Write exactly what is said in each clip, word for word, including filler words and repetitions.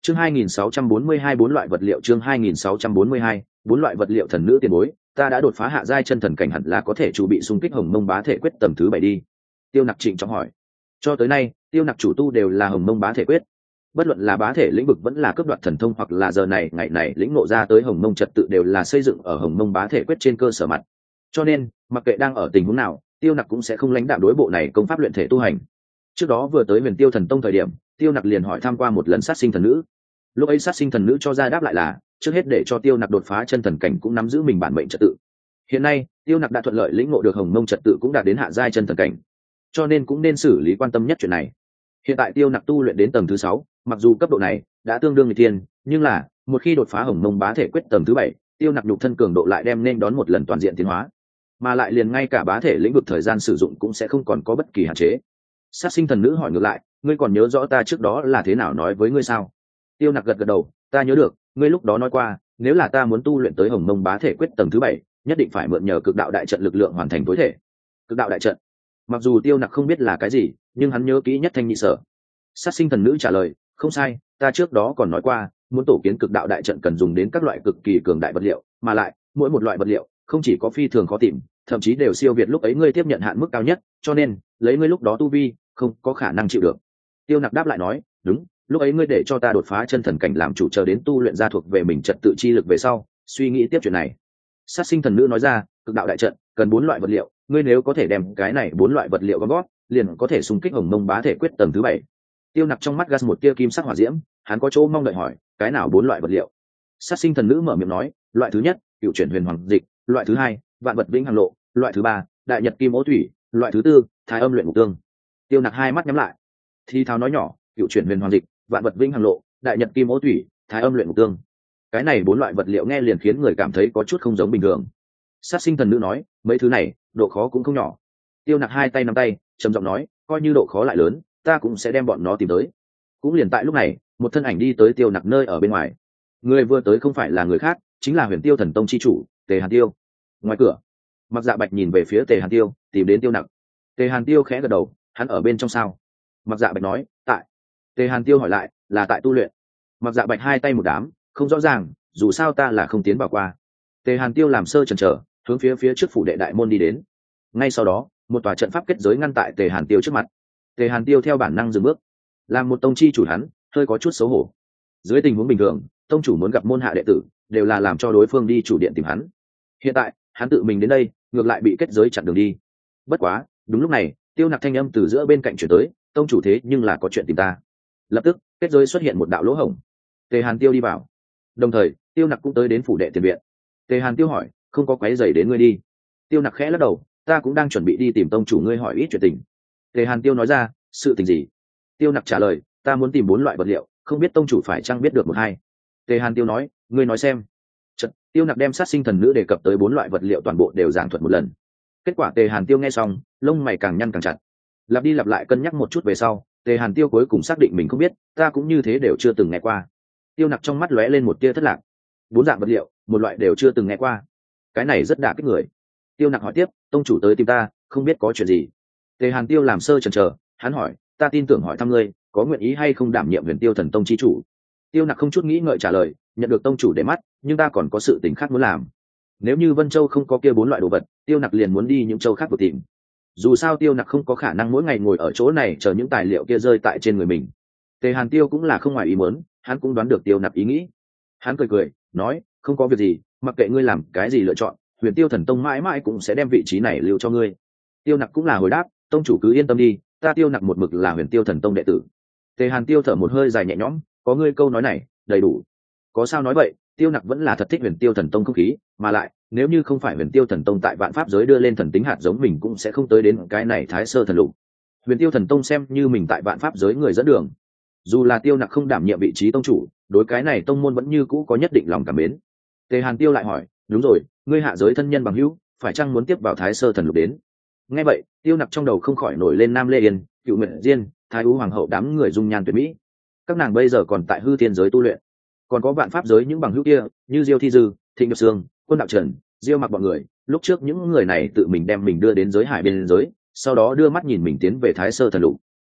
chương hai nghìn sáu trăm bốn mươi hai bốn loại vật liệu chương hai nghìn sáu trăm bốn mươi hai bốn loại vật liệu thần nữ tiền bối, ta đã đột phá hạ giai chân thần cảnh, hẳn là có thể chuẩn bị xung kích hồng mông bá thể quyết tầng thứ bảy đi. Tiêu Nặc trịnh trọng hỏi. Cho tới nay Tiêu Nặc chủ tu đều là hồng mông bá thể quyết, bất luận là bá thể lĩnh vực vẫn là cấp đoạt thần thông, hoặc là giờ này ngày này lĩnh ngộ ra tới hồng mông trật tự, đều là xây dựng ở hồng mông bá thể quyết trên cơ sở mặt. Cho nên mặc kệ đang ở tình huống nào, Tiêu Nặc cũng sẽ không lãnh đạo đối bộ này công pháp luyện thể tu hành. Trước đó vừa tới Huyền Tiêu Thần Tông thời điểm, Tiêu Nặc liền hỏi tham qua một lần sát sinh thần nữ. Lúc ấy sát sinh thần nữ cho ra đáp lại là trước hết để cho Tiêu Nặc đột phá chân thần cảnh cũng nắm giữ mình bản mệnh trật tự. Hiện nay Tiêu Nặc đã thuận lợi lĩnh ngộ được hồng mông trật tự, cũng đạt đến hạ giai chân thần cảnh, cho nên cũng nên xử lý quan tâm nhất chuyện này. Hiện tại Tiêu Nặc tu luyện đến tầng thứ sáu, mặc dù cấp độ này đã tương đương người thiên, nhưng là một khi đột phá hồng mông bá thể quyết tầng thứ bảy, Tiêu Nặc nhục thân cường độ lại đem nên đón một lần toàn diện tiến hóa, mà lại liền ngay cả bá thể lĩnh vực thời gian sử dụng cũng sẽ không còn có bất kỳ hạn chế. Sát sinh thần nữ hỏi ngược lại, ngươi còn nhớ rõ ta trước đó là thế nào nói với ngươi sao? Tiêu Nặc gật gật đầu, ta nhớ được, ngươi lúc đó nói qua, nếu là ta muốn tu luyện tới hồng mông bá thể quyết tầng thứ bảy, nhất định phải mượn nhờ cực đạo đại trận lực lượng hoàn thành tối thể. Cực đạo đại trận? Mặc dù Tiêu Nặc không biết là cái gì, nhưng hắn nhớ kỹ nhất thanh nhị sở. Sát sinh thần nữ trả lời, không sai, ta trước đó còn nói qua, muốn tổ kiến cực đạo đại trận cần dùng đến các loại cực kỳ cường đại vật liệu, mà lại mỗi một loại vật liệu không chỉ có phi thường khó tìm, thậm chí đều siêu việt lúc ấy ngươi tiếp nhận hạn mức cao nhất, cho nên lấy ngươi lúc đó tu vi không có khả năng chịu được. Tiêu Nặc đáp lại nói, đúng, lúc ấy ngươi để cho ta đột phá chân thần cảnh làm chủ, chờ đến tu luyện ra thuộc về mình trật tự chi lực về sau suy nghĩ tiếp chuyện này. Sát sinh thần nữ nói ra, cực đạo đại trận cần bốn loại vật liệu, ngươi nếu có thể đem cái này bốn loại vật liệu gom gót, liền có thể xung kích hồng mông bá thể quyết tầng thứ bảy. Tiêu Nặc trong mắt gas một tia kim sắc hỏa diễm, hắn có chỗ mong đợi hỏi, cái nào bốn loại vật liệu? Sát sinh thần nữ mở miệng nói, loại thứ nhất, cựu chuyển huyền hoàng dịch, loại thứ hai, vạn vật vĩnh hằng lộ, loại thứ ba, đại nhật kim ố thủy, loại thứ tư, thái âm luyện ngục tương. Tiêu Nặc hai mắt nhắm lại, thi tháo nói nhỏ, cựu chuyển huyền hoàng dịch, vạn vật vĩnh hằng lộ, đại nhật kim ố thủy, thái âm luyện ngục tương. Cái này bốn loại vật liệu nghe liền khiến người cảm thấy có chút không giống bình thường. Sát sinh thần nữ nói, mấy thứ này độ khó cũng không nhỏ. Tiêu Nặc hai tay nắm tay trầm giọng nói, coi như độ khó lại lớn, ta cũng sẽ đem bọn nó tìm tới. Cũng liền tại lúc này, một thân ảnh đi tới Tiêu Nặc nơi ở bên ngoài. Người vừa tới không phải là người khác, chính là Huyền Tiêu Thần Tông chi chủ Tề Hàn Tiêu. Ngoài cửa, Mặc Dạ Bạch nhìn về phía Tề Hàn Tiêu, tìm đến Tiêu Nặc. Tề Hàn Tiêu khẽ gật đầu, hắn ở bên trong sao? Mặc Dạ Bạch nói, tại. Tề Hàn Tiêu hỏi lại, là tại tu luyện? Mặc Dạ Bạch hai tay một đám, không rõ ràng, dù sao ta là không tiến vào qua. Tề Hàn Tiêu làm sơ chần chờ, hướng phía phía trước phủ đệ đại môn đi đến. Ngay sau đó, một tòa trận pháp kết giới ngăn tại Tề Hàn Tiêu trước mặt. Tề Hàn Tiêu theo bản năng dừng bước, làm một tông chi chủ hắn hơi có chút xấu hổ. Dưới tình huống bình thường, tông chủ muốn gặp môn hạ đệ tử đều là làm cho đối phương đi chủ điện tìm hắn. Hiện tại hắn tự mình đến đây, ngược lại bị kết giới chặn đường đi. Bất quá đúng lúc này, Tiêu Nặc thanh âm từ giữa bên cạnh chuyển tới, tông chủ thế nhưng là có chuyện tìm ta. Lập tức kết giới xuất hiện một đạo lỗ hổng. Tề Hàn Tiêu đi vào, đồng thời Tiêu Nặc cũng tới đến phủ đệ tiền viện. Tề Hàn Tiêu hỏi, không có quấy rầy đến ngươi đi? Tiêu Nặc khẽ lắc đầu, ta cũng đang chuẩn bị đi tìm tông chủ ngươi hỏi ít chuyện tình. Tề Hàn Tiêu nói ra, sự tình gì? Tiêu Nặc trả lời, ta muốn tìm bốn loại vật liệu, không biết tông chủ phải chăng biết được một hai. Tề Hàn Tiêu nói, ngươi nói xem. Chật, Tiêu Nặc đem sát sinh thần nữ đề cập tới bốn loại vật liệu toàn bộ đều giảng thuật một lần. Kết quả Tề Hàn Tiêu nghe xong, lông mày càng nhăn càng chặt. Lặp đi lặp lại cân nhắc một chút về sau, Tề Hàn Tiêu cuối cùng xác định mình không biết, ta cũng như thế đều chưa từng nghe qua. Tiêu Nặc trong mắt lóe lên một tia thất lạc. Bốn dạng vật liệu, một loại đều chưa từng nghe qua, cái này rất đả kích người. Tiêu Nặc hỏi tiếp, tông chủ tới tìm ta, không biết có chuyện gì? Tề Hàn Tiêu làm sơ chần chờ, hắn hỏi, ta tin tưởng hỏi thăm ngươi, có nguyện ý hay không đảm nhiệm Huyền Tiêu Thần Tông chi chủ? Tiêu Nặc không chút nghĩ ngợi trả lời, nhận được tông chủ để mắt, nhưng ta còn có sự tình khác muốn làm. Nếu như Vân Châu không có kia bốn loại đồ vật, Tiêu Nặc liền muốn đi những châu khác vừa tìm. Dù sao Tiêu Nặc không có khả năng mỗi ngày ngồi ở chỗ này chờ những tài liệu kia rơi tại trên người mình. Tề Hàn Tiêu cũng là không ngoài ý muốn, hắn cũng đoán được Tiêu Nặc ý nghĩ. Hắn cười cười, nói, không có việc gì, mặc kệ ngươi làm cái gì lựa chọn, Huyền Tiêu Thần Tông mãi mãi cũng sẽ đem vị trí này lưu cho ngươi. Tiêu Nặc cũng là hồi đáp, tông chủ cứ yên tâm đi, ta Tiêu Nặc một mực là Huyền Tiêu Thần Tông đệ tử. Tề Hàn Tiêu thở một hơi dài nhẹ nhõm, có ngươi câu nói này đầy đủ. Có sao nói vậy, Tiêu Nặc vẫn là thật thích Huyền Tiêu Thần Tông không khí, mà lại nếu như không phải Huyền Tiêu Thần Tông tại vạn pháp giới đưa lên thần tính hạt giống, mình cũng sẽ không tới đến cái này Thái Sơ Thần Lục. Huyền Tiêu Thần Tông xem như mình tại vạn pháp giới người dẫn đường. Dù là Tiêu Nặc không đảm nhiệm vị trí tông chủ, đối cái này tông môn vẫn như cũ có nhất định lòng cảm mến. Tề Hàn Tiêu lại hỏi, đúng rồi, ngươi hạ giới thân nhân bằng hữu phải chăng muốn tiếp vào Thái Sơ Thần Lục đến? Nghe vậy, Tiêu Nặc trong đầu không khỏi nổi lên Nam Lê Yên, Cựu Nguyệt Diên, Thái Ú Hoàng hậu đám người dung nhan tuyệt mỹ. Các nàng bây giờ còn tại hư thiên giới tu luyện, còn có vạn pháp giới những bằng hữu kia, như Diêu Thi Dư, Thịnh Điệp Sương, Quân Đạo Trần, Diêu Mặc bọn người. Lúc trước những người này tự mình đem mình đưa đến giới hải bên giới, sau đó đưa mắt nhìn mình tiến về Thái Sơ Thần Lục.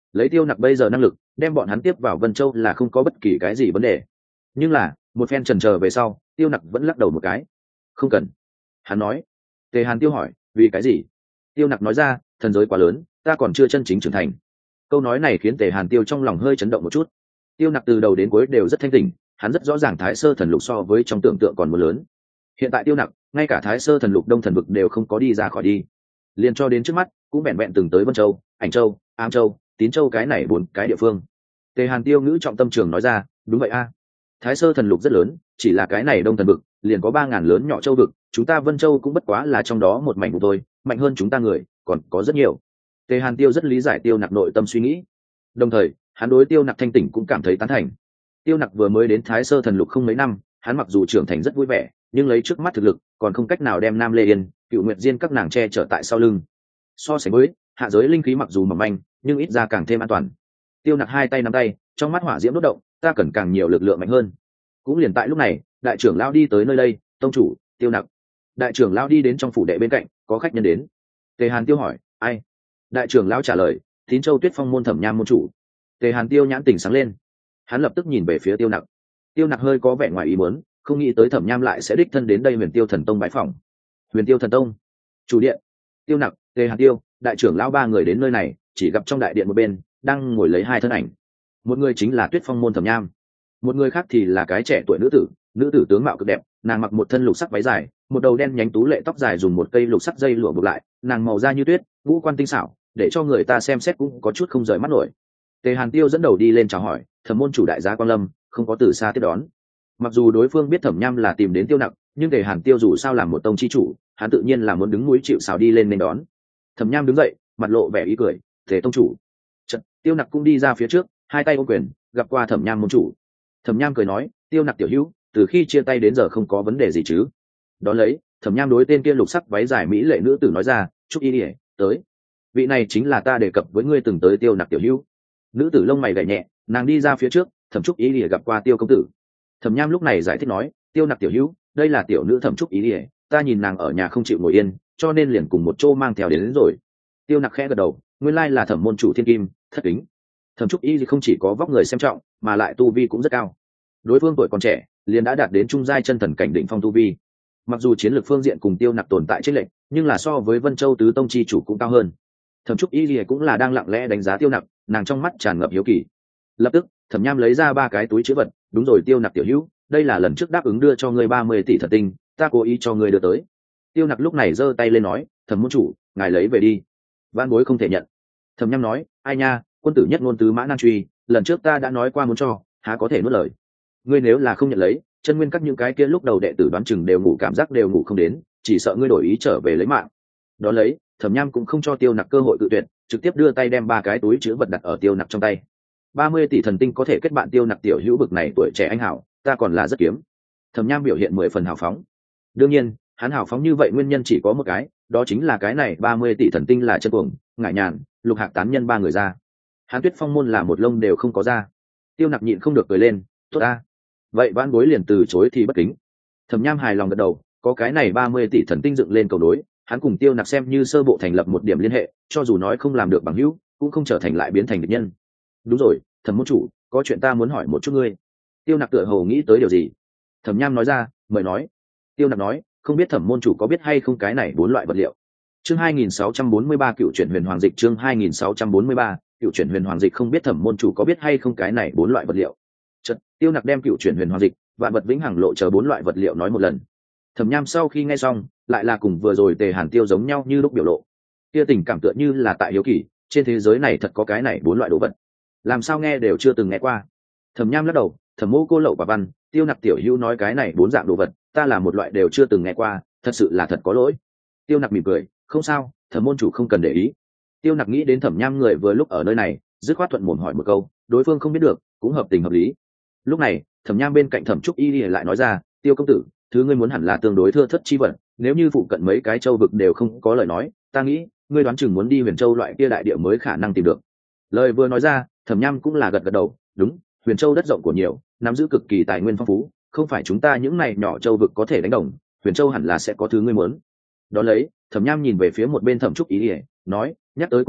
lấy Tiêu Nặc bây giờ năng lực đem bọn hắn tiếp vào Vân Châu là không có bất kỳ cái gì vấn đề. Nhưng là một phen chần chờ về sau, Tiêu Nặc vẫn lắc đầu một cái. Không cần, hắn nói. Tề Hàn Tiêu hỏi vì cái gì. Tiêu Nặc nói ra, thần giới quá lớn, ta còn chưa chân chính trưởng thành. Câu nói này khiến Tề Hàn Tiêu trong lòng hơi chấn động một chút. Tiêu Nặc từ đầu đến cuối đều rất thanh tỉnh, hắn rất rõ ràng Thái Sơ thần lục so với trong tưởng tượng còn muốn lớn. Hiện tại Tiêu Nặc ngay cả Thái Sơ thần lục Đông thần vực đều không có đi ra khỏi đi, liền cho đến trước mắt cũng vẹn vẹn từng tới Vân Châu, Ảnh Châu, Am Châu, Tín Châu cái này bốn cái địa phương. Tề Hàn Tiêu ngữ trọng tâm trường nói ra, đúng vậy a, Thái Sơ thần lục rất lớn, chỉ là cái này Đông thần vực liền có ba ngàn lớn nhỏ châu vực, chúng ta Vân Châu cũng bất quá là trong đó một mảnh của tôi, mạnh hơn chúng ta người còn có rất nhiều. Tề Hàn Tiêu rất lý giải Tiêu Nặc nội tâm suy nghĩ, đồng thời hắn đối Tiêu Nặc thanh tỉnh cũng cảm thấy tán thành. Tiêu Nặc vừa mới đến Thái Sơ thần lục không mấy năm, hắn mặc dù trưởng thành rất vui vẻ, nhưng lấy trước mắt thực lực còn không cách nào đem Nam Lê Yên, Cựu Nguyệt Diên các nàng che chở tại sau lưng. So sánh với hạ giới linh khí mặc dù mỏng manh, nhưng ít ra càng thêm an toàn. Tiêu Nặc hai tay nắm tay, trong mắt hỏa diễm đốt động, ta cần càng nhiều lực lượng mạnh hơn. Cũng liền tại lúc này, đại trưởng lão đi tới nơi đây, tông chủ, Tiêu Nặc. Đại trưởng lão đi đến trong phủ đệ bên cạnh, có khách nhân đến. Tề Hàn Tiêu hỏi, ai? Đại trưởng lão trả lời, Tín Châu Tuyết Phong môn Thẩm Nham môn chủ. Tề Hàn Tiêu nhãn tỉnh sáng lên, hắn lập tức nhìn về phía Tiêu Nặc. Tiêu Nặc hơi có vẻ ngoài ý muốn, không nghĩ tới Thẩm Nham lại sẽ đích thân đến đây Huyền Tiêu Thần Tông bãi phỏng. Huyền Tiêu Thần Tông chủ điện, Tiêu Nặc, Tề Hàn Tiêu, đại trưởng lão ba người đến nơi này, chỉ gặp trong đại điện một bên đang ngồi lấy hai thân ảnh. Một người chính là Tuyết Phong môn Thẩm Nham, một người khác thì là cái trẻ tuổi nữ tử. Nữ tử tướng mạo cực đẹp, nàng mặc một thân lục sắc váy dài, một đầu đen nhánh tú lệ tóc dài dùng một cây lục sắc dây lụa buộc lại, nàng màu da như tuyết, ngũ quan tinh xảo, để cho người ta xem xét cũng có chút không rời mắt nổi. Tề Hàn Tiêu dẫn đầu đi lên chào hỏi, Thẩm môn chủ đại gia Quang Lâm, không có từ xa tiếp đón. Mặc dù đối phương biết Thẩm Nham là tìm đến Tiêu Nặc, nhưng Tề Hàn Tiêu dù sao làm một tông chi chủ, hắn tự nhiên là muốn đứng núi chịu sào đi lên nên đón. Thẩm Nham đứng dậy, mặt lộ vẻ ý cười, "Tề tông chủ." Chợt, Tiêu Nặc cũng đi ra phía trước, hai tay ôm quyền, gặp qua Thẩm Nham môn chủ. Thẩm Nham cười nói, "Tiêu Nặc tiểu hữu, từ khi chia tay đến giờ không có vấn đề gì chứ?" Đón lấy, Thẩm Nham đối tên kia lục sắc váy dài mỹ lệ nữ tử nói ra, "Chúc y điệp tới. Vị này chính là ta đề cập với ngươi từng tới Tiêu Nặc tiểu hữu." Nữ tử lông mày gảy nhẹ, nàng đi ra phía trước, Thẩm Chúc y điệp gặp qua Tiêu công tử. Thẩm Nham lúc này giải thích nói, "Tiêu Nặc tiểu hữu, đây là tiểu nữ Thẩm Chúc y điệp, ta nhìn nàng ở nhà không chịu ngồi yên, cho nên liền cùng một chỗ mang theo đến, đến rồi." Tiêu Nặc khẽ gật đầu, nguyên lai là Thẩm môn chủ thiên kim, thất kính. Thẩm Chúc y không chỉ có vóc người xem trọng, mà lại tu vi cũng rất cao. Đối phương tuổi còn trẻ, liền đã đạt đến trung giai chân thần cảnh đỉnh phong tu vi. Mặc dù chiến lược phương diện cùng Tiêu Nặc tồn tại chênh lệch, nhưng là so với Vân Châu tứ tông chi chủ cũng cao hơn. Thẩm Chúc y cũng là đang lặng lẽ đánh giá Tiêu Nặc, nàng trong mắt tràn ngập hiếu kỳ. Lập tức, Thẩm Nham lấy ra ba cái túi trữ vật, "Đúng rồi Tiêu Nặc tiểu hữu, đây là lần trước đáp ứng đưa cho ngươi ba mươi tỷ thật tinh, ta cố ý cho ngươi đưa tới." Tiêu Nặc lúc này giơ tay lên nói, "Thẩm môn chủ, ngài lấy về đi, van bối không thể nhận." Thẩm Nham nói, "Ai nha, quân tử nhất ngôn tứ mã nan truy, lần trước ta đã nói qua muốn cho, há có thể nuốt lời. Ngươi nếu là không nhận lấy, chân nguyên các những cái kia lúc đầu đệ tử đoán chừng đều ngủ cảm giác đều ngủ không đến, chỉ sợ ngươi đổi ý trở về lấy mạng." Đó lấy, Thẩm Nham cũng không cho Tiêu Nặc cơ hội cự tuyệt, trực tiếp đưa tay đem ba cái túi chứa vật đặt ở Tiêu Nặc trong tay. ba mươi tỷ thần tinh có thể kết bạn Tiêu Nặc tiểu hữu bực này tuổi trẻ anh hảo, ta còn là rất kiếm. Thẩm Nham biểu hiện mười phần hào phóng. Đương nhiên, hắn hào phóng như vậy nguyên nhân chỉ có một cái, đó chính là cái này ba mươi tỷ thần tinh là chân cuồng, ngải nhàn, lục hạc tán nhân ba người ra. Hắn Tuyết Phong môn là một lông đều không có ra. Tiêu Nặc nhịn không được cười lên, "Tốt a, vậy vãn bối liền từ chối thì bất kính." Thẩm Nham hài lòng gật đầu, có cái này ba mươi tỷ thần tinh dựng lên cầu đối, hắn cùng Tiêu Nặc xem như sơ bộ thành lập một điểm liên hệ, cho dù nói không làm được bằng hữu, cũng không trở thành lại biến thành địch nhân. "Đúng rồi, Thẩm môn chủ, có chuyện ta muốn hỏi một chút ngươi." Tiêu Nặc tựa hồ nghĩ tới điều gì. Thẩm Nham nói ra, "Mời nói." Tiêu Nặc nói, "Không biết Thẩm môn chủ có biết hay không cái này bốn loại vật liệu." Chương hai nghìn sáu trăm bốn mươi ba Cựu chuyển huyền hoàng dịch, chương hai nghìn sáu trăm bốn mươi ba Cựu chuyển huyền hoàng dịch, không biết Thẩm môn chủ có biết hay không cái này bốn loại vật liệu. Chợt, Tiêu Nặc đem Cựu chuyển huyền hoàng dịch, vạn vật vĩnh hằng lộ chờ bốn loại vật liệu nói một lần. Thẩm Nham sau khi nghe xong, lại là cùng vừa rồi Tề Hàn Tiêu giống nhau như lúc biểu lộ. Kia tình cảm tựa như là tại hiếu kỳ, trên thế giới này thật có cái này bốn loại đồ vật. Làm sao nghe đều chưa từng nghe qua. Thẩm Nham lắc đầu, "Thẩm mô cô lậu quả văn, Tiêu Nặc tiểu hữu nói cái này bốn dạng đồ vật, ta là một loại đều chưa từng nghe qua, thật sự là thật có lỗi." Tiêu Nặc mỉm cười, "Không sao, Thẩm môn chủ không cần để ý." Tiêu Nặc nghĩ đến Thẩm Nham người vừa lúc ở nơi này, dứt khoát thuận mồm hỏi một câu, đối phương không biết được, cũng hợp tình hợp lý. Lúc này, Thẩm Nham bên cạnh Thẩm Trúc Y lại nói ra, "Tiêu công tử, thứ ngươi muốn hẳn là tương đối thưa thất chi vật, nếu như phụ cận mấy cái châu vực đều không có lời nói, ta nghĩ ngươi đoán chừng muốn đi Huyền Châu loại kia đại địa mới khả năng tìm được." Lời vừa nói ra, Thẩm Nham cũng là gật gật đầu, "Đúng, Huyền Châu đất rộng của nhiều, nắm giữ cực kỳ tài nguyên phong phú, không phải chúng ta những này nhỏ châu vực có thể đánh đồng, Huyền Châu hẳn là sẽ có thứ ngươi muốn." Đó lấy, Thẩm Nham nhìn về phía một bên Thẩm Trúc Ý, nói, "Nhắc tới cũng xảo,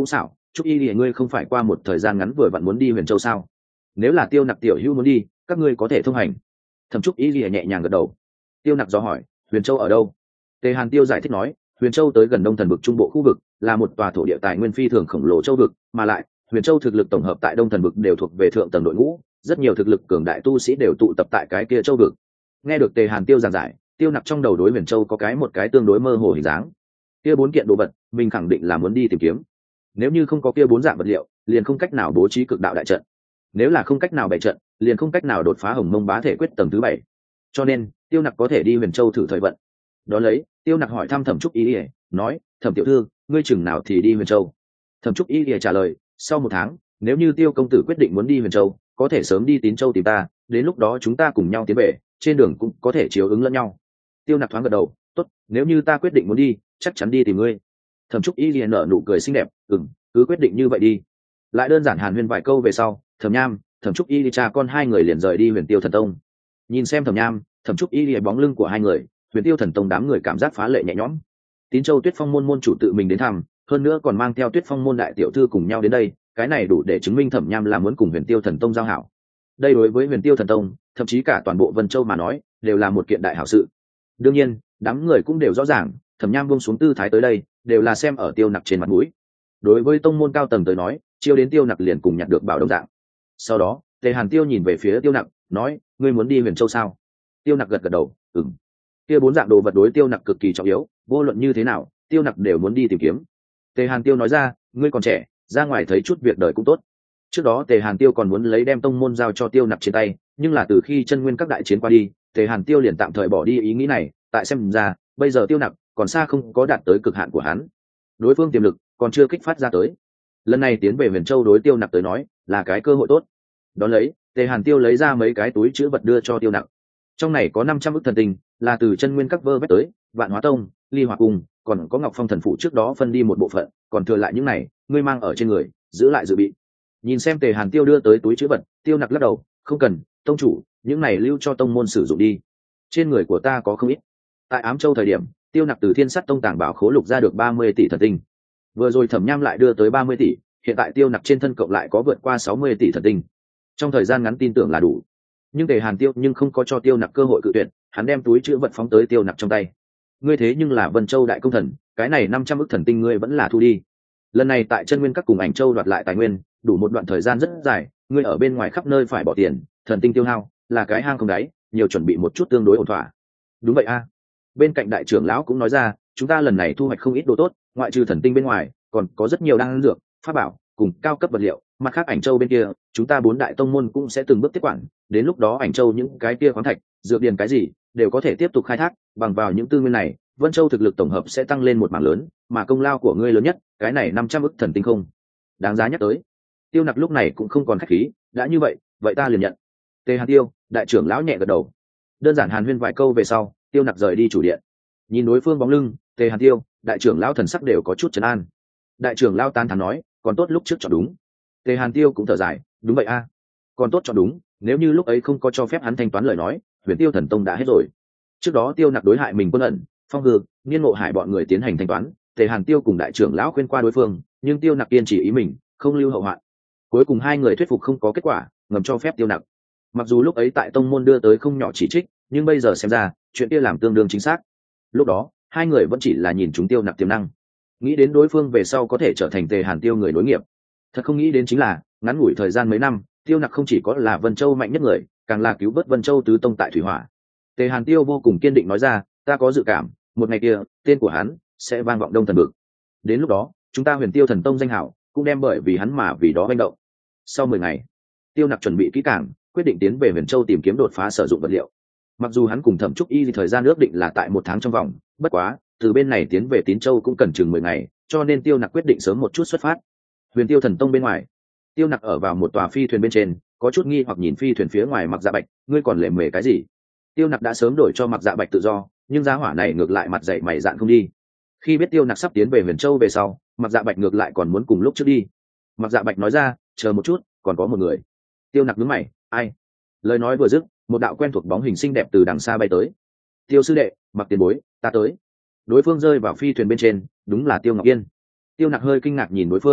Trúc Y Lìa ngươi không phải qua một thời gian ngắn vừa vặn muốn đi Huyền Châu sao? Nếu là Tiêu Nặc tiểu hữu muốn đi, các ngươi có thể thông hành. Thẩm Trúc Y Lìa nhẹ nhàng gật đầu. Tiêu Nặc do hỏi, Huyền Châu ở đâu? Tề Hàn Tiêu giải thích nói, Huyền Châu tới gần Đông Thần vực trung bộ khu vực, là một tòa thổ địa tài nguyên phi thường khổng lồ châu vực, mà lại Huyền Châu thực lực tổng hợp tại Đông Thần vực đều thuộc về thượng tầng đội ngũ, rất nhiều thực lực cường đại tu sĩ đều tụ tập tại cái kia châu vực. Nghe được Tề Hàn Tiêu giảng giải, Tiêu Nặc trong đầu đối Huyền Châu có cái một cái tương đối mơ hồ hình dáng. Kia bốn kiện đồ vật, mình khẳng định là muốn đi tìm kiếm. Nếu như không có kia bốn dạng vật liệu, liền không cách nào bố trí cực đạo đại trận. Nếu là không cách nào bày trận, liền không cách nào đột phá Hồng Mông Bá Thể Quyết tầng thứ bảy. Cho nên, Tiêu Nặc có thể đi Huyền Châu thử thời vận. Đó lấy, Tiêu Nặc hỏi thăm Thẩm Trúc Y Lìa, nói, Thẩm tiểu thư, ngươi chừng nào thì đi Huyền Châu? Thẩm Trúc Y Lìa trả lời, sau một tháng, nếu như Tiêu công tử quyết định muốn đi Huyền Châu, có thể sớm đi Tín Châu tìm ta, đến lúc đó chúng ta cùng nhau tiến về, trên đường cũng có thể chiếu ứng lẫn nhau. Tiêu Nặc thoáng gật đầu, tốt, nếu như ta quyết định muốn đi, chắc chắn đi tìm ngươi. Thẩm Trúc Y liền nở nụ cười xinh đẹp, ừm, cứ quyết định như vậy đi. Lại đơn giản hàn huyên vài câu về sau, Thẩm Nham, Thẩm Trúc Y cha con hai người liền rời đi Huyền Tiêu Thần Tông. Nhìn xem Thẩm Nham, Thẩm Trúc Y bóng lưng của hai người, Huyền Tiêu Thần Tông đám người cảm giác phá lệ nhẹ nhõm. Tín Châu Tuyết Phong môn môn chủ tự mình đến thăm, hơn nữa còn mang theo Tuyết Phong môn đại tiểu thư cùng nhau đến đây, cái này đủ để chứng minh Thẩm Nham là muốn cùng Huyền Tiêu Thần Tông giao hảo. Đây đối với Huyền Tiêu Thần Tông, thậm chí cả toàn bộ Vân Châu mà nói, đều là một kiện đại hảo sự. Đương nhiên, đám người cũng đều rõ ràng, Thẩm Nham buông xuống tư thái tới đây, đều là xem ở Tiêu Nặc trên mặt mũi. Đối với tông môn cao tầng tới nói, chiêu đến Tiêu Nặc liền cùng nhặt được bảo đồng dạng. Sau đó, Tề Hàn Tiêu nhìn về phía Tiêu Nặc, nói, ngươi muốn đi Huyền Châu sao? Tiêu Nặc gật gật đầu, ừm. Kia bốn dạng đồ vật đối Tiêu Nặc cực kỳ trọng yếu, vô luận như thế nào, Tiêu Nặc đều muốn đi tìm kiếm. Tề Hàn Tiêu nói ra, ngươi còn trẻ, ra ngoài thấy chút việc đời cũng tốt. Trước đó Tề Hàn Tiêu còn muốn lấy đem tông môn giao cho Tiêu Nặc trên tay, nhưng là từ khi chân nguyên các đại chiến qua đi, Tề Hàn Tiêu liền tạm thời bỏ đi ý nghĩ này, tại xem ra, bây giờ Tiêu Nặc còn xa không có đạt tới cực hạn của hắn. Đối phương tiềm lực còn chưa kích phát ra tới. Lần này tiến về Huyền Châu đối Tiêu Nặc tới nói, là cái cơ hội tốt. Đón lấy, Tề Hàn Tiêu lấy ra mấy cái túi trữ vật đưa cho Tiêu Nặc. Trong này có năm trăm ức thần tinh, là từ chân nguyên các vơ vét tới, Vạn Hóa Tông, Ly Hỏa Cung, còn có Ngọc Phong thần phụ trước đó phân đi một bộ phận, còn thừa lại những này, ngươi mang ở trên người, giữ lại dự bị. Nhìn xem Tề Hàn Tiêu đưa tới túi trữ vật, Tiêu Nặc lắc đầu, không cần, tông chủ, những này lưu cho tông môn sử dụng đi. Trên người của ta có không ít. Tại Ám Châu thời điểm, Tiêu Nặc từ Thiên Sắt Tông tàng bảo khố lục ra được ba mươi tỷ thần tinh. Vừa rồi Thẩm Nham lại đưa tới ba mươi tỷ, hiện tại Tiêu Nặc trên thân cộng lại có vượt qua sáu mươi tỷ thần tinh. Trong thời gian ngắn tin tưởng là đủ. Nhưng Tề Hàn Tiêu nhưng không có cho Tiêu Nặc cơ hội cự tuyệt, hắn đem túi trữ vật phóng tới Tiêu Nặc trong tay. Ngươi thế nhưng là Vân Châu đại công thần, cái này năm trăm ức thần tinh ngươi vẫn là thu đi. Lần này tại chân nguyên các cùng Ảnh Châu đoạt lại tài nguyên, đủ một đoạn thời gian rất dài, ngươi ở bên ngoài khắp nơi phải bỏ tiền, thần tinh tiêu hao, là cái hang không đáy, nhiều chuẩn bị một chút tương đối ổn thỏa. Đúng vậy a. Bên cạnh đại trưởng lão cũng nói ra, chúng ta lần này thu hoạch không ít đồ tốt, ngoại trừ thần tinh bên ngoài, còn có rất nhiều đan dược, pháp bảo, cùng cao cấp vật liệu, mặt khác Ảnh Châu bên kia, chúng ta bốn đại tông môn cũng sẽ từng bước tiếp quản, đến lúc đó Ảnh Châu những cái kia khoáng thạch, dược điền cái gì, đều có thể tiếp tục khai thác, bằng vào những tư nguyên này, Vân Châu thực lực tổng hợp sẽ tăng lên một mảng lớn, mà công lao của ngươi lớn nhất, cái này năm trăm ức thần tinh không đáng giá nhắc tới. Tiêu Nặc lúc này cũng không còn khách khí, đã như vậy, vậy ta liền nhận. Tề Hàn Tiêu, đại trưởng lão nhẹ gật đầu. Đơn giản hàn huyên vài câu về sau, Tiêu Nặc rời đi chủ điện. Nhìn đối phương bóng lưng, Tề Hàn Tiêu, đại trưởng lão thần sắc đều có chút trấn an. Đại trưởng lão tán thán nói, còn tốt lúc trước chọn đúng. Tề Hàn Tiêu cũng thở dài, đúng vậy a, còn tốt chọn đúng, nếu như lúc ấy không có cho phép hắn thanh toán lời nói, Huyền Tiêu Thần Tông đã hết rồi. Trước đó Tiêu Nặc đối hại mình Quân Ẩn, Phong Hư, Niên Ngộ Hải bọn người tiến hành thanh toán, Tề Hàn Tiêu cùng đại trưởng lão khuyên qua đối phương, nhưng Tiêu Nặc kiên trì ý mình, không lưu hậu hoạn. Cuối cùng hai người thuyết phục không có kết quả, ngầm cho phép Tiêu Nặc. Mặc dù lúc ấy tại tông môn đưa tới không nhỏ chỉ trích, nhưng bây giờ xem ra, chuyện kia làm tương đương chính xác. Lúc đó, hai người vẫn chỉ là nhìn chúng Tiêu Nặc tiềm năng, nghĩ đến đối phương về sau có thể trở thành Tề Hàn Tiêu người nối nghiệp. Thật không nghĩ đến chính là, ngắn ngủi thời gian mấy năm, Tiêu Nặc không chỉ có là Vân Châu mạnh nhất người, càng là cứu vớt Vân Châu tứ tông tại thủy hỏa. Tề Hàn Tiêu vô cùng kiên định nói ra, ta có dự cảm, một ngày kia, tên của hắn sẽ vang vọng Đông Thần vực. Đến lúc đó, chúng ta Huyền Tiêu Thần Tông danh hảo cũng đem bởi vì hắn mà vì đó manh động. Sau mười ngày, Tiêu Nặc chuẩn bị kỹ càng, quyết định tiến về Huyền Châu tìm kiếm đột phá sử dụng vật liệu. Mặc dù hắn cùng Thẩm Trúc Y thì thời gian ước định là tại một tháng trong vòng, bất quá, từ bên này tiến về Tín Châu cũng cần chừng mười ngày, cho nên Tiêu Nặc quyết định sớm một chút xuất phát. Huyền Tiêu Thần Tông bên ngoài, Tiêu Nặc ở vào một tòa phi thuyền bên trên, có chút nghi hoặc nhìn phi thuyền phía ngoài Mặc Dạ Bạch, ngươi còn lề mề cái gì? Tiêu Nặc đã sớm đổi cho Mặc Dạ Bạch tự do, nhưng giá hỏa này ngược lại mặt dày mày dạn không đi. Khi biết Tiêu Nặc sắp tiến về Huyền Châu về sau, Mặc Dạ Bạch ngược lại còn muốn cùng lúc trước đi. Mặc Dạ Bạch nói ra, chờ một chút, còn có một người. Tiêu Nặc nhướng mày, ai? Lời nói vừa dứt, một đạo quen thuộc bóng hình xinh đẹp từ đằng xa bay tới. Tiêu sư đệ, Mặc tiền bối, ta tới. Đối phương rơi vào phi thuyền bên trên, đúng là Tiêu Ngọc Yên. Tiêu Nặc hơi kinh ngạc nhìn đối phương,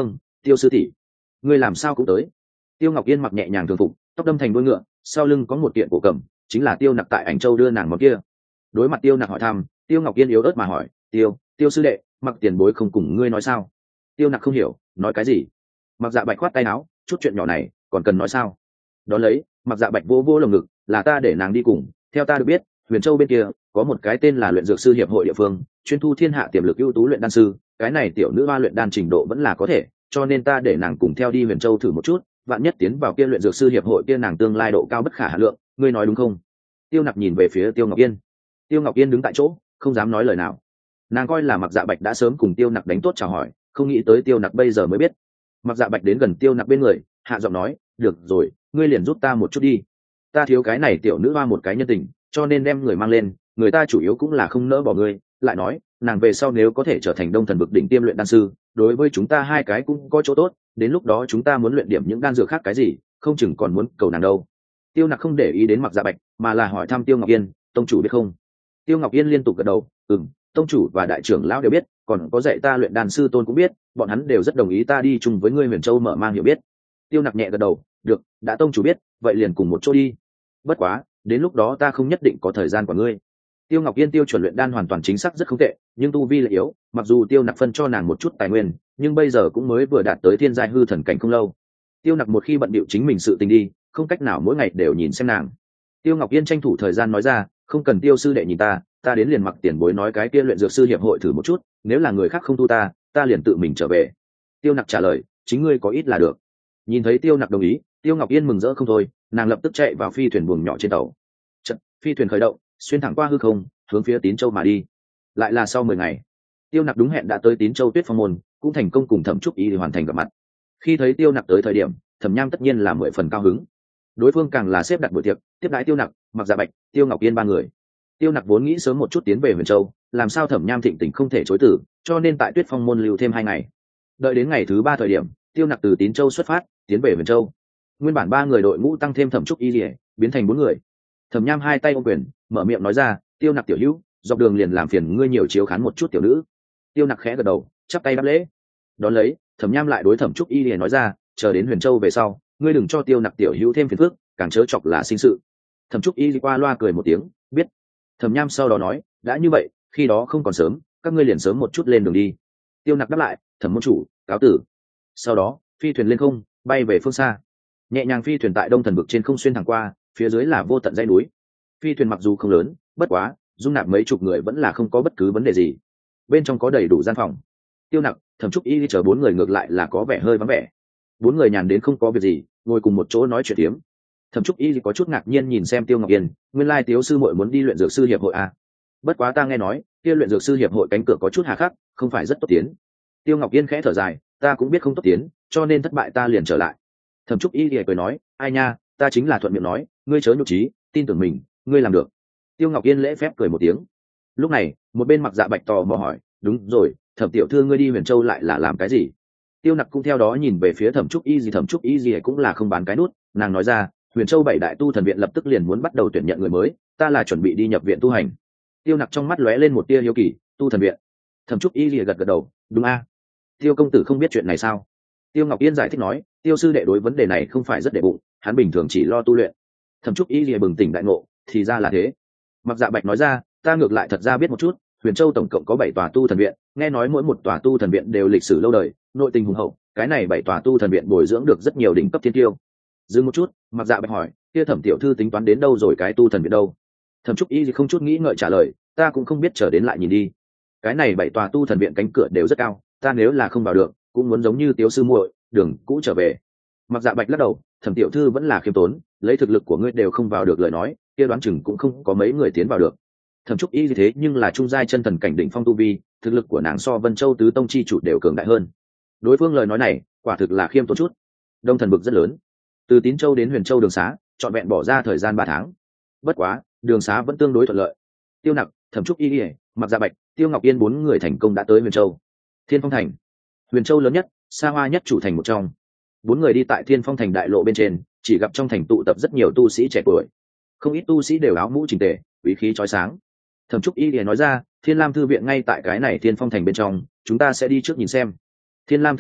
tiêu sư tỷ, ngươi làm sao cũng tới. Tiêu Ngọc Yên mặc nhẹ nhàng thường phục, tóc đâm thành đuôi ngựa, sau lưng có một kiện cổ cầm, chính là Tiêu Nặc tại Ảnh Châu đưa nàng món kia. Đối mặt Tiêu Nặc hỏi thăm, Tiêu Ngọc Yên yếu ớt mà hỏi, tiêu tiêu sư đệ, Mặc tiền bối không cùng ngươi nói sao? Tiêu Nặc không hiểu, nói cái gì? Mặc Dạ Bạch khoát tay áo, chút chuyện nhỏ này còn cần nói sao? Đó lấy, Mặc Dạ Bạch vô vô lồng ngực, là ta để nàng đi cùng. Theo ta được biết, Huyền Châu bên kia có một cái tên là Luyện Dược sư hiệp hội địa phương, chuyên thu thiên hạ tiềm lực ưu tú luyện đan sư. Cái này tiểu nữ hoa luyện đan trình độ vẫn là có thể, cho nên ta để nàng cùng theo đi Huyền Châu thử một chút. Vạn nhất tiến vào kia Luyện Dược sư hiệp hội kia, nàng tương lai độ cao bất khả hà lượng. Ngươi nói đúng không? Tiêu Nặc nhìn về phía Tiêu Ngọc Yên. Tiêu Ngọc Yên đứng tại chỗ, không dám nói lời nào. Nàng coi là Mặc Dạ Bạch đã sớm cùng Tiêu Nặc đánh tốt chào hỏi, không nghĩ tới Tiêu Nặc bây giờ mới biết. Mặc Dạ Bạch đến gần Tiêu Nặc bên người, hạ giọng nói, được rồi, ngươi liền giúp ta một chút đi. Ta thiếu cái này tiểu nữ hoa một cái nhân tình, cho nên đem người mang lên. Người ta chủ yếu cũng là không nỡ bỏ ngươi. Lại nói, nàng về sau nếu có thể trở thành Đông Thần vực đỉnh tiêm luyện đan sư, đối với chúng ta hai cái cũng có chỗ tốt. Đến lúc đó chúng ta muốn luyện điểm những đan dược khác cái gì, không chừng còn muốn cầu nàng đâu. Tiêu Nặc không để ý đến Mặc Dạ Bạch, mà là hỏi thăm Tiêu Ngọc Yên, tông chủ biết không? Tiêu Ngọc Yên liên tục gật đầu, ừm, tông chủ và đại trưởng lão đều biết, còn có dạy ta luyện đan sư Tôn cũng biết, bọn hắn đều rất đồng ý ta đi chung với ngươi Huyền Châu mở mang hiểu biết. Tiêu Nặc nhẹ gật đầu, được, đã tông chủ biết, vậy liền cùng một chỗ đi. Bất quá, đến lúc đó ta không nhất định có thời gian của ngươi. Tiêu Ngọc Yên tiêu chuẩn luyện đan hoàn toàn chính xác rất không tệ, nhưng tu vi lại yếu, mặc dù Tiêu Nặc phân cho nàng một chút tài nguyên, nhưng bây giờ cũng mới vừa đạt tới thiên giai hư thần cảnh không lâu. Tiêu Nặc một khi bận bịu chính mình sự tình đi, không cách nào mỗi ngày đều nhìn xem nàng. Tiêu Ngọc Yên tranh thủ thời gian nói ra, không cần Tiêu sư đệ nhìn ta, ta đến liền Mặc tiền bối nói cái kia luyện dược sư hiệp hội thử một chút, nếu là người khác không thu ta, ta liền tự mình trở về. Tiêu Nặc trả lời, chính ngươi có ít là được. Nhìn thấy Tiêu Nặc đồng ý, Tiêu Ngọc Yên mừng rỡ không thôi, nàng lập tức chạy vào phi thuyền buồng nhỏ trên tàu. Trận, phi thuyền khởi động, xuyên thẳng qua hư không, hướng phía Tín Châu mà đi. Lại là sau mười ngày, Tiêu Nặc đúng hẹn đã tới Tín Châu Tuyết Phong môn, cũng thành công cùng Thẩm Trúc Y hoàn thành gặp mặt. Khi thấy Tiêu Nặc tới thời điểm, Thẩm Nham tất nhiên là mười phần cao hứng. Đối phương càng là xếp đặt buổi tiệc, tiếp đãi Tiêu Nặc, Mặc Dạ Bạch, Tiêu Ngọc Yên ba người. Tiêu Nặc vốn nghĩ sớm một chút tiến về Huyền Châu, làm sao Thẩm Nham thịnh tình không thể chối từ, cho nên tại Tuyết Phong môn lưu thêm hai ngày. Đợi đến ngày thứ ba thời điểm, Tiêu Nặc từ Tín Châu xuất phát, tiến về Huyền Châu. Nguyên bản ba người đội ngũ tăng thêm Thẩm Trúc Y Liễu, biến thành bốn người. Thẩm Nham hai tay ôm quyền, mở miệng nói ra, Tiêu Nặc tiểu hữu, dọc đường liền làm phiền ngươi nhiều chiếu khán một chút tiểu nữ. Tiêu Nặc khẽ gật đầu, chắp tay đáp lễ. Đón lấy, Thẩm Nham lại đối Thẩm Trúc Y Liễu nói ra, chờ đến Huyền Châu về sau, ngươi đừng cho Tiêu Nặc tiểu hữu thêm phiền phức, càng chớ chọc là sinh sự. Thẩm Trúc Y qua loa cười một tiếng, biết. Thẩm Nham sau đó nói, đã như vậy, khi đó không còn sớm, các ngươi liền sớm một chút lên đường đi. Tiêu Nặc đáp lại, Thẩm môn chủ, cáo tử. Sau đó, phi thuyền lên không, bay về phương xa. Nhẹ nhàng phi thuyền tại Đông Thần vực trên không xuyên thẳng qua, phía dưới là vô tận dãy núi. Phi thuyền mặc dù không lớn, bất quá, dung nạp mấy chục người vẫn là không có bất cứ vấn đề gì. Bên trong có đầy đủ gian phòng. Tiêu Nặc, Thẩm Trúc Y chờ bốn người ngược lại là có vẻ hơi vắng vẻ. Bốn người nhàn đến không có việc gì, ngồi cùng một chỗ nói chuyện tiếm. Thẩm Trúc Y có chút ngạc nhiên nhìn xem Tiêu Ngọc Yên, nguyên lai Tiếu sư muội muốn đi luyện dược sư hiệp hội à? Bất quá ta nghe nói, kia luyện dược sư hiệp hội cánh cửa có chút hà khắc, không phải rất tốt tiến. Tiêu Ngọc Yên khẽ thở dài, ta cũng biết không tốt tiến, cho nên thất bại ta liền trở lại. Thẩm Trúc Y cười nói, ai nha, ta chính là thuận miệng nói, ngươi chớ nhục trí, tin tưởng mình, ngươi làm được. Tiêu Ngọc Yên lễ phép cười một tiếng. Lúc này, một bên Mặc Dạ Bạch tò mò hỏi, đúng rồi, Thẩm tiểu thư ngươi đi Huyền Châu lại là làm cái gì? Tiêu Nặc cũng theo đó nhìn về phía Thẩm Trúc Y gì, Thẩm Trúc Y gì cũng là không bán cái nút, nàng nói ra, Huyền Châu bảy đại tu thần viện lập tức liền muốn bắt đầu tuyển nhận người mới, ta là chuẩn bị đi nhập viện tu hành. Tiêu Nặc trong mắt lóe lên một tia hiếu kỳ, tu thần viện. Thẩm Trúc Y lìa gật gật đầu, đúng a. Tiêu công tử không biết chuyện này sao? Tiêu Ngọc Yên giải thích nói, Tiêu sư đệ đối vấn đề này không phải rất để bụng, hắn bình thường chỉ lo tu luyện. Thẩm Trúc Y lìa bừng tỉnh đại ngộ, thì ra là thế. Mặc Dạ Bạch nói ra, ta ngược lại thật ra biết một chút, Huyền Châu tổng cộng có bảy tòa tu thần viện, nghe nói mỗi một tòa tu thần viện đều lịch sử lâu đời, nội tình hùng hậu, cái này bảy tòa tu thần viện bồi dưỡng được rất nhiều đỉnh cấp thiên tiêu. Dừng một chút, Mặc Dạ Bạch hỏi, kia Thẩm tiểu thư tính toán đến đâu rồi cái tu thần viện đâu? Thẩm Trúc Y thì không chút nghĩ ngợi trả lời, ta cũng không biết, chờ đến lại nhìn đi. Cái này bảy tòa tu thần viện cánh cửa đều rất cao, ta nếu là không vào được, cũng muốn giống như Tiếu sư muội, đường cũ trở về. Mặc Dạ Bạch lắc đầu, Thẩm tiểu thư vẫn là khiêm tốn, lấy thực lực của ngươi đều không vào được lời nói, kia đoán chừng cũng không có mấy người tiến vào được. Thẩm Trúc Y như thế nhưng là trung giai chân thần cảnh đỉnh phong tu vi, thực lực của nàng so Vân Châu tứ tông chi chủ đều cường đại hơn. Đối phương lời nói này, quả thực là khiêm tốn chút. Đông Thần vực rất lớn, từ Tín Châu đến Huyền Châu đường xá, trọn vẹn bỏ ra thời gian ba tháng. Bất quá, đường xá vẫn tương đối thuận lợi. Tiêu Nặc, Thẩm Trúc Y, Mặc Dạ Bạch, Tiêu Ngọc Yên bốn người thành công đã tới Huyền Châu. Thiên Phong thành, Huyền Châu lớn nhất, xa hoa nhất chủ thành một trong. Bốn người đi tại Thiên Phong thành đại lộ bên trên, chỉ gặp trong thành tụ tập rất nhiều tu sĩ trẻ tuổi. Không ít tu sĩ đều áo mũ chỉnh tề, quý khí chói sáng. Thẩm Trúc Y nói ra, Thiên Lam thư viện ngay tại cái này Thiên Phong thành bên trong, chúng ta sẽ đi trước nhìn xem. Thiên Lam thư viện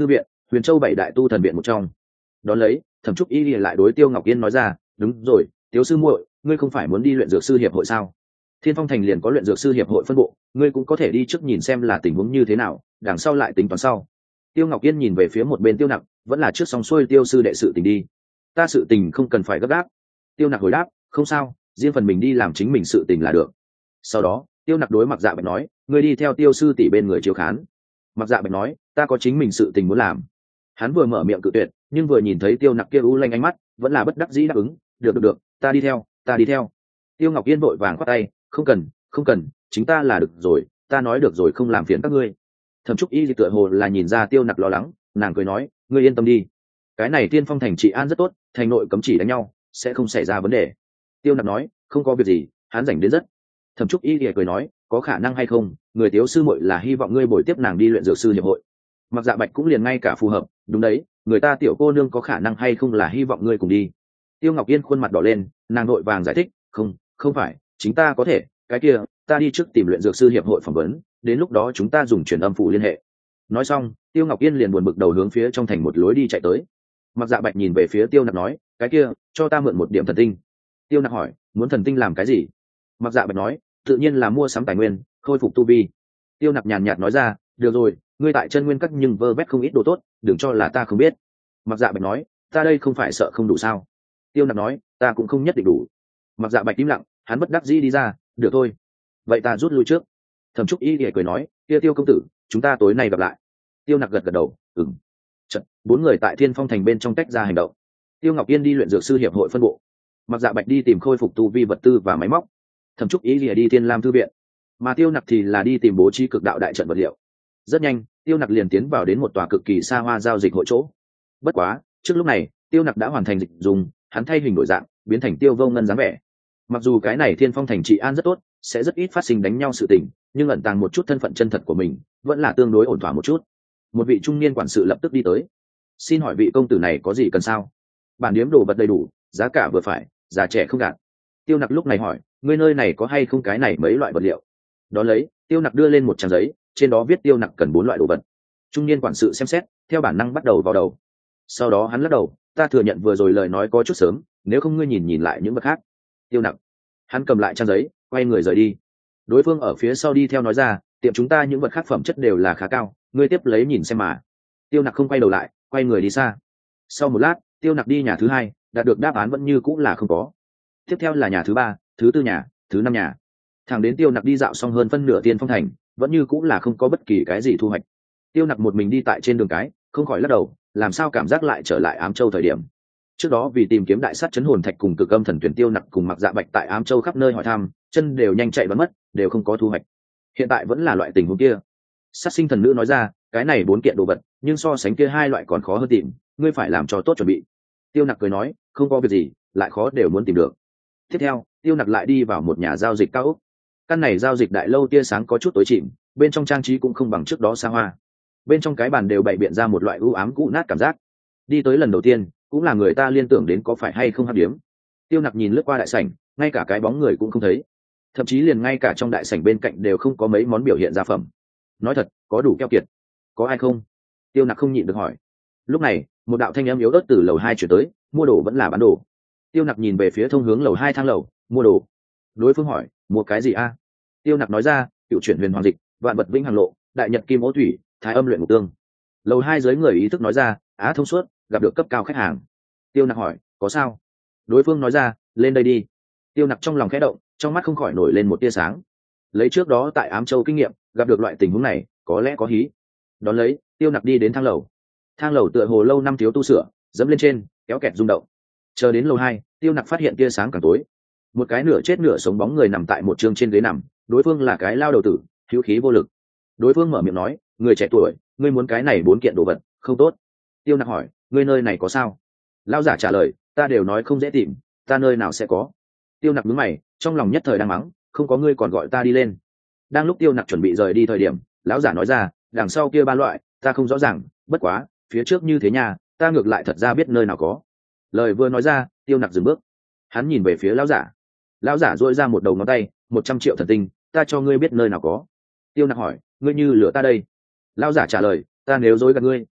Huyền Châu bảy đại tu thần viện một trong. Đón lấy, Thẩm Trúc Y lại đối Tiêu Ngọc Yên nói ra, đúng rồi, Tiếu sư muội, ngươi không phải muốn đi luyện dược sư hiệp hội sao? Thiên Phong thành liền có luyện dược sư hiệp hội phân bộ, ngươi cũng có thể đi trước nhìn xem là tình huống như thế nào, đằng sau lại tính toán sau. Tiêu Ngọc Yên nhìn về phía một bên Tiêu Nặc, vẫn là trước xong xuôi Tiêu sư đệ sự tình đi. Ta sự tình không cần phải gấp gáp. Tiêu Nặc hồi đáp, không sao, riêng phần mình đi làm chính mình sự tình là được. Sau đó, Tiêu Nặc đối Mặc Dạ Bạch nói, ngươi đi theo Tiêu sư tỷ bên người chiếu khán. Mặc Dạ Bạch nói, ta có chính mình sự tình muốn làm. Hắn vừa mở miệng cự tuyệt, nhưng vừa nhìn thấy Tiêu Nặc kia u lanh ánh mắt, vẫn là bất đắc dĩ đáp ứng, được được được, ta đi theo, ta đi theo. Tiêu Ngọc Yên vội vàng khoát tay, không cần, không cần, chính ta là được rồi, ta nói được rồi, không làm phiền các ngươi. Thẩm Trúc Y tựa hồ là nhìn ra Tiêu Nặc lo lắng, nàng cười nói, ngươi yên tâm đi, cái này Tiên Phong thành trị an rất tốt, thành nội cấm chỉ đánh nhau, sẽ không xảy ra vấn đề. Tiêu Nặc nói, không có việc gì, hắn rảnh đến rất. Thẩm Trúc Y cười nói, có khả năng hay không, người Tiếu sư muội là hy vọng ngươi bồi tiếp nàng đi luyện dược sư hiệp hội. Mặc Dạ Bạch cũng liền ngay cả phù hợp, đúng đấy, người ta tiểu cô nương có khả năng hay không là hy vọng ngươi cùng đi. Tiêu Ngọc Yên khuôn mặt đỏ lên, nàng nội vàng giải thích, không, không phải, chính ta có thể, cái kia, ta đi trước tìm luyện dược sư hiệp hội phỏng vấn, đến lúc đó chúng ta dùng truyền âm phụ liên hệ. Nói xong, Tiêu Ngọc Yên liền buồn bực đầu hướng phía trong thành một lối đi chạy tới. Mặc Dạ Bạch nhìn về phía Tiêu Nặc nói, cái kia, cho ta mượn một điểm thần tinh. Tiêu Nặc hỏi, muốn thần tinh làm cái gì? Mặc Dạ Bạch nói, tự nhiên là mua sắm tài nguyên, khôi phục tu vi. Tiêu Nặc nhàn nhạt nói ra, được rồi, ngươi tại chân nguyên các nhưng vơ vét không ít đồ tốt, đừng cho là ta không biết. Mặc Dạ Bạch nói, ta đây không phải sợ không đủ sao? Tiêu Nặc nói, ta cũng không nhất định đủ. Mặc Dạ Bạch im lặng, hắn bất đắc dĩ đi ra, được thôi, vậy ta rút lui trước. Thẩm Trúc Y cười nói, kia Tiêu công tử, chúng ta tối nay gặp lại. Tiêu Nặc gật gật đầu, ừm. Chật, bốn người tại Thiên Phong thành bên trong tách ra hành động. Tiêu Ngọc Yên đi luyện dược sư hiệp hội phân bộ, Mặc Dạ Bạch đi tìm khôi phục tu vi vật tư và máy móc, Thẩm Trúc Y đi Thiên Lam thư viện, mà Tiêu Nặc thì là đi tìm bố trí cực đạo đại trận vật liệu. Rất nhanh, Tiêu Nặc liền tiến vào đến một tòa cực kỳ xa hoa giao dịch hội chỗ. Bất quá, trước lúc này, Tiêu Nặc đã hoàn thành dịch dùng, hắn thay hình đổi dạng, biến thành Tiêu Vô Ngân dáng vẻ. Mặc dù cái này Thiên Phong thành trị an rất tốt, sẽ rất ít phát sinh đánh nhau sự tình, nhưng ẩn tàng một chút thân phận chân thật của mình, vẫn là tương đối ổn thỏa một chút. Một vị trung niên quản sự lập tức đi tới, xin hỏi vị công tử này có gì cần sao? Bản điếm đồ vật đầy đủ, giá cả vừa phải, già trẻ không gạt. Tiêu Nặc lúc này hỏi, ngươi nơi này có hay không cái này mấy loại vật liệu? Đó lấy, Tiêu Nặc đưa lên một trang giấy, trên đó viết Tiêu Nặc cần bốn loại đồ vật. Trung niên quản sự xem xét, theo bản năng bắt đầu vào đầu. Sau đó hắn lắc đầu, ta thừa nhận vừa rồi lời nói có chút sớm, nếu không ngươi nhìn nhìn lại những vật khác. Tiêu Nặc, hắn cầm lại trang giấy, quay người rời đi. Đối phương ở phía sau đi theo nói ra, tiệm chúng ta những vật khác phẩm chất đều là khá cao, ngươi tiếp lấy nhìn xem mà. Tiêu Nặc không quay đầu lại, quay người đi xa. Sau một lát, Tiêu Nặc đi nhà thứ hai, đạt được đáp án vẫn như cũng là không có. Tiếp theo là nhà thứ ba, thứ tư nhà, thứ năm nhà. Thẳng đến Tiêu Nặc đi dạo xong hơn phân nửa Tiên Phong thành, vẫn như cũng là không có bất kỳ cái gì thu hoạch. Tiêu Nặc một mình đi tại trên đường cái, không khỏi lắc đầu, làm sao cảm giác lại trở lại Ám Châu thời điểm. Trước đó vì tìm kiếm đại sát chấn hồn thạch cùng cực âm thần tuyển, Tiêu Nặc cùng Mặc Dạ Bạch tại Ám Châu khắp nơi hỏi thăm, chân đều nhanh chạy bắn mất, đều không có thu hoạch. Hiện tại vẫn là loại tình huống kia. Sát sinh thần nữ nói ra, cái này bốn kiện đồ vật, nhưng so sánh kia hai loại còn khó hơn tìm, ngươi phải làm cho tốt chuẩn bị. Tiêu Nặc cười nói, không có việc gì, lại khó đều muốn tìm được. Tiếp theo, Tiêu Nặc lại đi vào một nhà giao dịch cao ốc. Căn này giao dịch đại lâu tia sáng có chút tối chìm, bên trong trang trí cũng không bằng trước đó xa hoa. Bên trong cái bàn đều bày biện ra một loại u ám cũ nát cảm giác. Đi tới lần đầu tiên, cũng là người ta liên tưởng đến có phải hay không hấp điếm. Tiêu Nặc nhìn lướt qua đại sảnh, ngay cả cái bóng người cũng không thấy, thậm chí liền ngay cả trong đại sảnh bên cạnh đều không có mấy món biểu hiện ra phẩm. Nói thật, có đủ keo kiệt. Có ai không? Tiêu Nặc không nhịn được hỏi. Lúc này, một đạo thanh âm yếu ớt từ lầu hai chuyển tới, mua đồ vẫn là bán đồ. Tiêu Nặc nhìn về phía thông hướng lầu hai thang lầu, mua đồ. Đối phương hỏi, mua cái gì a? Tiêu Nặc nói ra, cựu chuyển huyền hoàng dịch, vạn vật vĩnh hằng lộ, đại nhật kim ố thủy, thái âm luyện ngục tương. Lầu hai dưới người ý thức nói ra, á thông suốt, gặp được cấp cao khách hàng. Tiêu Nặc hỏi, có sao? Đối phương nói ra, lên đây đi. Tiêu Nặc trong lòng khẽ động, trong mắt không khỏi nổi lên một tia sáng. Lấy trước đó tại Ám Châu kinh nghiệm, gặp được loại tình huống này, có lẽ có hí. Đón lấy, Tiêu Nặc đi đến thang lầu. Thang lầu tựa hồ lâu năm thiếu tu sửa, dẫm lên trên, kéo kẹt rung động. Chờ đến lầu hai, Tiêu Nặc phát hiện tia sáng càng tối. Một cái nửa chết nửa sống bóng người nằm tại một trường trên ghế nằm, đối phương là cái lao đầu tử, hữu khí vô lực. Đối phương mở miệng nói, người trẻ tuổi, ngươi muốn cái này bốn kiện đồ vật, không tốt. Tiêu Nặc hỏi, ngươi nơi này có sao? Lao giả trả lời, ta đều nói không dễ tìm, ta nơi nào sẽ có. Tiêu Nặc nhướng mày, trong lòng nhất thời đang mắng, không có ngươi còn gọi ta đi lên. Đang lúc Tiêu Nặc chuẩn bị rời đi thời điểm, lão giả nói ra, đằng sau kia ba loại, ta không rõ ràng, bất quá, phía trước như thế nhà, ta ngược lại thật ra biết nơi nào có. Lời vừa nói ra, Tiêu Nặc dừng bước. Hắn nhìn về phía lão giả. Lão giả duỗi ra một đầu ngón tay, một trăm triệu thần tinh, ta cho ngươi biết nơi nào có. Tiêu Nặc hỏi, ngươi như lừa ta đây. Lão giả trả lời, ta nếu dối gạt ngươi,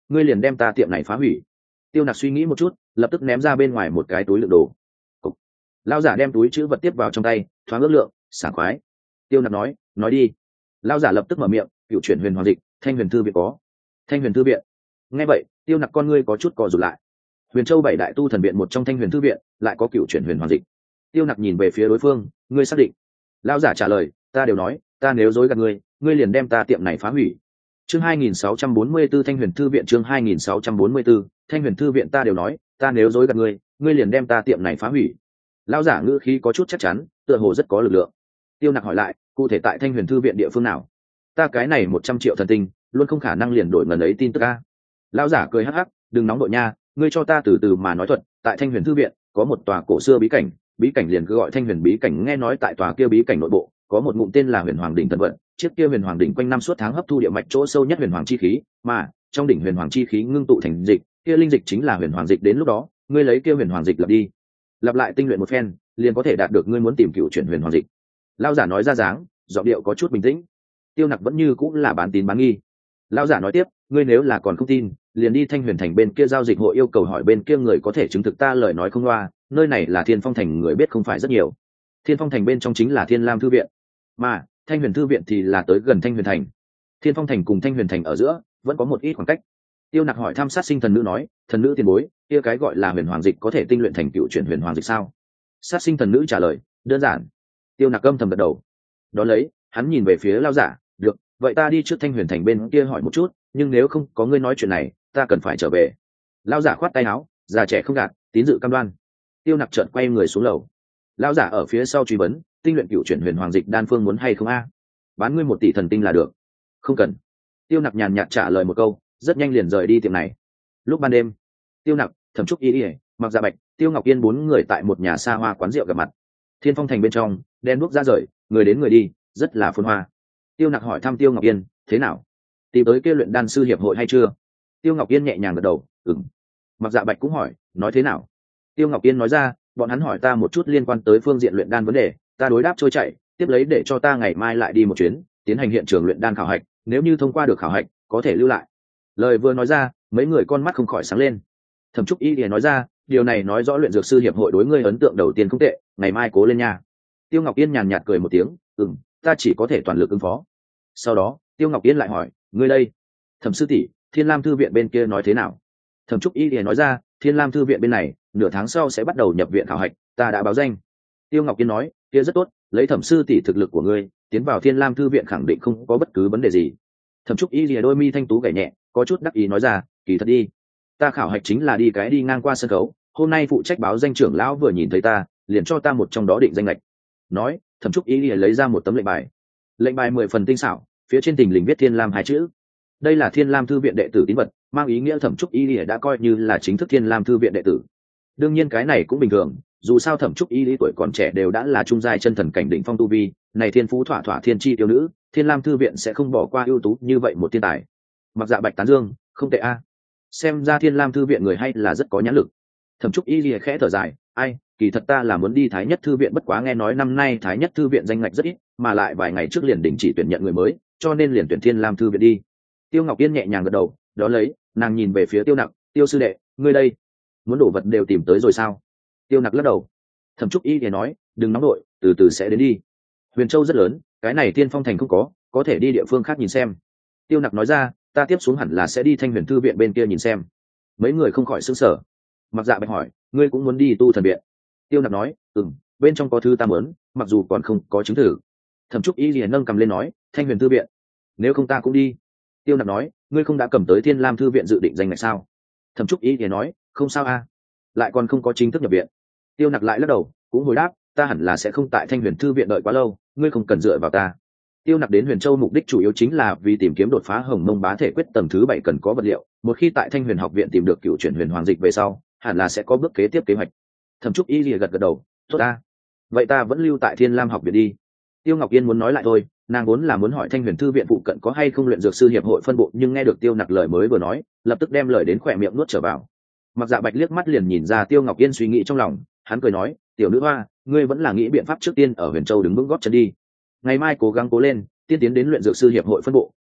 ngươi liền đem ta tiệm này phá hủy. Tiêu Nặc suy nghĩ một chút, lập tức ném ra bên ngoài một cái túi đựng đồ. Cục. Lão giả đem túi chữ vật tiếp vào trong tay, thoáng ước lượng, sảng khoái. Tiêu Nặc nói, nói đi. Lão giả lập tức mở miệng, cựu chuyển huyền hoàng dịch, Thanh Huyền Thư viện có. Thanh Huyền Thư viện. Nghe vậy, Tiêu Nặc con ngươi có chút co rụt lại. Huyền Châu bảy đại tu thần viện một trong Thanh Huyền Thư viện, lại có cựu chuyển huyền hoàng dịch. Tiêu Nặc nhìn về phía đối phương, ngươi xác định? Lão giả trả lời, ta đều nói, ta nếu dối gạt ngươi, ngươi liền đem ta tiệm này phá hủy. Chương hai nghìn sáu trăm bốn mươi 46 Thanh Huyền Thư viện chương hai nghìn sáu trăm bốn mươi 46, Thanh Huyền Thư viện ta đều nói, ta nếu dối gạt ngươi, ngươi liền đem ta tiệm này phá hủy. Lão giả ngữ khí có chút chắc chắn, tựa hồ rất có lực lượng. Tiêu Nặc hỏi lại, cụ thể tại Thanh Huyền Thư viện địa phương nào? Ta cái này một trăm triệu thần tinh, luôn không khả năng liền đổi ngần ấy tin tức a. Lão giả cười hắc hắc, đừng nóng đội nha, ngươi cho ta từ từ mà nói thuật, tại Thanh Huyền Thư viện có một tòa cổ xưa bí cảnh, bí cảnh liền cứ gọi Thanh Huyền bí cảnh, nghe nói tại tòa kia bí cảnh nội bộ có một ngụm tên là Huyền Hoàng đỉnh thần vận, chiếc kia Huyền Hoàng đỉnh quanh năm suốt tháng hấp thu địa mạch chỗ sâu nhất huyền hoàng chi khí, mà trong đỉnh huyền hoàng chi khí ngưng tụ thành dịch, kia linh dịch chính là huyền hoàng dịch, đến lúc đó, ngươi lấy kia huyền hoàng dịch lặp đi, lặp lại tinh luyện một phen, liền có thể đạt được ngươi muốn tìm cựu chuyển huyền hoàng dịch. Lão giả nói ra dáng, giọng điệu có chút bình tĩnh. Tiêu Nặc vẫn như cũng là bán tín bán nghi. Lão giả nói tiếp, ngươi nếu là còn không tin, liền đi Thanh Huyền thành bên kia giao dịch hội yêu cầu hỏi bên kia người có thể chứng thực ta lời nói không loa, nơi này là Thiên Phong thành, người biết không phải rất nhiều. Thiên Phong thành bên trong chính là Thiên Lam thư viện, mà Thanh Huyền thư viện thì là tới gần Thanh Huyền thành. Thiên Phong thành cùng Thanh Huyền thành ở giữa vẫn có một ít khoảng cách. Tiêu Nặc hỏi thăm sát sinh thần nữ nói, thần nữ tiền bối, kia cái gọi là huyền hoàng dịch có thể tinh luyện thành cựu chuyển huyền hoàng dịch sao? Sát sinh thần nữ trả lời, đơn giản. Tiêu Nặc âm thầm gật đầu. Đó lấy, hắn nhìn về phía lão giả, được, vậy ta đi trước Thanh Huyền thành bên kia hỏi một chút, nhưng nếu không có ngươi nói chuyện này, ta cần phải trở về. Lão giả khoát tay áo, già trẻ không gạt, tín dự cam đoan. Tiêu Nặc chợt quay người xuống lầu. Lão giả ở phía sau truy vấn, tinh luyện cựu chuyển huyền hoàng dịch đan phương muốn hay không a? Bán ngươi một tỷ thần tinh là được. Không cần. Tiêu Nặc nhàn nhạt trả lời một câu, rất nhanh liền rời đi tiệm này. Lúc ban đêm, Tiêu Nặc, Thẩm Trúc Y Y, Mặc Dạ Bạch, Tiêu Ngọc Yên bốn người tại một nhà xa hoa quán rượu gặp mặt. Thiên Phong thành bên trong, đen đuốc ra rời, người đến người đi, rất là phồn hoa. Tiêu Nặc hỏi thăm Tiêu Ngọc Yên, thế nào? Tìm tới kia luyện đan sư hiệp hội hay chưa? Tiêu Ngọc Yên nhẹ nhàng gật đầu, ừm. Mặc Dạ Bạch cũng hỏi, nói thế nào? Tiêu Ngọc Yên nói ra, bọn hắn hỏi ta một chút liên quan tới phương diện luyện đan vấn đề, ta đối đáp trôi chảy, tiếp lấy để cho ta ngày mai lại đi một chuyến, tiến hành hiện trường luyện đan khảo hạch, nếu như thông qua được khảo hạch, có thể lưu lại. Lời vừa nói ra, mấy người con mắt không khỏi sáng lên. Thẩm Trúc Y liền nói ra, điều này nói rõ luyện dược sư hiệp hội đối ngươi ấn tượng đầu tiên không tệ, ngày mai cố lên nha. Tiêu Ngọc Yên nhàn nhạt cười một tiếng, ừm, ta chỉ có thể toàn lực ứng phó. Sau đó, Tiêu Ngọc Yên lại hỏi, ngươi đây, Thẩm sư tỷ, Thiên Lam thư viện bên kia nói thế nào? Thẩm Trúc Y liền nói ra, Thiên Lam thư viện bên này, nửa tháng sau sẽ bắt đầu nhập viện khảo hạch, ta đã báo danh. Tiêu Ngọc Yên nói, kia rất tốt, lấy Thẩm sư tỷ thực lực của ngươi, tiến vào Thiên Lam thư viện khẳng định không có bất cứ vấn đề gì. Thẩm Trúc Y lìa đôi mi thanh tú gảy nhẹ, có chút đắc ý nói ra, kỳ thật đi, ta khảo hạch chính là đi cái đi ngang qua sân khấu, hôm nay phụ trách báo danh trưởng lão vừa nhìn thấy ta, liền cho ta một trong đó định danh lệch. Nói, Thẩm Trúc Y lìa lấy ra một tấm lệnh bài. Lệnh bài mười phần tinh xảo, phía trên tình lình viết Thiên Lam hai chữ. Đây là Thiên Lam thư viện đệ tử tín vật, mang ý nghĩa Thẩm Trúc Y lìa đã coi như là chính thức Thiên Lam thư viện đệ tử. Đương nhiên cái này cũng bình thường, dù sao Thẩm Trúc Y lý tuổi còn trẻ đều đã là trung giai chân thần cảnh đỉnh phong tu vi, này thiên phú thỏa thỏa thiên chi yêu nữ, Thiên Lam thư viện sẽ không bỏ qua ưu tú như vậy một thiên tài. Mặc Dạ Bạch tán dương, không tệ a. Xem ra Thiên Lam thư viện người hay là rất có nhãn lực. Thẩm Trúc Y lìa khẽ thở dài, ai, kỳ thật ta là muốn đi Thái Nhất thư viện, bất quá nghe nói năm nay Thái Nhất thư viện danh ngạch rất ít, mà lại vài ngày trước liền đình chỉ tuyển nhận người mới, cho nên liền tuyển Thiên Lam thư viện đi. Tiêu Ngọc Yên nhẹ nhàng gật đầu, đó lấy, nàng nhìn về phía Tiêu Nặc, Tiêu sư đệ, ngươi đây, muốn đổ vật đều tìm tới rồi sao? Tiêu Nặc lắc đầu. Thẩm Trúc Y thì nói, đừng nóng đội, từ từ sẽ đến đi. Huyền Châu rất lớn, cái này Thiên Phong thành không có, có thể đi địa phương khác nhìn xem. Tiêu Nặc nói ra, ta tiếp xuống hẳn là sẽ đi Thanh Huyền thư viện bên kia nhìn xem. Mấy người không khỏi sững sờ. Mặc Dạ Bạch hỏi, ngươi cũng muốn đi tu thần viện? Tiêu Nặc nói, ừm, bên trong có thứ ta muốn, mặc dù còn không có chứng thử. Thẩm Trúc Y liền nâng cầm lên nói, Thanh Huyền thư viện, nếu không ta cũng đi. Tiêu Nặc nói, ngươi không đã cầm tới Thiên Lam thư viện dự định danh ngạch sao? Thẩm Trúc Y liền nói, không sao a, lại còn không có chính thức nhập viện. Tiêu Nặc lại lắc đầu, cũng hồi đáp, ta hẳn là sẽ không tại Thanh Huyền thư viện đợi quá lâu, ngươi không cần dựa vào ta. Tiêu Nặc đến Huyền Châu mục đích chủ yếu chính là vì tìm kiếm đột phá Hồng Mông Bá thể quyết tầng thứ bảy cần có vật liệu, một khi tại Thanh Huyền học viện tìm được cựu chuyển huyền hoàng dịch về sau, hẳn là sẽ có bước kế tiếp kế hoạch. Thẩm Trúc Y lìa gật gật đầu, tốt ta, vậy ta vẫn lưu tại Thiên Lam học viện đi. Tiêu Ngọc Yên muốn nói lại thôi, nàng vốn là muốn hỏi Thanh Huyền thư viện phụ cận có hay không luyện dược sư hiệp hội phân bộ, nhưng nghe được Tiêu Nặc lời mới vừa nói, lập tức đem lời đến khỏe miệng nuốt trở vào. Mặc Dạ Bạch liếc mắt liền nhìn ra Tiêu Ngọc Yên suy nghĩ trong lòng, hắn cười nói, tiểu nữ hoa, ngươi vẫn là nghĩ biện pháp trước tiên ở Huyền Châu đứng vững gót chân đi, ngày mai cố gắng cố lên, tiên tiến đến luyện dược sư hiệp hội phân bộ,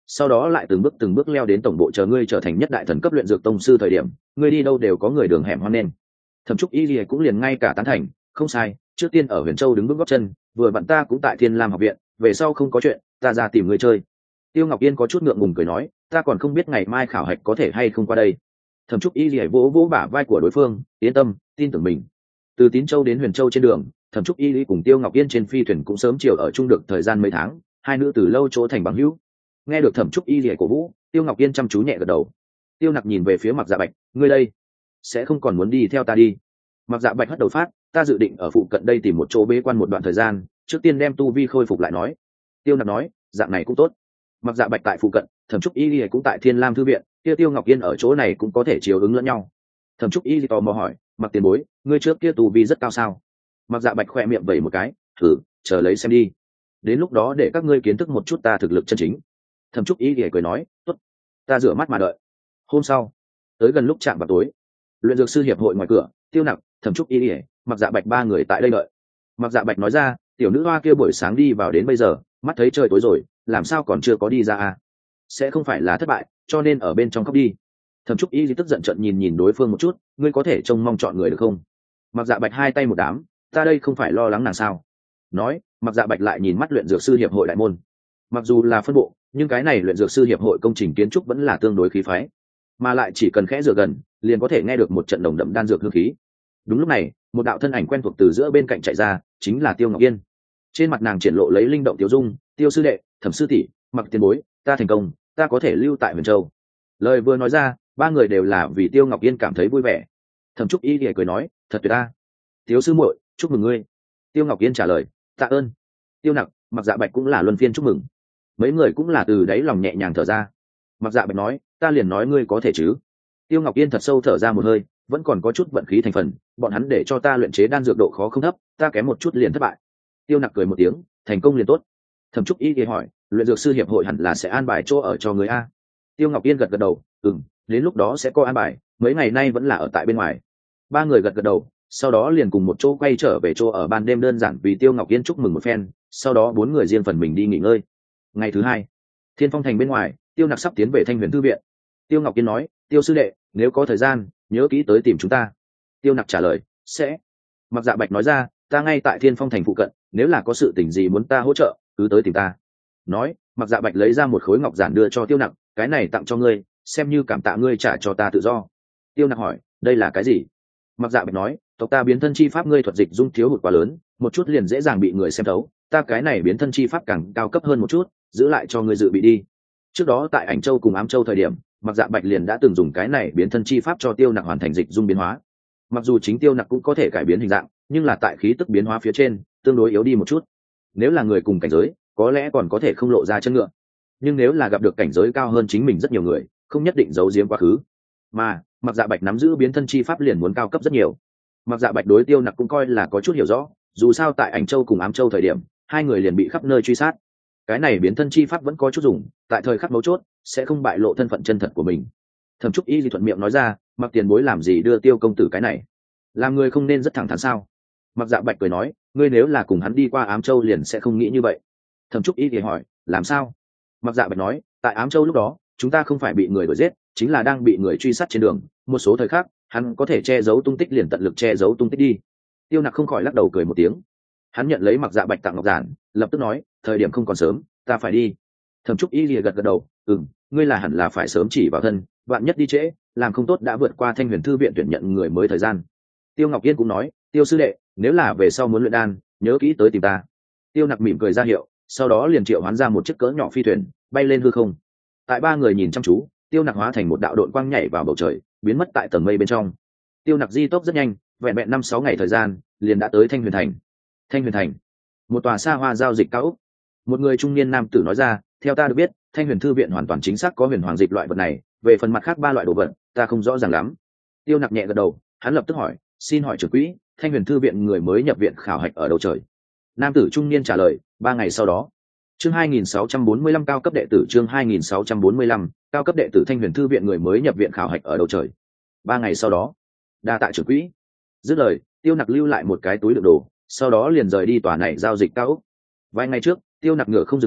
sau đó lại từng bước từng bước leo đến tổng bộ, chờ ngươi trở thành nhất đại thần cấp luyện dược tông sư thời điểm, ngươi đi đâu đều có người đường hẻm hoan nên. Thẩm Trúc Y Lìa cũng liền ngay cả tán thành, không sai, trước tiên ở Huyền Châu đứng vững gót chân, vừa vặn ta cũng tại Thiên Lam học viện, về sau không có chuyện, ta ra tìm ngươi chơi. Tiêu Ngọc Yên có chút ngượng ngùng cười nói, ta còn không biết ngày mai khảo hạch có thể hay không qua đây. Thẩm Trúc Y Lìa vỗ vỗ bả vai của đối phương, yên tâm, tin tưởng mình. Từ Tín Châu đến Huyền Châu trên đường, Thẩm Trúc Y Lý cùng Tiêu Ngọc Yên trên phi thuyền cũng sớm chiều ở chung được thời gian mấy tháng, hai nữ từ lâu chỗ thành bằng hữu. Nghe được Thẩm Trúc Y Lìa cổ vũ, Tiêu Ngọc Yên chăm chú nhẹ gật đầu. Tiêu Nặc nhìn về phía Mặc Dạ Bạch, ngươi đây sẽ không còn muốn đi theo ta đi? Mặc Dạ Bạch hất đầu phát, ta dự định ở phụ cận đây tìm một chỗ bế quan một đoạn thời gian, trước tiên đem tu vi khôi phục lại nói. Tiêu Nặc nói, dạng này cũng tốt. Mặc Dạ Bạch tại phụ cận, Thẩm Trúc Y Lìa cũng tại Thiên Lam thư viện, kia Tiêu Ngọc Yên ở chỗ này cũng có thể chiều ứng lẫn nhau. Thẩm Trúc Y tò mò hỏi, Mặc tiền bối, ngươi trước kia tu vi rất cao sao? Mặc Dạ Bạch khỏe miệng vẩy một cái, thử, chờ lấy xem đi. Đến lúc đó để các ngươi kiến thức một chút ta thực lực chân chính. Thẩm Trúc Y cười nói, tốt, ta rửa mắt mà đợi. Hôm sau, tới gần lúc chạm vào tối, luyện dược sư hiệp hội ngoài cửa, Tiêu Nặc, Thẩm Trúc Y, Mặc Dạ Bạch ba người tại đây đợi. Mặc Dạ Bạch nói ra, tiểu nữ hoa kia buổi sáng đi vào đến bây giờ, mắt thấy trời tối rồi, làm sao còn chưa có đi ra à? Sẽ không phải là thất bại, cho nên ở bên trong khóc đi. Thẩm Trúc Y tức giận trợn nhìn nhìn đối phương một chút, ngươi có thể trông mong chọn người được không? Mặc Dạ Bạch hai tay một đám, ta đây không phải lo lắng nàng sao? Nói, Mặc Dạ Bạch lại nhìn mắt luyện dược sư hiệp hội đại môn. Mặc dù là phân bộ, nhưng cái này luyện dược sư hiệp hội công trình kiến trúc vẫn là tương đối khí phái, mà lại chỉ cần khẽ dựa gần, liền có thể nghe được một trận nồng đậm đan dược hương khí. Đúng lúc này, một đạo thân ảnh quen thuộc từ giữa bên cạnh chạy ra, chính là Tiêu Ngọc Yên. Trên mặt nàng triển lộ lấy linh động tiêu dung, Tiêu sư đệ, Thẩm sư tỷ, Mặc tiền bối, ta thành công, ta có thể lưu tại Huyền Châu. Lời vừa nói ra, ba người đều là vì Tiêu Ngọc Yên cảm thấy vui vẻ. Thẩm Trúc Y thì cười nói, thật tuyệt ta. Tiếu sư muội, chúc mừng ngươi. Tiêu Ngọc Yên trả lời, tạ ơn. Tiêu Nặc, Mặc Dạ Bạch cũng là luân phiên chúc mừng. Mấy người cũng là từ đáy lòng nhẹ nhàng thở ra. Mặc Dạ Bạch nói, ta liền nói ngươi có thể chứ. Tiêu Ngọc Yên thật sâu thở ra một hơi, vẫn còn có chút vận khí thành phần, bọn hắn để cho ta luyện chế đan dược độ khó không thấp, ta kém một chút liền thất bại. Tiêu Nặc cười một tiếng, thành công liền tốt. Thẩm Trúc Y thì hỏi, luyện dược sư hiệp hội hẳn là sẽ an bài chỗ ở cho người a? Tiêu Ngọc Yên gật gật đầu, ừm, đến lúc đó sẽ có an bài, mấy ngày nay vẫn là ở tại bên ngoài. Ba người gật gật đầu, sau đó liền cùng một chỗ quay trở về chỗ ở ban đêm, đơn giản vì Tiêu Ngọc Yên chúc mừng một phen, sau đó bốn người riêng phần mình đi nghỉ ngơi. Ngày thứ hai, Thiên Phong thành bên ngoài, Tiêu Nặc sắp tiến về Thanh Huyền thư viện. Tiêu Ngọc Yên nói, Tiêu sư đệ, nếu có thời gian, nhớ kỹ tới tìm chúng ta. Tiêu Nặc trả lời, sẽ. Mặc Dạ Bạch nói ra, ta ngay tại Thiên Phong thành phụ cận, nếu là có sự tình gì muốn ta hỗ trợ, cứ tới tìm ta. Nói, Mặc Dạ Bạch lấy ra một khối ngọc giản đưa cho Tiêu Nặc, cái này tặng cho ngươi, xem như cảm tạ ngươi trả cho ta tự do. Tiêu Nặc hỏi, đây là cái gì? Mặc Dạ Bạch nói, tộc ta biến thân chi pháp ngươi thuật dịch dung thiếu hụt quá lớn, một chút liền dễ dàng bị người xem thấu, ta cái này biến thân chi pháp càng cao cấp hơn một chút, giữ lại cho ngươi dự bị đi. Trước đó tại Ảnh Châu cùng Ám Châu thời điểm, Mặc Dạ Bạch liền đã từng dùng cái này biến thân chi pháp cho Tiêu Nặc hoàn thành dịch dung biến hóa. Mặc dù chính Tiêu Nặc cũng có thể cải biến hình dạng, nhưng là tại khí tức biến hóa phía trên tương đối yếu đi một chút. Nếu là người cùng cảnh giới, có lẽ còn có thể không lộ ra chân ngựa, nhưng nếu là gặp được cảnh giới cao hơn chính mình rất nhiều người, không nhất định giấu giếm quá khứ. Mà Mặc Dạ Bạch nắm giữ biến thân chi pháp liền muốn cao cấp rất nhiều. Mặc Dạ Bạch đối Tiêu Nặc cũng coi là có chút hiểu rõ, dù sao tại Ảnh Châu cùng Ám Châu thời điểm, hai người liền bị khắp nơi truy sát. Cái này biến thân chi pháp vẫn có chút dùng, tại thời khắc mấu chốt sẽ không bại lộ thân phận chân thật của mình. Thẩm Trúc Y thì thuận miệng nói ra, Mặc tiền bối làm gì đưa Tiêu công tử cái này? Làm người không nên rất thẳng thắn sao? Mặc Dạ Bạch cười nói, ngươi nếu là cùng hắn đi qua Ám Châu liền sẽ không nghĩ như vậy. Thẩm Trúc Y thì hỏi, làm sao? Mặc Dạ Bạch nói, tại Ám Châu lúc đó, chúng ta không phải bị người đuổi giết, chính là đang bị người truy sát trên đường, một số thời khắc, hắn có thể che giấu tung tích liền tận lực che giấu tung tích đi. Tiêu Nặc không khỏi lắc đầu cười một tiếng. Hắn nhận lấy Mặc Dạ Bạch tặng ngọc giản, lập tức nói, thời điểm không còn sớm, ta phải đi. Thẩm Trúc Y lìa gật gật đầu, ừm, ngươi là hẳn là phải sớm chỉ vào thân, vạn nhất đi trễ, làm không tốt đã vượt qua Thanh Huyền thư viện tuyển nhận người mới thời gian. Tiêu Ngọc Yên cũng nói, Tiêu sư đệ, nếu là về sau muốn luyện đan, nhớ kỹ tới tìm ta. Tiêu Nặc mỉm cười ra hiệu, sau đó liền triệu hoán ra một chiếc cỡ nhỏ phi thuyền, bay lên hư không. Tại ba người nhìn chăm chú, Tiêu Nặc hóa thành một đạo đội quang nhảy vào bầu trời, biến mất tại tầng mây bên trong. Tiêu Nặc di tốc rất nhanh, vẹn vẹn năm sáu ngày thời gian, liền đã tới Thanh Huyền thành. Thanh Huyền thành, một tòa xa hoa giao dịch cao ốc. Một người trung niên nam tử nói ra, theo ta được biết, Thanh Huyền thư viện hoàn toàn chính xác có huyền hoàng dịch loại vật này, về phần mặt khác ba loại đồ vật, ta không rõ ràng lắm. Tiêu Nặc nhẹ gật đầu, hắn lập tức hỏi, xin hỏi trưởng quỹ, Thanh Huyền thư viện người mới nhập viện khảo hạch ở đâu trời? Nam tử trung niên trả lời, ba ngày sau đó. Chương hai nghìn sáu trăm bốn mươi lăm cao cấp đệ tử, chương hai nghìn sáu trăm bốn mươi lăm cao cấp đệ tử Thanh Huyền thư viện người mới nhập viện khảo hạch ở đâu trời? Ba ngày sau đó. Đa tạ trưởng quỹ. Dứt lời, Tiêu Nặc lưu lại một cái túi đựng đồ, sau đó liền rời đi tòa này giao dịch cao ốc. Vài ngày trước, Tiêu Nặc ngựa không dừng bó,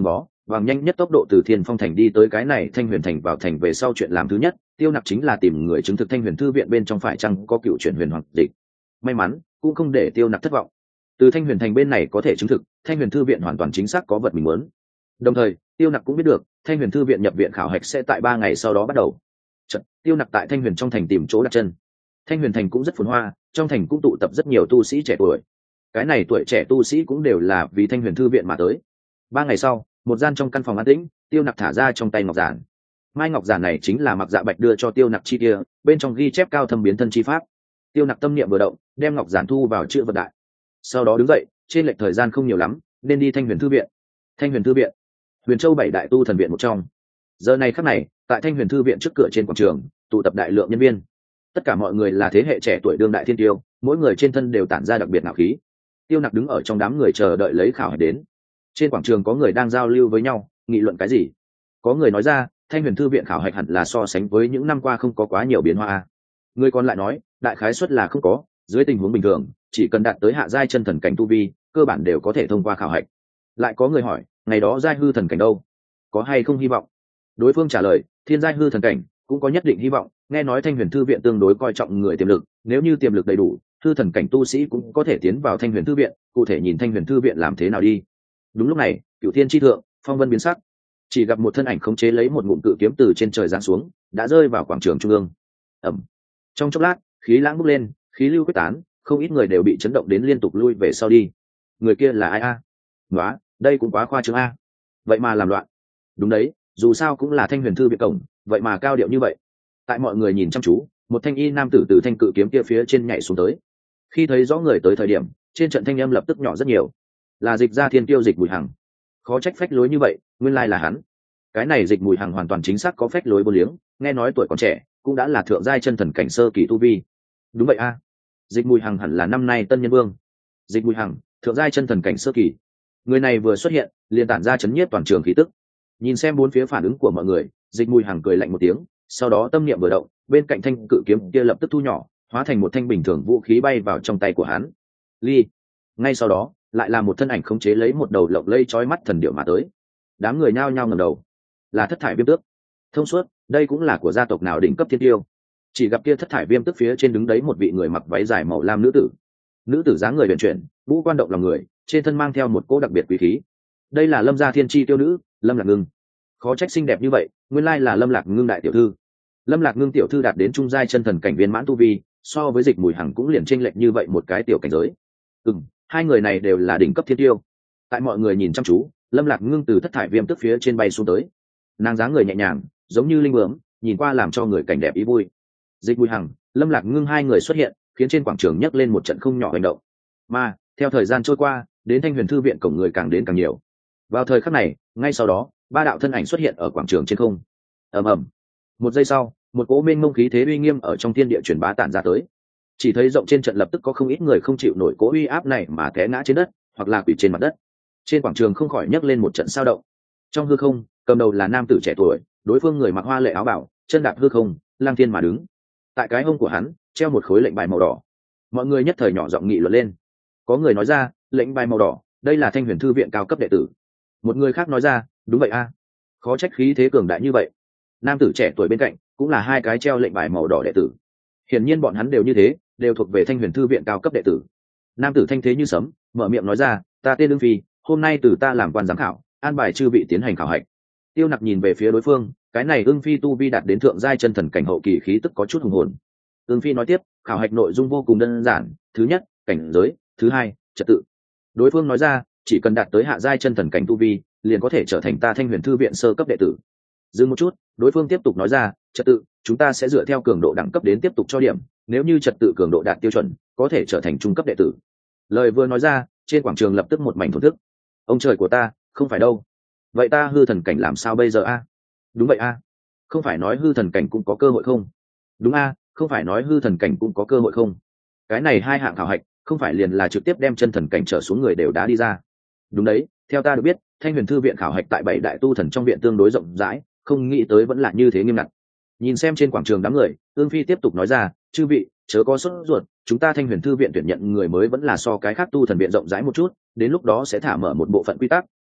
bằng nhanh nhất tốc độ từ Thiên Phong thành đi tới cái này Thanh Huyền thành. Vào thành về sau chuyện làm thứ nhất, Tiêu Nặc chính là tìm người chứng thực Thanh Huyền thư viện bên trong phải chăng có cựu chuyển huyền hoàng dịch. May mắn cũng không để Tiêu Nặc thất vọng, từ Thanh Huyền thành bên này có thể chứng thực Thanh Huyền thư viện hoàn toàn chính xác có vật mình muốn. Đồng thời Tiêu Nặc cũng biết được Thanh Huyền thư viện nhập viện khảo hạch sẽ tại ba ngày sau đó bắt đầu. Chật, Tiêu Nặc tại Thanh Huyền trong thành tìm chỗ đặt chân. Thanh Huyền thành cũng rất phồn hoa, trong thành cũng tụ tập rất nhiều tu sĩ trẻ tuổi. Cái này tuổi trẻ tu sĩ cũng đều là vì Thanh Huyền thư viện mà tới. Ba ngày sau, một gian trong căn phòng an tĩnh, Tiêu Nặc thả ra trong tay ngọc giản. Mai ngọc giản này chính là Mặc Dạ Bạch đưa cho Tiêu Nặc chi kia, bên trong ghi chép cao thâm biến thân chi pháp. Tiêu Nặc tâm niệm vừa động, đem ngọc giản thu vào chữ vật đại. Sau đó đứng dậy, trên lệch thời gian không nhiều lắm, nên đi Thanh Huyền thư viện. Thanh Huyền thư viện, Huyền Châu bảy đại tu thần viện một trong. Giờ này khắc này, tại Thanh Huyền thư viện trước cửa trên quảng trường, tụ tập đại lượng nhân viên. Tất cả mọi người là thế hệ trẻ tuổi đương đại thiên tiêu, mỗi người trên thân đều tản ra đặc biệt ngạo khí. Tiêu Nặc đứng ở trong đám người chờ đợi lấy khảo hạch đến. Trên quảng trường có người đang giao lưu với nhau, nghị luận cái gì. Có người nói ra, Thanh Huyền thư viện khảo hạch hẳn là so sánh với những năm qua không có quá nhiều biến hóa. Người còn lại nói, đại khái suất là không có, dưới tình huống bình thường, chỉ cần đạt tới hạ giai chân thần cảnh tu vi, cơ bản đều có thể thông qua khảo hạch. Lại có người hỏi, ngày đó giai hư thần cảnh đâu, có hay không hy vọng? Đối phương trả lời, thiên giai hư thần cảnh cũng có nhất định hy vọng. Nghe nói Thanh Huyền thư viện tương đối coi trọng người tiềm lực, nếu như tiềm lực đầy đủ, hư thần cảnh tu sĩ cũng có thể tiến vào Thanh Huyền thư viện, cụ thể nhìn Thanh Huyền thư viện làm thế nào đi. Đúng lúc này, Cửu Thiên chi thượng, phong vân biến sắc, chỉ gặp một thân ảnh khống chế lấy một ngụm cự kiếm từ trên trời giáng xuống, đã rơi vào quảng trường trung ương. Ầm. Trong chốc lát, khí lãng bốc lên, khí lưu quyết tán, không ít người đều bị chấn động đến liên tục lui về sau đi. Người kia là ai a? Nóa, đây cũng quá khoa trương a. Vậy mà làm loạn. Đúng đấy, dù sao cũng là Thanh Huyền thư viện cổng, vậy mà cao điệu như vậy. Tại mọi người nhìn chăm chú, một thanh y nam tử từ thanh cự kiếm kia phía trên nhảy xuống tới. Khi thấy rõ người tới thời điểm, trên trận thanh âm lập tức nhỏ rất nhiều. Là Dịch Gia Thiên Tiêu Dịch Bùi Hằng. Khó trách phách lối như vậy, nguyên lai là hắn. Cái này Dịch Bùi Hằng hoàn toàn chính xác có phách lối vô liếng, nghe nói tuổi còn trẻ, cũng đã là thượng giai chân thần cảnh sơ kỳ tu vi. Đúng vậy a. Dịch Bùi Hằng hẳn là năm nay tân nhân vương. Dịch Bùi Hằng, thượng giai chân thần cảnh sơ kỳ. Người này vừa xuất hiện, liền tản ra chấn nhiếp toàn trường khí tức. Nhìn xem bốn phía phản ứng của mọi người, Dịch Bùi Hằng cười lạnh một tiếng, sau đó tâm niệm vừa động, bên cạnh thanh cự kiếm kia lập tức thu nhỏ, hóa thành một thanh bình thường vũ khí bay vào trong tay của hắn. Ly. Ngay sau đó, lại là một thân ảnh khống chế lấy một đầu lộng lây chói mắt thần điệu mà tới. Đám người nhao nhao ngẩng đầu. Là Thất Thải Viêm Tước. Thông suốt, đây cũng là của gia tộc nào đỉnh cấp thiên tiêu. Chỉ gặp kia Thất Thải Viêm Tước phía trên đứng đấy một vị người mặc váy dài màu lam nữ tử. Nữ tử dáng người huyền chuyển, vũ quan động lòng người, trên thân mang theo một cỗ đặc biệt quý khí. Đây là Lâm gia Thiên Chi tiêu nữ, Lâm Lạc Ngưng. Khó trách xinh đẹp như vậy, nguyên lai là Lâm Lạc Ngưng đại tiểu thư. Lâm Lạc Ngưng tiểu thư đạt đến trung giai chân thần cảnh viên mãn tu vi, so với Dịch Mùi Hằng cũng liền chênh lệch như vậy một cái tiểu cảnh giới. Ừm, hai người này đều là đỉnh cấp thiên tiêu. Tại mọi người nhìn chăm chú, Lâm Lạc Ngưng từ Thất Thải Viêm Tước phía trên bay xuống tới. Nàng dáng người nhẹ nhàng, giống như linh bướm, nhìn qua làm cho người cảnh đẹp ý vui. Dịch Mùi Hằng, Lâm Lạc Ngưng hai người xuất hiện, khiến trên quảng trường nhấc lên một trận không nhỏ hành động. Mà theo thời gian trôi qua, đến Thanh Huyền thư viện cổng người càng đến càng nhiều. Vào thời khắc này, ngay sau đó, ba đạo thân ảnh xuất hiện ở quảng trường trên không. Ầm ầm. Một giây sau, một cỗ mênh mông khí thế uy nghiêm ở trong thiên địa truyền bá tản ra tới. Chỉ thấy rộng trên trận lập tức có không ít người không chịu nổi cỗ uy áp này mà té ngã trên đất, hoặc là quỳ trên mặt đất. Trên quảng trường không khỏi nhấc lên một trận sao động. Trong hư không, cầm đầu là nam tử trẻ tuổi, đối phương người mặc hoa lệ áo bảo, chân đạp hư không, lang thiên mà đứng. Tại cái hông của hắn treo một khối lệnh bài màu đỏ. Mọi người nhất thời nhỏ giọng nghị luận lên. Có người nói ra, lệnh bài màu đỏ, đây là Thanh Huyền thư viện cao cấp đệ tử. Một người khác nói ra, đúng vậy a, khó trách khí thế cường đại như vậy. Nam tử trẻ tuổi bên cạnh cũng là hai cái treo lệnh bài màu đỏ đệ tử. Hiển nhiên bọn hắn đều như thế, đều thuộc về Thanh Huyền thư viện cao cấp đệ tử. Nam tử thanh thế như sấm, mở miệng nói ra, ta tên Lương Phi, hôm nay từ ta làm quan giám khảo, an bài chư vị tiến hành khảo hạch. Tiêu Nặc nhìn về phía đối phương, cái này Ưng Phi tu vi đạt đến thượng giai chân thần cảnh hậu kỳ, khí tức có chút hùng hồn. Ưng Phi nói tiếp, khảo hạch nội dung vô cùng đơn giản, thứ nhất, cảnh giới, thứ hai, trật tự. Đối phương nói ra, chỉ cần đạt tới hạ giai chân thần cảnh tu vi, liền có thể trở thành ta Thanh Huyền thư viện sơ cấp đệ tử. Dừng một chút, đối phương tiếp tục nói ra, trật tự, chúng ta sẽ dựa theo cường độ đẳng cấp đến tiếp tục cho điểm, nếu như trật tự cường độ đạt tiêu chuẩn, có thể trở thành trung cấp đệ tử. Lời vừa nói ra, trên quảng trường lập tức một mảnh thổn thức. Ông trời của ta, không phải đâu. Vậy ta hư thần cảnh làm sao bây giờ a? Đúng vậy a. Không phải nói hư thần cảnh cũng có cơ hội không? Đúng a, không phải nói hư thần cảnh cũng có cơ hội không? Cái này hai hạng khảo hạch, không phải liền là trực tiếp đem chân thần cảnh trở xuống người đều đá đi ra. Đúng đấy, theo ta được biết, Thanh Huyền thư viện khảo hạch tại bảy đại tu thần trong viện tương đối rộng rãi, không nghĩ tới vẫn là như thế nghiêm ngặt. Nhìn xem trên quảng trường đám người, Ương Phi tiếp tục nói ra, chư vị, chớ có sốt ruột, chúng ta Thanh Huyền thư viện tuyển nhận người mới vẫn là so cái khác tu thần viện rộng rãi một chút, đến lúc đó sẽ thả mở một bộ phận quy tắc,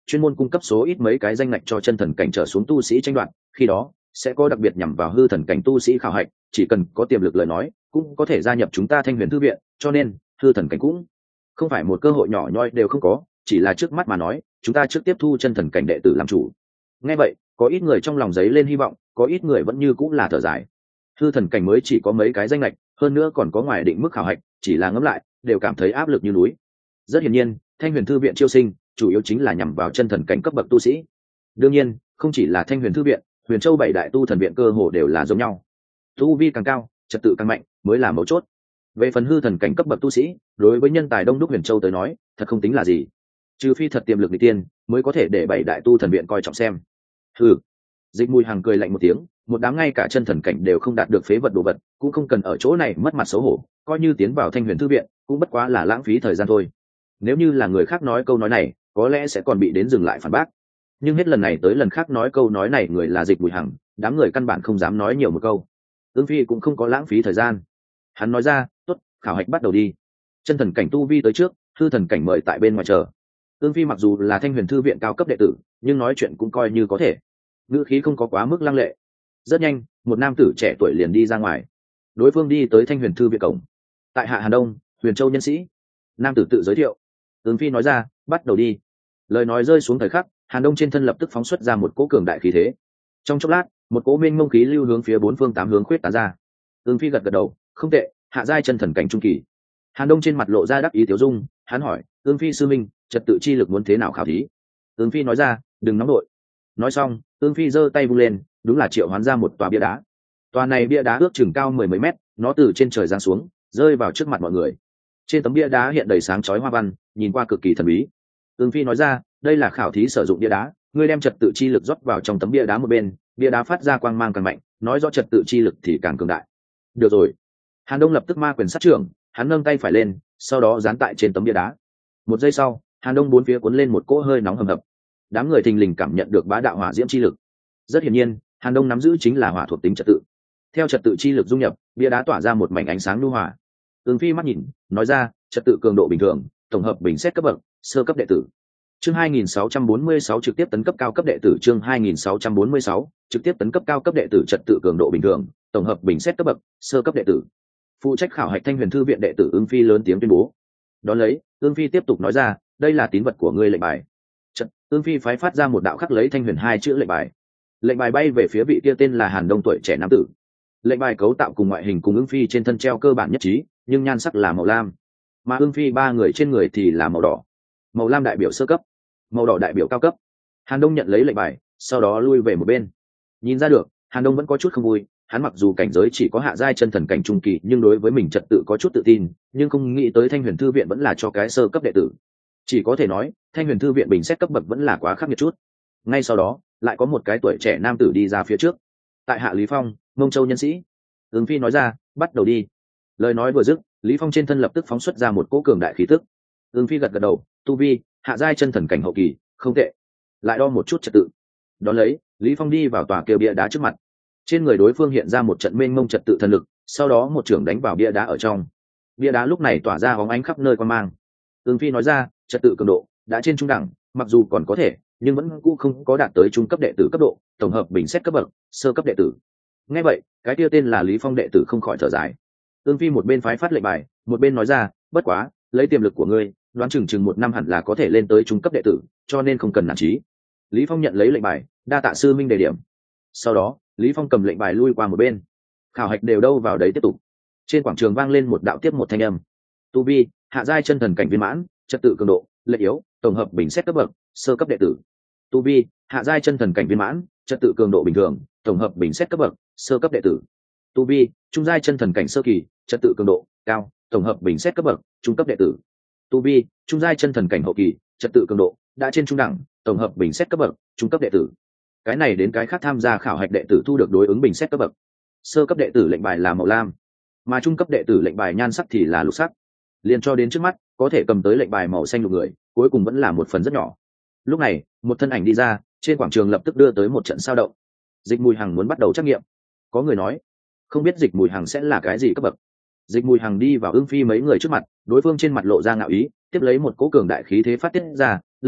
chuyên môn cung cấp số ít mấy cái danh ngạch cho chân thần cảnh trở xuống tu sĩ tranh đoạt, khi đó sẽ có đặc biệt nhằm vào hư thần cảnh tu sĩ khảo hạch, chỉ cần có tiềm lực lời nói cũng có thể gia nhập chúng ta Thanh Huyền Thư viện, cho nên hư thần cảnh cũng không phải một cơ hội nhỏ nhoi đều không có, chỉ là trước mắt mà nói chúng ta trước tiếp thu chân thần cảnh đệ tử làm chủ. Nghe vậy có ít người trong lòng giấy lên hy vọng, có ít người vẫn như cũng là thở dài. Hư thần cảnh mới chỉ có mấy cái danh lệch, hơn nữa còn có ngoài định mức khảo hạch, chỉ là ngẫm lại đều cảm thấy áp lực như núi. Rất hiển nhiên Thanh Huyền Thư viện chiêu sinh chủ yếu chính là nhằm vào chân thần cảnh cấp bậc tu sĩ. Đương nhiên không chỉ là Thanh Huyền Thư viện, Huyền Châu bảy đại tu thần viện cơ hồ đều là giống nhau, tu vi càng cao trật tự càng mạnh mới là mấu chốt. Về phần hư thần cảnh cấp bậc tu sĩ, đối với nhân tài đông đúc Huyền Châu tới nói thật không tính là gì, trừ phi thật tiềm lực n tiên mới có thể để bảy đại tu thần viện coi trọng xem. Hừ. Dịch Mùi Hằng cười lạnh một tiếng, một đám ngay cả chân thần cảnh đều không đạt được phế vật đồ vật cũng không cần ở chỗ này mất mặt xấu hổ, coi như tiến vào Thanh Huyền Thư viện cũng bất quá là lãng phí thời gian thôi. Nếu như là người khác nói câu nói này có lẽ sẽ còn bị đến dừng lại phản bác, nhưng hết lần này tới lần khác nói câu nói này người là Dịch Mùi Hằng, đám người căn bản không dám nói nhiều một câu. Ương Phi cũng không có lãng phí thời gian, hắn nói ra, tốt, khảo hạch bắt đầu đi. Chân thần cảnh tu vi tới trước, hư thần cảnh mời tại bên ngoài chờ. Ương Phi mặc dù là Thanh Huyền Thư viện cao cấp đệ tử nhưng nói chuyện cũng coi như có thể, ngữ khí không có quá mức lăng lệ. Rất nhanh một nam tử trẻ tuổi liền đi ra ngoài, đối phương đi tới Thanh Huyền Thư viện cổng. Tại hạ Hàn Đông, Huyền Châu nhân sĩ. Nam tử tự giới thiệu. Ương Phi nói ra, bắt đầu đi. Lời nói rơi xuống thời khắc, Hàn Đông trên thân lập tức phóng xuất ra một cỗ cường đại khí thế. Trong chốc lát một cỗ mênh mông khí lưu hướng phía bốn phương tám hướng khuyết tán ra. Ương Phi gật gật đầu, không tệ, hạ giai chân thần cảnh trung kỳ. Hàn Đông trên mặt lộ ra đắc ý tiểu dung, hắn hỏi, Ương Phi sư minh, trật tự chi lực muốn thế nào khảo thí? Ương Phi nói ra, đừng nóng đội. Nói xong Ương Phi giơ tay vung lên, đúng là triệu hoán ra một tòa bia đá. Tòa này bia đá ước chừng cao mười mấy mét, nó từ trên trời giáng xuống rơi vào trước mặt mọi người. Trên tấm bia đá hiện đầy sáng chói hoa văn, nhìn qua cực kỳ thần bí. Ương Phi nói ra, đây là khảo thí sử dụng bia đá, ngươi đem trật tự chi lực rót vào trong tấm bia đá một bên, bia đá phát ra quang mang càng mạnh, nói rõ trật tự chi lực thì càng cường đại. Được rồi. Hàn Đông lập tức ma quyền sát trưởng, hắn nâng tay phải lên, sau đó dán tại trên tấm bia đá. Một giây sau Hàn Đông bốn phía cuốn lên một cỗ hơi nóng hầm hập, đám người thình lình cảm nhận được bá đạo hỏa diễm chi lực. Rất hiển nhiên Hàn Đông nắm giữ chính là hỏa thuộc tính trật tự. Theo trật tự chi lực dung nhập, bia đá tỏa ra một mảnh ánh sáng nhu hòa. Ương Phi mắt nhìn, nói ra, trật tự cường độ bình thường, tổng hợp bình xét cấp bậc, sơ cấp đệ tử. Chương hai nghìn sáu trăm bốn mươi sáu trực tiếp tấn cấp cao cấp đệ tử. Chương hai nghìn sáu trăm bốn mươi sáu trực tiếp tấn cấp cao cấp đệ tử. Trật tự cường độ bình thường, tổng hợp bình xét cấp bậc, sơ cấp đệ tử. Phụ trách khảo hạch Thanh Huyền Thư viện đệ tử Ương Phi lớn tiếng tuyên bố. Đón lấy Ương Phi tiếp tục nói ra, đây là tín vật của ngươi lệnh bài. Trận Ương Phi phái phát ra một đạo khắc lấy Thanh Huyền hai chữ lệnh bài. Lệnh bài bay về phía vị kia tên là Hàn Đông tuổi trẻ nam tử. Lệnh bài cấu tạo cùng ngoại hình cùng Ương Phi trên thân treo cơ bản nhất trí, nhưng nhan sắc là màu lam, mà Ương Phi ba người trên người thì là màu đỏ. Màu lam đại biểu sơ cấp, màu đỏ đại biểu cao cấp. Hàn Đông nhận lấy lệnh bài, sau đó lui về một bên. Nhìn ra được Hàn Đông vẫn có chút không vui, hắn mặc dù cảnh giới chỉ có hạ giai chân thần cảnh trung kỳ nhưng đối với mình trật tự có chút tự tin, nhưng không nghĩ tới Thanh Huyền Thư viện vẫn là cho cái sơ cấp đệ tử. Chỉ có thể nói Thanh Huyền Thư viện bình xét cấp bậc vẫn là quá khắc nghiệt chút. Ngay sau đó lại có một cái tuổi trẻ nam tử đi ra phía trước. Tại hạ Lý Phong, Mông Châu nhân sĩ. Ứng Phi nói ra, bắt đầu đi. Lời nói vừa dứt, Lý Phong trên thân lập tức phóng xuất ra một cỗ cường đại khí tức. Ứng Phi gật gật đầu, tu vi hạ giai chân thần cảnh hậu kỳ, không tệ. Lại đo một chút trật tự. Đón lấy Lý Phong đi vào tòa kia bia đá trước mặt. Trên người đối phương hiện ra một trận mênh mông trật tự thần lực, sau đó một trưởng đánh vào bia đá ở trong. Bia đá lúc này tỏa ra bóng ánh khắp nơi quan mang. Ứng Phi nói ra, trật tự cường độ đã trên trung đẳng, mặc dù còn có thể nhưng vẫn cũ không có đạt tới trung cấp đệ tử cấp độ, tổng hợp bình xét cấp bậc, sơ cấp đệ tử. Nghe vậy cái kia tên là Lý Phong đệ tử không khỏi thở dài. Ương Phi một bên phái phát lệnh bài, một bên nói ra, bất quá lấy tiềm lực của ngươi đoán chừng chừng một năm hẳn là có thể lên tới trung cấp đệ tử, cho nên không cần nản chí. Lý Phong nhận lấy lệnh bài, đa tạ sư minh đề điểm. Sau đó Lý Phong cầm lệnh bài lui qua một bên. Khảo hạch đều đâu vào đấy tiếp tục. Trên quảng trường vang lên một đạo tiếp một thanh âm. Tu vi hạ giai chân thần cảnh viên mãn, trật tự cường độ lệ yếu, tổng hợp bình xét cấp bậc, sơ cấp đệ tử. Tu vi hạ giai chân thần cảnh viên mãn, trật tự cường độ bình thường, tổng hợp bình xét cấp bậc, sơ cấp đệ tử. Tu vi trung giai chân thần cảnh sơ kỳ, trật tự cường độ cao, tổng hợp bình xét cấp bậc, trung cấp đệ tử. Tu vi trung giai chân thần cảnh hậu kỳ, trật tự cường độ đã trên trung đẳng, tổng hợp bình xét cấp bậc, trung cấp đệ tử. Cái này đến cái khác tham gia khảo hạch đệ tử thu được đối ứng bình xét cấp bậc. Sơ cấp đệ tử lệnh bài là màu lam, mà trung cấp đệ tử lệnh bài nhan sắc thì là lục sắc. Liên cho đến trước mắt có thể cầm tới lệnh bài màu xanh lục người cuối cùng vẫn là một phần rất nhỏ. Lúc này một thân ảnh đi ra, trên quảng trường lập tức đưa tới một trận sao động. Dịch Mùi Hằng muốn bắt đầu trắc nghiệm. Có người nói, không biết Dịch Mùi Hằng sẽ là cái gì cấp bậc. Dịch Mùi Hằng đi vào Ương Phi mấy người trước mặt, đối phương trên mặt lộ ra ngạo ý, tiếp lấy một cỗ cường đại khí thế phát tiết ra, lập tức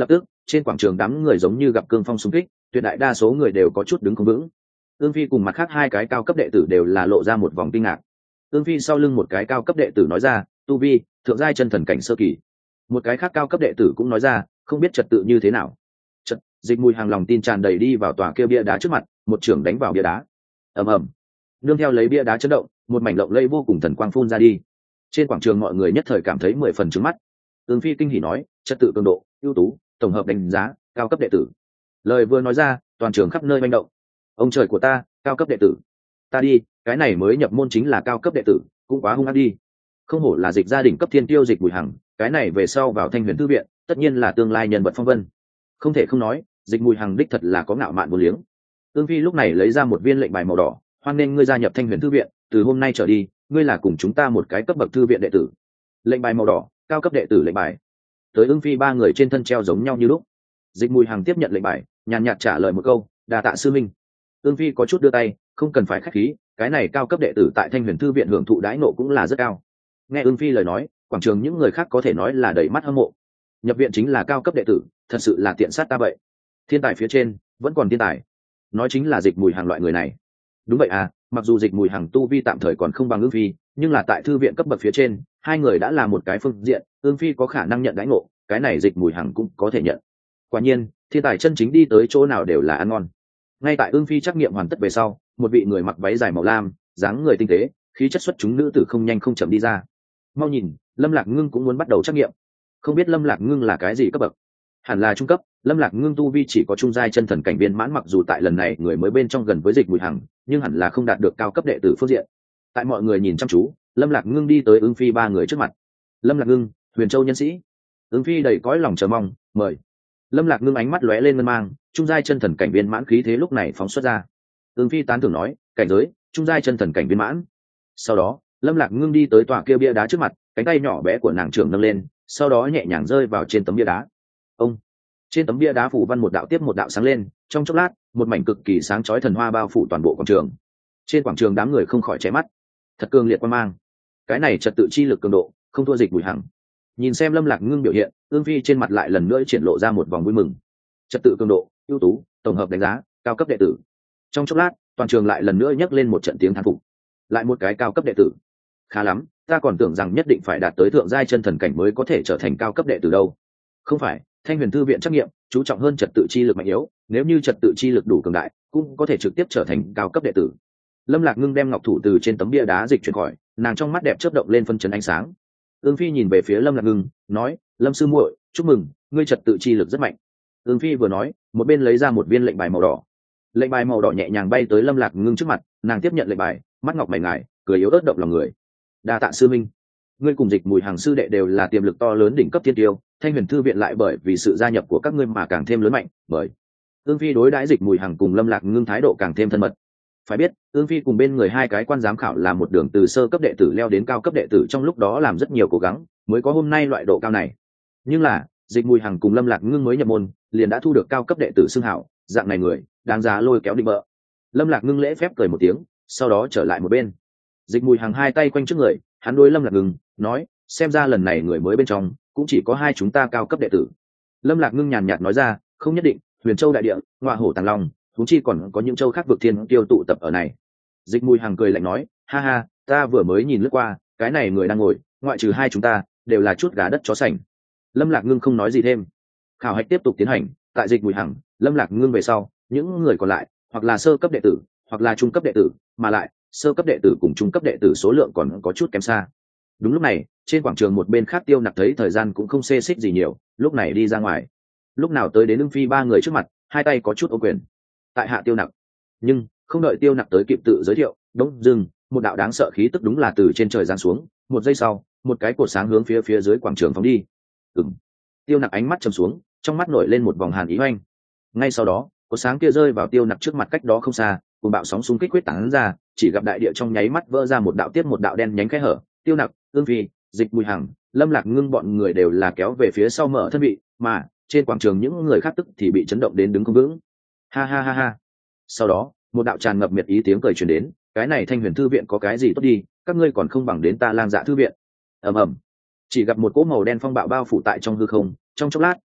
trên quảng trường đám người giống như gặp cương phong xung kích, tuyệt đại đa số người đều có chút đứng không vững. Ương Phi cùng mặt khác hai cái cao cấp đệ tử đều là lộ ra một vòng kinh ngạc. Ương Phi sau lưng một cái cao cấp đệ tử nói ra, tu vi thượng giai chân thần cảnh sơ kỳ. Một cái khác cao cấp đệ tử cũng nói ra, không biết trật tự như thế nào. Trật, Dịch Mùi Hàng lòng tin tràn đầy đi vào tòa kia bia đá trước mặt, một trưởng đánh vào bia đá. Ầm ầm. Nương theo lấy bia đá chấn động, một mảnh lộng lẫy vô cùng thần quang phun ra đi. Trên quảng trường mọi người nhất thời cảm thấy mười phần trứng mắt. Ương Phi kinh hỉ nói, trật tự cường độ, ưu tú, tổng hợp đánh giá, cao cấp đệ tử. Lời vừa nói ra, toàn trường khắp nơi manh động. Ông trời của ta, cao cấp đệ tử. Ta đi, cái này mới nhập môn chính là cao cấp đệ tử, cũng quá hung ác đi. Không hổ là Dịch gia đình cấp thiên tiêu Dịch Bùi Hằng, cái này về sau vào Thanh Huyền thư viện, tất nhiên là tương lai nhân vật phong vân. Không thể không nói, Dịch Bùi Hằng đích thật là có ngạo mạn vô liếng. Ương Phi lúc này lấy ra một viên lệnh bài màu đỏ, hoan nên ngươi gia nhập Thanh Huyền thư viện, từ hôm nay trở đi, ngươi là cùng chúng ta một cái cấp bậc thư viện đệ tử. Lệnh bài màu đỏ, cao cấp đệ tử lệnh bài. Tới Ương Phi ba người trên thân treo giống nhau như lúc. Dịch Bùi Hằng tiếp nhận lệnh bài, nhàn nhạt trả lời một câu, đa tạ sư minh. Ương Phi có chút đưa tay, không cần phải khách khí, cái này cao cấp đệ tử tại Thanh Huyền thư viện hưởng thụ đãi nộ cũng là rất cao. Nghe Ương Phi lời nói, quảng trường những người khác có thể nói là đầy mắt hâm mộ. Nhập viện chính là cao cấp đệ tử, thật sự là tiện sát ta vậy. Thiên tài phía trên vẫn còn thiên tài, nói chính là Dịch Mùi Hàng loại người này. Đúng vậy à, mặc dù Dịch Mùi Hàng tu vi tạm thời còn không bằng Ương Phi, nhưng là tại thư viện cấp bậc phía trên, hai người đã là một cái phương diện, Ương Phi có khả năng nhận đãi ngộ, cái này Dịch Mùi Hàng cũng có thể nhận. Quả nhiên, thiên tài chân chính đi tới chỗ nào đều là ăn ngon. Ngay tại Ương Phi trắc nghiệm hoàn tất về sau, một vị người mặc váy dài màu lam, dáng người tinh tế, khí chất xuất chúng nữ tử không nhanh không chậm đi ra. Mau nhìn, Lâm Lạc Ngưng cũng muốn bắt đầu trắc nghiệm. Không biết Lâm Lạc Ngưng là cái gì cấp bậc? Hẳn là trung cấp. Lâm Lạc Ngưng tu vi chỉ có trung giai chân thần cảnh viên mãn, mặc dù tại lần này người mới bên trong gần với Dịch Bùi Hằng, nhưng hẳn là không đạt được cao cấp đệ tử phương diện. Tại mọi người nhìn chăm chú, Lâm Lạc Ngưng đi tới Ưng Phi ba người trước mặt. Lâm Lạc Ngưng, Huyền Châu nhân sĩ. Ưng Phi đầy cõi lòng chờ mong, mời. Lâm Lạc Ngưng ánh mắt lóe lên ngân mang, trung giai chân thần cảnh viên mãn khí thế lúc này phóng xuất ra. Ưng Phi tán thưởng nói, cảnh giới, trung giai chân thần cảnh viên mãn. Sau đó, Lâm Lạc Ngưng đi tới tòa kia bia đá trước mặt, cánh tay nhỏ bé của nàng trưởng nâng lên, sau đó nhẹ nhàng rơi vào trên tấm bia đá. Ông, trên tấm bia đá phủ văn một đạo tiếp một đạo sáng lên, trong chốc lát, một mảnh cực kỳ sáng chói thần hoa bao phủ toàn bộ quảng trường. Trên quảng trường đám người không khỏi chóe mắt, thật cường liệt quan mang. Cái này trật tự chi lực cường độ, không thua Dịch Bùi Hằng. Nhìn xem Lâm Lạc Ngưng biểu hiện, Ương Phi trên mặt lại lần nữa triển lộ ra một vòng vui mừng. Trật tự cường độ, ưu tú, tổng hợp đánh giá, cao cấp đệ tử. Trong chốc lát, toàn trường lại lần nữa nhấc lên một trận tiếng thán phục. Lại một cái cao cấp đệ tử. Khá lắm, ta còn tưởng rằng nhất định phải đạt tới thượng giai chân thần cảnh mới có thể trở thành cao cấp đệ tử đâu. Không phải, Thanh Huyền thư viện trắc nghiệm chú trọng hơn trật tự chi lực mạnh yếu, nếu như trật tự chi lực đủ cường đại, cũng có thể trực tiếp trở thành cao cấp đệ tử. Lâm Lạc Ngưng đem ngọc thủ từ trên tấm bia đá dịch chuyển khỏi, nàng trong mắt đẹp chớp động lên phân chấn ánh sáng. Ương Phi nhìn về phía Lâm Lạc Ngưng, nói, Lâm sư muội, chúc mừng, ngươi trật tự chi lực rất mạnh. Ương Phi vừa nói, một bên lấy ra một viên lệnh bài màu đỏ. Lệnh bài màu đỏ nhẹ nhàng bay tới Lâm Lạc Ngưng trước mặt, nàng tiếp nhận lệnh bài, mắt ngọc mày ngài, cười yếu ớt động lòng người. Đa tạ sư minh. Ngươi cùng Dịch Mùi Hàng sư đệ đều là tiềm lực to lớn đỉnh cấp thiên tiêu, Thanh Huyền thư viện lại bởi vì sự gia nhập của các ngươi mà càng thêm lớn mạnh, bởi Ương Phi đối đãi Dịch Mùi Hàng cùng Lâm Lạc Ngưng thái độ càng thêm thân mật. Phải biết, Ương Phi cùng bên người hai cái quan giám khảo là một đường từ sơ cấp đệ tử leo đến cao cấp đệ tử, trong lúc đó làm rất nhiều cố gắng, mới có hôm nay loại độ cao này. Nhưng là, Dịch Mùi Hàng cùng Lâm Lạc Ngưng mới nhập môn, liền đã thu được cao cấp đệ tử xưng hảo, dạng này người, đáng giá lôi kéo định bợ. Lâm Lạc Ngưng lễ phép cười một tiếng, sau đó trở lại một bên. Dịch Mùi Hàng hai tay quanh trước người, hắn đối Lâm Lạc Ngưng nói, xem ra lần này người mới bên trong cũng chỉ có hai chúng ta cao cấp đệ tử. Lâm Lạc Ngưng nhàn nhạt nói ra, không nhất định, Huyền Châu đại địa, Ngọa Hổ Tàng Long, huống chi còn có những châu khác vực thiên tiêu tụ tập ở này. Dịch Mùi Hàng cười lạnh nói, ha ha, ta vừa mới nhìn lướt qua, cái này người đang ngồi, ngoại trừ hai chúng ta, đều là chút gà đất chó sành. Lâm Lạc Ngưng không nói gì thêm. Khảo hạch tiếp tục tiến hành, tại Dịch Mùi Hàng, Lâm Lạc Ngưng về sau, những người còn lại, hoặc là sơ cấp đệ tử, hoặc là trung cấp đệ tử, mà lại sơ cấp đệ tử cùng trung cấp đệ tử số lượng còn có chút kém xa. Đúng lúc này, trên quảng trường một bên khác Tiêu Nặc thấy thời gian cũng không xê xích gì nhiều, lúc này đi ra ngoài. Lúc nào tới đến Ưng Phi ba người trước mặt, hai tay có chút ô quyền. Tại hạ Tiêu Nặc. Nhưng không đợi Tiêu Nặc tới kịp tự giới thiệu, đống dưng, một đạo đáng sợ khí tức đúng là từ trên trời giáng xuống, một giây sau, một cái cột sáng hướng phía phía dưới quảng trường phóng đi. Ừm. Tiêu Nặc ánh mắt trầm xuống, trong mắt nổi lên một vòng hàn ý oanh. Ngay sau đó, cột sáng kia rơi vào Tiêu Nặc trước mặt cách đó không xa, cùng bạo sóng xung kích quyết tán ra, chỉ gặp đại địa trong nháy mắt vỡ ra một đạo tiếp một đạo đen nhánh khe hở. Tiêu Nặc, Ương Phi, Dịch Mùi Hằng, Lâm Lạc Ngưng bọn người đều là kéo về phía sau mở thân vị, mà trên quảng trường những người khác tức thì bị chấn động đến đứng không vững. Ha ha ha ha. Sau đó, một đạo tràn ngập miệt ý tiếng cười truyền đến, cái này Thanh Huyền thư viện có cái gì tốt đi, các ngươi còn không bằng đến ta Lang Dạ thư viện. Ầm ầm. Chỉ gặp một cỗ màu đen phong bạo bao phủ tại trong hư không, trong chốc lát,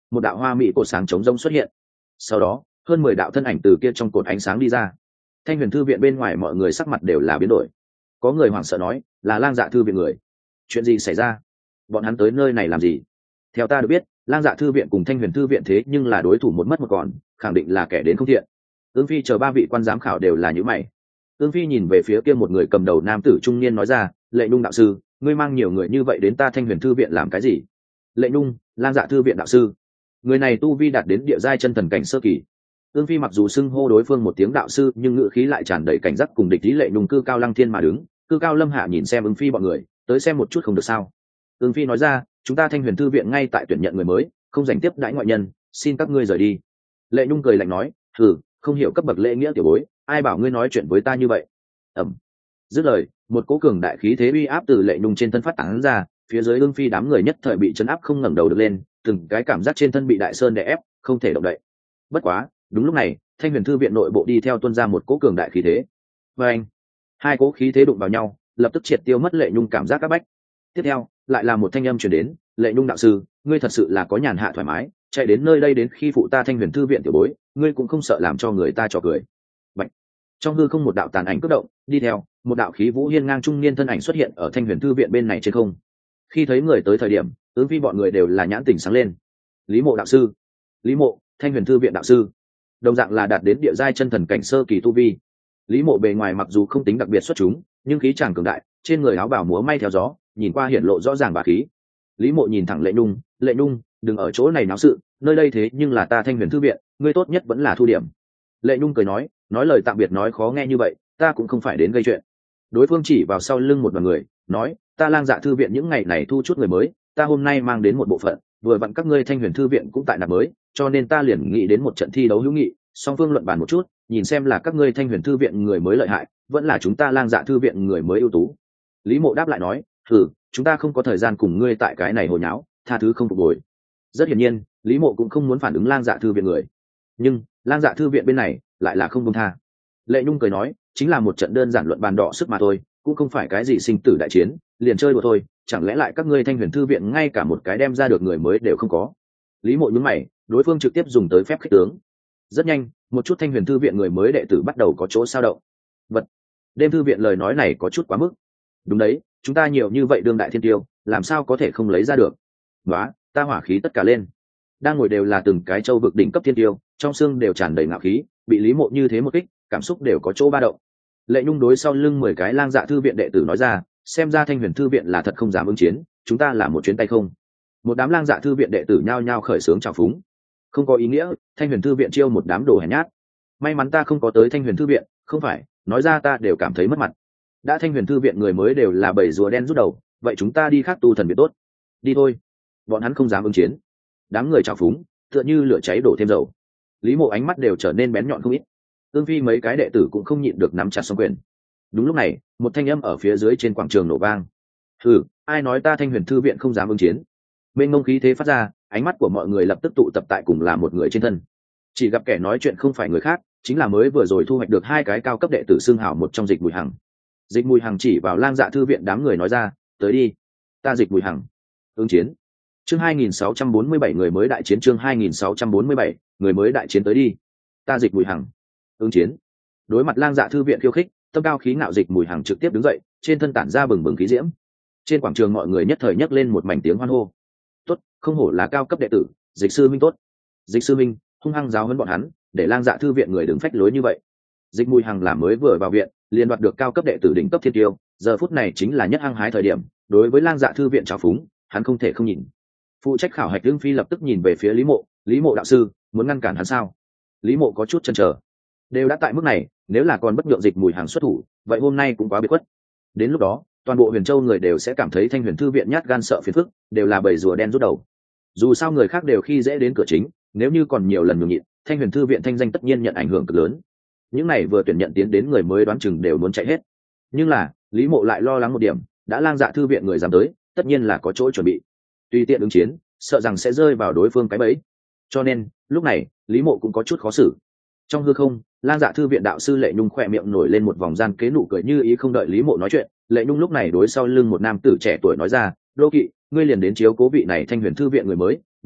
một đạo hoa mỹ cột sáng trống rông xuất hiện, sau đó hơn mười đạo thân ảnh từ kia trong cột ánh sáng đi ra. Thanh huyền thư viện bên ngoài mọi người sắc mặt đều là biến đổi, có người hoảng sợ nói là lang dạ thư viện người. Chuyện gì xảy ra? Bọn hắn tới nơi này làm gì? Theo ta được biết, lang dạ thư viện cùng thanh huyền thư viện thế nhưng là đối thủ một mất một còn, khẳng định là kẻ đến không thiện. Ương Phi chờ ba vị quan giám khảo đều là những mày. Ương Phi nhìn về phía kia một người cầm đầu nam tử trung niên nói ra, Lệ Nhung đạo sư, ngươi mang nhiều người như vậy đến ta thanh huyền thư viện làm cái gì? Lệ Nhung, lang dạ thư viện đạo sư. Người này tu vi đạt đến địa giai chân thần cảnh sơ kỳ. Ương Phi mặc dù xưng hô đối phương một tiếng đạo sư, nhưng ngữ khí lại tràn đầy cảnh giác cùng địch ý. Lệ Nhung cư cao lăng thiên mà đứng, cư cao lâm hạ nhìn xem Ương Phi bọn người, tới xem một chút không được sao? Ương Phi nói ra, chúng ta thanh huyền thư viện ngay tại tuyển nhận người mới, không dành tiếp đãi ngoại nhân, xin các ngươi rời đi. Lệ Nhung cười lạnh nói, thử, không hiểu cấp bậc lễ nghĩa tiểu bối, ai bảo ngươi nói chuyện với ta như vậy? Ẩm. Dứt lời, một cỗ cường đại khí thế uy áp từ Lệ Nhung trên thân phát tán ra, phía dưới Ương Phi đám người nhất thời bị chấn áp không ngẩng đầu được lên, từng cái cảm giác trên thân bị đại sơn đè ép, không thể động đậy. Bất quá, đúng lúc này, thanh huyền thư viện nội bộ đi theo tuôn ra một cỗ cường đại khí thế. Và anh, hai cỗ khí thế đụng vào nhau, lập tức triệt tiêu mất Lệ Nhung cảm giác các bách. Tiếp theo, lại là một thanh âm truyền đến, Lệ Nhung đạo sư, ngươi thật sự là có nhàn hạ thoải mái, chạy đến nơi đây đến khi phụ ta thanh huyền thư viện tiểu bối, ngươi cũng không sợ làm cho người ta trò cười. Bạch. Trong hư không một đạo tàn ảnh cất động, đi theo một đạo khí vũ hiên ngang trung niên thân ảnh xuất hiện ở thanh huyền thư viện bên này trên không. Khi thấy người tới thời điểm, Ương Phi bọn người đều là nhãn tỉnh sáng lên. Lý Mộ đạo sư, Lý Mộ, thanh huyền thư viện đạo sư, đồng dạng là đạt đến địa giai chân thần cảnh sơ kỳ tu vi. Lý Mộ bề ngoài mặc dù không tính đặc biệt xuất chúng, nhưng khí tràng cường đại, trên người áo bào múa may theo gió, nhìn qua hiển lộ rõ ràng bá khí. Lý Mộ nhìn thẳng Lệ Nhung, Lệ Nhung, đừng ở chỗ này náo sự, nơi đây thế nhưng là ta thanh huyền thư viện, ngươi tốt nhất vẫn là thu điểm. Lệ Nhung cười nói, nói lời tạm biệt nói khó nghe như vậy, ta cũng không phải đến gây chuyện. Đối phương chỉ vào sau lưng một đoàn người, nói, ta lang dạ thư viện những ngày này thu chút người mới, ta hôm nay mang đến một bộ phận, vừa vặn các ngươi thanh huyền thư viện cũng tại nạp mới, cho nên ta liền nghĩ đến một trận thi đấu hữu nghị, song phương luận bàn một chút, nhìn xem là các ngươi thanh huyền thư viện người mới lợi hại, vẫn là chúng ta lang dạ thư viện người mới ưu tú. Lý Mộ đáp lại nói, thử, chúng ta không có thời gian cùng ngươi tại cái này hồi nháo, tha thứ không phục hồi. Rất hiển nhiên, Lý Mộ cũng không muốn phản ứng lang dạ thư viện người, nhưng lang dạ thư viện bên này lại là không buông tha. Lệ Nhung cười nói, chính là một trận đơn giản luận bàn đọ sức mà thôi, cũng không phải cái gì sinh tử đại chiến, liền chơi đùa thôi, chẳng lẽ lại các ngươi thanh huyền thư viện ngay cả một cái đem ra được người mới đều không có? Lý Mộ nhướng mày, đối phương trực tiếp dùng tới phép khích tướng. Rất nhanh, một chút thanh huyền thư viện người mới đệ tử bắt đầu có chỗ sao động. Vật, đêm thư viện lời nói này có chút quá mức. Đúng đấy, chúng ta nhiều như vậy đương đại thiên tiêu, làm sao có thể không lấy ra được? Đó, ta hỏa khí tất cả lên. Đang ngồi đều là từng cái châu vực đỉnh cấp thiên tiêu, trong xương đều tràn đầy ngạo khí, bị Lý Mộ như thế một kích, cảm xúc đều có chỗ ba động. Lệ Nhung đối sau lưng mười cái lang dạ thư viện đệ tử nói ra, xem ra thanh huyền thư viện là thật không dám ứng chiến, chúng ta làm một chuyến tay không. Một đám lang dạ thư viện đệ tử nhao nhao khởi xướng chào phúng. Không có ý nghĩa, thanh huyền thư viện chiêu một đám đồ hèn nhát. May mắn ta không có tới thanh huyền thư viện, không phải, nói ra ta đều cảm thấy mất mặt. Đã thanh huyền thư viện người mới đều là bầy rùa đen rút đầu, vậy chúng ta đi khác tu thần viện tốt. Đi thôi. Bọn hắn không dám ứng chiến. Đám người chào phúng, tựa như lửa cháy đổ thêm dầu. Lý Mộ ánh mắt đều trở nên bén nhọn không ít. Ương Phi mấy cái đệ tử cũng không nhịn được nắm chặt song quyền. Đúng lúc này, một thanh âm ở phía dưới trên quảng trường nổ vang. Hừ, ai nói ta thanh huyền thư viện không dám ứng chiến? Bên ngông khí thế phát ra, ánh mắt của mọi người lập tức tụ tập tại cùng là một người trên thân. Chỉ gặp kẻ nói chuyện không phải người khác, chính là mới vừa rồi thu hoạch được hai cái cao cấp đệ tử xương hảo một trong Dịch Bùi Hằng. Dịch Bùi Hằng chỉ vào lang dạ thư viện đám người nói ra, tới đi, ta Dịch Bùi Hằng, ứng chiến. Chương hai nghìn sáu trăm bốn mươi bảy người mới đại chiến, chương hai nghìn sáu trăm bốn mươi bảy người mới đại chiến, tới đi, ta Dịch Bùi Hằng, ứng chiến. Đối mặt lang dạ thư viện khiêu khích, tâm cao khí ngạo Dịch Bùi Hằng trực tiếp đứng dậy, trên thân tản ra bừng bừng khí diễm. Trên quảng trường mọi người nhất thời nhấc lên một mảnh tiếng hoan hô. Tốt, không hổ là cao cấp đệ tử, Dịch sư minh tốt. Dịch sư minh hung hăng giáo huấn bọn hắn, để lang dạ thư viện người đứng phách lối như vậy. Dịch Bùi Hằng làm mới vừa vào viện, liền đoạt được cao cấp đệ tử đỉnh cấp thiên tiêu, giờ phút này chính là nhất hăng hái thời điểm, đối với lang dạ thư viện trào phúng, hắn không thể không nhìn. Phụ trách khảo hạch Ưng Phi lập tức nhìn về phía Lý Mộ, Lý Mộ đạo sư, muốn ngăn cản hắn sao? Lý Mộ có chút chần chờ. Đều đã tại mức này, nếu là còn bất nhượng Dịch Bùi Hằng xuất thủ, vậy hôm nay cũng quá biệt khuất. Đến lúc đó, toàn bộ Huyền Châu người đều sẽ cảm thấy Thanh Huyền thư viện nhát gan sợ phiền phức, đều là bầy rùa đen rút đầu. Dù sao người khác đều khi dễ đến cửa chính, nếu như còn nhiều lần nhường nhịn, Thanh Huyền thư viện thanh danh tất nhiên nhận ảnh hưởng cực lớn. Những này vừa tuyển nhận tiến đến người mới đoán chừng đều muốn chạy hết. Nhưng là, Lý Mộ lại lo lắng một điểm, đã lang dạ thư viện người dám tới, tất nhiên là có chỗ chuẩn bị. Tùy tiện ứng chiến, sợ rằng sẽ rơi vào đối phương cái bẫy. Cho nên, lúc này, Lý Mộ cũng có chút khó xử. Trong hư không, lang dạ thư viện đạo sư Lệ Nhung khỏe miệng nổi lên một vòng gian kế nụ cười, như ý không đợi Lý Mộ nói chuyện, Lệ Nhung lúc này đối sau lưng một nam tử trẻ tuổi nói ra, Đô Kỵ, ngươi liền đến chiếu cố vị này Thanh Huyền thư viện người mới, nhớ kỹ,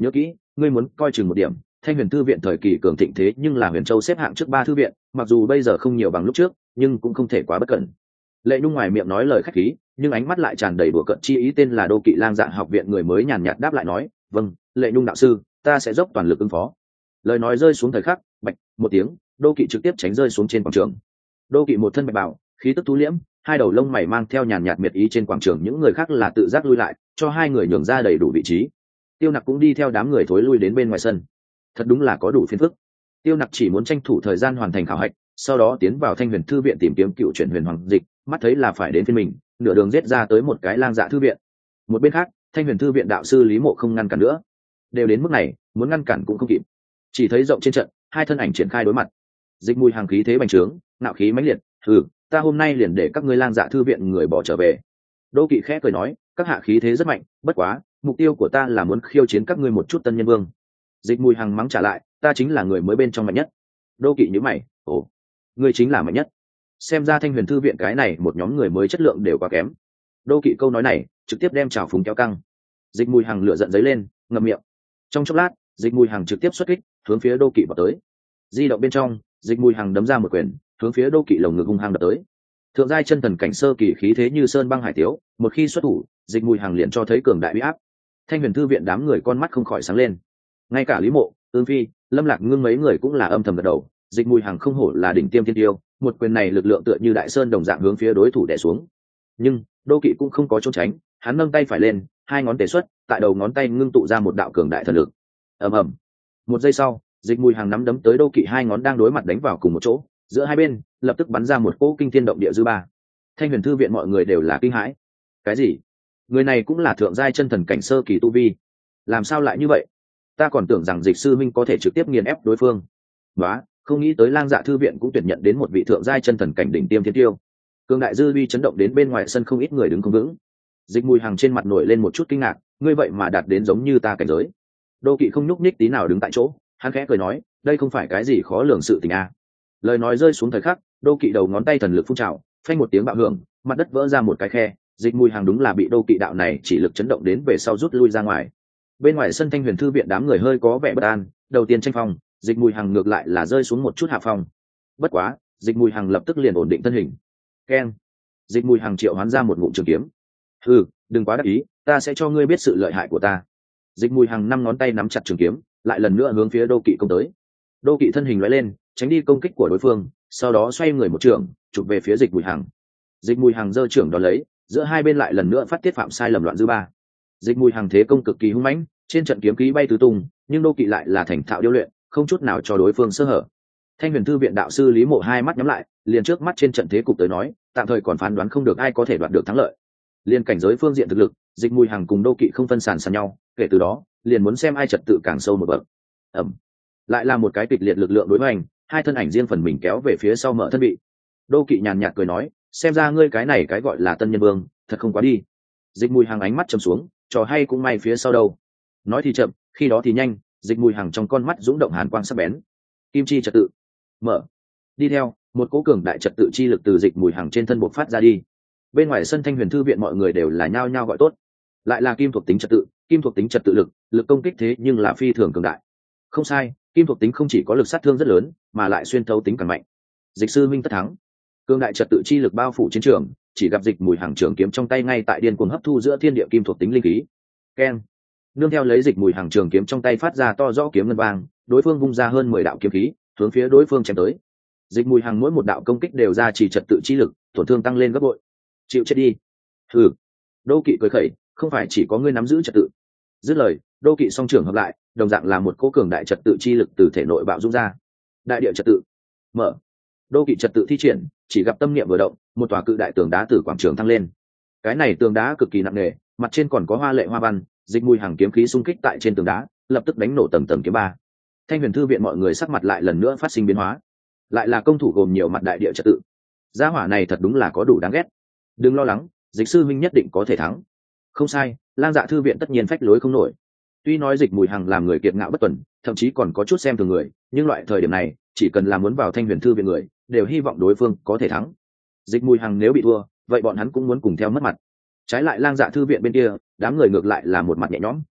ngươi muốn coi chừng một điểm, thanh huyền thư viện thời kỳ cường thịnh thế nhưng là huyền châu xếp hạng trước ba thư viện, mặc dù bây giờ không nhiều bằng lúc trước nhưng cũng không thể quá bất cẩn. Lệ Nhung ngoài miệng nói lời khách khí nhưng ánh mắt lại tràn đầy bừa cợt chi ý. Tên là Đô Kỵ Lang Dạ học viện người mới nhàn nhạt đáp lại nói, vâng Lệ Nhung đạo sư, ta sẽ dốc toàn lực ứng phó. Lời nói rơi xuống thời khắc, bạch một tiếng, Đô Kỵ trực tiếp tránh rơi xuống trên quảng trường. Đô Kỵ một thân bạch bào, khí tức tú liễm, hai đầu lông mày mang theo nhàn nhạt miệt ý. Trên quảng trường những người khác là tự giác lui lại, cho hai người nhường ra đầy đủ vị trí. Tiêu Nặc cũng đi theo đám người thối lui đến bên ngoài sân. Thật đúng là có đủ phiền phức. Tiêu Nặc chỉ muốn tranh thủ thời gian hoàn thành khảo hạch, sau đó tiến vào thanh huyền thư viện tìm kiếm cựu chuyển huyền hoàng dịch, mắt thấy là phải đến phiên mình, nửa đường giết ra tới một cái Lang Dạ thư viện. Một bên khác, thanh huyền thư viện đạo sư Lý Mộ không ngăn cản nữa, đều đến mức này muốn ngăn cản cũng không kịp. Chỉ thấy rộng trên trận hai thân ảnh triển khai đối mặt. Dịch Mùi hàng khí thế bành trướng, nạo khí mãnh liệt, ừ ta hôm nay liền để các ngươi Lang Dạ thư viện người bỏ trở về. Đô Kỵ khẽ cười nói, các hạ khí thế rất mạnh, bất quá mục tiêu của ta là muốn khiêu chiến các ngươi một chút tân nhân vương. Dịch Mùi hàng mắng trả lại, ta chính là người mới bên trong mạnh nhất. Đô Kỵ nhíu mày, ồ ngươi chính là mạnh nhất? Xem ra thanh huyền thư viện cái này một nhóm người mới chất lượng đều quá kém. Đô Kỵ câu nói này trực tiếp đem trào phúng kéo căng. Dịch Mùi hàng lửa giận dấy lên, ngậm miệng. Trong chốc lát, Dịch Mùi hàng trực tiếp xuất kích hướng phía Đô Kỵ vào tới. Di động bên trong, Dịch Mùi hàng đấm ra một quyền hướng phía Đô Kỵ lồng ngực hung hăng đập tới. Thượng giai chân thần cảnh sơ kỳ khí thế như sơn băng hải tiếu, một khi xuất thủ, Dịch Mùi hàng liền cho thấy cường đại uy áp. Thanh huyền thư viện đám người con mắt không khỏi sáng lên, ngay cả Lý Mộ, Ương Phi, Lâm Lạc Ngưng mấy người cũng là âm thầm gật đầu. Dịch Mùi hàng không hổ là đỉnh tiêm thiên tiêu, một quyền này lực lượng tựa như đại sơn đồng dạng hướng phía đối thủ đè xuống. Nhưng Đô Kỵ cũng không có trốn tránh, hắn nâng tay phải lên, hai ngón tế xuất, tại đầu ngón tay ngưng tụ ra một đạo cường đại thần lực. Ầm ầm. Một giây sau, Dịch Mùi hàng nắm đấm tới Đô Kỵ hai ngón đang đối mặt đánh vào cùng một chỗ, giữa hai bên lập tức bắn ra một cỗ kinh thiên động địa dư ba. Thanh huyền thư viện mọi người đều là kinh hãi. Cái gì? Người này cũng là thượng giai chân thần cảnh sơ kỳ tu vi, làm sao lại như vậy? Ta còn tưởng rằng Dịch sư minh có thể trực tiếp nghiền ép đối phương. Đó, không nghĩ tới Lang Dạ thư viện cũng tuyển nhận đến một vị thượng giai chân thần cảnh đỉnh tiêm thiên tiêu. Cường đại dư uy chấn động đến bên ngoài sân không ít người đứng không vững. Dịch Mùi hàng trên mặt nổi lên một chút kinh ngạc, ngươi vậy mà đạt đến giống như ta cảnh giới. Đô Kỵ không nhúc nhích tí nào đứng tại chỗ, hắn khẽ cười nói, đây không phải cái gì khó lường sự tình a. Lời nói rơi xuống thời khắc, Đô Kỵ đầu ngón tay thần lực phun trào, phanh một tiếng bạo hưởng, mặt đất vỡ ra một cái khe. Dịch Mùi hàng đúng là bị Đô Kỵ đạo này chỉ lực chấn động đến về sau rút lui ra ngoài. Bên ngoài sân thanh huyền thư viện đám người hơi có vẻ bất an, đầu tiên tranh phong, Dịch Mùi hàng ngược lại là rơi xuống một chút hạ phong. Bất quá, Dịch Mùi hàng lập tức liền ổn định thân hình. Keng. Dịch Mùi hàng triệu hoán ra một ngụm trường kiếm. Ừ, đừng quá đắc ý, ta sẽ cho ngươi biết sự lợi hại của ta. Dịch Mùi hàng năm ngón tay nắm chặt trường kiếm, lại lần nữa hướng phía Đô Kỵ công tới. Đô Kỵ thân hình lóe lên, tránh đi công kích của đối phương, sau đó xoay người một trường, chụp về phía Dịch Mùi hàng. Dịch Mùi hàng giơ trưởng đón lấy, giữa hai bên lại lần nữa phát tiết phạm sai lầm loạn dư ba. Dịch Mùi hàng thế công cực kỳ hung mãnh, trên trận kiếm khí bay tứ tung, nhưng Đô Kỵ lại là thành thạo điêu luyện, không chút nào cho đối phương sơ hở. Thanh huyền thư viện đạo sư Lý Mộ hai mắt nhắm lại, liền trước mắt trên trận thế cục tới nói, tạm thời còn phán đoán không được ai có thể đoạt được thắng lợi. Liên cảnh giới phương diện thực lực, Dịch Mùi hàng cùng Đô Kỵ không phân sàn sàn nhau, kể từ đó liền muốn xem ai trật tự càng sâu một bậc. Ẩm. Lại là một cái kịch liệt lực lượng đối hoành, hai thân ảnh riêng phần mình kéo về phía sau mở thân bị. Đô Kỵ nhàn nhạt cười nói, xem ra ngươi cái này cái gọi là tân nhân vương, thật không quá đi. Dịch Mùi hàng ánh mắt trầm xuống, trò hay cũng may phía sau đâu. Nói thì chậm, khi đó thì nhanh, Dịch Mùi hàng trong con mắt dũng động hàn quang sắc bén. Kim chi trật tự mở. Đi theo một cỗ cường đại trật tự chi lực từ Dịch Mùi hàng trên thân bộc phát ra đi. Bên ngoài sân thanh huyền thư viện mọi người đều là nhao nhao gọi tốt. Lại là kim thuộc tính trật tự, kim thuộc tính trật tự lực, lực công kích thế nhưng là phi thường cường đại. Không sai, kim thuộc tính không chỉ có lực sát thương rất lớn, mà lại xuyên thấu tính càng mạnh. Dịch sư minh tất thắng. Cường đại trật tự chi lực bao phủ chiến trường, chỉ gặp Dịch Mùi hàng trường kiếm trong tay ngay tại điên cuồng hấp thu giữa thiên địa kim thuộc tính linh khí. Keng. Nương theo lấy Dịch Mùi hàng trường kiếm trong tay phát ra to rõ kiếm ngân vang, đối phương vung ra hơn mười đạo kiếm khí, hướng phía đối phương chém tới. Dịch Mùi hàng mỗi một đạo công kích đều ra chỉ trật tự chi lực, tổn thương tăng lên gấp bội. Chịu chết đi. Hừ. Đô Kỵ cười khẩy, không phải chỉ có ngươi nắm giữ trật tự. Dứt lời, Đô Kỵ song trưởng hợp lại, đồng dạng là một cỗ cường đại trật tự chi lực từ thể nội bạo dung ra. Đại địa trật tự mở. Đô Kỵ trật tự thi triển, chỉ gặp tâm niệm vừa động, một tòa cự đại tường đá từ quảng trường thăng lên. Cái này tường đá cực kỳ nặng nề, mặt trên còn có hoa lệ hoa văn. Dịch Mùi hàng kiếm khí xung kích tại trên tường đá, lập tức đánh nổ tầng tầng kiếm ba. Thanh huyền thư viện mọi người sắc mặt lại lần nữa phát sinh biến hóa. Lại là công thủ gồm nhiều mặt đại địa trật tự. Gia hỏa này thật đúng là có đủ đáng ghét. Đừng lo lắng, Dịch sư minh nhất định có thể thắng. Không sai, Lang Dạ thư viện tất nhiên phách lối không nổi. Tuy nói Dịch Mùi hàng làm người kiệt ngạo bất tuần, thậm chí còn có chút xem thường người, nhưng loại thời điểm này, chỉ cần là muốn vào thanh huyền thư viện người, đều hy vọng đối phương có thể thắng. Dịch Mùi hàng nếu bị thua, vậy bọn hắn cũng muốn cùng theo mất mặt. Trái lại Lang Dạ thư viện bên kia, đám người ngược lại là một mặt nhẹ nhõm.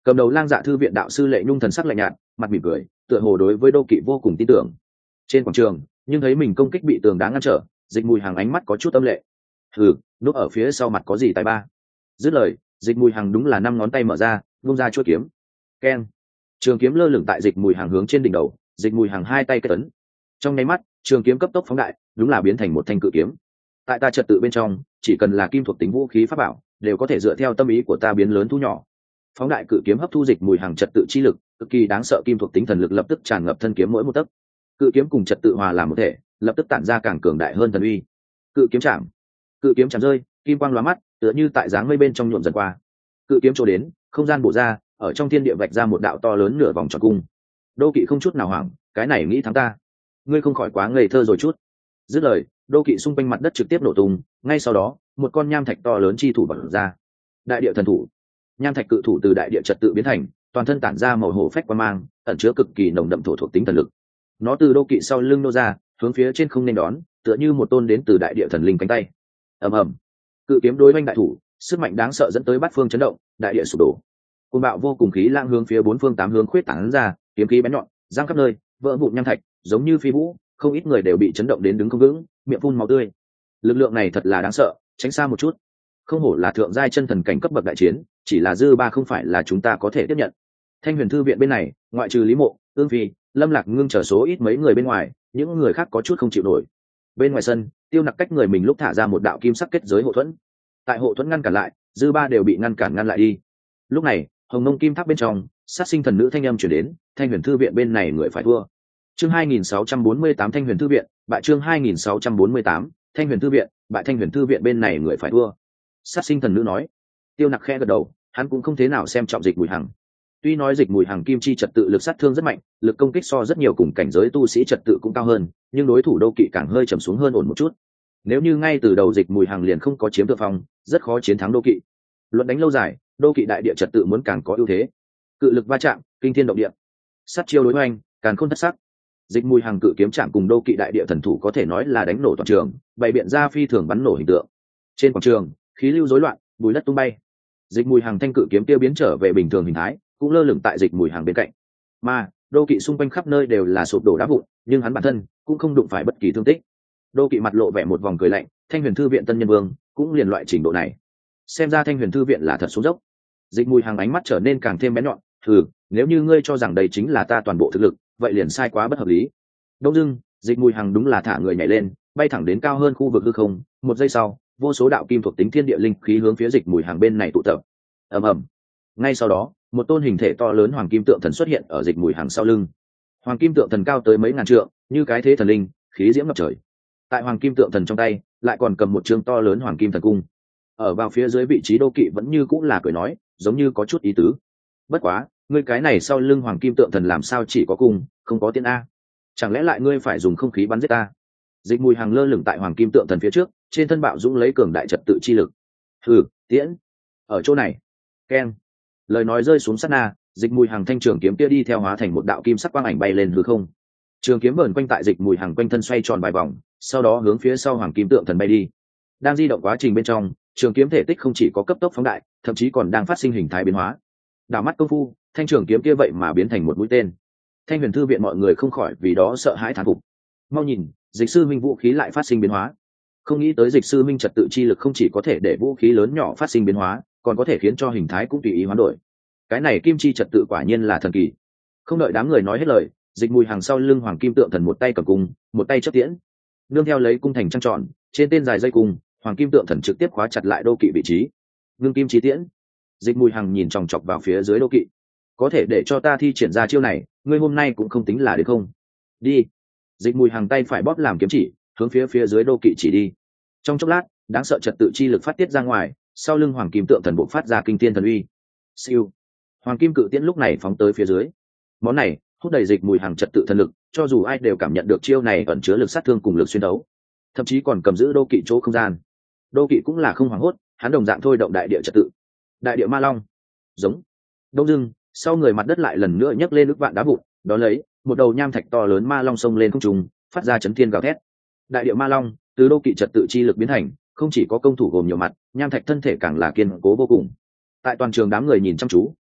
Cầm đầu Lang Dạ thư viện đạo sư Lệ Nhung thần sắc lạnh nhạt, mặt mỉm cười, tựa hồ đối với Đô Kỵ vô cùng tin tưởng. Trên quảng trường, nhưng thấy mình công kích bị tường đá ngăn trở, Dịch Mùi Hằng ánh mắt có chút âm lệ. Hừ, núp ở phía sau mặt có gì tài ba? Dứt lời, Dịch Mùi Hằng đúng là năm ngón tay mở ra, vung ra chuôi kiếm. Keng! Trường kiếm lơ lửng tại Dịch Mùi Hằng hướng trên đỉnh đầu, Dịch Mùi Hằng hai tay kết ấn. Trong nháy mắt, trường kiếm cấp tốc phóng đại, đúng là biến thành một thanh cự kiếm. Tại ta trật tự bên trong, chỉ cần là kim thuộc tính vũ khí pháp bảo, đều có thể dựa theo tâm ý của ta biến lớn thu nhỏ. Phóng đại cự kiếm hấp thu Dịch Mùi Hằng trật tự chi lực, cực kỳ đáng sợ kim thuộc tính thần lực lập tức tràn ngập thân kiếm mỗi một tấc. Cự kiếm cùng trật tự hòa làm một thể, lập tức tản ra càng cường đại hơn thần uy. Cự kiếm chạm, cự kiếm chạm rơi, kim quang lóa mắt, tựa như tại dáng mây bên trong nhuộm dần qua. Cự kiếm trổ đến, không gian bổ ra, ở trong thiên địa vạch ra một đạo to lớn nửa vòng tròn cung. Đô Kỵ không chút nào hoảng, cái này nghĩ thắng ta, ngươi không khỏi quá ngây thơ rồi chút. Dứt lời, Đô Kỵ xung quanh mặt đất trực tiếp nổ tung, ngay sau đó, một con nham thạch to lớn chi thủ bật ra. Đại địa thần thủ. Nham thạch cự thủ từ đại địa trật tự biến thành, toàn thân tản ra màu hổ phách quang mang, ẩn chứa cực kỳ nồng đậm thổ thuộc tính thần lực. Nó từ Đô Kỵ sau lưng nô ra, hướng phía trên không nên đón, tựa như một tôn đến từ đại địa thần linh cánh tay. Ầm ầm, cự kiếm đối oanh đại thủ, sức mạnh đáng sợ dẫn tới bát phương chấn động, đại địa sụp đổ. Cơn bạo vô cùng khí lang hướng phía bốn phương tám hướng khuyết tán ra, kiếm khí bén nhọn, giăng khắp nơi, vỡ vụn nham thạch, giống như phi vũ, không ít người đều bị chấn động đến đứng không vững, miệng phun máu tươi. Lực lượng này thật là đáng sợ, tránh xa một chút. Không hổ là thượng giai chân thần cảnh cấp bậc đại chiến, chỉ là dư ba không phải là chúng ta có thể tiếp nhận. Thanh Huyền thư viện bên này, ngoại trừ Lý Mộ, Ương Phi, Lâm Lạc Ngưng trở số ít mấy người bên ngoài, những người khác có chút không chịu nổi. Bên ngoài sân, Tiêu Nặc cách người mình lúc thả ra một đạo kim sắc kết giới hộ thuẫn. Tại hộ thuẫn ngăn cản lại, dư ba đều bị ngăn cản ngăn lại đi. Lúc này, Hồng Nông Kim Tháp bên trong, sát sinh thần nữ thanh âm truyền đến, Thanh Huyền thư viện bên này người phải thua. Chương hai nghìn sáu trăm bốn mươi tám Thanh Huyền thư viện, bại chương hai nghìn sáu trăm bốn mươi tám, Thanh Huyền thư viện, bại Thanh Huyền thư viện bên này người phải thua. Sát sinh thần nữ nói. Tiêu Nặc khẽ gật đầu, hắn cũng không thế nào xem trọng Dịch Mùi Hằng. Tuy nói Dịch Mùi Hằng kim chi trật tự lực sát thương rất mạnh, lực công kích so rất nhiều cùng cảnh giới tu sĩ trật tự cũng cao hơn, nhưng đối thủ Đô Kỵ càng hơi trầm xuống hơn ổn một chút. Nếu như ngay từ đầu Dịch Mùi Hằng liền không có chiếm thượng phong, rất khó chiến thắng Đô Kỵ. Luận đánh lâu dài, Đô Kỵ đại địa trật tự muốn càng có ưu thế. Cự lực va chạm, kinh thiên động địa. Sát chiêu đối hoành, càng khôn thất sắc. Dịch Mùi Hằng cự kiếm chạm cùng Đô Kỵ đại địa thần thủ có thể nói là đánh nổ toàn trường, bày biện ra phi thường bắn nổ hình tượng. Trên quảng trường, khí lưu rối loạn, bùi đất tung bay. Dịch Mùi Hằng thanh cự kiếm tiêu biến trở về bình thường hình thái, cũng lơ lửng tại Dịch Mùi Hằng bên cạnh. Mà Đô Kỵ xung quanh khắp nơi đều là sụp đổ đá vụn, nhưng hắn bản thân cũng không đụng phải bất kỳ thương tích. Đô Kỵ mặt lộ vẻ một vòng cười lạnh, Thanh Huyền thư viện tân nhân vương cũng liền loại trình độ này. Xem ra Thanh Huyền thư viện là thật xuống dốc. Dịch Mùi Hằng ánh mắt trở nên càng thêm bén nhọn, "Hừ, nếu như ngươi cho rằng đây chính là ta toàn bộ thực lực, vậy liền sai quá bất hợp lý." Đông dưng, Dịch Mùi Hằng đúng là thả người nhảy lên, bay thẳng đến cao hơn khu vực hư không, một giây sau, vô số đạo kim thuộc tính thiên địa linh khí hướng phía Dịch Mùi Hằng bên này tụ tập. Ầm ầm. Ngay sau đó, một tôn hình thể to lớn hoàng kim tượng thần xuất hiện ở Dịch Mùi Hằng sau lưng. Hoàng kim tượng thần cao tới mấy ngàn trượng, như cái thế thần linh, khí diễm ngập trời. Tại hoàng kim tượng thần trong tay, lại còn cầm một chương to lớn hoàng kim thần cung. Ở vào phía dưới vị trí Đô Kỵ vẫn như cũng là cười nói, giống như có chút ý tứ. Bất quá, ngươi cái này sau lưng hoàng kim tượng thần làm sao chỉ có cung, không có tiên a? Chẳng lẽ lại ngươi phải dùng không khí bắn giết ta? Dịch Mùi Hằng lơ lửng tại hoàng kim tượng thần phía trước, trên thân bạo dũng lấy cường đại trật tự chi lực. Hừ, tiễn. Ở chỗ này. Keng. Lời nói rơi xuống sát na, Dịch Mùi Hằng thanh trường kiếm kia đi theo hóa thành một đạo kim sắc quang ảnh bay lên hư không. Trường kiếm vờn quanh tại Dịch Mùi Hằng quanh thân xoay tròn vài vòng, sau đó hướng phía sau hoàng kim tượng thần bay đi. Đang di động quá trình bên trong, trường kiếm thể tích không chỉ có cấp tốc phóng đại, thậm chí còn đang phát sinh hình thái biến hóa. Đảo mắt công phu, thanh trường kiếm kia vậy mà biến thành một mũi tên. Thanh Huyền thư viện mọi người không khỏi vì đó sợ hãi thán phục. Mau nhìn, Dịch sư minh vũ khí lại phát sinh biến hóa. Không nghĩ tới Dịch sư minh trật tự chi lực không chỉ có thể để vũ khí lớn nhỏ phát sinh biến hóa, còn có thể khiến cho hình thái cũng tùy ý hoán đổi. Cái này kim chi trật tự quả nhiên là thần kỳ. Không đợi đám người nói hết lời, Dịch Mùi Hằng sau lưng hoàng kim tượng thần một tay cầm cung, một tay chấp tiễn. Nương theo lấy cung thành trăng tròn, trên tên dài dây cung, hoàng kim tượng thần trực tiếp khóa chặt lại Đô Kỵ vị trí. Ngưng kim chi tiễn. Dịch Mùi Hằng nhìn chòng chọc vào phía dưới Đô Kỵ. Có thể để cho ta thi triển ra chiêu này, ngươi hôm nay cũng không tính là đến không? Đi. Dịch Mùi Hằng tay phải bóp làm kiếm chỉ, hướng phía phía dưới Đô Kỵ chỉ đi. Trong chốc lát, đáng sợ trật tự chi lực phát tiết ra ngoài, sau lưng hoàng kim tượng thần bộc phát ra kinh thiên thần uy. Siêu. Hoàng kim cự tiễn lúc này phóng tới phía dưới. Món này hút đầy Dịch Mùi Hằng trật tự thần lực, cho dù ai đều cảm nhận được chiêu này ẩn chứa lực sát thương cùng lực xuyên đấu, thậm chí còn cầm giữ Đô Kỵ chỗ không gian. Đô Kỵ cũng là không hoảng hốt, hắn đồng dạng thôi động đại địa trật tự. Đại địa ma long. Giống. Đông dưng, sau người mặt đất lại lần nữa nhấc lên ức vạn đá vụn, đó lấy một đầu nham thạch to lớn ma long xông lên không trung, phát ra chấn thiên gào thét. Đại địa ma long từ Đô Kỵ trật tự chi lực biến thành, không chỉ có công thủ gồm nhiều mặt, nham thạch thân thể càng là kiên cố vô cùng. Tại toàn trường đám người nhìn chăm chú,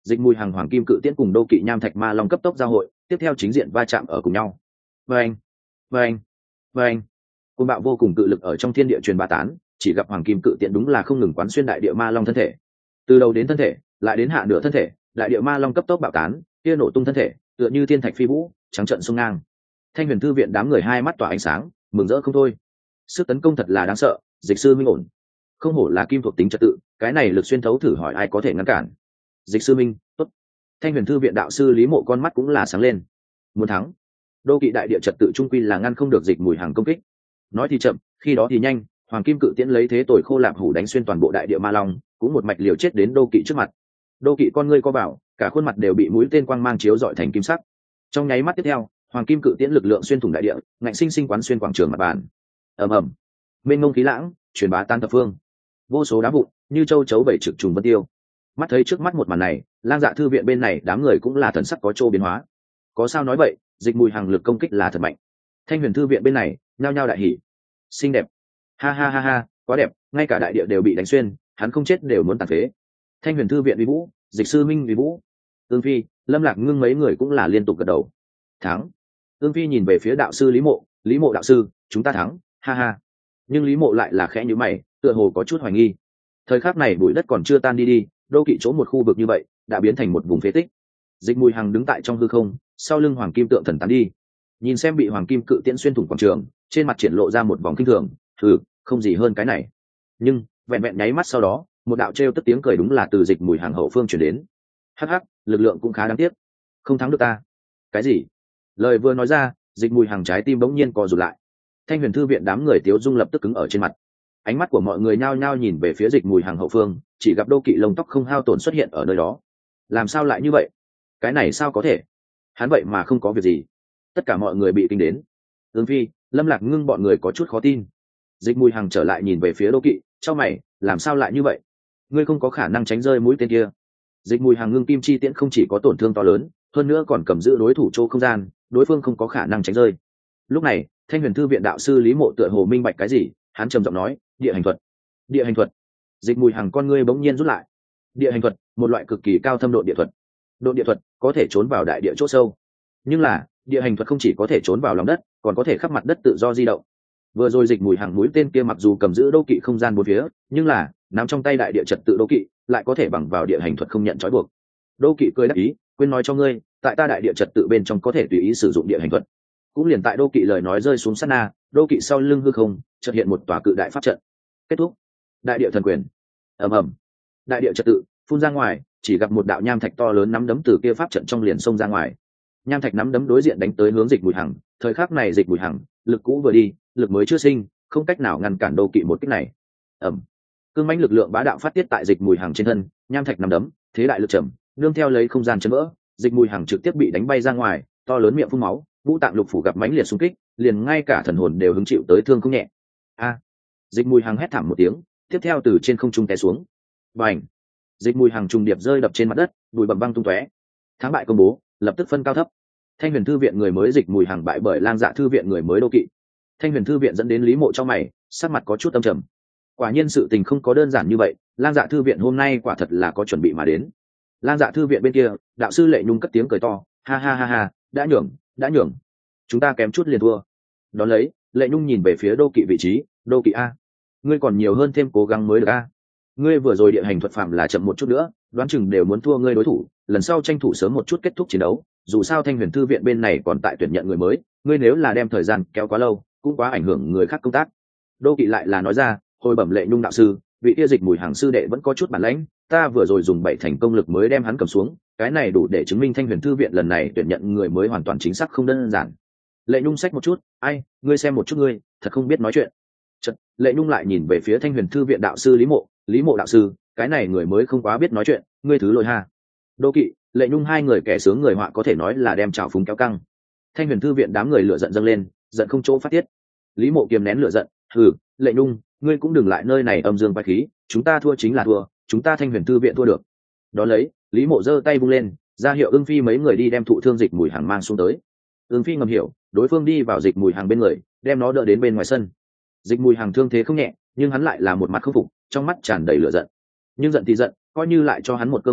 Dịch Mùi Hằng hoàng kim cự tiễn cùng đô kỵ nham thạch ma long cấp tốc giao hội, tiếp theo chính diện va chạm ở cùng nhau. Vâng, vâng, vâng. Côn bạo vô cùng cự lực ở trong thiên địa truyền bá tán, chỉ gặp hoàng kim cự tiễn đúng là không ngừng quán xuyên đại địa ma long thân thể. Từ đầu đến thân thể, lại đến hạ nửa thân thể, đại địa ma long cấp tốc bạo tán, kia nổ tung thân thể, tựa như thiên thạch phi vũ, trắng trận xung ngang. Thanh Huyền Thư viện đám người hai mắt tỏa ánh sáng, mừng rỡ không thôi. Sức tấn công thật là đáng sợ, Dịch sư minh ổn. Không hổ là kim thuộc tính trật tự, cái này lực xuyên thấu thử hỏi ai có thể ngăn cản. Dịch sư minh, tốt. Thanh Huyền Thư viện đạo sư Lý Mộ con mắt cũng là sáng lên. Muốn thắng, đô kỵ đại địa trật tự trung quy là ngăn không được Dịch Mùi Hằng công kích. Nói thì chậm, khi đó thì nhanh, hoàng kim cự tiễn lấy thế tồi khô lạp hủ đánh xuyên toàn bộ đại địa ma long, cũng một mạch liều chết đến đô kỵ trước mặt. Đô kỵ con ngươi co bảo, cả khuôn mặt đều bị mũi tên quang mang chiếu rọi thành kim sắc. Trong nháy mắt tiếp theo, hoàng kim cự tiễn lực lượng xuyên thủng đại địa, ngạnh sinh sinh quán xuyên quảng trường mặt bàn. Ầm ầm, mênh mông khí lãng, truyền bá tan thập phương. Vô số đá vụn như châu chấu bảy trực trùng vân tiêu. Mắt thấy trước mắt một màn này, Lang Dạ thư viện bên này đám người cũng là thần sắc có chỗ biến hóa. Có sao nói vậy, Dịch Mùi Hằng lực công kích là thật mạnh. Thanh Huyền Thư viện bên này nhao nhao đại hỉ. Xinh đẹp, ha ha ha ha, quá đẹp, ngay cả đại địa đều bị đánh xuyên, hắn không chết đều muốn tàn phế. Thanh Huyền Thư viện uy vũ, Dịch sư minh uy vũ. Ương Phi, Lâm Lạc Ngưng mấy người cũng là liên tục gật đầu. Thắng. Ương Phi nhìn về phía đạo sư Lý Mộ, Lý Mộ đạo sư, chúng ta thắng, ha ha. Nhưng Lý Mộ lại là khẽ nhíu mày, tựa hồ có chút hoài nghi. Thời khắc này bụi đất còn chưa tan đi đi, đô kỵ chỗ một khu vực như vậy đã biến thành một vùng phế tích. Dịch Mùi Hằng đứng tại trong hư không, sau lưng hoàng kim tượng thần tán đi, nhìn xem bị hoàng kim cự tiễn xuyên thủng quảng trường, trên mặt triển lộ ra một vòng kinh thường, thử không gì hơn cái này. Nhưng vẹn vẹn nháy mắt sau đó, một đạo trêu tức tiếng cười đúng là từ Dịch Mùi Hằng hậu phương truyền đến. Hắc hắc, lực lượng cũng khá đáng tiếc, không thắng được ta. Cái gì? Lời vừa nói ra, Dịch Mùi Hằng trái tim bỗng nhiên co rụt lại. Thanh Huyền Thư viện đám người tiếu dung lập tức cứng ở trên mặt. Ánh mắt của mọi người nhao nhao nhìn về phía Dịch Mùi Hằng hậu phương, chỉ gặp đô kỵ lông tóc không hao tổn xuất hiện ở nơi đó. Làm sao lại như vậy? Cái này sao có thể? Hắn vậy mà không có việc gì. Tất cả mọi người bị kinh đến. Ương Phi, Lâm Lạc Ngưng bọn người có chút khó tin. Dịch Mùi Hằng trở lại nhìn về phía đô kỵ, chau mày, làm sao lại như vậy? Ngươi không có khả năng tránh rơi mũi tên kia. Dịch Mùi Hằng ngưng kim chi tiễn không chỉ có tổn thương to lớn, hơn nữa còn cầm giữ đối thủ chỗ không gian, đối phương không có khả năng tránh rơi. Lúc này, Thanh Huyền Thư viện đạo sư Lý Mộ tựa hồ minh bạch cái gì, hắn trầm giọng nói, địa hành thuật. Địa hành thuật. Dịch Mùi Hằng con ngươi bỗng nhiên rút lại. Địa hành thuật, một loại cực kỳ cao thâm độ địa thuật. Độ địa thuật có thể trốn vào đại địa chỗ sâu, nhưng là địa hành thuật không chỉ có thể trốn vào lòng đất, còn có thể khắp mặt đất tự do di động. Vừa rồi Dịch Mùi Hằng mũi tên kia mặc dù cầm giữ đô kỵ không gian bốn phía, nhưng là nắm trong tay đại địa trật tự đô kỵ lại có thể bằng vào địa hành thuật không nhận trói buộc. Đô kỵ cười đáp ý, quên nói cho ngươi, tại ta đại địa trật tự bên trong có thể tùy ý sử dụng địa hành thuật. Cũng liền tại đô kỵ lời nói rơi xuống sát na, đô kỵ sau lưng hư không chợt hiện một tòa cự đại pháp trận. Kết thúc. Đại địa thần quyền. Ầm ầm. Đại địa trật tự phun ra ngoài, chỉ gặp một đạo nham thạch to lớn nắm đấm từ kia pháp trận trong liền xông ra ngoài. Nham thạch nắm đấm đối diện đánh tới hướng Dịch Mùi Hằng, thời khắc này Dịch Mùi Hằng lực cũ vừa đi, lực mới chưa sinh, không cách nào ngăn cản đô kỵ một kích này. Ầm. Cương mãnh lực lượng bá đạo phát tiết tại Dịch Mùi Hằng trên thân, nham thạch nắm đấm, thế đại lực trầm, nương theo lấy không gian chấn vỡ, Dịch Mùi Hằng trực tiếp bị đánh bay ra ngoài, to lớn miệng phun máu, ngũ tạng lục phủ gặp mãnh liệt xung kích, liền ngay cả thần hồn đều hứng chịu tới thương không nhẹ. A! Dịch Mùi Hằng hét thảm một tiếng, tiếp theo từ trên không trung té xuống. Bành! Dịch Mùi Hằng trùng điệp rơi đập trên mặt đất, bụi bặm văng tung tóe. Thắng bại công bố, lập tức phân cao thấp. Thanh Huyền Thư viện người mới Dịch Mùi Hằng bại bởi Lang Dạ thư viện người mới đô kỵ. Thanh Huyền Thư viện dẫn đến Lý Mộ trong mày, sắc mặt có chút âm trầm. Quả nhiên sự tình không có đơn giản như vậy, Lang Dạ thư viện hôm nay quả thật là có chuẩn bị mà đến. Lang Dạ thư viện bên kia, đạo sư Lệ Nhung cất tiếng cười to, ha ha ha ha, đã nhường, đã nhường. Chúng ta kém chút liền thua. Đón lấy, Lệ Nhung nhìn về phía đô kỵ vị trí, đô kỵ a, ngươi còn nhiều hơn thêm cố gắng mới được a. Ngươi vừa rồi địa hành thuật phạm là chậm một chút nữa, đoán chừng đều muốn thua ngươi đối thủ, lần sau tranh thủ sớm một chút kết thúc chiến đấu, dù sao Thanh Huyền Thư viện bên này còn tại tuyển nhận người mới, ngươi nếu là đem thời gian kéo quá lâu, cũng quá ảnh hưởng người khác công tác. Đô kỵ lại là nói ra, hồi bẩm Lệ Nhung đạo sư, vị kia Dịch Mùi Hằng sư đệ vẫn có chút bản lãnh, ta vừa rồi dùng bảy thành công lực mới đem hắn cầm xuống, cái này đủ để chứng minh Thanh Huyền Thư viện lần này tuyển nhận người mới hoàn toàn chính xác không đơn giản. Lệ Nhung xách một chút, ai, ngươi xem một chút ngươi, thật không biết nói chuyện. Chật, Lệ Nhung lại nhìn về phía Thanh Huyền Thư viện đạo sư Lý Mộ, Lý Mộ đạo sư, cái này người mới không quá biết nói chuyện, ngươi thứ lỗi ha. Đô kỵ, Lệ Nhung hai người kẻ sướng người họa có thể nói là đem trào phúng kéo căng. Thanh Huyền Thư viện đám người lửa giận dâng lên, giận không chỗ phát tiết. Lý Mộ kiềm nén lửa giận, hừ, Lệ Nhung, ngươi cũng đừng lại nơi này âm dương quái khí, chúng ta thua chính là thua, chúng ta Thanh Huyền Thư viện thua được. Đó lấy, Lý Mộ giơ tay vung lên, ra hiệu Ưng Phi mấy người đi đem thụ thương Dịch Mùi Hằng mang xuống tới. Ưng Phi ngầm hiểu, đối phương đi vào Dịch Mùi Hằng bên người, đem nó đỡ đến bên ngoài sân. Dịch Mùi Hằng thương thế không nhẹ, nhưng hắn lại là một mặt không phục, trong mắt tràn đầy lửa giận. Nhưng giận thì giận, coi như lại cho hắn một cơ hội,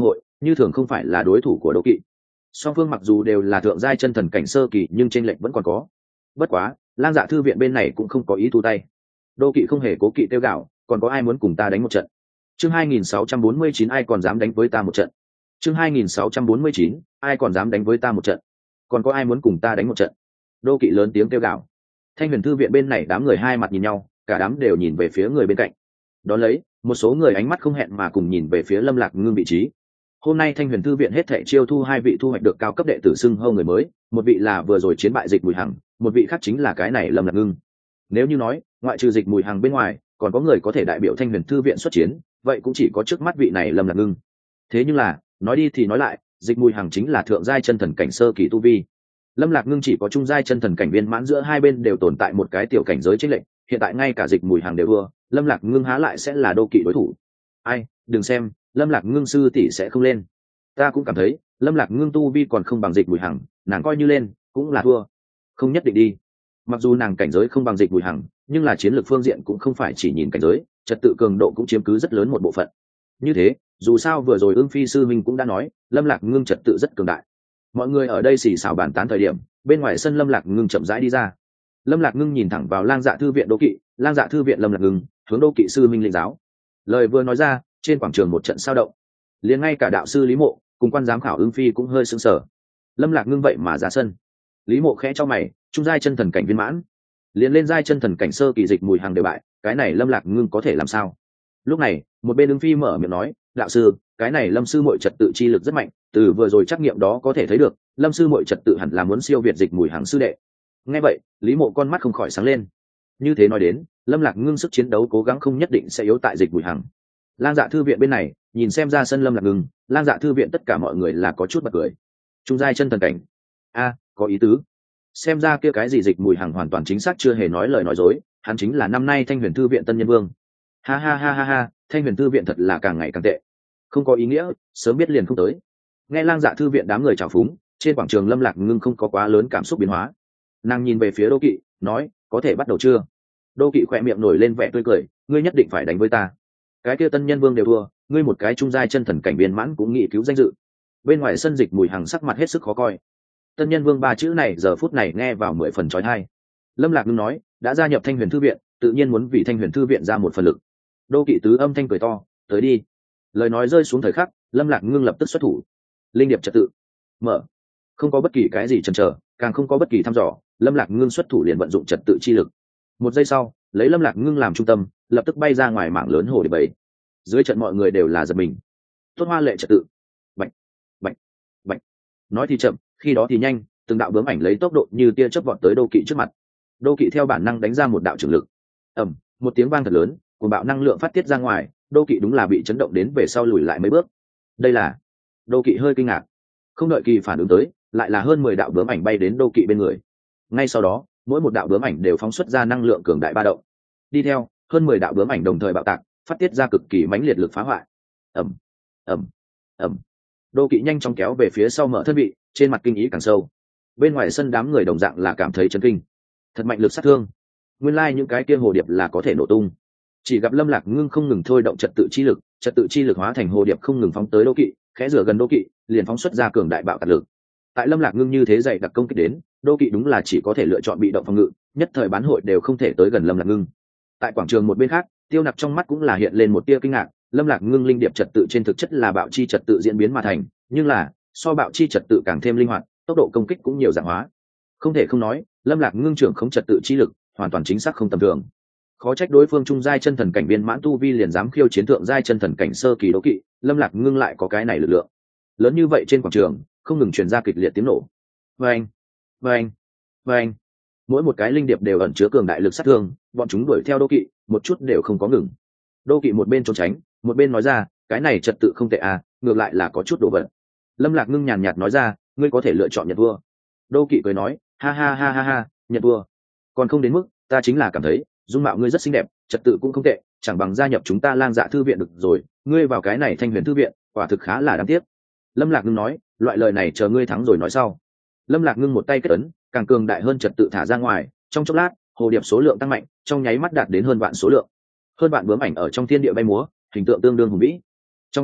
như thường không phải là đối thủ của Đô Kỵ. Song phương mặc dù đều là thượng giai chân thần cảnh sơ kỳ nhưng chênh lệch vẫn còn có. Bất quá Lang Dạ thư viện bên này cũng không có ý thu tay. Đô Kỵ không hề cố kỵ tiêu gạo, còn có ai muốn cùng ta đánh một trận? Chương hai nghìn sáu trăm bốn mươi chín ai còn dám đánh với ta một trận? Chương hai nghìn sáu trăm bốn mươi chín ai còn dám đánh với ta một trận? Còn có ai muốn cùng ta đánh một trận? Đô Kỵ lớn tiếng kêu gào. Thanh Huyền thư viện bên này đám người hai mặt nhìn nhau, cả đám đều nhìn về phía người bên cạnh. Đón lấy, một số người ánh mắt không hẹn mà cùng nhìn về phía Lâm Lạc Ngưng vị trí. Hôm nay Thanh Huyền thư viện hết thảy chiêu thu hai vị thu hoạch được cao cấp đệ tử xưng hô người mới, một vị là vừa rồi chiến bại Dịch Mùi Hằng, một vị khác chính là cái này Lâm Lạc Ngưng. Nếu như nói, ngoại trừ Dịch Mùi Hằng bên ngoài, còn có người có thể đại biểu Thanh Huyền thư viện xuất chiến, vậy cũng chỉ có trước mắt vị này Lâm Lạc Ngưng. Thế nhưng là, nói đi thì nói lại, Dịch Mùi Hằng chính là thượng giai chân thần cảnh sơ kỳ tu vi. Lâm Lạc Ngưng chỉ có trung giai chân thần cảnh viên mãn, giữa hai bên đều tồn tại một cái tiểu cảnh giới chênh lệch, hiện tại ngay cả Dịch Mùi Hằng đều vừa, Lâm Lạc Ngưng há lại sẽ là Đô Kỵ đối thủ. Ai, đừng xem, Lâm Lạc Ngưng sư tỷ sẽ không lên. Ta cũng cảm thấy, Lâm Lạc Ngưng tu vi còn không bằng Dịch Mùi Hằng, nàng coi như lên, cũng là thua. Không nhất định đi. Mặc dù nàng cảnh giới không bằng Dịch Mùi Hằng, nhưng là chiến lược phương diện cũng không phải chỉ nhìn cảnh giới, trật tự cường độ cũng chiếm cứ rất lớn một bộ phận. Như thế, dù sao vừa rồi Ưng Phi sư minh cũng đã nói, Lâm Lạc Ngưng trật tự rất cường đại. Mọi người ở đây xì xào bàn tán thời điểm, bên ngoài sân Lâm Lạc Ngưng chậm rãi đi ra. Lâm Lạc Ngưng nhìn thẳng vào Lang Dạ thư viện Đô Kỵ, Lang Dạ thư viện Lâm Lạc Ngưng hướng Đô Kỵ sư minh lĩnh giáo. Lời vừa nói ra, trên quảng trường một trận sao động. Liền ngay cả đạo sư Lý Mộ cùng quan giám khảo Ưng Phi cũng hơi sững sờ. Lâm Lạc Ngưng vậy mà ra sân. Lý Mộ khẽ cho mày, trung giai chân thần cảnh viên mãn, liền lên giai chân thần cảnh sơ kỳ Dịch Mùi Hằng đều bại, cái này Lâm Lạc Ngưng có thể làm sao? Lúc này, một bên Ưng Phi mở miệng nói, đạo sư, cái này Lâm sư muội trật tự chi lực rất mạnh, từ vừa rồi trắc nghiệm đó có thể thấy được, Lâm sư muội trật tự hẳn là muốn siêu việt Dịch Mùi Hằng sư đệ. Nghe vậy, Lý Mộ con mắt không khỏi sáng lên. Như thế nói đến, Lâm Lạc Ngưng sức chiến đấu cố gắng không nhất định sẽ yếu tại Dịch Mùi Hằng. Lang Dạ thư viện bên này, nhìn xem ra sân Lâm Lạc Ngưng, Lang Dạ thư viện tất cả mọi người là có chút bật cười. Trung giai chân thần cảnh, a, có ý tứ. Xem ra kia cái gì Dịch Mùi Hằng hoàn toàn chính xác chưa hề nói lời nói dối, hắn chính là năm nay Thanh Huyền thư viện tân nhân vương. Ha ha ha ha ha, Thanh Huyền thư viện thật là càng ngày càng tệ. Không có ý nghĩa, sớm biết liền không tới. Nghe Lang Dạ thư viện đám người chào phúng, trên quảng trường Lâm Lạc Ngưng không có quá lớn cảm xúc biến hóa. Nàng nhìn về phía Đô Kỵ, nói, có thể bắt đầu chưa? Đô Kỵ khỏe miệng nổi lên vẻ tươi cười, ngươi nhất định phải đánh với ta. Cái kia tân nhân vương đều thua, ngươi một cái trung giai chân thần cảnh viên mãn cũng nghĩ cứu danh dự. Bên ngoài sân Dịch Mùi Hằng sắc mặt hết sức khó coi. Tân nhân vương ba chữ này giờ phút này nghe vào mười phần trói tai. Lâm Lạc Ngưng nói, đã gia nhập Thanh Huyền thư viện, tự nhiên muốn vì Thanh Huyền thư viện ra một phần lực. Đô Kỵ tứ âm thanh cười to, tới đi. Lời nói rơi xuống thời khắc, Lâm Lạc Ngưng lập tức xuất thủ. Linh điệp trật tự mở, không có bất kỳ cái gì chần chờ, càng không có bất kỳ thăm dò, Lâm Lạc Ngưng xuất thủ liền vận dụng trật tự chi lực. Một giây sau, lấy Lâm Lạc Ngưng làm trung tâm, lập tức bay ra ngoài mảng lớn hồ điệp bảy. Dưới trận mọi người đều là giật mình. Tốt hoa lệ trật tự. Bạch, bạch, bạch. Nói thì chậm, khi đó thì nhanh, từng đạo bướm ảnh lấy tốc độ như tia chớp vọt tới Đô Kỵ trước mặt. Đô Kỵ theo bản năng đánh ra một đạo trường lực. Ầm, một tiếng vang thật lớn, cuồng bạo năng lượng phát tiết ra ngoài, Đô Kỵ đúng là bị chấn động đến về sau lùi lại mấy bước. Đây là... Đô Kỵ hơi kinh ngạc. Không đợi kỳ phản ứng tới, lại là hơn mười đạo bướm ảnh bay đến Đô Kỵ bên người. Ngay sau đó, mỗi một đạo bướm ảnh đều phóng xuất ra năng lượng cường đại ba động. Đi theo, hơn mười đạo bướm ảnh đồng thời bạo tạc, phát tiết ra cực kỳ mãnh liệt lực phá hoại. Ầm, ầm, ầm. Đô Kỵ nhanh chóng kéo về phía sau mở thân vị, trên mặt kinh ý càng sâu. Bên ngoài sân đám người đồng dạng là cảm thấy chấn kinh. Thật mạnh lực sát thương. Nguyên lai like những cái kia hồ điệp là có thể nổ tung. Chỉ gặp Lâm Lạc Ngưng không ngừng thôi động trật tự chi lực, trật tự chi lực hóa thành hồ điệp không ngừng phóng tới Đô Kỵ, khẽ rửa gần Đô Kỵ, liền phóng xuất ra cường đại bạo tạc lực. Tại Lâm Lạc Ngưng như thế dày đặc công kích đến, Đô Kỵ đúng là chỉ có thể lựa chọn bị động phòng ngự, nhất thời bán hội đều không thể tới gần Lâm Lạc Ngưng. Tại quảng trường một bên khác, Tiêu Nặc trong mắt cũng là hiện lên một tia kinh ngạc, Lâm Lạc Ngưng linh điệp trật tự trên thực chất là bạo chi trật tự diễn biến mà thành, nhưng là so bạo chi trật tự càng thêm linh hoạt, tốc độ công kích cũng nhiều dạng hóa. Không thể không nói, Lâm Lạc Ngưng trưởng không trật tự chi lực, hoàn toàn chính xác không tầm thường. Khó trách đối phương trung giai chân thần cảnh viên mãn tu vi liền dám khiêu chiến thượng giai chân thần cảnh sơ kỳ Đô Kỵ, Lâm Lạc Ngưng lại có cái này lực lượng lớn như vậy. Trên quảng trường không ngừng truyền ra kịch liệt tiếng nổ. Vang, vang, vang. Mỗi một cái linh điệp đều ẩn chứa cường đại lực sát thương, bọn chúng đuổi theo Đô Kỵ, một chút đều không có ngừng. Đô Kỵ một bên trốn tránh, một bên nói ra, cái này trật tự không tệ à, ngược lại là có chút đồ vật. Lâm Lạc Ngưng nhàn nhạt nói ra, ngươi có thể lựa chọn nhận vua. Đô Kỵ cười nói, ha ha ha ha ha, nhận vua còn không đến mức, ta chính là cảm thấy dung mạo ngươi rất xinh đẹp, trật tự cũng không tệ, chẳng bằng gia nhập chúng ta Lang Dạ thư viện được rồi, ngươi vào cái này Thanh Huyền thư viện quả thực khá là đáng tiếc. Lâm Lạc Ngưng nói, loại lời này chờ ngươi thắng rồi nói sau. Lâm Lạc Ngưng một tay kết ấn, càng cường đại hơn trật tự thả ra ngoài, trong chốc lát hồ điệp số lượng tăng mạnh, trong nháy mắt đạt đến hơn vạn số lượng. Hơn vạn bướm ảnh ở trong thiên địa bay múa, hình tượng tương đương hùng vĩ. Trong nháy mắt,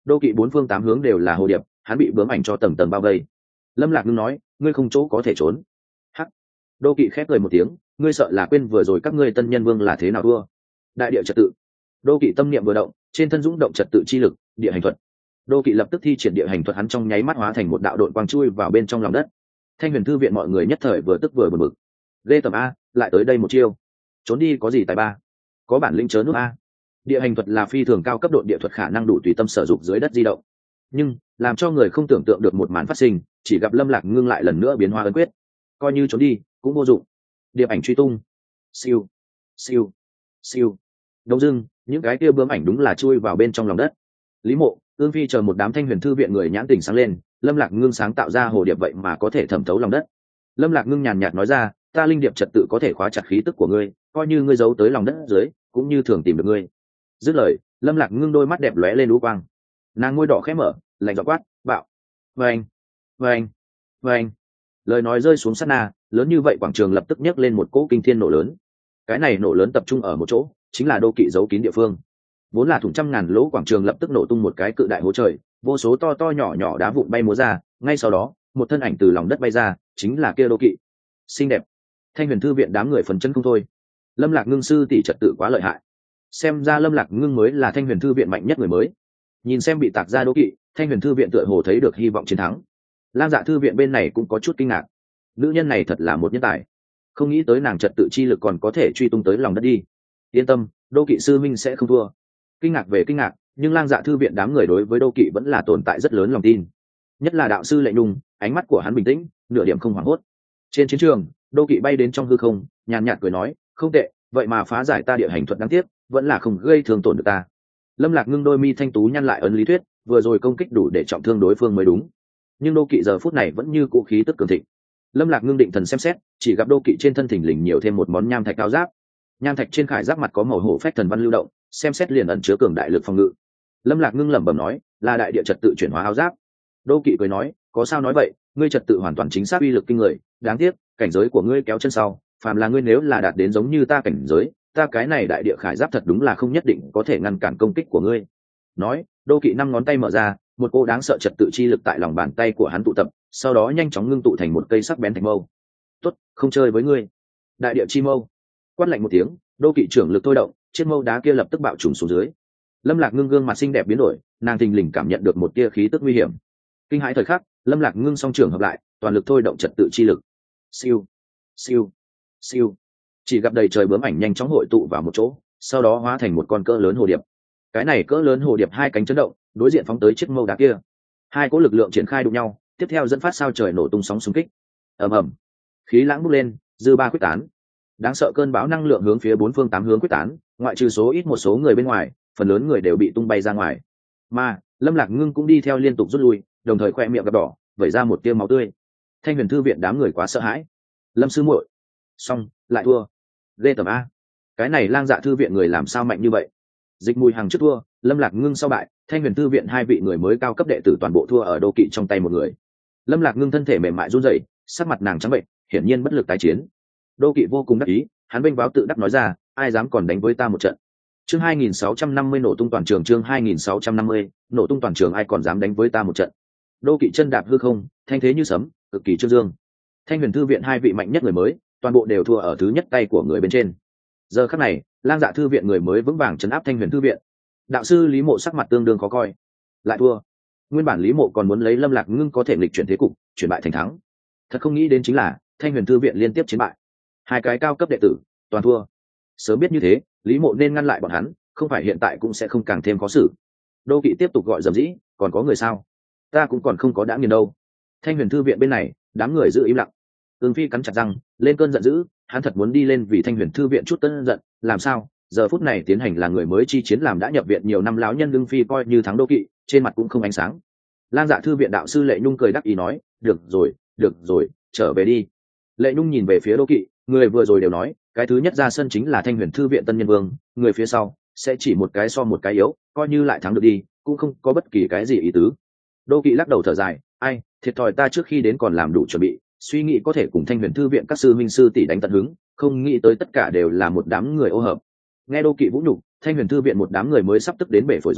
đô kỵ bốn phương tám hướng đều là hồ điệp, hắn bị bướm ảnh cho tầng tầng bao vây. Lâm Lạc Ngưng nói, ngươi không chỗ có thể trốn. Hắc. Đô kỵ khép cười một tiếng, ngươi sợ là quên vừa rồi các ngươi Tân Nhân Vương là thế nào thua. Đại địa trật tự. Đô kỵ tâm niệm vừa động, trên thân dũng động trật tự chi lực, địa hành thuật. Đô kỵ lập tức thi triển địa hành thuật, hắn trong nháy mắt hóa thành một đạo độn quang chui vào bên trong lòng đất. Thanh Huyền Thư viện mọi người nhất thời vừa tức vừa bực bực. Lê tầm a, lại tới đây một chiêu. Trốn đi có gì tài ba? Có bản lĩnh chớ nước a. Địa hành thuật là phi thường cao cấp độ địa thuật, khả năng đủ tùy tâm sử dụng dưới đất di động. Nhưng làm cho người không tưởng tượng được một màn phát sinh, chỉ gặp Lâm Lạc Ngưng lại lần nữa biến hóa ấn quyết. Coi như trốn đi cũng vô dụng. Điệp ảnh truy tung. Siêu, siêu, siêu. Đông dưng, những cái kia bướm ảnh đúng là chui vào bên trong lòng đất. Lý Mộ, Ương Phi chờ một đám Thanh Huyền Thư viện người nhãn tình sáng lên, Lâm Lạc Ngưng sáng tạo ra hồ điệp vậy mà có thể thẩm thấu lòng đất. Lâm Lạc Ngưng nhàn nhạt nói ra, ta linh điệp trật tự có thể khóa chặt khí tức của ngươi, coi như ngươi giấu tới lòng đất dưới, cũng như thường tìm được ngươi. Dứt lời, Lâm Lạc Ngưng đôi mắt đẹp lóe lên lũ quang, nàng môi đỏ khẽ mở, lạnh giọng quát, bạo. Vâng, vâng, vâng. Lời nói rơi xuống sát na, lớn như vậy quảng trường lập tức nhấc lên một cỗ kinh thiên nổ lớn. Cái này nổ lớn tập trung ở một chỗ, chính là đô kỵ giấu kín địa phương. Vốn là thủng trăm ngàn lỗ quảng trường lập tức nổ tung một cái cự đại hố trời, vô số to to nhỏ nhỏ đá vụn bay múa ra, ngay sau đó, một thân ảnh từ lòng đất bay ra, chính là kia đô kỵ. Xinh đẹp. Thanh Huyền Thư viện đám người phấn chân không thôi. Lâm Lạc Ngưng sư tỷ trật tự quá lợi hại. Xem ra Lâm Lạc Ngưng mới là Thanh Huyền Thư viện mạnh nhất người mới. Nhìn xem bị tạc ra đô kỵ, Thanh Huyền Thư viện tựa hồ thấy được hy vọng chiến thắng. Lang Dạ Thư viện bên này cũng có chút kinh ngạc. Nữ nhân này thật là một nhân tài, không nghĩ tới nàng trật tự chi lực còn có thể truy tung tới lòng đất đi. Yên tâm, đô kỵ sư minh sẽ không thua. Kinh ngạc về kinh ngạc, nhưng Lang Dạ Thư viện đám người đối với đô kỵ vẫn là tồn tại rất lớn lòng tin. Nhất là đạo sư Lệ Nhung, ánh mắt của hắn bình tĩnh, nửa điểm không hoảng hốt. Trên chiến trường, đô kỵ bay đến trong hư không, nhàn nhạt cười nói, không tệ, vậy mà phá giải ta địa hành thuật đáng tiếc, vẫn là không gây thương tổn được ta. Lâm Lạc Ngưng đôi mi thanh tú nhăn lại ấn lý thuyết, vừa rồi công kích đủ để trọng thương đối phương mới đúng, nhưng đô kỵ giờ phút này vẫn như cũ khí tức cường thịnh. Lâm Lạc Ngưng định thần xem xét, chỉ gặp đô kỵ trên thân thình lình nhiều thêm một món nham thạch cao giáp. Nham thạch trên khải giáp mặt có màu hổ phách thần văn lưu động, xem xét liền ẩn chứa cường đại lực phòng ngự. Lâm Lạc Ngưng lẩm bẩm nói, là đại địa trật tự chuyển hóa áo giáp. Đô kỵ cười nói, có sao nói vậy, ngươi trật tự hoàn toàn chính xác uy lực kinh người, đáng tiếc cảnh giới của ngươi kéo chân sau, phàm là ngươi nếu là đạt đến giống như ta cảnh giới, ta cái này đại địa khải giáp thật đúng là không nhất định có thể ngăn cản công kích của ngươi. Nói, đô kỵ năm ngón tay mở ra, một cô đáng sợ trật tự chi lực tại lòng bàn tay của hắn tụ tập, sau đó nhanh chóng ngưng tụ thành một cây sắc bén thạch mâu. Tốt, không chơi với ngươi. Đại địa chi mâu. Quát lạnh một tiếng, đô kỵ trưởng lực thôi động, chiếc mâu đá kia lập tức bạo trùng xuống dưới. Lâm Lạc Ngưng gương mặt xinh đẹp biến đổi, nàng thình lình cảm nhận được một tia khí tức nguy hiểm. Kinh hãi thời khắc, Lâm Lạc Ngưng song trưởng hợp lại, toàn lực thôi động trật tự chi lực. Siêu, siêu, siêu. Chỉ gặp đầy trời bướm ảnh nhanh chóng hội tụ vào một chỗ, sau đó hóa thành một con cỡ lớn hồ điệp. Cái này cỡ lớn hồ điệp hai cánh chấn động, đối diện phóng tới chiếc mâu đá kia. Hai cỗ lực lượng triển khai đụng nhau, tiếp theo dẫn phát sao trời nổ tung sóng xung kích. Ầm ầm, khí lãng bốc lên, dư ba quyết tán. Đáng sợ cơn bão năng lượng hướng phía bốn phương tám hướng quyết tán, ngoại trừ số ít một số người bên ngoài, phần lớn người đều bị tung bay ra ngoài. Mà Lâm Lạc Ngưng cũng đi theo liên tục rút lui, đồng thời khoe miệng gặp đỏ, vẩy ra một tia máu tươi. Thanh Huyền Thư viện đám người quá sợ hãi. Lâm sư muội, xong lại thua. Lê tầm a, cái này Lang Dạ Thư viện người làm sao mạnh như vậy? Dịch Mùi Hằng trước thua, Lâm Lạc Ngưng sau bại, Thanh Huyền Thư viện hai vị người mới cao cấp đệ tử toàn bộ thua ở đô kỵ trong tay một người. Lâm Lạc Ngưng thân thể mềm mại run rẩy, sắc mặt nàng trắng bệnh, hiển nhiên bất lực tái chiến. Đô kỵ vô cùng đắc ý, hắn vênh váo tự đắc nói ra, ai dám còn đánh với ta một trận. Chương hai nghìn sáu trăm năm mươi nổ tung toàn trường, chương hai nghìn sáu trăm năm mươi, nổ tung toàn trường, ai còn dám đánh với ta một trận. Đô kỵ chân đạp hư không, thanh thế như sấm, cực kỳ trương dương. Thanh Huyền Thư viện hai vị mạnh nhất người mới, toàn bộ đều thua ở thứ nhất tay của người bên trên. Giờ khắc này, Lang Dạ Thư viện người mới vững vàng trấn áp Thanh Huyền Thư viện. Đạo sư Lý Mộ sắc mặt tương đương khó coi, lại thua. Nguyên bản Lý Mộ còn muốn lấy Lâm Lạc Ngưng có thể nghịch chuyển thế cục, chuyển bại thành thắng. Thật không nghĩ đến chính là Thanh Huyền Thư viện liên tiếp chiến bại, hai cái cao cấp đệ tử toàn thua. Sớm biết như thế, Lý Mộ nên ngăn lại bọn hắn, không phải hiện tại cũng sẽ không càng thêm khó xử. Đô kỵ tiếp tục gọi dầm dĩ, còn có người sao? Ta cũng còn không có đã nghiền đâu. Thanh Huyền Thư viện bên này, đám người giữ im lặng. Ưng Phi cắn chặt răng, lên cơn giận dữ, hắn thật muốn đi lên vì Thanh Huyền Thư viện chút cơn giận, làm sao? Giờ phút này tiến hành là người mới chi chiến, làm đã nhập viện nhiều năm lão nhân Ưng Phi coi như thắng đô kỵ, trên mặt cũng không ánh sáng. Lang Dạ Thư viện đạo sư Lệ Nhung cười đắc ý nói, được rồi, được rồi, trở về đi. Lệ Nhung nhìn về phía đô kỵ, người vừa rồi đều nói, cái thứ nhất ra sân chính là Thanh Huyền Thư viện Tân Nhân Vương, người phía sau sẽ chỉ một cái so một cái yếu, coi như lại thắng được đi, cũng không có bất kỳ cái gì ý tứ. Đô kỵ lắc đầu thở dài, ai, thiệt thòi ta trước khi đến còn làm đủ chuẩn bị, suy nghĩ có thể cùng Thanh Huyền Thư viện các sư minh sư tỷ đánh tận hứng, không nghĩ tới tất cả đều là một đám người ô hợp. Nghe đô kỵ vũ nhục, Thanh Huyền Thư viện một đám người mới sắp tức đến bể phổi rồi,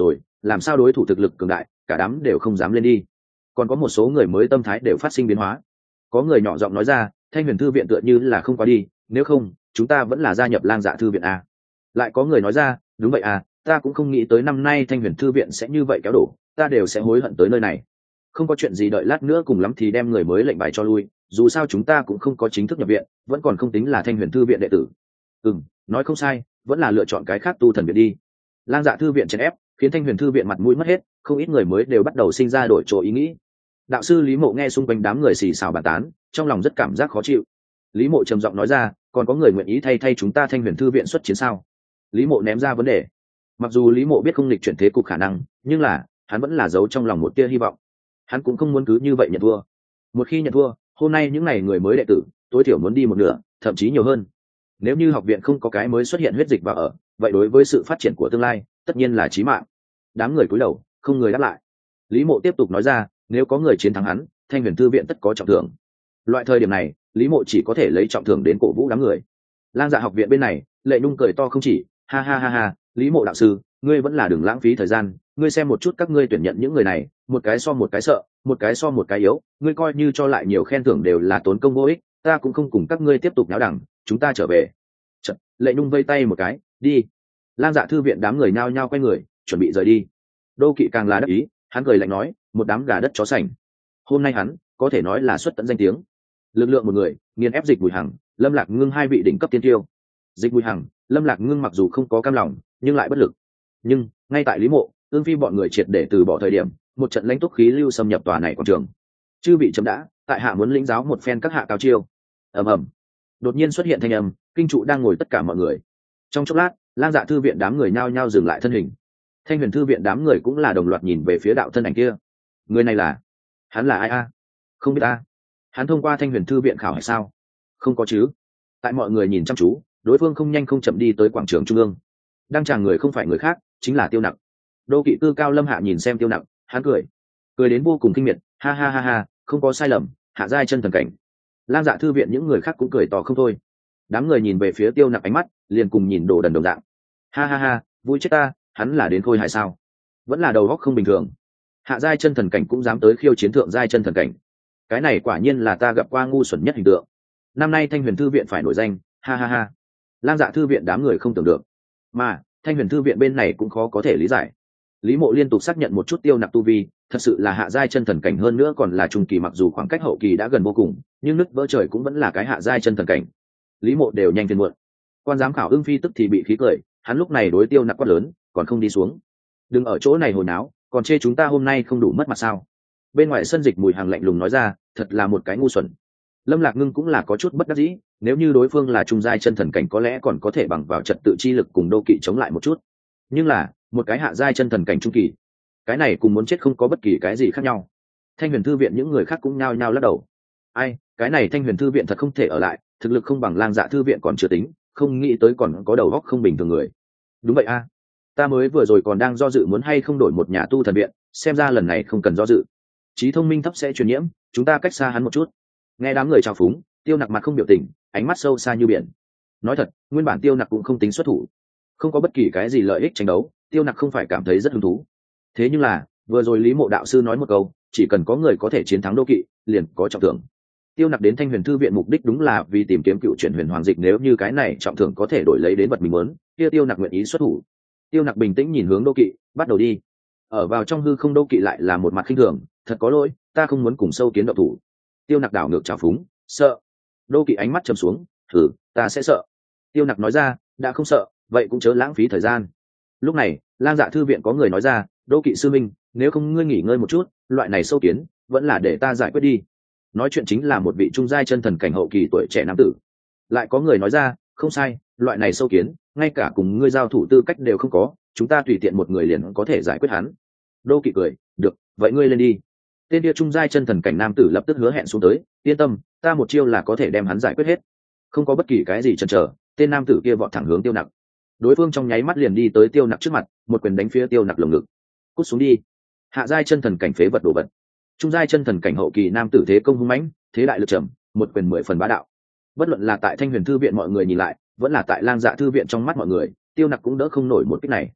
làm sao đối thủ thực lực cường đại cả đám đều không dám lên đi. Còn có một số người mới tâm thái đều phát sinh biến hóa. Có người nhỏ giọng nói ra, Thanh Huyền thư viện tựa như là không quá đi, nếu không chúng ta vẫn là gia nhập Lang Dạ thư viện à. Lại có người nói ra, đúng vậy à, ta cũng không nghĩ tới năm nay Thanh Huyền thư viện sẽ như vậy kéo đổ, ta đều sẽ hối hận tới nơi này. Không có chuyện gì, đợi lát nữa cùng lắm thì đem người mới lệnh bài cho lui, dù sao chúng ta cũng không có chính thức nhập viện, vẫn còn không tính là Thanh Huyền thư viện đệ tử. Ừm, nói không sai, vẫn là lựa chọn cái khác tu thần viện đi. Lang Dạ thư viện chèn ép khiến Thanh Huyền thư viện mặt mũi mất hết, không ít người mới đều bắt đầu sinh ra đổi chỗ ý nghĩ. Đạo sư Lý Mộ nghe xung quanh đám người xì xào bàn tán, trong lòng rất cảm giác khó chịu. Lý Mộ trầm giọng nói ra, còn có người nguyện ý thay thay chúng ta Thanh Huyền thư viện xuất chiến sao? Lý Mộ ném ra vấn đề. Mặc dù Lý Mộ biết không lịch chuyển thế cục khả năng, nhưng là hắn vẫn là giấu trong lòng một tia hy vọng. Hắn cũng không muốn cứ như vậy nhận thua. Một khi nhận thua, hôm nay những ngày người mới đệ tử tối thiểu muốn đi một nửa, thậm chí nhiều hơn. Nếu như học viện không có cái mới xuất hiện huyết dịch vào ở, vậy đối với sự phát triển của tương lai tất nhiên là chí mạng. Đám người cúi đầu, không người đáp lại. Lý Mộ tiếp tục nói ra, nếu có người chiến thắng hắn, Thanh Huyền thư viện tất có trọng thưởng. Loại thời điểm này, Lý Mộ chỉ có thể lấy trọng thưởng đến cổ vũ đám người. Lang Dạ học viện bên này, Lệ Nhung cười to không chỉ, ha ha ha ha, Lý Mộ đạo sư, ngươi vẫn là đừng lãng phí thời gian, ngươi xem một chút các ngươi tuyển nhận những người này, một cái so một cái sợ, một cái so một cái yếu, ngươi coi như cho lại nhiều khen thưởng đều là tốn công vô ích, ta cũng không cùng các ngươi tiếp tục náo đẳng, chúng ta trở về. Chật, Lệ Nhung vây tay một cái, đi. Lang Dạ thư viện đám người nhao nhao quay người, chuẩn bị rời đi. Đô Kỵ càng là đắc ý, hắn cười lạnh nói, một đám gà đất chó sành. Hôm nay hắn có thể nói là xuất tận danh tiếng. Lực lượng một người, nghiền ép Dịch Bùi Hằng, Lâm Lạc Ngưng hai vị đỉnh cấp tiên tiêu. Dịch Bùi Hằng, Lâm Lạc Ngưng mặc dù không có cam lòng, nhưng lại bất lực. Nhưng ngay tại Lý Mộ, Ương Phi bọn người triệt để từ bỏ thời điểm, một trận lãnh túc khí lưu xâm nhập tòa này quảng trường. Chư vị chấm đã, tại hạ muốn lĩnh giáo một phen các hạ cao chiêu. Ầm ầm. Đột nhiên xuất hiện thanh âm, kinh trụ đang ngồi tất cả mọi người. Trong chốc lát, Lang Dạ thư viện đám người nhao nhao dừng lại thân hình. Thanh Huyền thư viện đám người cũng là đồng loạt nhìn về phía đạo thân ảnh kia. Người này là? Hắn là ai a? Không biết a. Hắn thông qua Thanh Huyền thư viện khảo hay sao? Không có chứ. Tại mọi người nhìn chăm chú, đối phương không nhanh không chậm đi tới quảng trường trung ương. Đang chàng người không phải người khác, chính là Tiêu Nặc. Đô Kỵ cư cao lâm hạ nhìn xem Tiêu Nặc, hắn cười, cười đến vô cùng kinh miệt, ha ha ha ha, không có sai lầm, hạ giai chân thần cảnh. Lang Dạ thư viện những người khác cũng cười to không thôi. Đám người nhìn về phía Tiêu Nặc ánh mắt liền cùng nhìn đồ đần đồng dạng. Ha ha ha, vui chết ta, hắn là đến khôi hài sao? Vẫn là đầu óc không bình thường. Hạ giai chân thần cảnh cũng dám tới khiêu chiến thượng giai chân thần cảnh. Cái này quả nhiên là ta gặp qua ngu xuẩn nhất hình tượng. Năm nay Thanh Huyền thư viện phải nổi danh, ha ha ha. Lang Dạ thư viện đám người không tưởng được, mà Thanh Huyền thư viện bên này cũng khó có thể lý giải. Lý Mộ liên tục xác nhận một chút Tiêu Nặc tu vi, thật sự là hạ giai chân thần cảnh, hơn nữa còn là trung kỳ, mặc dù khoảng cách hậu kỳ đã gần vô cùng, nhưng nứt vỡ trời cũng vẫn là cái hạ giai chân thần cảnh. Lý Mộ đều nhanh phiền muộn. Quan giám khảo Ưng Phi tức thì bị khí cười, hắn lúc này đối Tiêu Nặc quát lớn, còn không đi xuống. Đừng ở chỗ này hồi náo, còn chê chúng ta hôm nay không đủ mất mặt sao? Bên ngoài sân Dịch Mùi Hàng lạnh lùng nói ra, thật là một cái ngu xuẩn. Lâm Lạc Ngưng cũng là có chút bất đắc dĩ, nếu như đối phương là trung giai chân thần cảnh có lẽ còn có thể bằng vào trật tự chi lực cùng Đô Kỵ chống lại một chút, nhưng là một cái hạ giai chân thần cảnh trung kỳ, cái này cùng muốn chết không có bất kỳ cái gì khác nhau. Thanh Huyền thư viện những người khác cũng nhao nhao lắc đầu. Ai, cái này Thanh Huyền thư viện thật không thể ở lại, thực lực không bằng Lang Dạ thư viện còn chưa tính, không nghĩ tới còn có đầu óc không bình thường người. Đúng vậy a, ta mới vừa rồi còn đang do dự muốn hay không đổi một nhà tu thần viện, xem ra lần này không cần do dự. Trí thông minh thấp sẽ truyền nhiễm, chúng ta cách xa hắn một chút. Nghe đám người chào phúng, Tiêu Nặc mặt không biểu tình, ánh mắt sâu xa như biển. Nói thật, nguyên bản Tiêu Nặc cũng không tính xuất thủ, không có bất kỳ cái gì lợi ích tranh đấu, Tiêu Nặc không phải cảm thấy rất hứng thú. Thế nhưng là vừa rồi Lý Mộ đạo sư nói một câu, chỉ cần có người có thể chiến thắng Đô Kỵ, liền có trọng thưởng. Tiêu Nặc đến Thanh Huyền thư viện mục đích đúng là vì tìm kiếm cựu chuyển huyền hoàng dịch, nếu như cái này trọng thưởng có thể đổi lấy đến vật mình muốn, kia Tiêu Nặc nguyện ý xuất thủ. Tiêu Nặc bình tĩnh nhìn hướng Đô Kỵ, bắt đầu đi. Ở vào trong hư không Đô Kỵ lại là một mặt khinh thường, thật có lỗi, ta không muốn cùng sâu kiến động thủ. Tiêu Nặc đảo ngược trào phúng, sợ. Đô Kỵ ánh mắt trầm xuống, thử, ta sẽ sợ. Tiêu Nặc nói ra, đã không sợ, vậy cũng chớ lãng phí thời gian. Lúc này, Lang Dạ thư viện có người nói ra, Đô Kỵ sư minh, nếu không ngươi nghỉ ngơi một chút, loại này sâu kiến vẫn là để ta giải quyết đi. Nói chuyện chính là một vị trung giai chân thần cảnh hậu kỳ tuổi trẻ nam tử. Lại có người nói ra, không sai, loại này sâu kiến ngay cả cùng ngươi giao thủ tư cách đều không có, chúng ta tùy tiện một người liền có thể giải quyết hắn. Đô Kỵ cười, được, vậy ngươi lên đi. Tên kia trung giai chân thần cảnh nam tử lập tức hứa hẹn xuống tới, yên tâm, ta một chiêu là có thể đem hắn giải quyết hết. Không có bất kỳ cái gì chần chờ, tên nam tử kia vọt thẳng hướng Tiêu Nặc. Đối phương trong nháy mắt liền đi tới Tiêu Nặc trước mặt, một quyền đánh phía Tiêu Nặc lồng ngực. Cút xuống đi. Hạ giai chân thần cảnh phế vật đồ vật. Trung giai chân thần cảnh hậu kỳ nam tử thế công hung mãnh, thế đại lực trầm, một quyền mười phần bá đạo. Bất luận là tại Thanh Huyền thư viện mọi người nhìn lại, vẫn là tại Lang Dạ thư viện trong mắt mọi người, Tiêu Nặc cũng đỡ không nổi một kích này.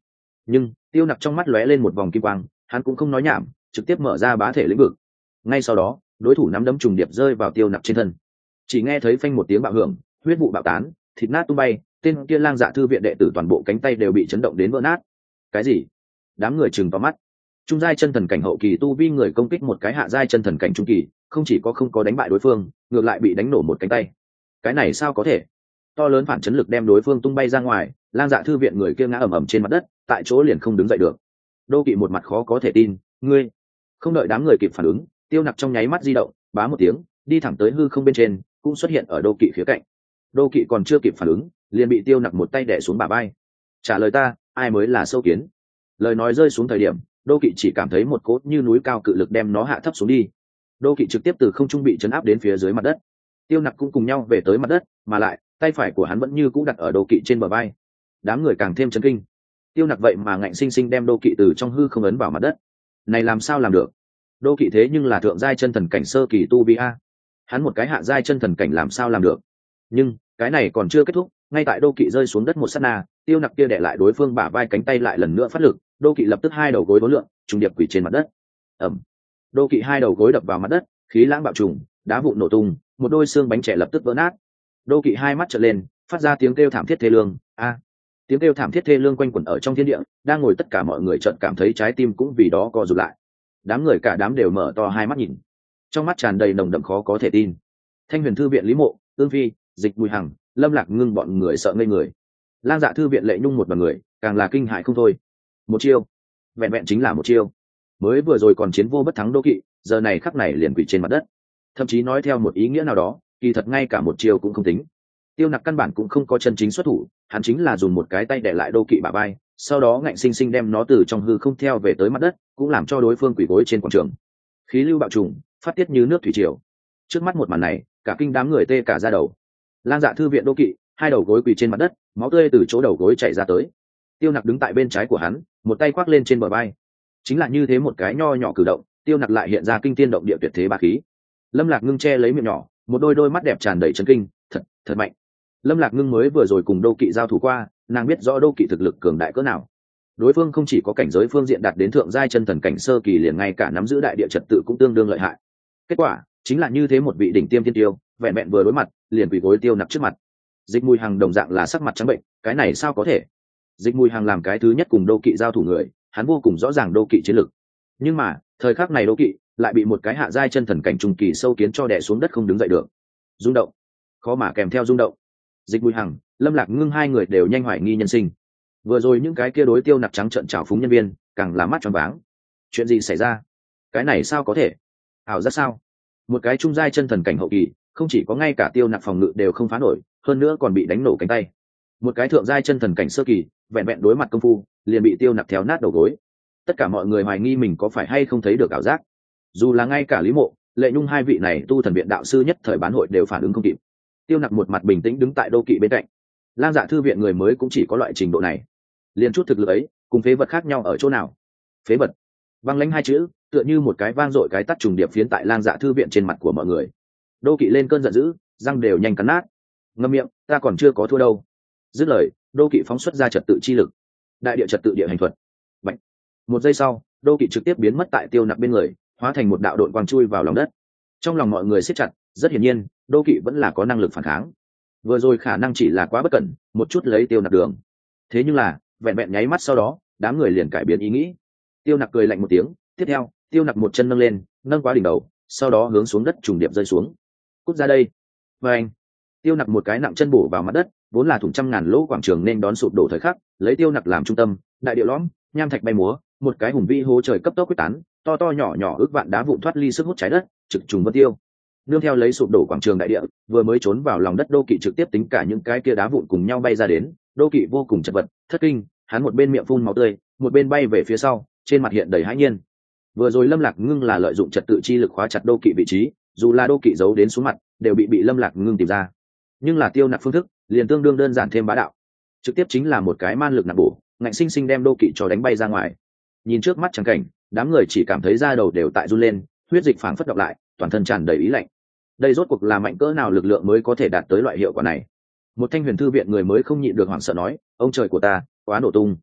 Nhưng tiêu nặc trong mắt lóe lên một vòng kim quang, hắn cũng không nói nhảm, trực tiếp mở ra bá thể lĩnh vực. Ngay sau đó đối thủ nắm đấm trùng điệp rơi vào tiêu nặc trên thân, chỉ nghe thấy phanh một tiếng bạo hưởng, huyết vụ bạo tán, thịt nát tung bay, tên kia lang dạ thư viện đệ tử toàn bộ cánh tay đều bị chấn động đến vỡ nát. Cái gì? Đám người chừng to mắt. Trung giai chân thần cảnh hậu kỳ tu vi người công kích một cái hạ giai chân thần cảnh trung kỳ, không chỉ có không có đánh bại đối phương, ngược lại bị đánh nổ một cánh tay. Cái này sao có thể? To lớn phản chấn lực đem đối phương tung bay ra ngoài, lang dạ thư viện người kia ngã ầm ầm trên mặt đất, tại chỗ liền không đứng dậy được. Đô Kỵ một mặt khó có thể tin, ngươi. Không đợi đám người kịp phản ứng, tiêu nặc trong nháy mắt di động, bá một tiếng, đi thẳng tới hư không bên trên, cũng xuất hiện ở Đô Kỵ khía cạnh. Đô Kỵ còn chưa kịp phản ứng, liền bị tiêu nặc một tay đè xuống bả vai. Trả lời ta, ai mới là sâu kiến? Lời nói rơi xuống thời điểm, Đô Kỵ chỉ cảm thấy một cốt như núi cao cự lực đem nó hạ thấp xuống đi. Đô Kỵ trực tiếp từ không trung bị chấn áp đến phía dưới mặt đất. Tiêu nặc cũng cùng nhau về tới mặt đất, mà lại tay phải của hắn vẫn như cũ đặt ở Đô Kỵ trên bờ vai. Đám người càng thêm chấn kinh. Tiêu nặc vậy mà ngạnh sinh sinh đem Đô Kỵ từ trong hư không ấn vào mặt đất. Này làm sao làm được? Đô Kỵ thế nhưng là thượng giai chân thần cảnh sơ kỳ tu vi a, hắn một cái hạ giai chân thần cảnh làm sao làm được? Nhưng cái này còn chưa kết thúc, ngay tại Đô Kỵ rơi xuống đất một sát na, tiêu nặc kia đè lại đối phương bả vai cánh tay lại lần nữa phát lực, Đô Kỵ lập tức hai đầu gối vốn lượn, trùng điệp quỳ trên mặt đất. Ẩm. Đô Kỵ hai đầu gối đập vào mặt đất, khí lãng bạo trùng, đá vụn nổ tung, một đôi xương bánh trẻ lập tức vỡ nát. Đô Kỵ hai mắt trợn lên, phát ra tiếng kêu thảm thiết thê lương, a. Tiếng kêu thảm thiết thê lương quanh quẩn ở trong thiên địa, đang ngồi tất cả mọi người chợt cảm thấy trái tim cũng vì đó co rụt lại. Đám người cả đám đều mở to hai mắt nhìn, trong mắt tràn đầy nồng đậm khó có thể tin. Thanh Huyền thư viện Lý Mộ, Ương Phi, Dịch Bùi Hằng, Lâm Lạc Ngưng bọn người sợ ngây người. Lang Dạ thư viện Lệ Nhung một đoàn người càng là kinh hại không thôi. Một chiêu, vẹn vẹn chính là một chiêu. Mới vừa rồi còn chiến vô bất thắng Đô Kỵ, giờ này khắc này liền quỳ trên mặt đất. Thậm chí nói theo một ý nghĩa nào đó, kỳ thật ngay cả một chiêu cũng không tính. Tiêu nặc căn bản cũng không có chân chính xuất thủ, hắn chính là dùng một cái tay để lại Đô Kỵ bả vai, sau đó ngạnh sinh sinh đem nó từ trong hư không theo về tới mặt đất, cũng làm cho đối phương quỳ gối trên quảng trường. Khí lưu bạo trùng, phát tiết như nước thủy triều. Trước mắt một màn này, cả kinh đám người tê cả da đầu. Lang Dạ thư viện Đô Kỵ, hai đầu gối quỳ trên mặt đất, máu tươi từ chỗ đầu gối chảy ra tới. Tiêu nặc đứng tại bên trái của hắn, một tay khoác lên trên bờ vai. Chính là như thế một cái nho nhỏ cử động, tiêu nặc lại hiện ra kinh thiên động địa tuyệt thế bá khí. Lâm Lạc Ngưng che lấy miệng nhỏ, một đôi đôi mắt đẹp tràn đầy chấn kinh, thật, thật mạnh. Lâm Lạc Ngưng mới vừa rồi cùng Đô Kỵ giao thủ qua, nàng biết rõ Đô Kỵ thực lực cường đại cỡ nào. Đối phương không chỉ có cảnh giới phương diện đạt đến thượng giai chân thần cảnh sơ kỳ, liền ngay cả nắm giữ đại địa trật tự cũng tương đương lợi hại. Kết quả chính là như thế một vị đỉnh tiêm thiên tiêu, vẹn vẹn vừa đối mặt, liền quỳ gối tiêu nặc trước mặt. Dịch Mùi Hằng đồng dạng là sắc mặt trắng bệnh, cái này sao có thể? Dịch Mùi Hằng làm cái thứ nhất cùng Đô Kỵ giao thủ người, hắn vô cùng rõ ràng Đô Kỵ chiến lực. Nhưng mà thời khắc này Đô Kỵ lại bị một cái hạ giai chân thần cảnh trung kỳ sâu kiến cho đè xuống đất không đứng dậy được. Rung động, khó mà kèm theo rung động. Dịch Bùi Hằng, Lâm Lạc Ngưng hai người đều nhanh hoài nghi nhân sinh. Vừa rồi những cái kia đối tiêu nặc trắng trợn trào phúng nhân viên, càng là mắt tròn váng. Chuyện gì xảy ra? Cái này sao có thể? Ảo giác sao? Một cái trung giai chân thần cảnh hậu kỳ, không chỉ có ngay cả tiêu nặc phòng ngự đều không phá nổi, hơn nữa còn bị đánh nổ cánh tay. Một cái thượng giai chân thần cảnh sơ kỳ, vẹn vẹn đối mặt công phu, liền bị tiêu nặc theo nát đầu gối. Tất cả mọi người hoài nghi mình có phải hay không thấy được ảo giác. Dù là ngay cả Lý Mộ, Lệ Nhung hai vị này tu thần viện đạo sư nhất thời bán hội đều phản ứng không kịp. Tiêu nặc một mặt bình tĩnh đứng tại Đô Kỵ bên cạnh. Lang Dạ thư viện người mới cũng chỉ có loại trình độ này, liền chút thực lực ấy cùng phế vật khác nhau ở chỗ nào? Phế vật. Văng lãnh hai chữ tựa như một cái vang dội cái tắt trùng điệp phiến tại Lang Dạ thư viện trên mặt của mọi người. Đô Kỵ lên cơn giận dữ, răng đều nhanh cắn nát. Ngậm miệng, ta còn chưa có thua đâu. Dứt lời, Đô Kỵ phóng xuất ra trật tự chi lực, đại địa trật tự địa hành thuật. Bạch. Một giây sau, Đô Kỵ trực tiếp biến mất tại tiêu nặc bên người, hóa thành một đạo đội quang chui vào lòng đất. Trong lòng mọi người siết chặt, rất hiển nhiên Đô Kỵ vẫn là có năng lực phản kháng. Vừa rồi khả năng chỉ là quá bất cẩn, một chút lấy tiêu nặc đường. Thế nhưng là vẹn vẹn nháy mắt sau đó, đám người liền cải biến ý nghĩ. Tiêu nặc cười lạnh một tiếng, tiếp theo tiêu nặc một chân nâng lên, nâng quá đỉnh đầu, sau đó hướng xuống đất trùng điệp rơi xuống. Cút ra đây. Và anh, tiêu nặc một cái nặng chân bổ vào mặt đất, vốn là thủng trăm ngàn lỗ quảng trường nên đón sụp đổ thời khắc, lấy tiêu nặc làm trung tâm, đại địa lõm, nham thạch bay múa, một cái hùng vĩ hố trời cấp tốc quyết tán, to to nhỏ nhỏ ước vạn đá vụn thoát ly sức hút trái đất, trực trùng vân tiêu. Nương theo lấy sụp đổ quảng trường đại địa, vừa mới trốn vào lòng đất Đô Kỵ trực tiếp tính cả những cái kia đá vụn cùng nhau bay ra đến. Đô Kỵ vô cùng chật vật, thất kinh, hắn một bên miệng phun máu tươi, một bên bay về phía sau, trên mặt hiện đầy hãi nhiên. Vừa rồi Lâm Lạc Ngưng là lợi dụng trật tự chi lực khóa chặt Đô Kỵ vị trí, dù là Đô Kỵ giấu đến xuống mặt, đều bị bị Lâm Lạc Ngưng tìm ra. Nhưng là tiêu nặc phương thức, liền tương đương đơn giản thêm bá đạo. Trực tiếp chính là một cái man lực nặng bổ, ngạnh sinh sinh đem Đô Kỵ cho đánh bay ra ngoài. Nhìn trước mắt trắng cảnh, đám người chỉ cảm thấy da đầu đều tại run lên, huyết dịch phảng phất đọc lại, toàn thân tràn đầy ý lạnh. Đây rốt cuộc là mạnh cỡ nào lực lượng mới có thể đạt tới loại hiệu quả này? Một Thanh Huyền thư viện người mới không nhịn được hoảng sợ nói, ông trời của ta, quá nổ tung.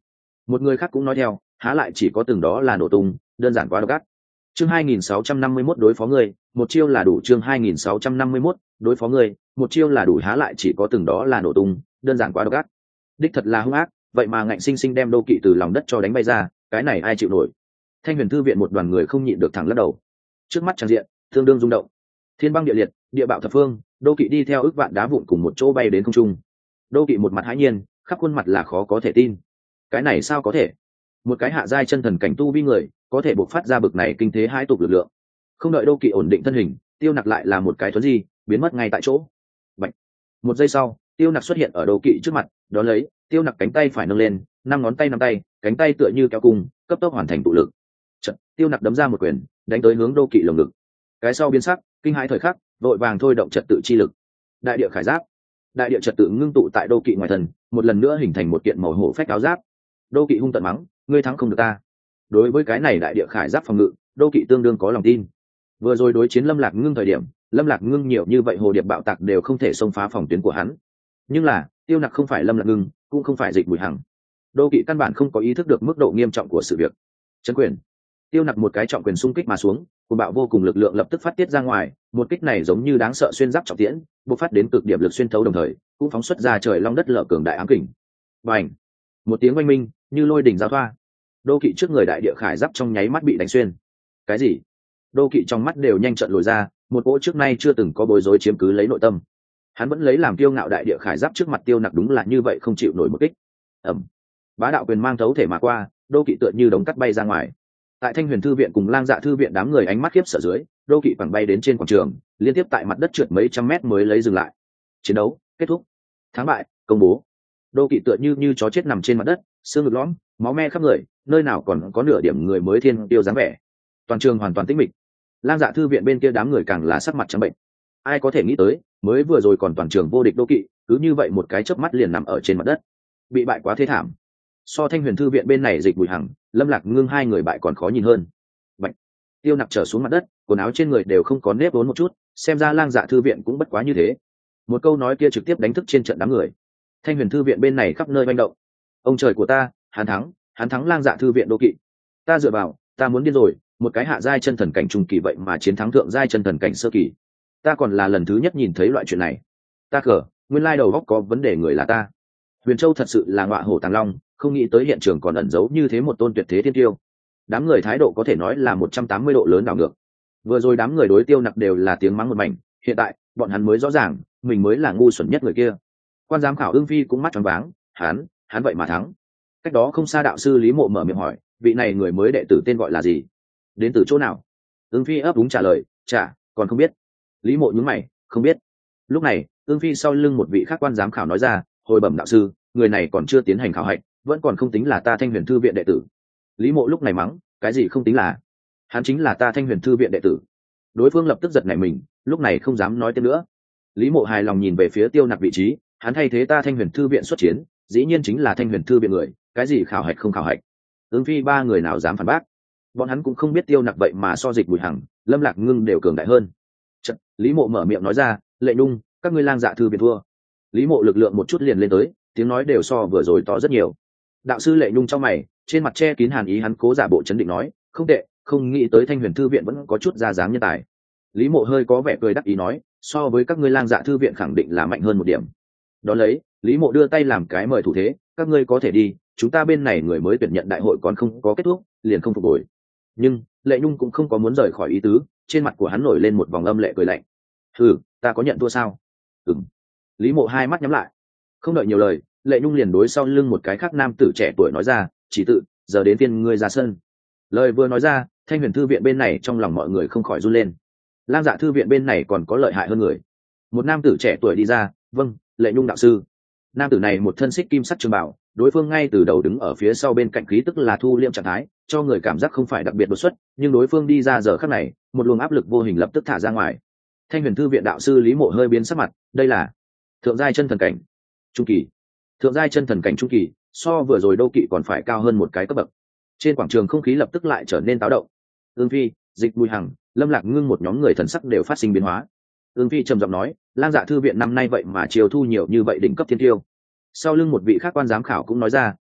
Một người khác cũng nói theo, há lại chỉ có từng đó là nổ tung, đơn giản quá độc ác. Chương hai nghìn sáu trăm năm mươi mốt đối phó ngươi, một chiêu là đủ. Chương hai nghìn sáu trăm năm mươi mốt đối phó ngươi, một chiêu là đủ, há lại chỉ có từng đó là nổ tung, đơn giản quá độc ác. Đích thật là hung ác, vậy mà ngạnh sinh sinh đem Đô Kỵ từ lòng đất cho đánh bay ra, cái này ai chịu nổi. Thanh Huyền thư viện một đoàn người không nhịn được thẳng lắc đầu. Trước mắt trang diện tương đương rung động, thiên băng địa liệt, địa bạo thập phương. Đô Kỵ đi theo ước vạn đá vụn cùng một chỗ bay đến không trung. Đô Kỵ một mặt hãi nhiên, khắp khuôn mặt là khó có thể tin. Cái này sao có thể? Một cái hạ giai chân thần cảnh tu vi người có thể bộc phát ra bực này kinh thế hai tục lực lượng. Không đợi Đô Kỵ ổn định thân hình, Tiêu Nặc lại là một cái thuấn di biến mất ngay tại chỗ. Bạch. Một giây sau, Tiêu Nặc xuất hiện ở Đô Kỵ trước mặt, đó lấy Tiêu Nặc cánh tay phải nâng lên, năm ngón tay nắm tay, cánh tay tựa như kéo cung, cấp tốc hoàn thành tụ lực. Chợt, Tiêu Nặc đấm ra một quyền, đánh tới hướng Đô Kỵ lồng ngực. Cái sau biến sắc, kinh hãi thời khắc, vội vàng thôi động trật tự chi lực. Đại địa khải giáp. Đại địa trật tự ngưng tụ tại Đô Kỵ ngoài thân, một lần nữa hình thành một kiện màu hổ phách áo giáp. Đô Kỵ hung tận mắng, ngươi thắng không được ta. Đối với cái này đại địa khải giáp phòng ngự, Đô Kỵ tương đương có lòng tin. Vừa rồi đối chiến Lâm Lạc Ngưng thời điểm, Lâm Lạc Ngưng nhiều như vậy hồ điệp bạo tạc đều không thể xông phá phòng tuyến của hắn. Nhưng là, Tiêu Nặc không phải Lâm Lạc Ngưng, cũng không phải Dịch Bùi Hằng. Đô Kỵ căn bản không có ý thức được mức độ nghiêm trọng của sự việc. Chấn quyền. Tiêu Nặc một cái trọng quyền xung kích mà xuống, cuồng bạo vô cùng lực lượng lập tức phát tiết ra ngoài, một kích này giống như đáng sợ xuyên giáp trọng tiễn, bộc phát đến cực điểm lực xuyên thấu đồng thời, cũng phóng xuất ra trời long đất lở cường đại ám kình. Bành! Một tiếng oanh minh, như lôi đỉnh giao thoa. Đô Kỵ trước người đại địa khải giáp trong nháy mắt bị đánh xuyên. Cái gì? Đô Kỵ trong mắt đều nhanh trận lồi ra, một cỗ trước nay chưa từng có bối rối chiếm cứ lấy nội tâm. Hắn vẫn lấy làm kiêu ngạo đại địa khải giáp trước mặt Tiêu Nặc đúng là như vậy không chịu nổi một kích. Ầm! Bá đạo quyền mang thấu thể mà qua, Đô Kỵ tựa như đống cắt bay ra ngoài. Tại Thanh Huyền thư viện cùng Lang Dạ thư viện đám người ánh mắt khiếp sợ dưới, Đô Kỵ quẳng bay đến trên quảng trường, liên tiếp tại mặt đất trượt mấy trăm mét mới lấy dừng lại. Chiến đấu kết thúc, thắng bại công bố. Đô Kỵ tựa như như chó chết nằm trên mặt đất, xương ngực lõm, máu me khắp người, nơi nào còn có nửa điểm người mới thiên tiêu dáng vẻ. Toàn trường hoàn toàn tĩnh mịch. Lang Dạ thư viện bên kia đám người càng là sắc mặt trắng bệnh. Ai có thể nghĩ tới, mới vừa rồi còn toàn trường vô địch Đô Kỵ, cứ như vậy một cái chớp mắt liền nằm ở trên mặt đất, bị bại quá thê thảm. So Thanh Huyền thư viện bên này Dịch Bùi Hằng, Lâm Lạc Ngưng hai người bại còn khó nhìn hơn. Bạch. Tiêu Nặc trở xuống mặt đất, quần áo trên người đều không có nếp vốn một chút, xem ra Lang Dạ thư viện cũng bất quá như thế. Một câu nói kia trực tiếp đánh thức trên trận đám người. Thanh Huyền thư viện bên này khắp nơi manh động. Ông trời của ta, hắn thắng, hắn thắng Lang Dạ thư viện Đô Kỵ. Ta dựa vào, ta muốn điên rồi, một cái hạ giai chân thần cảnh trung kỳ vậy mà chiến thắng thượng giai chân thần cảnh sơ kỳ. Ta còn là lần thứ nhất nhìn thấy loại chuyện này. Ta cờ, nguyên lai đầu góc có vấn đề người là ta. Huyền Châu thật sự là ngọa hổ tàng long, không nghĩ tới hiện trường còn ẩn giấu như thế một tôn tuyệt thế thiên tiêu. Đám người thái độ có thể nói là một trăm tám mươi độ lớn đảo ngược. Vừa rồi đám người đối Tiêu Nặc đều là tiếng mắng một mảnh, hiện tại bọn hắn mới rõ ràng mình mới là ngu xuẩn nhất người kia. Quan giám khảo Ưng Phi cũng mắt tròn váng, hắn hắn vậy mà thắng. Cách đó không xa đạo sư Lý Mộ mở miệng hỏi, vị này người mới đệ tử tên gọi là gì, đến từ chỗ nào? Ưng Phi ấp úng trả lời, chả còn không biết. Lý Mộ nhướng mày, không biết. Lúc này Ưng Phi sau lưng một vị khác quan giám khảo nói ra, hồi bẩm đạo sư, người này còn chưa tiến hành khảo hạch, vẫn còn không tính là ta Thanh Huyền thư viện đệ tử. Lý Mộ lúc này mắng, cái gì không tính là? Hắn chính là ta Thanh Huyền thư viện đệ tử. Đối phương lập tức giật nảy mình, lúc này không dám nói thêm nữa. Lý Mộ hài lòng nhìn về phía Tiêu Nặc vị trí, hắn thay thế ta Thanh Huyền thư viện xuất chiến, dĩ nhiên chính là Thanh Huyền thư viện người, cái gì khảo hạch không khảo hạch. Ứng Phi ba người nào dám phản bác. Bọn hắn cũng không biết Tiêu Nặc vậy mà so Dịch Bùi Hằng, Lâm Lạc Ngưng đều cường đại hơn. Chật, Lý Mộ mở miệng nói ra, Lệ Nhung, các ngươi Lang Dạ thư viện thua. Lý Mộ lực lượng một chút liền lên tới, tiếng nói đều so vừa rồi to rất nhiều. Đạo sư Lệ Nhung trong mày, trên mặt che kín hàn ý, hắn cố giả bộ chấn định nói, không tệ, không nghĩ tới Thanh Huyền thư viện vẫn có chút ra dáng nhân tài. Lý Mộ hơi có vẻ cười đắc ý nói, so với các ngươi Lang Dạ thư viện khẳng định là mạnh hơn một điểm. Đó lấy, Lý Mộ đưa tay làm cái mời thủ thế, các ngươi có thể đi, chúng ta bên này người mới tuyển nhận đại hội còn không có kết thúc, liền không phục hồi. Nhưng Lệ Nhung cũng không có muốn rời khỏi ý tứ, trên mặt của hắn nổi lên một vòng âm lệ cười lạnh. Hừ, ta có nhận thua sao? Ừm. Lý Mộ hai mắt nhắm lại, không đợi nhiều lời, Lệ Nhung liền đối sau lưng một cái khác nam tử trẻ tuổi nói ra, chỉ tự, giờ đến phiên ngươi ra sân. Lời vừa nói ra, Thanh Huyền thư viện bên này trong lòng mọi người không khỏi run lên. Lang Dạ thư viện bên này còn có lợi hại hơn người. Một nam tử trẻ tuổi đi ra, vâng, Lệ Nhung đạo sư. Nam tử này một thân xích kim sắc trường bảo, đối phương ngay từ đầu đứng ở phía sau bên cạnh khí tức là thu liễm trạng thái, cho người cảm giác không phải đặc biệt đột xuất, nhưng đối phương đi ra giờ khắc này, một luồng áp lực vô hình lập tức thả ra ngoài. Thanh Huyền thư viện đạo sư Lý Mộ hơi biến sắc mặt, đây là thượng giai chân thần cảnh trung kỳ. Thượng giai chân thần cảnh trung kỳ, so vừa rồi Đô Kỵ còn phải cao hơn một cái cấp bậc. Trên quảng trường không khí lập tức lại trở nên táo động. Ưng Phi, Dịch Bùi Hằng, Lâm Lạc Ngưng một nhóm người thần sắc đều phát sinh biến hóa. Ưng Phi trầm giọng nói, Lang Dạ thư viện năm nay vậy mà chiều thu nhiều như vậy đỉnh cấp thiên tiêu. Sau lưng một vị khác quan giám khảo cũng nói ra,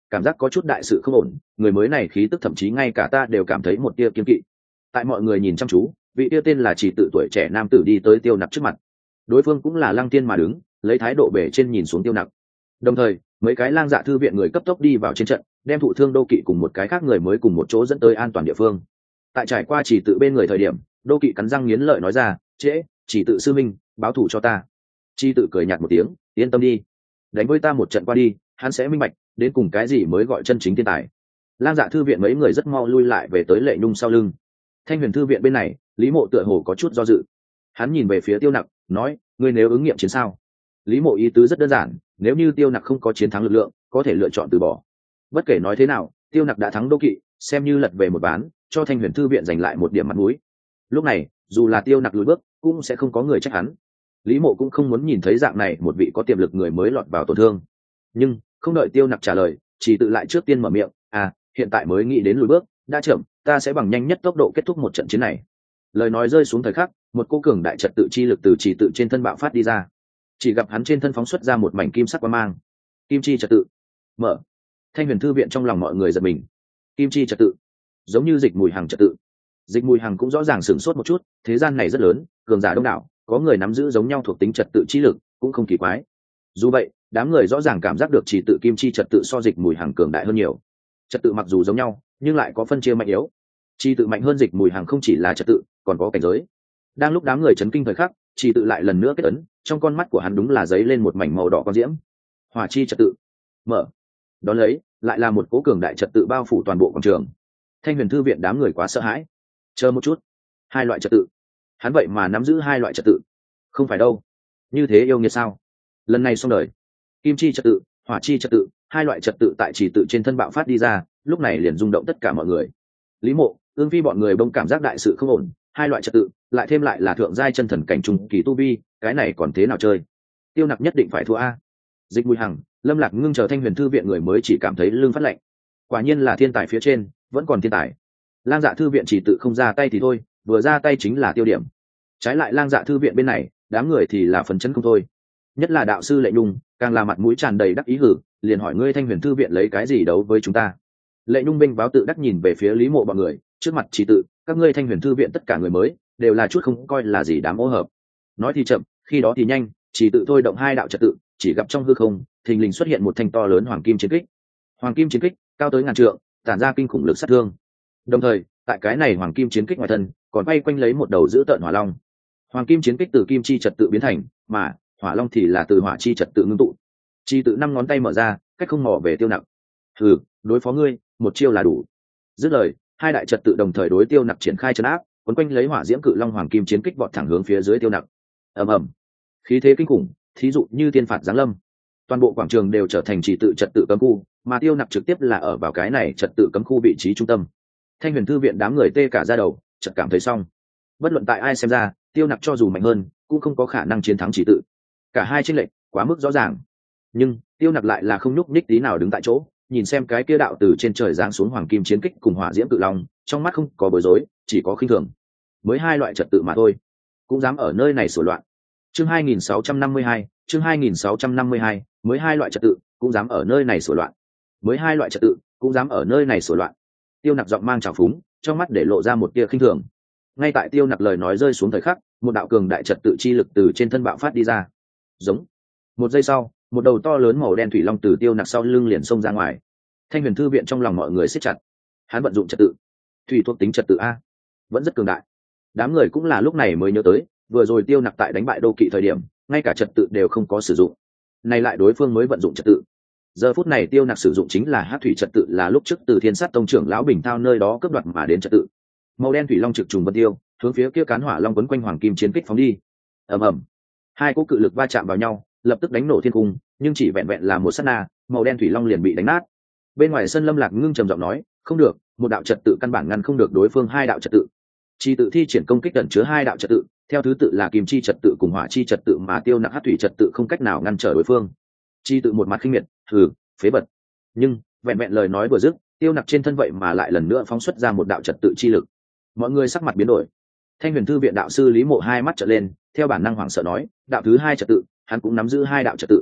cảm giác có chút đại sự không ổn, người mới này khí tức thậm chí ngay cả ta đều cảm thấy một tia kiên kỵ. Tại mọi người nhìn chăm chú, vị tia tên là Chỉ Tự tuổi trẻ nam tử đi tới Tiêu Nặc trước mặt. Đối phương cũng là Lăng Tiên mà đứng, lấy thái độ bề trên nhìn xuống Tiêu Nặc. Đồng thời, mấy cái Lang Dạ thư viện người cấp tốc đi vào trên trận, đem thụ thương Đô Kỵ cùng một cái khác người mới cùng một chỗ dẫn tới an toàn địa phương. Tại trải qua Chỉ Tự bên người thời điểm, Đô Kỵ cắn răng nghiến lợi nói ra, "Trễ, Chỉ Tự sư minh, báo thù cho ta." Chỉ Tự cười nhạt một tiếng, "Yên tâm đi, đánh với ta một trận qua đi, hắn sẽ minh bạch đến cùng cái gì mới gọi chân chính thiên tài." Lang Dạ thư viện mấy người rất mau lui lại về tới Lệ Nhung sau lưng. Thanh Huyền thư viện bên này, Lý Mộ tựa hồ có chút do dự. Hắn nhìn về phía Tiêu Nặc, nói, "Ngươi nếu ứng nghiệm chiến sao?" Lý Mộ ý tứ rất đơn giản, nếu như Tiêu Nặc không có chiến thắng lực lượng, có thể lựa chọn từ bỏ. Bất kể nói thế nào, Tiêu Nặc đã thắng Đô Kỵ, xem như lật về một ván, cho Thanh Huyền thư viện giành lại một điểm mặt mũi. Lúc này, dù là Tiêu Nặc lùi bước, cũng sẽ không có người trách hắn. Lý Mộ cũng không muốn nhìn thấy dạng này một vị có tiềm lực người mới lọt vào tổn thương. Nhưng không đợi Tiêu Nặc trả lời, Chỉ Tự lại trước tiên mở miệng, "À, hiện tại mới nghĩ đến lùi bước, đã chậm, ta sẽ bằng nhanh nhất tốc độ kết thúc một trận chiến này." Lời nói rơi xuống thời khắc, một cô cường đại trật tự chi lực từ Chỉ Tự trên thân bạo phát đi ra. Chỉ gặp hắn trên thân phóng xuất ra một mảnh kim sắc quang mang. Kim chi trật tự. Mở. Thanh Huyền thư viện trong lòng mọi người giật mình. Kim chi trật tự, giống như Dịch Mùi Hằng trật tự. Dịch Mùi Hằng cũng rõ ràng sửng sốt một chút, thế gian này rất lớn, cường giả đông đảo, có người nắm giữ giống nhau thuộc tính trật tự chi lực, cũng không kỳ quái. Dù vậy, đám người rõ ràng cảm giác được Chỉ Tự kim chi trật tự so Dịch Mùi Hằng cường đại hơn nhiều. Trật tự mặc dù giống nhau, nhưng lại có phân chia mạnh yếu. Chỉ Tự mạnh hơn Dịch Mùi Hằng không chỉ là trật tự, còn có cảnh giới. Đang lúc đám người chấn kinh thời khắc, Chỉ Tự lại lần nữa kết ấn, trong con mắt của hắn đúng là giấy lên một mảnh màu đỏ con diễm. Hỏa chi trật tự. Mở. Đón lấy, lại là một cố cường đại trật tự bao phủ toàn bộ quảng trường. Thanh Huyền thư viện đám người quá sợ hãi. Chờ một chút, hai loại trật tự, hắn vậy mà nắm giữ hai loại trật tự, không phải đâu, như thế yêu nghiệt sao? Lần này xong đời. Kim chi trật tự, hỏa chi trật tự, hai loại trật tự tại Chỉ Tự trên thân bạo phát đi ra, lúc này liền rung động tất cả mọi người. Lý Mộ, Ương Phi bọn người bỗng cảm giác đại sự không ổn, hai loại trật tự, lại thêm lại là thượng giai chân thần cảnh trung kỳ tu vi, cái này còn thế nào chơi? Tiêu Nặc nhất định phải thua a. Dịch Mùi Hằng, Lâm Lạc Ngưng chờ Thanh Huyền thư viện người mới chỉ cảm thấy lưng phát lạnh. Quả nhiên là thiên tài phía trên, vẫn còn thiên tài. Lang Dạ thư viện Chỉ Tự không ra tay thì thôi, vừa ra tay chính là tiêu điểm. Trái lại Lang Dạ thư viện bên này, đám người thì là phấn chấn không thôi. Nhất là đạo sư Lệ Nhung, càng là mặt mũi tràn đầy đắc ý hử, liền hỏi ngươi Thanh Huyền thư viện lấy cái gì đấu với chúng ta? Lệ Nhung binh báo tự đắc nhìn về phía Lý Mộ bọn người, trước mặt Chỉ Tự, các ngươi Thanh Huyền thư viện tất cả người mới, đều là chút không coi là gì đám ô hợp. Nói thì chậm, khi đó thì nhanh, Chỉ Tự thôi động hai đạo trật tự, chỉ gặp trong hư không, thình lình xuất hiện một thanh to lớn hoàng kim chiến kích. Hoàng kim chiến kích, cao tới ngàn trượng, tản ra kinh khủng lực sát thương. Đồng thời, tại cái này hoàng kim chiến kích ngoài thân, còn bay quanh lấy một đầu giữ tợn hỏa long. Hoàng kim chiến kích từ kim chi trật tự biến thành, mà hỏa long thì là từ hỏa chi trật tự ngưng tụ. Chỉ Tự năm ngón tay mở ra, cách không mò về Tiêu Nặc. Hừ, đối phó ngươi, một chiêu là đủ. Dứt lời, hai đại trật tự đồng thời đối Tiêu Nặc triển khai trấn áp, quấn quanh lấy hỏa diễm cự long hoàng kim chiến kích vọt thẳng hướng phía dưới Tiêu Nặc. Ầm ầm, khí thế kinh khủng, thí dụ như tiên phạt giáng lâm. Toàn bộ quảng trường đều trở thành Chỉ Tự trật tự cấm khu, mà Tiêu Nặc trực tiếp là ở vào cái này trật tự cấm khu vị trí trung tâm. Thanh Huyền thư viện đám người tê cả da đầu, chợt cảm thấy xong. Bất luận tại ai xem ra, Tiêu Nặc cho dù mạnh hơn, cũng không có khả năng chiến thắng Chỉ Tự. Cả hai chênh lệch quá mức rõ ràng. Nhưng Tiêu Nặc lại là không nhúc nhích tí nào đứng tại chỗ, nhìn xem cái kia đạo từ trên trời giáng xuống hoàng kim chiến kích cùng hỏa diễm cự long, trong mắt không có bối rối, chỉ có khinh thường. Mới hai loại trật tự mà thôi, cũng dám ở nơi này sửa loạn. Chương hai nghìn sáu trăm năm mươi hai, chương hai nghìn sáu trăm năm mươi hai, mới hai loại trật tự, cũng dám ở nơi này sửa loạn. Mới hai loại trật tự, cũng dám ở nơi này sửa loạn. Tiêu Nặc giọng mang trào phúng, trong mắt để lộ ra một tia khinh thường. Ngay tại Tiêu Nặc lời nói rơi xuống thời khắc, một đạo cường đại trật tự chi lực từ trên thân bạo phát đi ra. Giống. Một giây sau, một đầu to lớn màu đen thủy long từ Tiêu Nặc sau lưng liền xông ra ngoài. Thanh Huyền thư viện trong lòng mọi người siết chặt. Hắn vận dụng trật tự, thủy thuộc tính trật tự a, vẫn rất cường đại. Đám người cũng là lúc này mới nhớ tới, vừa rồi Tiêu Nặc tại đánh bại Đô Kỵ thời điểm, ngay cả trật tự đều không có sử dụng. Này lại đối phương mới vận dụng trật tự. Giờ phút này Tiêu Nặc sử dụng chính là hắc thủy trật tự, là lúc trước từ Thiên Sát tông trưởng lão Bình Thao nơi đó cướp đoạt mà đến trật tự. Màu đen thủy long trực trùng vân tiêu, hướng phía kia cán hỏa long quấn quanh hoàng kim chiến kích phóng đi. Ầm ầm, hai cỗ cự lực va chạm vào nhau, lập tức đánh nổ thiên cung, nhưng chỉ vẹn vẹn là một sát na, màu đen thủy long liền bị đánh nát. Bên ngoài sân Lâm Lạc Ngưng trầm giọng nói, không được, một đạo trật tự căn bản ngăn không được đối phương hai đạo trật tự. Chỉ Tự thi triển công kích ẩn chứa hai đạo trật tự, theo thứ tự là kim chi trật tự cùng hỏa chi trật tự, mà Tiêu Nặc hắc thủy trật tự không cách nào ngăn trở đối phương. Chỉ Tự một mặt khinh miệt, hừ, phế bật. Nhưng vẹn vẹn lời nói vừa dứt, Tiêu Nặc trên thân vậy mà lại lần nữa phóng xuất ra một đạo trật tự chi lực. Mọi người sắc mặt biến đổi. Thanh Huyền thư viện đạo sư Lý Mộ hai mắt trợn lên, theo bản năng hoảng sợ nói, đạo thứ hai trật tự, hắn cũng nắm giữ hai đạo trật tự.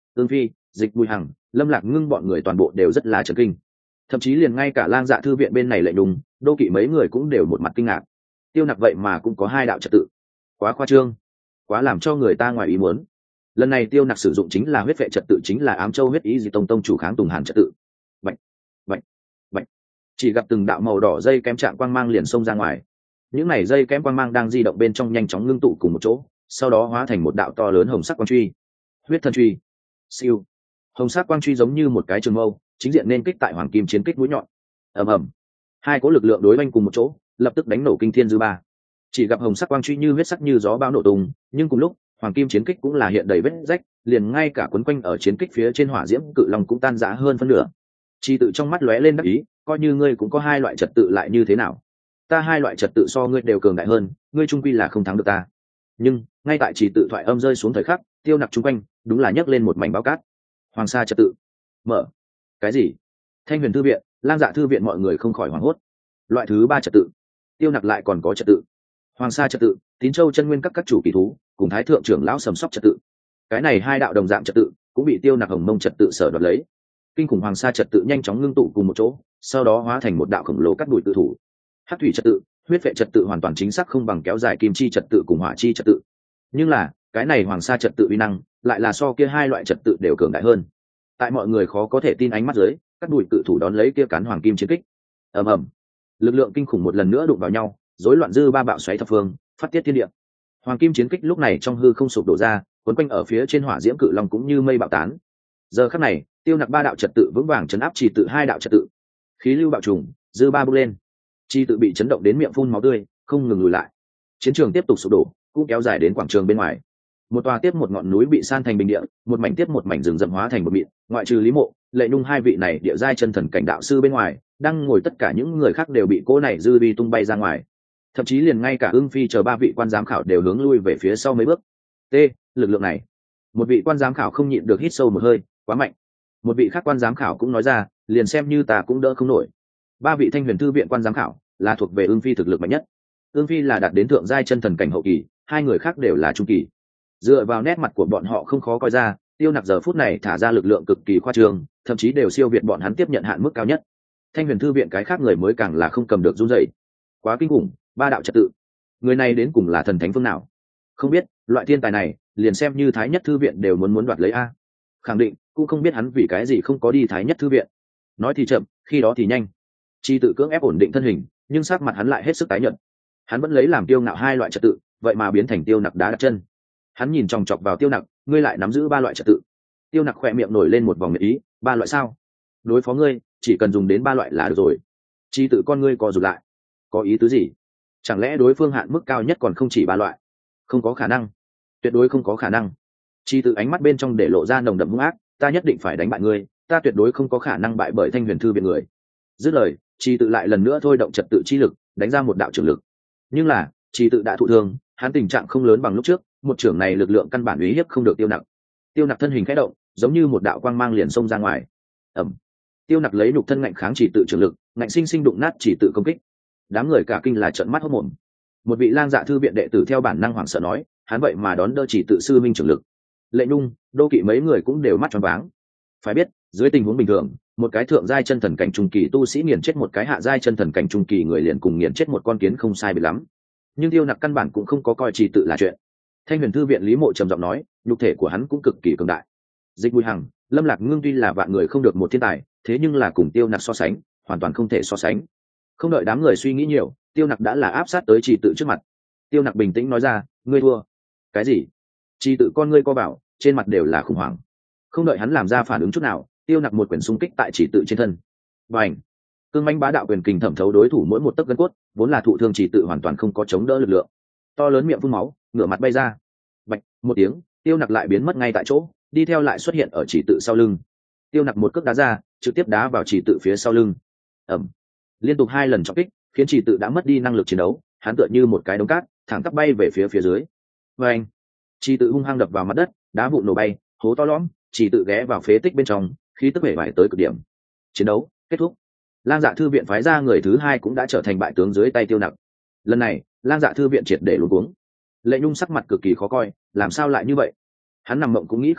ương phi, Dịch Bùi Hằng, Lâm Lạc Ngưng bọn người toàn bộ đều rất là chấn kinh. Thậm chí liền ngay cả Lang Dạ thư viện bên này Lệnh Đùng, Đô Kỵ mấy người cũng đều một mặt kinh ngạc. Tiêu Nặc vậy mà cũng có hai đạo trật tự, quá khoa trương, quá làm cho người ta ngoài ý muốn. Lần này Tiêu Nặc sử dụng chính là huyết vệ trật tự, chính là Ám Châu huyết ý dị tông tông chủ Kháng Tùng Hàn trật tự. Bạch, bạch, bạch. Chỉ gặp từng đạo màu đỏ dây kém trạng quang mang liền xông ra ngoài. Những này dây kém quang mang đang di động bên trong nhanh chóng ngưng tụ cùng một chỗ, sau đó hóa thành một đạo to lớn hồng sắc quang truy. Huyết thần truy. Siêu. Hồng sắc quang truy giống như một cái trường mâu, chính diện nên kích tại hoàng kim chiến kích mũi nhọn. Ầm ầm. Hai cỗ lực lượng đối oanh cùng một chỗ, lập tức đánh nổ kinh thiên dư ba. Chỉ gặp hồng sắc quang truy như huyết sắc như gió bão nổ tung, nhưng cùng lúc hoàng kim chiến kích cũng là hiện đầy vết rách, liền ngay cả quấn quanh ở chiến kích phía trên hỏa diễm cự long cũng tan rã hơn phân nửa. Chi tự trong mắt lóe lên đắc ý, coi như ngươi cũng có hai loại trật tự lại như thế nào? Ta hai loại trật tự so ngươi đều cường đại hơn, ngươi trung quy là không thắng được ta. Nhưng ngay tại chỉ tự thoại âm rơi xuống thời khắc, Tiêu Nặc chung quanh đúng là nhấc lên một mảnh báo cát. Hoàng sa trật tự mở. Cái gì? Thanh Huyền thư viện, Lang Dạ thư viện mọi người không khỏi hoảng hốt. Loại thứ ba trật tự, Tiêu Nặc lại còn có trật tự. Hoàng sa trật tự, Tín Châu chân nguyên các các chủ kỳ thú cùng Thái thượng trưởng lão Sầm Sóc trật tự. Cái này hai đạo đồng dạng trật tự cũng bị Tiêu Nặc hồng mông trật tự sở đoạt lấy. Kinh khủng hoàng sa trật tự nhanh chóng ngưng tụ cùng một chỗ, sau đó hóa thành một đạo khổng lồ cắt đuổi tự thủ. Hắc thủy trật tự, huyết vệ trật tự hoàn toàn chính xác không bằng kéo dài kim chi trật tự cùng hỏa chi trật tự, nhưng là cái này hoàng sa trật tự uy năng lại là so kia hai loại trật tự đều cường đại hơn. Tại mọi người khó có thể tin ánh mắt dưới, cắt đuổi tự thủ đón lấy kia cán hoàng kim chiến kích. Ầm ầm, lực lượng kinh khủng một lần nữa đụng vào nhau, rối loạn dư ba bạo xoáy thập phương, phát tiết thiên địa. Hoàng kim chiến kích lúc này trong hư không sụp đổ ra, cuốn quanh ở phía trên hỏa diễm cự long cũng như mây bạo tán. Giờ khắc này, Tiêu Nặc ba đạo trật tự vững vàng chấn áp chỉ tự hai đạo trật tự, khí lưu bạo trùng, dư ba bốc lên, chi tự bị chấn động đến miệng phun máu tươi, không ngừng lùi lại. Chiến trường tiếp tục sụp đổ, cũng kéo dài đến quảng trường bên ngoài. Một tòa tiếp một ngọn núi bị san thành bình địa, một mảnh tiếp một mảnh rừng rậm hóa thành một mịn, ngoại trừ Lý Mộ, Lệ Nhung hai vị này địa giai chân thần cảnh đạo sư bên ngoài, đang ngồi tất cả những người khác đều bị cỗ này dư bi tung bay ra ngoài. Thậm chí liền ngay cả Ưng Phi chờ ba vị quan giám khảo đều hướng lui về phía sau mấy bước. T, lực lượng này. Một vị quan giám khảo không nhịn được hít sâu một hơi, quá mạnh. Một vị khác quan giám khảo cũng nói ra, liền xem như ta cũng đỡ không nổi. Ba vị Thanh Huyền thư viện quan giám khảo là thuộc về Ưng Phi thực lực mạnh nhất. Ưng Phi là đạt đến thượng giai chân thần cảnh hậu kỳ, hai người khác đều là trung kỳ. Dựa vào nét mặt của bọn họ không khó coi ra, Tiêu Nặc giờ phút này thả ra lực lượng cực kỳ khoa trương, thậm chí đều siêu việt bọn hắn tiếp nhận hạn mức cao nhất. Thanh Huyền thư viện cái khác người mới càng là không cầm được run rẩy. Quá kinh khủng, ba đạo trật tự. Người này đến cùng là thần thánh phương nào? Không biết, loại thiên tài này, liền xem như Thái Nhất thư viện đều muốn muốn đoạt lấy a. Khẳng định, cũng không biết hắn vì cái gì không có đi Thái Nhất thư viện. Nói thì chậm, khi đó thì nhanh. Chi tự cưỡng ép ổn định thân hình, nhưng sắc mặt hắn lại hết sức tái nhợt. Hắn vẫn lấy làm Tiêu Ngạo hai loại trật tự, vậy mà biến thành Tiêu Nặc đá đặt chân. Hắn nhìn chòng chọc vào Tiêu Nặc, ngươi lại nắm giữ ba loại trật tự. Tiêu Nặc khỏe miệng nổi lên một vòng nhiệt ý, ba loại sao? Đối phó ngươi, chỉ cần dùng đến ba loại là được rồi. Chi tự con ngươi co rụt lại. Có ý tứ gì? Chẳng lẽ đối phương hạn mức cao nhất còn không chỉ ba loại? Không có khả năng, tuyệt đối không có khả năng. Chi tự ánh mắt bên trong để lộ ra nồng đậm hung ác, ta nhất định phải đánh bại ngươi, ta tuyệt đối không có khả năng bại bởi Thanh Huyền thư viện người. Dứt lời, Chi tự lại lần nữa thôi động trật tự chi lực, đánh ra một đạo trưởng lực. Nhưng là, Chi tự đã thụ thương, hắn tình trạng không lớn bằng lúc trước, một trưởng này lực lượng căn bản uy hiếp không được Tiêu Nặc. Tiêu Nặc thân hình khẽ động, giống như một đạo quang mang liền xông ra ngoài. Ầm. Tiêu Nặc lấy nhục thân ngạnh kháng Chỉ tự trưởng lực, ngạnh sinh sinh đụng nát Chỉ tự công kích. Đám người cả kinh là trợn mắt hốt mồm. Một vị Lang Dạ thư viện đệ tử theo bản năng hoảng sợ nói, hắn vậy mà đón đỡ Chỉ tự sư minh trưởng lực. Lệ Nhung, Đô Kỵ mấy người cũng đều mắt tròn váng. Phải biết, dưới tình huống bình thường, một cái thượng giai chân thần cảnh trung kỳ tu sĩ nghiền chết một cái hạ giai chân thần cảnh trung kỳ người liền cùng nghiền chết một con kiến không sai biệt lắm. Nhưng Tiêu Nặc căn bản cũng không có coi Chỉ tự là chuyện. Thanh Huyền thư viện Lý Mộ trầm giọng nói, nhục thể của hắn cũng cực kỳ cường đại. Dịch Bùi Hằng, Lâm Lạc Ngưng tuy là vạn người không được một thiên tài, thế nhưng là cùng Tiêu Nặc so sánh, hoàn toàn không thể so sánh. Không đợi đám người suy nghĩ nhiều, Tiêu Nặc đã là áp sát tới Chỉ tự trước mặt. Tiêu Nặc bình tĩnh nói ra, ngươi thua. Cái gì? Chỉ tự con ngươi co bảo, trên mặt đều là khủng hoảng. Không đợi hắn làm ra phản ứng chút nào, Tiêu Nặc một quyền xung kích tại Chỉ tự trên thân. Bành! Cương mãnh bá đạo quyền kình thẩm thấu đối thủ mỗi một tấc gân cốt, vốn là thụ thương Chỉ tự hoàn toàn không có chống đỡ lực lượng. To lớn miệng phun máu, ngửa mặt bay ra. Bạch, một tiếng, Tiêu Nặc lại biến mất ngay tại chỗ, đi theo lại xuất hiện ở Chỉ tự sau lưng. Tiêu Nặc một cước đá ra, trực tiếp đá vào Chỉ tự phía sau lưng. Ầm. Liên tục hai lần trọng kích, khiến Chỉ tự đã mất đi năng lực chiến đấu, hắn tựa như một cái đống cát, thẳng tắp bay về phía phía dưới. Vành. Chỉ tự hung hăng đập vào mặt đất, đá vụn nổ bay, hố to lõm, Chỉ tự ghé vào phế tích bên trong, khí tức vẻ vải tới cực điểm. Chiến đấu kết thúc. Lang Dạ thư viện phái ra người thứ hai cũng đã trở thành bại tướng dưới tay Tiêu Nặc. Lần này, Lang Dạ thư viện triệt để luống cuống. Lệ Nhung sắc mặt cực kỳ khó coi, làm sao lại như vậy? Hắn nằm mộng cũng nghĩ không ra,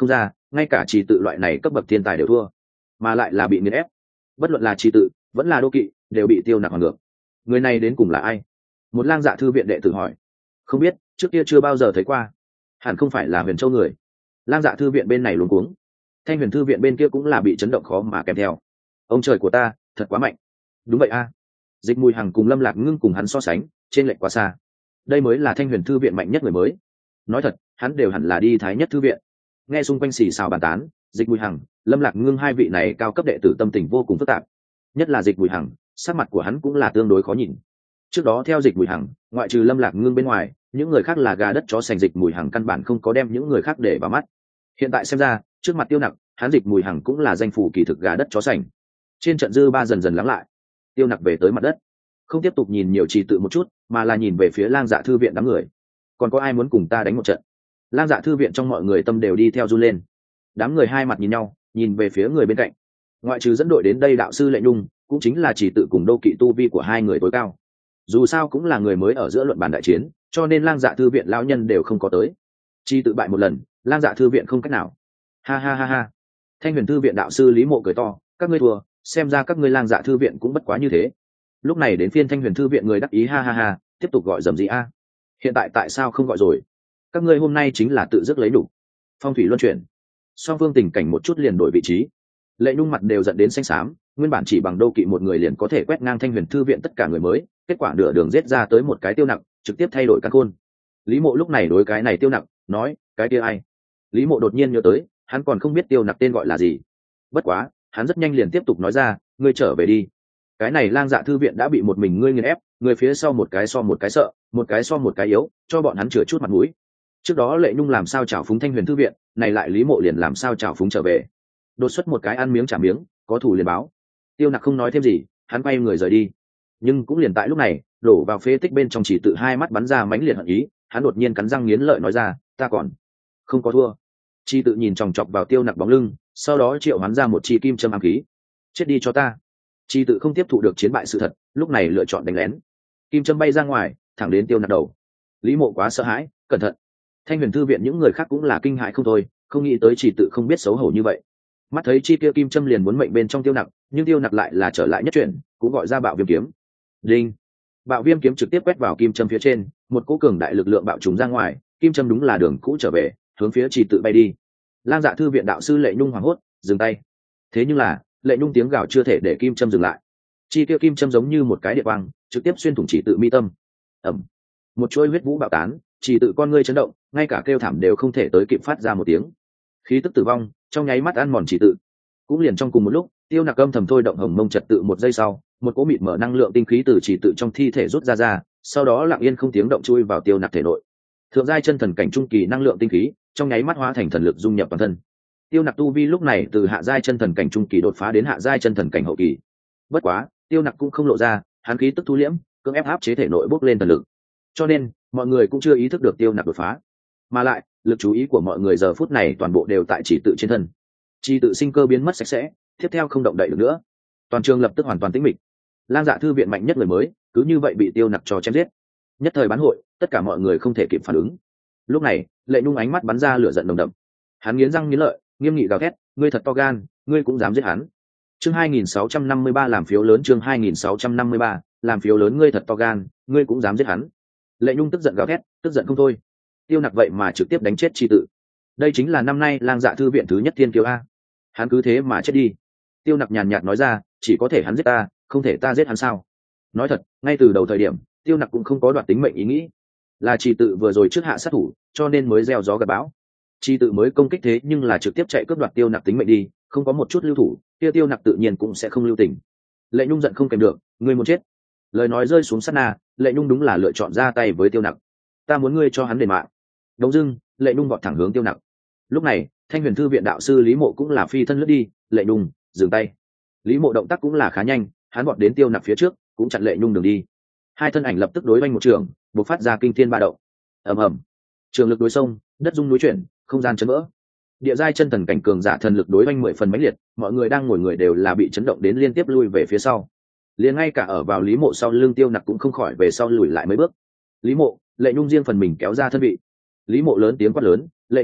ngay cả trì tự loại này cấp bậc thiên tài đều thua, mà lại là bị nghiền ép. Bất luận là trì tự vẫn là đô kỵ đều bị tiêu nặc hoàn ngược. Người này đến cùng là ai? Một lang dạ thư viện đệ tử hỏi. Không biết, trước kia chưa bao giờ thấy qua, hẳn không phải là Huyền Châu người. Lang dạ thư viện bên này luống cuống, Thanh Huyền thư viện bên kia cũng là bị chấn động khó mà kèm theo. Ông trời của ta, thật quá mạnh. Đúng vậy a. Dịch Mùi Hằng cùng Lâm Lạc Ngưng cùng hắn so sánh, trên lệch quá xa. Đây mới là Thanh Huyền thư viện mạnh nhất người mới. Nói thật, hắn đều hẳn là đi Thái Nhất thư viện. Nghe xung quanh xì xào bàn tán, Dịch Mùi Hằng, Lâm Lạc Ngưng hai vị này cao cấp đệ tử tâm tình vô cùng phức tạp. Nhất là Dịch Mùi Hằng, sắc mặt của hắn cũng là tương đối khó nhìn. Trước đó theo Dịch Mùi Hằng, ngoại trừ Lâm Lạc Ngưng bên ngoài, những người khác là gà đất chó sành. Dịch Mùi Hằng căn bản không có đem những người khác để vào mắt. Hiện tại xem ra, trước mặt Tiêu Nặc, hắn Dịch Mùi Hằng cũng là danh phủ kỳ thực gà đất chó sành. Trên trận dư ba dần dần lắng lại, Tiêu Nặc về tới mặt đất, không tiếp tục nhìn nhiều trì tự một chút, mà là nhìn về phía Lang Dạ thư viện đám người. Còn có ai muốn cùng ta đánh một trận? Lang Dạ thư viện trong mọi người tâm đều đi theo run lên. Đám người hai mặt nhìn nhau, nhìn về phía người bên cạnh. Ngoại trừ dẫn đội đến đây đạo sư Lệ Nhung, cũng chính là trì tự cùng đô kỵ tu vi của hai người tối cao. Dù sao cũng là người mới ở giữa luận bàn đại chiến, cho nên Lang Dạ thư viện lão nhân đều không có tới. Trì tự bại một lần, Lang Dạ thư viện không cách nào. Ha ha ha ha. Thanh Huyền thư viện đạo sư Lý Mộ cười to, các ngươi thua, xem ra các ngươi Lang Dạ thư viện cũng bất quá như thế. Lúc này đến phiên Thanh Huyền thư viện người đắc ý ha ha ha, tiếp tục gọi dầm gì a? Hiện tại tại sao không gọi rồi? Các ngươi hôm nay chính là tự dứt lấy đủ. Phong thủy luân chuyển, song phương tình cảnh một chút liền đổi vị trí. Lệ Nhung mặt đều giận đến xanh xám, nguyên bản chỉ bằng đô kỵ một người liền có thể quét ngang Thanh Huyền thư viện tất cả người mới, kết quả nửa đường giết ra tới một cái Tiêu Nặc, trực tiếp thay đổi căn khôn. Lý Mộ lúc này đối cái này Tiêu Nặc nói, cái kia ai? Lý Mộ đột nhiên nhớ tới, hắn còn không biết Tiêu Nặc tên gọi là gì. Bất quá, hắn rất nhanh liền tiếp tục nói ra, ngươi trở về đi. Cái này Lang Dạ thư viện đã bị một mình ngươi nghiền ép, người phía sau một cái so một cái sợ, một cái so một cái yếu, cho bọn hắn chừa chút mặt mũi. Trước đó Lệ Nhung làm sao chảo phúng Thanh Huyền thư viện, này lại Lý Mộ liền làm sao chảo phúng trở về. Đột xuất một cái ăn miếng trả miếng, có thủ liền báo. Tiêu Nặc không nói thêm gì, hắn quay người rời đi. Nhưng cũng liền tại lúc này, đổ vào phế tích bên trong chỉ tự hai mắt bắn ra mãnh liệt hận ý, hắn đột nhiên cắn răng nghiến lợi nói ra, ta còn không có thua. Chi tự nhìn chòng chọc vào Tiêu Nặc bóng lưng, sau đó triệu hoán ra một chi kim châm ám khí. Chết đi cho ta. Chi tự không tiếp thụ được chiến bại sự thật, lúc này lựa chọn đánh lén. Kim châm bay ra ngoài, thẳng đến Tiêu Nặc đầu. Lý Mộ quá sợ hãi, cẩn thận. Thanh Huyền thư viện những người khác cũng là kinh hãi không thôi, không nghĩ tới Chi tự không biết xấu hổ như vậy. Mắt thấy chi kia kim châm liền muốn mệnh bên trong Tiêu Nặc, nhưng Tiêu Nặc lại là trở lại nhất chuyển, cũng gọi ra bạo viêm kiếm. Đinh. Bạo viêm kiếm trực tiếp quét vào kim châm phía trên, một cỗ cường đại lực lượng bạo trùng ra ngoài, kim châm đúng là đường cũ trở về, hướng phía Chi tự bay đi. Lang Dạ thư viện đạo sư Lệ Nhung hoảng hốt, dừng tay. Thế nhưng là, Lệ Nhung tiếng gào chưa thể để kim châm dừng lại. Chi kia kim châm giống như một cái địa quang, trực tiếp xuyên thủng Chỉ tự mi tâm. Ầm. Một chuỗi huyết vũ bạo tán, Chỉ tự con ngươi chấn động, ngay cả kêu thảm đều không thể tới kịp phát ra một tiếng. Khí tức tử vong, trong nháy mắt ăn mòn Chỉ tự. Cũng liền trong cùng một lúc, Tiêu Nặc âm thầm thôi động hồng mông trật tự một giây sau, một cỗ mịt mở năng lượng tinh khí từ Chỉ tự trong thi thể rút ra ra, sau đó lặng yên không tiếng động chui vào Tiêu Nặc thể nội. Thượng giai chân thần cảnh trung kỳ năng lượng tinh khí, trong nháy mắt hóa thành thần lực dung nhập toàn thân. Tiêu Nặc tu vi lúc này từ hạ giai chân thần cảnh trung kỳ đột phá đến hạ giai chân thần cảnh hậu kỳ. Bất quá, Tiêu Nặc cũng không lộ ra, hắn khí tức thu liễm, cưỡng ép áp chế thể nội bốc lên thần lực. Cho nên, mọi người cũng chưa ý thức được Tiêu Nặc đột phá. Mà lại, lực chú ý của mọi người giờ phút này toàn bộ đều tại Chỉ tự trên thân. Chỉ tự sinh cơ biến mất sạch sẽ, tiếp theo không động đậy được nữa. Toàn trường lập tức hoàn toàn tĩnh mịch. Lang Dạ thư viện mạnh nhất người mới, cứ như vậy bị Tiêu Nặc cho chém giết. Nhất thời bán hội, tất cả mọi người không thể kịp phản ứng. Lúc này, Lệ Nhung ánh mắt bắn ra lửa giận nồng đậm. Hắn nghiến răng nghiến lợi, nghiêm nghị gào thét, ngươi thật to gan, ngươi cũng dám giết hắn. Chương hai nghìn sáu trăm năm mươi ba làm phiếu lớn, chương hai nghìn sáu trăm năm mươi ba làm phiếu lớn, ngươi thật to gan, ngươi cũng dám giết hắn. Lệ Nhung tức giận gào thét, tức giận không thôi. Tiêu Nặc vậy mà trực tiếp đánh chết Chi tự. Đây chính là năm nay Lang Dạ thư viện thứ nhất thiên kiêu a. Hắn cứ thế mà chết đi. Tiêu Nặc nhàn nhạt nói ra, chỉ có thể hắn giết ta, không thể ta giết hắn sao? Nói thật, ngay từ đầu thời điểm, Tiêu Nặc cũng không có đoạt tính mệnh ý nghĩ, là Chi tự vừa rồi trước hạ sát thủ, cho nên mới gieo gió gặt bão. Chi tự mới công kích thế nhưng là trực tiếp chạy cướp đoạt Tiêu Nặc tính mệnh đi, không có một chút lưu thủ, kia Tiêu Nặc tự nhiên cũng sẽ không lưu tình. Lệ Nhung giận không kèm được, ngươi muốn chết. Lời nói rơi xuống sát na, Lệ Nhung đúng là lựa chọn ra tay với Tiêu Nặc. Ta muốn ngươi cho hắn đền mạng. Đống dưng, Lệ Nhung vọt thẳng hướng Tiêu Nặc. Lúc này, Thanh Huyền thư viện đạo sư Lý Mộ cũng là phi thân lướt đi, Lệ Nhung dừng tay. Lý Mộ động tác cũng là khá nhanh, hắn vọt đến Tiêu Nặc phía trước, cũng chặn Lệ Nhung đường đi. Hai thân ảnh lập tức đối oanh một trường, bộc phát ra kinh thiên ba động. Ầm ầm. Trường lực đối sông, đất rung núi chuyển, không gian chấn vỡ. Địa giai chân thần cảnh cường giả thần lực đối oanh mười phần mãnh liệt, mọi người đang ngồi người đều là bị chấn động đến liên tiếp lui về phía sau. Liền ngay cả ở vào Lý Mộ sau lưng Tiêu Nặc cũng không khỏi về sau lùi lại mấy bước. Lý Mộ, Lệ Nhung riêng phần mình kéo ra thân vị. Lý Mộ lớn tiếng quát lớn, Lệ Nhung,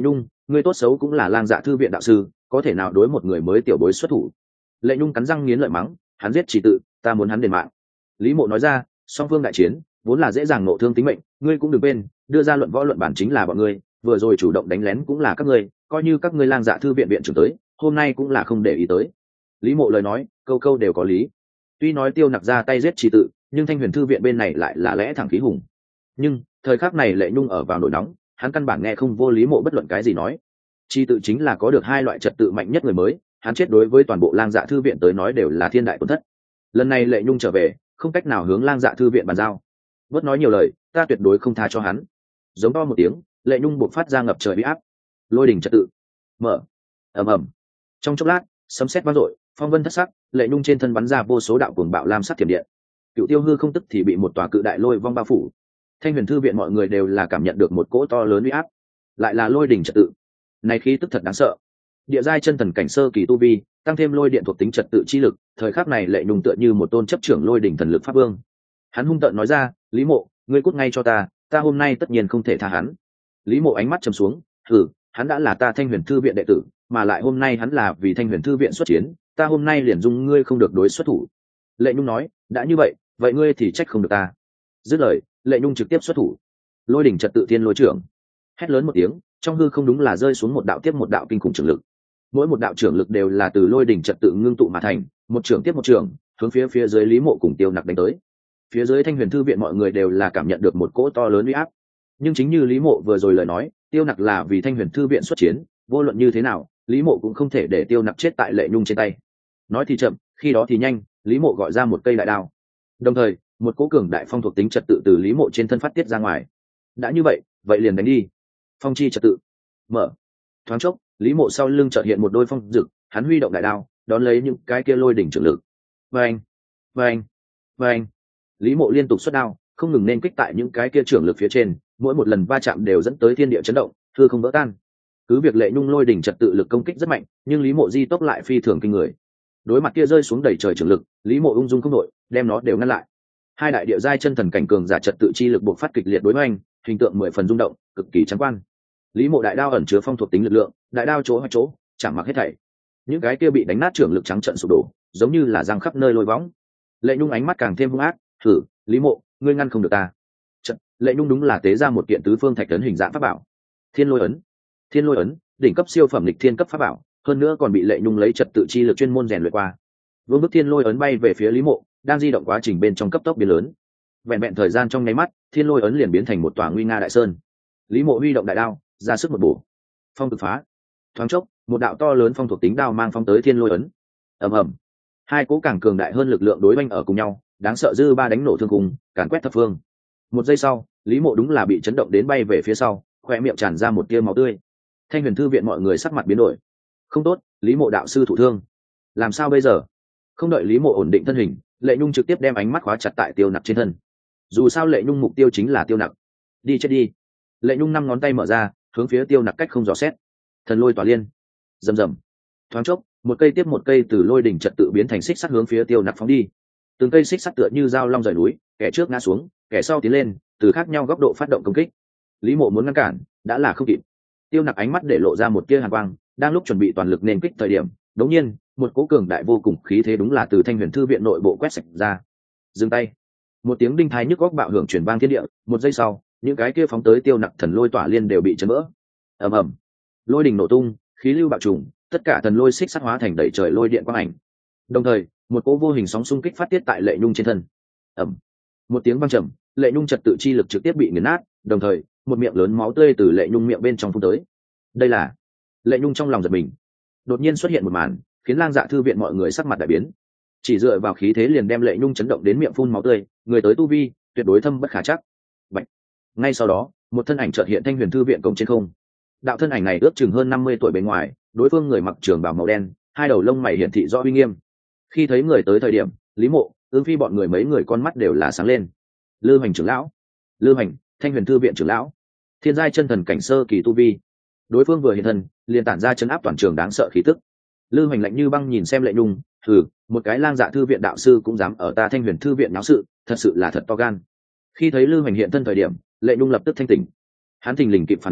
ngươi tốt xấu cũng là lang dạ thư viện đạo sư, có thể nào đối một người mới tiểu bối xuất thủ? Lệ Nhung cắn răng nghiến lợi mắng, hắn giết chỉ tự, ta muốn hắn đền mạng. Lý Mộ nói ra, song phương đại chiến vốn là dễ dàng nộ thương tính mệnh, ngươi cũng đừng quên, đưa ra luận võ luận bản chính là bọn ngươi, vừa rồi chủ động đánh lén cũng là các ngươi, coi như các ngươi lang dạ thư viện viện trưởng tới, hôm nay cũng là không để ý tới. Lý Mộ lời nói, câu câu đều có lý. Tuy nói Tiêu Nặc ra tay giết chỉ tự, nhưng Thanh Huyền thư viện bên này lại là lẽ thẳng khí hùng. Nhưng thời khắc này Lệ Nhung ở vào nổi nóng, hắn căn bản nghe không vô Lý Mộ bất luận cái gì nói. Chi tự chính là có được hai loại trật tự mạnh nhất người mới, hắn chết đối với toàn bộ lang dạ thư viện tới nói đều là thiên đại tổn thất. Lần này Lệ Nhung trở về, không cách nào hướng lang dạ thư viện bàn giao. Bớt nói nhiều lời, ta tuyệt đối không tha cho hắn. Giống to một tiếng, Lệ Nhung buộc phát ra ngập trời uy áp. Lôi đỉnh trật tự mở, ầm ầm. Trong chốc lát, sấm sét vang dội, phong vân thất sắc, Lệ Nhung trên thân bắn ra vô số đạo cuồng bạo lam sắc thiểm điện. Cựu Tiêu hư không tức thì bị một tòa cự đại lôi vong bao phủ. Thanh Huyền thư viện mọi người đều là cảm nhận được một cỗ to lớn uy áp, lại là lôi đỉnh trật tự. Này khí tức thật đáng sợ. Địa giai chân thần cảnh sơ kỳ tu vi, tăng thêm lôi điện thuộc tính trật tự chi lực, thời khắc này Lệ Nhung tựa như một tôn chấp trưởng lôi đỉnh thần lực pháp vương. Hắn hung tợn nói ra, Lý Mộ, ngươi cút ngay cho ta, ta hôm nay tất nhiên không thể tha hắn. Lý Mộ ánh mắt trầm xuống, hừ, hắn đã là ta Thanh Huyền thư viện đệ tử, mà lại hôm nay hắn là vì Thanh Huyền thư viện xuất chiến, ta hôm nay liền dung ngươi không được đối xuất thủ. Lệ Nhung nói, đã như vậy, vậy ngươi thì trách không được ta. Dứt lời, Lệ Nhung trực tiếp xuất thủ. Lôi đỉnh trật tự thiên lôi trưởng. Hét lớn một tiếng, trong hư không đúng là rơi xuống một đạo tiếp một đạo kinh khủng trưởng lực. Mỗi một đạo trưởng lực đều là từ lôi đỉnh trật tự ngưng tụ mà thành, một trưởng tiếp một trưởng, hướng phía phía dưới Lý Mộ cùng Tiêu Nặc đánh tới. Phía dưới Thanh Huyền thư viện mọi người đều là cảm nhận được một cỗ to lớn uy áp. Nhưng chính như Lý Mộ vừa rồi lời nói, Tiêu Nặc là vì Thanh Huyền thư viện xuất chiến, vô luận như thế nào, Lý Mộ cũng không thể để Tiêu Nặc chết tại Lệ Nhung trên tay. Nói thì chậm, khi đó thì nhanh, Lý Mộ gọi ra một cây đại đao. Đồng thời, một cỗ cường đại phong thuộc tính trật tự từ Lý Mộ trên thân phát tiết ra ngoài. Đã như vậy, vậy liền đánh đi. Phong chi trật tự mở. Thoáng chốc, Lý Mộ sau lưng chợt hiện một đôi phong rực, hắn huy động đại đao, đón lấy những cái kia lôi đỉnh trưởng lực. Vâng, vâng, vâng. Lý Mộ liên tục xuất đao, không ngừng nên kích tại những cái kia trưởng lực phía trên, mỗi một lần va chạm đều dẫn tới thiên địa chấn động, hư không vỡ tan. Cứ việc Lệ Nhung lôi đỉnh trật tự lực công kích rất mạnh, nhưng Lý Mộ di tốc lại phi thường kinh người. Đối mặt kia rơi xuống đầy trời trưởng lực, Lý Mộ ung dung không đội, đem nó đều ngăn lại. Hai đại địa giai chân thần cảnh cường giả trật tự chi lực buộc phát kịch liệt đối hoành, hình tượng mười phần rung động, cực kỳ trắng quan. Lý Mộ đại đao ẩn chứa phong thuộc tính lực lượng, đại đao chỗ hay chỗ, chẳng mặc hết thảy. Những cái kia bị đánh nát trưởng lực trắng trận sụp đổ, giống như là răng khắp nơi lôi võng. Lệ Nhung ánh mắt càng thêm hung ác, thử, Lý Mộ, ngươi ngăn không được ta. Trận, Lệ Nhung đúng là tế ra một kiện tứ phương thạch ấn hình dạng pháp bảo. Thiên Lôi ấn. Thiên Lôi ấn, đỉnh cấp siêu phẩm lịch thiên cấp pháp bảo, hơn nữa còn bị Lệ Nhung lấy trật tự chi lực chuyên môn rèn luyện qua. Vương bức Thiên Lôi ấn bay về phía Lý Mộ, đang di động quá trình bên trong cấp tốc biến lớn. Vẹn vẹn thời gian trong nháy mắt, Thiên Lôi ấn liền biến thành một tòa nguy nga đại sơn. Lý Mộ huy động đại đao, ra sức một bổ. Phong cực phá. Thoáng chốc, một đạo to lớn phong thuộc tính đao mang phong tới Thiên Lôi ấn. Ầm ầm. Hai cố càng cường đại hơn lực lượng đối oanh ở cùng nhau, đáng sợ dư ba đánh nổ thương cùng, càn quét thập phương. Một giây sau, Lý Mộ đúng là bị chấn động đến bay về phía sau, khoe miệng tràn ra một tia máu tươi. Thanh Huyền thư viện mọi người sắc mặt biến đổi. Không tốt, Lý Mộ đạo sư thụ thương. Làm sao bây giờ? Không đợi Lý Mộ ổn định thân hình, Lệ Nhung trực tiếp đem ánh mắt khóa chặt tại Tiêu Nặc trên thân. Dù sao Lệ Nhung mục tiêu chính là Tiêu Nặc. Đi chết đi. Lệ Nhung năm ngón tay mở ra, hướng phía Tiêu Nặc cách không dò xét. Thần lôi tỏa liên. Rầm rầm. Thoáng chốc, một cây tiếp một cây từ lôi đỉnh trật tự biến thành xích sắt hướng phía Tiêu Nặc phóng đi. Từng cây xích sắt tựa như dao long rời núi, kẻ trước ngã xuống, kẻ sau tiến lên, từ khác nhau góc độ phát động công kích. Lý Mộ muốn ngăn cản, đã là không kịp. Tiêu Nặc ánh mắt để lộ ra một tia hàn quang, đang lúc chuẩn bị toàn lực nên kích thời điểm, đột nhiên, một cỗ cường đại vô cùng khí thế đúng là từ Thanh Huyền thư viện nội bộ quét sạch ra. Dừng tay. Một tiếng đinh thái nhức góc bạo hưởng truyền vang thiên địa, một giây sau, những cái kia phóng tới Tiêu Nặc thần lôi tỏa liên đều bị chấn vỡ. Ầm ầm. Lôi đỉnh nổ tung, khí lưu bạo trùng, tất cả thần lôi xích sắt hóa thành đầy trời lôi điện quang ảnh. Đồng thời, một cỗ vô hình sóng xung kích phát tiết tại Lệ Nhung trên thân. Ầm. Một tiếng vang trầm, Lệ Nhung trật tự chi lực trực tiếp bị nghiền nát, đồng thời, một miệng lớn máu tươi từ Lệ Nhung miệng bên trong phun tới. Đây là... Lệ Nhung trong lòng giật mình. Đột nhiên xuất hiện một màn, khiến Lang Dạ thư viện mọi người sắc mặt đại biến. Chỉ dựa vào khí thế liền đem Lệ Nhung chấn động đến miệng phun máu tươi, người tới tu vi tuyệt đối thâm bất khả trắc. Bạch. Ngay sau đó, một thân ảnh chợt hiện Thanh Huyền thư viện công trên không. Đạo thân ảnh này ước chừng hơn năm mươi tuổi bề ngoài, đối phương người mặc trường bào màu đen, hai đầu lông mày hiển thị rõ uy nghiêm. Khi thấy người tới thời điểm, Lý Mộ, Ưng Phi bọn người mấy người con mắt đều là sáng lên. Lư Hoành trưởng lão, Lư Hoành, Thanh Huyền thư viện trưởng lão, thiên giai chân thần cảnh sơ kỳ tu vi. Đối phương vừa hiện thân, liền tản ra chấn áp toàn trường đáng sợ khí tức. Lư Hoành lạnh như băng nhìn xem Lệ Nhung, thử, một cái Lang Dạ thư viện đạo sư cũng dám ở ta Thanh Huyền thư viện náo sự, thật sự là thật to gan. Khi thấy Lư Hoành hiện thân thời điểm, Lệ Nhung lập tức thanh tỉnh. Hắn thình lình kịp phản ứng,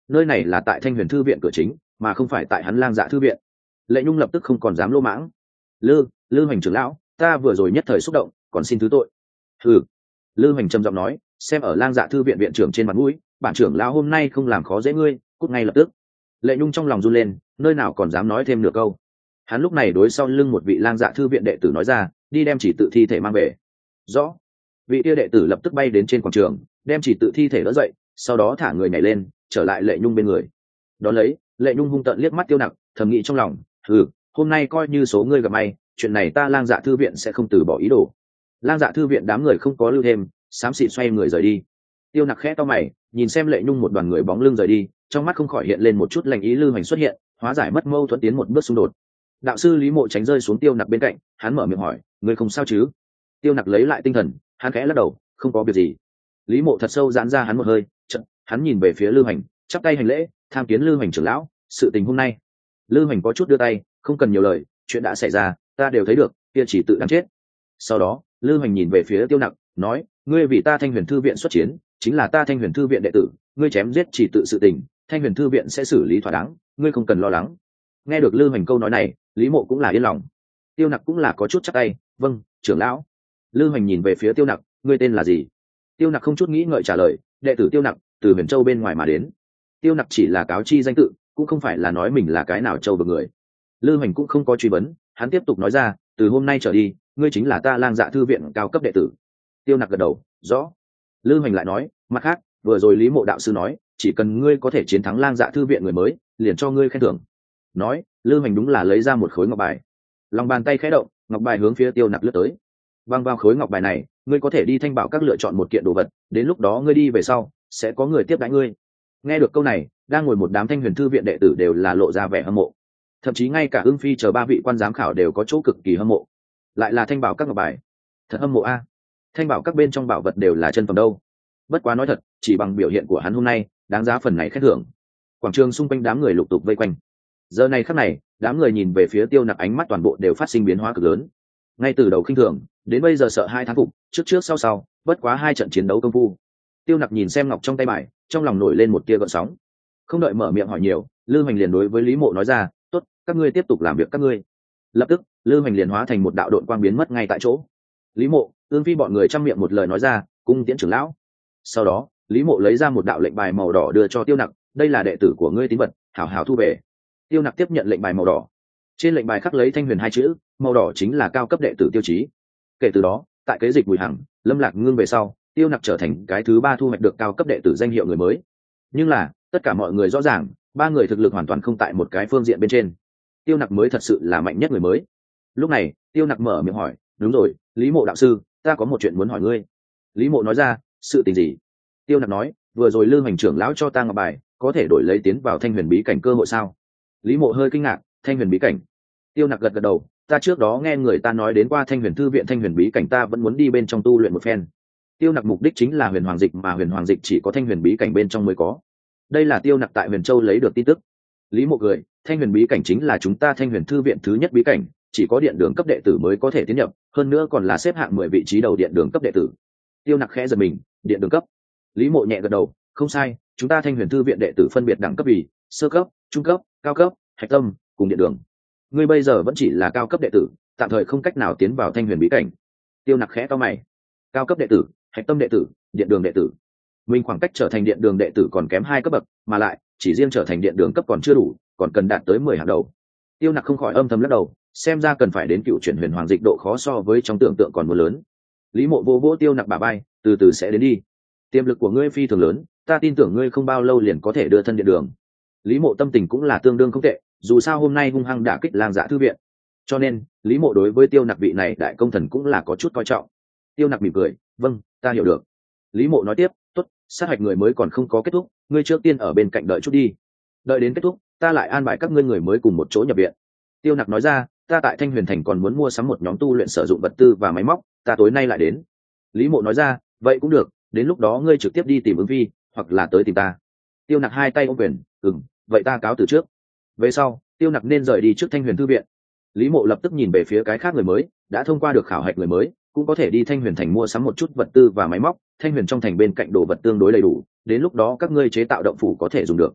nơi này là tại Thanh Huyền thư viện cửa chính, mà không phải tại hắn Lang Dạ thư viện. Lệ Nhung lập tức không còn dám lô mãng. lư lư hoành trưởng lão, ta vừa rồi nhất thời xúc động, còn xin thứ tội. Ừ. Lư hoành trầm giọng nói, xem ở Lang Dạ thư viện viện trưởng trên mặt mũi, bản trưởng lão hôm nay không làm khó dễ ngươi, cút ngay lập tức. Lệ Nhung trong lòng run lên, nơi nào còn dám nói thêm nửa câu. Hắn lúc này đối sau lưng một vị Lang Dạ thư viện đệ tử nói ra, đi đem chỉ tự thi thể mang về. Rõ. Vị kia đệ tử lập tức bay đến trên quảng trường, đem chỉ tự thi thể đỡ dậy, sau đó thả người nhảy lên, trở lại Lệ Nhung bên người. Đón lấy, Lệ Nhung hung tợn liếc mắt Tiêu Nặc, thầm nghĩ trong lòng, ừ, hôm nay coi như số ngươi gặp may, chuyện này ta Lang Dạ thư viện sẽ không từ bỏ ý đồ. Lang Dạ thư viện đám người không có lưu thêm, xám xịt xoay người rời đi. Tiêu Nặc khẽ to mày, nhìn xem Lệ Nhung một đoàn người bóng lưng rời đi, trong mắt không khỏi hiện lên một chút lành ý. Lư Hoành xuất hiện, hóa giải mất mâu thuẫn, tiến một bước xung đột. Đạo sư Lý Mộ tránh rơi xuống Tiêu Nặc bên cạnh, hắn mở miệng hỏi, ngươi không sao chứ? Tiêu Nặc lấy lại tinh thần, hắn khẽ lắc đầu, không có việc gì. Lý Mộ thật sâu giãn ra hắn một hơi, chợt hắn nhìn về phía Lư Hoành, chắp tay hành lễ, tham kiến Lư Hoành trưởng lão, sự tình hôm nay. Lư Hoành có chút đưa tay, không cần nhiều lời, chuyện đã xảy ra, ta đều thấy được, kia chỉ tự đáng chết. Sau đó, Lư Hoành nhìn về phía Tiêu Nặc, nói, ngươi vì ta Thanh Huyền thư viện xuất chiến, chính là ta Thanh Huyền thư viện đệ tử, ngươi chém giết chỉ tự sự tình, Thanh Huyền thư viện sẽ xử lý thỏa đáng, ngươi không cần lo lắng. Nghe được Lư Hoành câu nói này, Lý Mộ cũng là yên lòng. Tiêu Nặc cũng là có chút chắp tay, vâng, trưởng lão. Lư Hoành nhìn về phía Tiêu Nặc, ngươi tên là gì? Tiêu Nặc không chút nghĩ ngợi trả lời, đệ tử Tiêu Nặc, từ Huyền Châu bên ngoài mà đến. Tiêu Nặc chỉ là cáo chi danh tự, cũng không phải là nói mình là cái nào châu vực người. Lư Hoành cũng không có truy vấn, hắn tiếp tục nói ra, từ hôm nay trở đi, ngươi chính là ta Lang Dạ thư viện cao cấp đệ tử. Tiêu Nặc gật đầu, rõ. Lư Hoành lại nói, mặt khác, vừa rồi Lý Mộ đạo sư nói, chỉ cần ngươi có thể chiến thắng Lang Dạ thư viện người mới, liền cho ngươi khen thưởng. Nói, Lư Hoành đúng là lấy ra một khối ngọc bài. Lòng bàn tay khẽ động, ngọc bài hướng phía Tiêu Nặc lướt tới. Băng vào khối ngọc bài này, ngươi có thể đi Thanh Bảo các lựa chọn một kiện đồ vật, đến lúc đó ngươi đi về sau, sẽ có người tiếp đãi ngươi. Nghe được câu này, đang ngồi một đám Thanh Huyền thư viện đệ tử đều là lộ ra vẻ hâm mộ. Thậm chí ngay cả Ưng Phi chờ ba vị quan giám khảo đều có chỗ cực kỳ hâm mộ. Lại là Thanh Bảo các ngọc bài, thật hâm mộ a. Thanh Bảo các bên trong bảo vật đều là chân phẩm đâu. Bất quá nói thật, chỉ bằng biểu hiện của hắn hôm nay, đáng giá phần này khen thưởng. Quảng trường xung quanh đám người lục tục vây quanh. Giờ này khắc này, đám người nhìn về phía Tiêu Nặc, ánh mắt toàn bộ đều phát sinh biến hóa cực lớn. Ngay từ đầu khinh thường, đến bây giờ sợ hai thán phục, trước trước sau sau, bất quá hai trận chiến đấu công phu. Tiêu Nặc nhìn xem ngọc trong tay bài, trong lòng nổi lên một tia gợn sóng. Không đợi mở miệng hỏi nhiều, Lư Hoành liền đối với Lý Mộ nói ra, tốt, các ngươi tiếp tục làm việc các ngươi. Lập tức, Lư Hoành liền hóa thành một đạo độn quang biến mất ngay tại chỗ. Lý Mộ, Ương Phi bọn người trăm miệng một lời nói ra, cung tiễn trưởng lão. Sau đó, Lý Mộ lấy ra một đạo lệnh bài màu đỏ đưa cho Tiêu Nặc, đây là đệ tử của ngươi tín vật, hảo hảo thu về. Tiêu Nặc tiếp nhận lệnh bài màu đỏ. Trên lệnh bài khắc lấy Thanh Huyền hai chữ, màu đỏ chính là cao cấp đệ tử tiêu chí. Kể từ đó, tại kế dịch Bùi Hằng, Lâm Lạc Ngưng về sau, Tiêu Nặc trở thành cái thứ ba thu hoạch được cao cấp đệ tử danh hiệu người mới. Nhưng là, tất cả mọi người rõ ràng, ba người thực lực hoàn toàn không tại một cái phương diện bên trên. Tiêu Nặc mới thật sự là mạnh nhất người mới. Lúc này, Tiêu Nặc mở miệng hỏi, đúng rồi, Lý Mộ đạo sư, ta có một chuyện muốn hỏi ngươi. Lý Mộ nói ra, sự tình gì? Tiêu Nặc nói, vừa rồi Lư Hoành trưởng lão cho ta ngọc bài, có thể đổi lấy tiến vào Thanh Huyền bí cảnh cơ hội sao? Lý Mộ hơi kinh ngạc, Thanh Huyền bí cảnh? Tiêu Nặc gật gật đầu, ta trước đó nghe người ta nói đến qua Thanh Huyền thư viện Thanh Huyền bí cảnh, ta vẫn muốn đi bên trong tu luyện một phen. Tiêu Nặc mục đích chính là huyền hoàng dịch, mà huyền hoàng dịch chỉ có Thanh Huyền bí cảnh bên trong mới có. Đây là Tiêu Nặc tại Huyền Châu lấy được tin tức. Lý Mộ cười, Thanh Huyền bí cảnh chính là chúng ta Thanh Huyền thư viện thứ nhất bí cảnh, chỉ có điện đường cấp đệ tử mới có thể tiến nhập, hơn nữa còn là xếp hạng mười vị trí đầu điện đường cấp đệ tử. Tiêu Nặc khẽ giật mình, điện đường cấp. Lý Mộ nhẹ gật đầu, không sai, chúng ta Thanh Huyền thư viện đệ tử phân biệt đẳng cấp vì sơ cấp, trung cấp, cao cấp, hạch tâm cùng điện đường. Ngươi bây giờ vẫn chỉ là cao cấp đệ tử, tạm thời không cách nào tiến vào Thanh Huyền bí cảnh. Tiêu Nặc khẽ cau mày. Cao cấp đệ tử, hạch tâm đệ tử, điện đường đệ tử. Mình khoảng cách trở thành điện đường đệ tử còn kém hai cấp bậc, mà lại chỉ riêng trở thành điện đường cấp còn chưa đủ, còn cần đạt tới mười hàng đầu. Tiêu Nặc không khỏi âm thầm lắc đầu, xem ra cần phải đến cựu chuyển huyền hoàng dịch độ khó so với trong tưởng tượng còn muốn lớn. Lý Mộ vô vỗ Tiêu Nặc bả vai, từ từ sẽ đến đi. Tiềm lực của ngươi phi thường lớn, ta tin tưởng ngươi không bao lâu liền có thể đưa thân điện đường. Lý Mộ tâm tình cũng là tương đương không tệ, dù sao hôm nay hung hăng đả kích Lang Dạ thư viện, cho nên Lý Mộ đối với Tiêu Nặc vị này đại công thần cũng là có chút coi trọng. Tiêu Nặc mỉm cười, vâng, ta hiểu được. Lý Mộ nói tiếp, tốt, sát hạch người mới còn không có kết thúc, ngươi trước tiên ở bên cạnh đợi chút đi, đợi đến kết thúc ta lại an bài các ngươi người mới cùng một chỗ nhập viện. Tiêu Nặc nói ra, ta tại Thanh Huyền thành còn muốn mua sắm một nhóm tu luyện sử dụng vật tư và máy móc, ta tối nay lại đến. Lý Mộ nói ra, vậy cũng được, đến lúc đó ngươi trực tiếp đi tìm Ứng Phi, hoặc là tới tìm ta. Tiêu Nặc hai tay ôm quyền, ừm, vậy ta cáo từ trước. Về sau, Tiêu Nặc nên rời đi trước Thanh Huyền thư viện. Lý Mộ lập tức nhìn về phía cái khác người mới, đã thông qua được khảo hạch người mới, cũng có thể đi Thanh Huyền thành mua sắm một chút vật tư và máy móc, Thanh Huyền trong thành bên cạnh đồ vật tương đối đầy đủ, đến lúc đó các ngươi chế tạo động phủ có thể dùng được.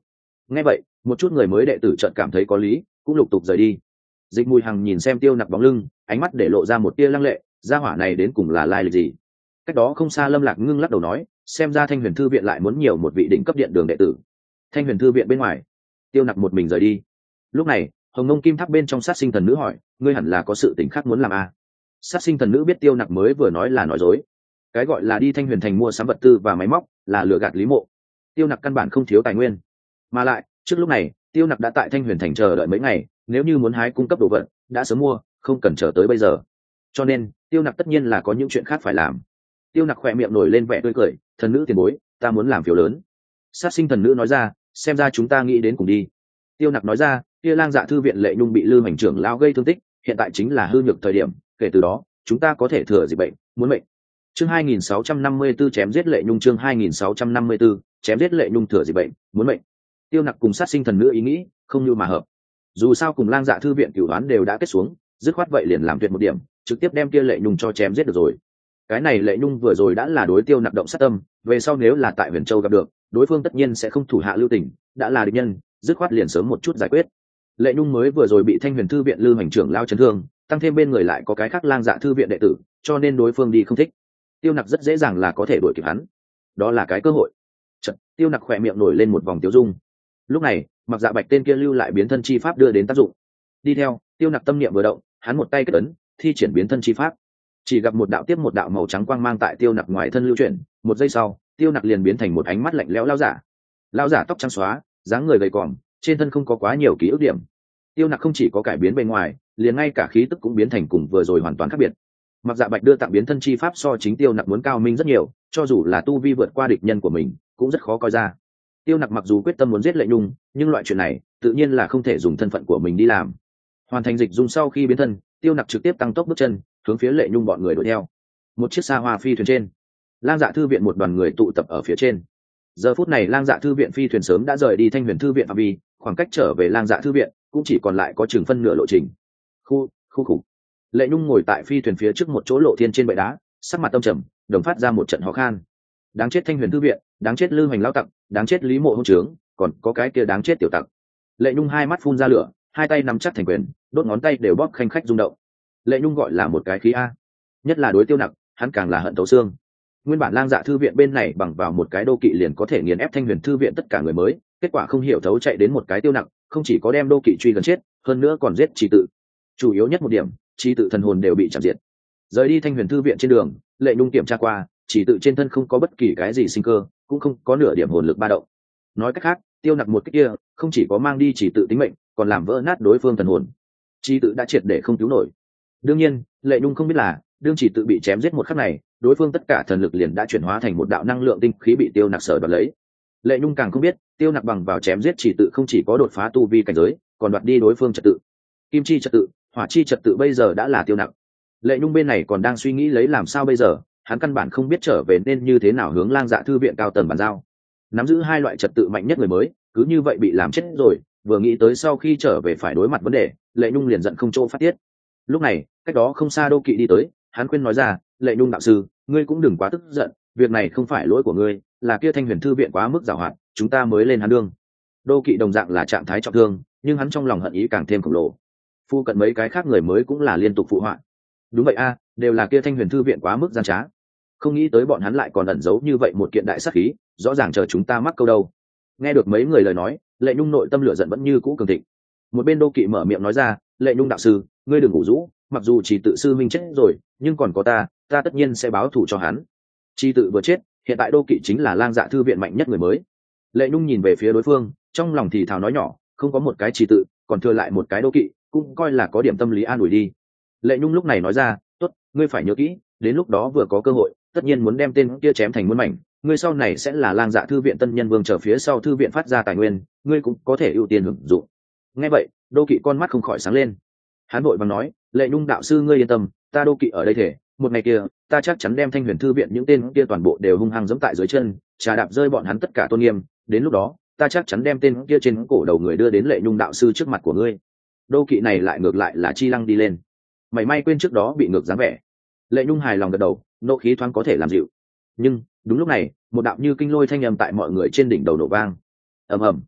Nghe vậy, một chút người mới đệ tử chợt cảm thấy có lý, cũng lục tục rời đi. Dịch Mùi Hằng nhìn xem Tiêu Nặc bóng lưng, ánh mắt để lộ ra một tia lăng lệ, gia hỏa này đến cùng là lai lịch gì? Cách đó không xa Lâm Lạc ngưng lắc đầu nói, xem ra Thanh Huyền Thư viện lại muốn nhiều một vị đỉnh cấp điện đường đệ tử. Thanh Huyền Thư viện bên ngoài, Tiêu Nặc một mình rời đi. Lúc này, Hồng Ngông Kim Tháp bên trong Sát Sinh Thần Nữ hỏi, ngươi hẳn là có sự tình khác muốn làm à? Sát Sinh Thần Nữ biết Tiêu Nặc mới vừa nói là nói dối. Cái gọi là đi Thanh Huyền thành mua sắm vật tư và máy móc, là lừa gạt Lý Mộ. Tiêu Nặc căn bản không thiếu tài nguyên, mà lại trước lúc này Tiêu Nặc đã tại Thanh Huyền thành chờ đợi mấy ngày, nếu như muốn hái cung cấp đồ vật đã sớm mua, không cần chờ tới bây giờ. Cho nên Tiêu Nặc tất nhiên là có những chuyện khác phải làm. Tiêu Nặc khỏe miệng nổi lên vẻ tươi cười, thần nữ tiền bối, ta muốn làm phiếu lớn. Sát Sinh Thần Nữ nói ra, xem ra chúng ta nghĩ đến cùng đi. Tiêu Nặc nói ra, kia Lang Dạ thư viện Lệ Nhung bị Lư Hành trưởng lao gây thương tích, hiện tại chính là hư nhược thời điểm, kể từ đó chúng ta có thể thừa dịch bệnh muốn mệnh. Chương hai nghìn sáu trăm năm mươi sáu chém giết Lệ Nhung chương hai nghìn sáu trăm năm mươi sáu chém giết Lệ Nhung thừa dịch bệnh muốn mệnh. Tiêu Nặc cùng Sát Sinh Thần Nữ ý nghĩ không như mà hợp. Dù sao cùng Lang Dạ thư viện cửu đoán đều đã kết xuống, dứt khoát vậy liền làm tuyệt một điểm, trực tiếp đem kia Lệ Nhung cho chém giết được rồi. Cái này Lệ Nhung vừa rồi đã là đối Tiêu Nặc động sát tâm, về sau nếu là tại Huyền Châu gặp được, đối phương tất nhiên sẽ không thủ hạ lưu tình, đã là địch nhân, dứt khoát liền sớm một chút giải quyết. Lệ Nhung mới vừa rồi bị Thanh Huyền thư viện Lư Hành trưởng lao chấn thương, tăng thêm bên người lại có cái khác Lang Dạ thư viện đệ tử, cho nên đối phương đi không thích. Tiêu Nặc rất dễ dàng là có thể đuổi kịp hắn, đó là cái cơ hội. Chật, Tiêu Nặc khỏe miệng nổi lên một vòng tiêu dung. Lúc này, Mặc Dạ Bạch tên kia lưu lại biến thân chi pháp đưa đến tác dụng. Đi theo, Tiêu Nặc tâm niệm vừa động, hắn một tay kết ấn, thi triển biến thân chi pháp. Chỉ gặp một đạo tiếp một đạo màu trắng quang mang tại Tiêu Nặc ngoài thân lưu chuyển, một giây sau, Tiêu Nặc liền biến thành một ánh mắt lạnh lẽo lão giả. Lão giả tóc trắng xóa, dáng người gầy còm, trên thân không có quá nhiều ký ức điểm. Tiêu Nặc không chỉ có cải biến bề ngoài, liền ngay cả khí tức cũng biến thành cùng vừa rồi hoàn toàn khác biệt. Mặc Dạ Bạch đưa tặng biến thân chi pháp so chính Tiêu Nặc muốn cao minh rất nhiều, cho dù là tu vi vượt qua địch nhân của mình, cũng rất khó coi ra. Tiêu Nặc mặc dù quyết tâm muốn giết Lệ Nhung, nhưng loại chuyện này tự nhiên là không thể dùng thân phận của mình đi làm. Hoàn thành dịch dung sau khi biến thân, Tiêu Nặc trực tiếp tăng tốc bước chân, hướng phía Lệ Nhung bọn người đuổi theo. Một chiếc xa hoa phi thuyền trên, Lang Dạ thư viện một đoàn người tụ tập ở phía trên. Giờ phút này Lang Dạ thư viện phi thuyền sớm đã rời đi Thanh Huyền thư viện phạm vi, khoảng cách trở về Lang Dạ thư viện cũng chỉ còn lại có chừng phân nửa lộ trình. Khu, khu khủng. Lệ Nhung ngồi tại phi thuyền phía trước một chỗ lộ thiên trên bệ đá, sắc mặt tâm trầm, đồng phát ra một trận ho khan. Đáng chết Thanh Huyền thư viện, đáng chết Lư Hoành lão tặc, đáng chết Lý Mộ hôn trướng, còn có cái kia đáng chết tiểu tặc. Lệ Nhung hai mắt phun ra lửa, hai tay nắm chắc thành quyền, đốt ngón tay đều bóp khanh khách rung động. Lệ Nhung gọi là một cái khí a, nhất là đối Tiêu Nặc, hắn càng là hận tấu xương. Nguyên bản Lang Dạ thư viện bên này bằng vào một cái đô kỵ liền có thể nghiền ép Thanh Huyền thư viện tất cả người mới, kết quả không hiểu thấu chạy đến một cái Tiêu Nặc, không chỉ có đem đô kỵ truy gần chết, hơn nữa còn giết Trì Tự. Chủ yếu nhất một điểm, Trì Tự thần hồn đều bị chạm diệt. Rời đi Thanh Huyền thư viện trên đường, Lệ Nhung kiểm tra qua, Trì Tự trên thân không có bất kỳ cái gì sinh cơ, cũng không có nửa điểm hồn lực ba động. Nói cách khác, Tiêu Nặc một cái kia, không chỉ có mang đi Trì Tự tính mệnh, còn làm vỡ nát đối phương thần hồn. Trì Tự đã triệt để không cứu nổi. Đương nhiên, Lệ Nhung không biết là, đương Trì Tự bị chém giết một khắc này, đối phương tất cả thần lực liền đã chuyển hóa thành một đạo năng lượng tinh khí bị Tiêu Nặc sở đoạt lấy. Lệ Nhung càng không biết, Tiêu Nặc bằng vào chém giết Trì Tự không chỉ có đột phá tu vi cảnh giới, còn đoạt đi đối phương trật tự. Kim chi trật tự, hỏa chi trật tự bây giờ đã là Tiêu Nặc. Lệ Nhung bên này còn đang suy nghĩ lấy làm sao bây giờ, hắn căn bản không biết trở về nên như thế nào hướng Lang Dạ thư viện cao tầng bàn giao. Nắm giữ hai loại trật tự mạnh nhất người mới, cứ như vậy bị làm chết rồi, vừa nghĩ tới sau khi trở về phải đối mặt vấn đề, Lệ Nhung liền giận không chỗ phát tiết. Lúc này, cách đó không xa Đô Kỵ đi tới, hắn khuyên nói ra, Lệ Nhung đạo sư, ngươi cũng đừng quá tức giận, việc này không phải lỗi của ngươi, là kia Thanh Huyền thư viện quá mức giàu hạn, chúng ta mới lên hắn đương. Đô Kỵ đồng dạng là trạng thái trọng thương, nhưng hắn trong lòng hận ý càng thêm khổng lồ. Phu cận mấy cái khác người mới cũng là liên tục phụ họa. Đúng vậy a, đều là kia Thanh Huyền thư viện quá mức gian trá. Không nghĩ tới bọn hắn lại còn ẩn giấu như vậy một kiện đại sát khí, rõ ràng chờ chúng ta mắc câu đâu. Nghe được mấy người lời nói, Lệ Nhung nội tâm lửa giận vẫn như cũ cường thịnh. Một bên Đô Kỵ mở miệng nói ra, Lệ Nhung đạo sư, ngươi đừng ngủ rũ, mặc dù Chỉ Tự sư minh chết rồi, nhưng còn có ta, ta tất nhiên sẽ báo thù cho hắn. Chỉ Tự vừa chết, hiện tại Đô Kỵ chính là Lang Dạ thư viện mạnh nhất người mới. Lệ Nhung nhìn về phía đối phương, trong lòng thì thào nói nhỏ, không có một cái Chỉ Tự, còn thừa lại một cái Đô Kỵ, cũng coi là có điểm tâm lý an ủi đi. Lệ Nhung lúc này nói ra, tốt, ngươi phải nhớ kỹ, đến lúc đó vừa có cơ hội, tất nhiên muốn đem tên kia chém thành muôn mảnh, ngươi sau này sẽ là Lang Dạ thư viện tân nhân vương, trở phía sau thư viện phát ra tài nguyên, ngươi cũng có thể ưu tiên hưởng dụng. Nghe vậy, Đô Kỵ con mắt không khỏi sáng lên. Hắn vội vàng nói, Lệ Nhung đạo sư ngươi yên tâm, ta Đô Kỵ ở đây thể, một ngày kia, ta chắc chắn đem Thanh Huyền thư viện những tên kia toàn bộ đều hung hăng giẫm tại dưới chân, trà đạp rơi bọn hắn tất cả tôn nghiêm, đến lúc đó, ta chắc chắn đem tên kia trên cổ đầu người đưa đến Lệ Nhung đạo sư trước mặt của ngươi. Đô Kỵ này lại ngược lại là chi lăng đi lên. Mày may quên trước đó bị ngược dáng vẻ. Lệ Nhung hài lòng gật đầu, nộ khí thoáng có thể làm dịu. Nhưng đúng lúc này, một đạo như kinh lôi thanh âm tại mọi người trên đỉnh đầu nổ vang. Ầm ầm,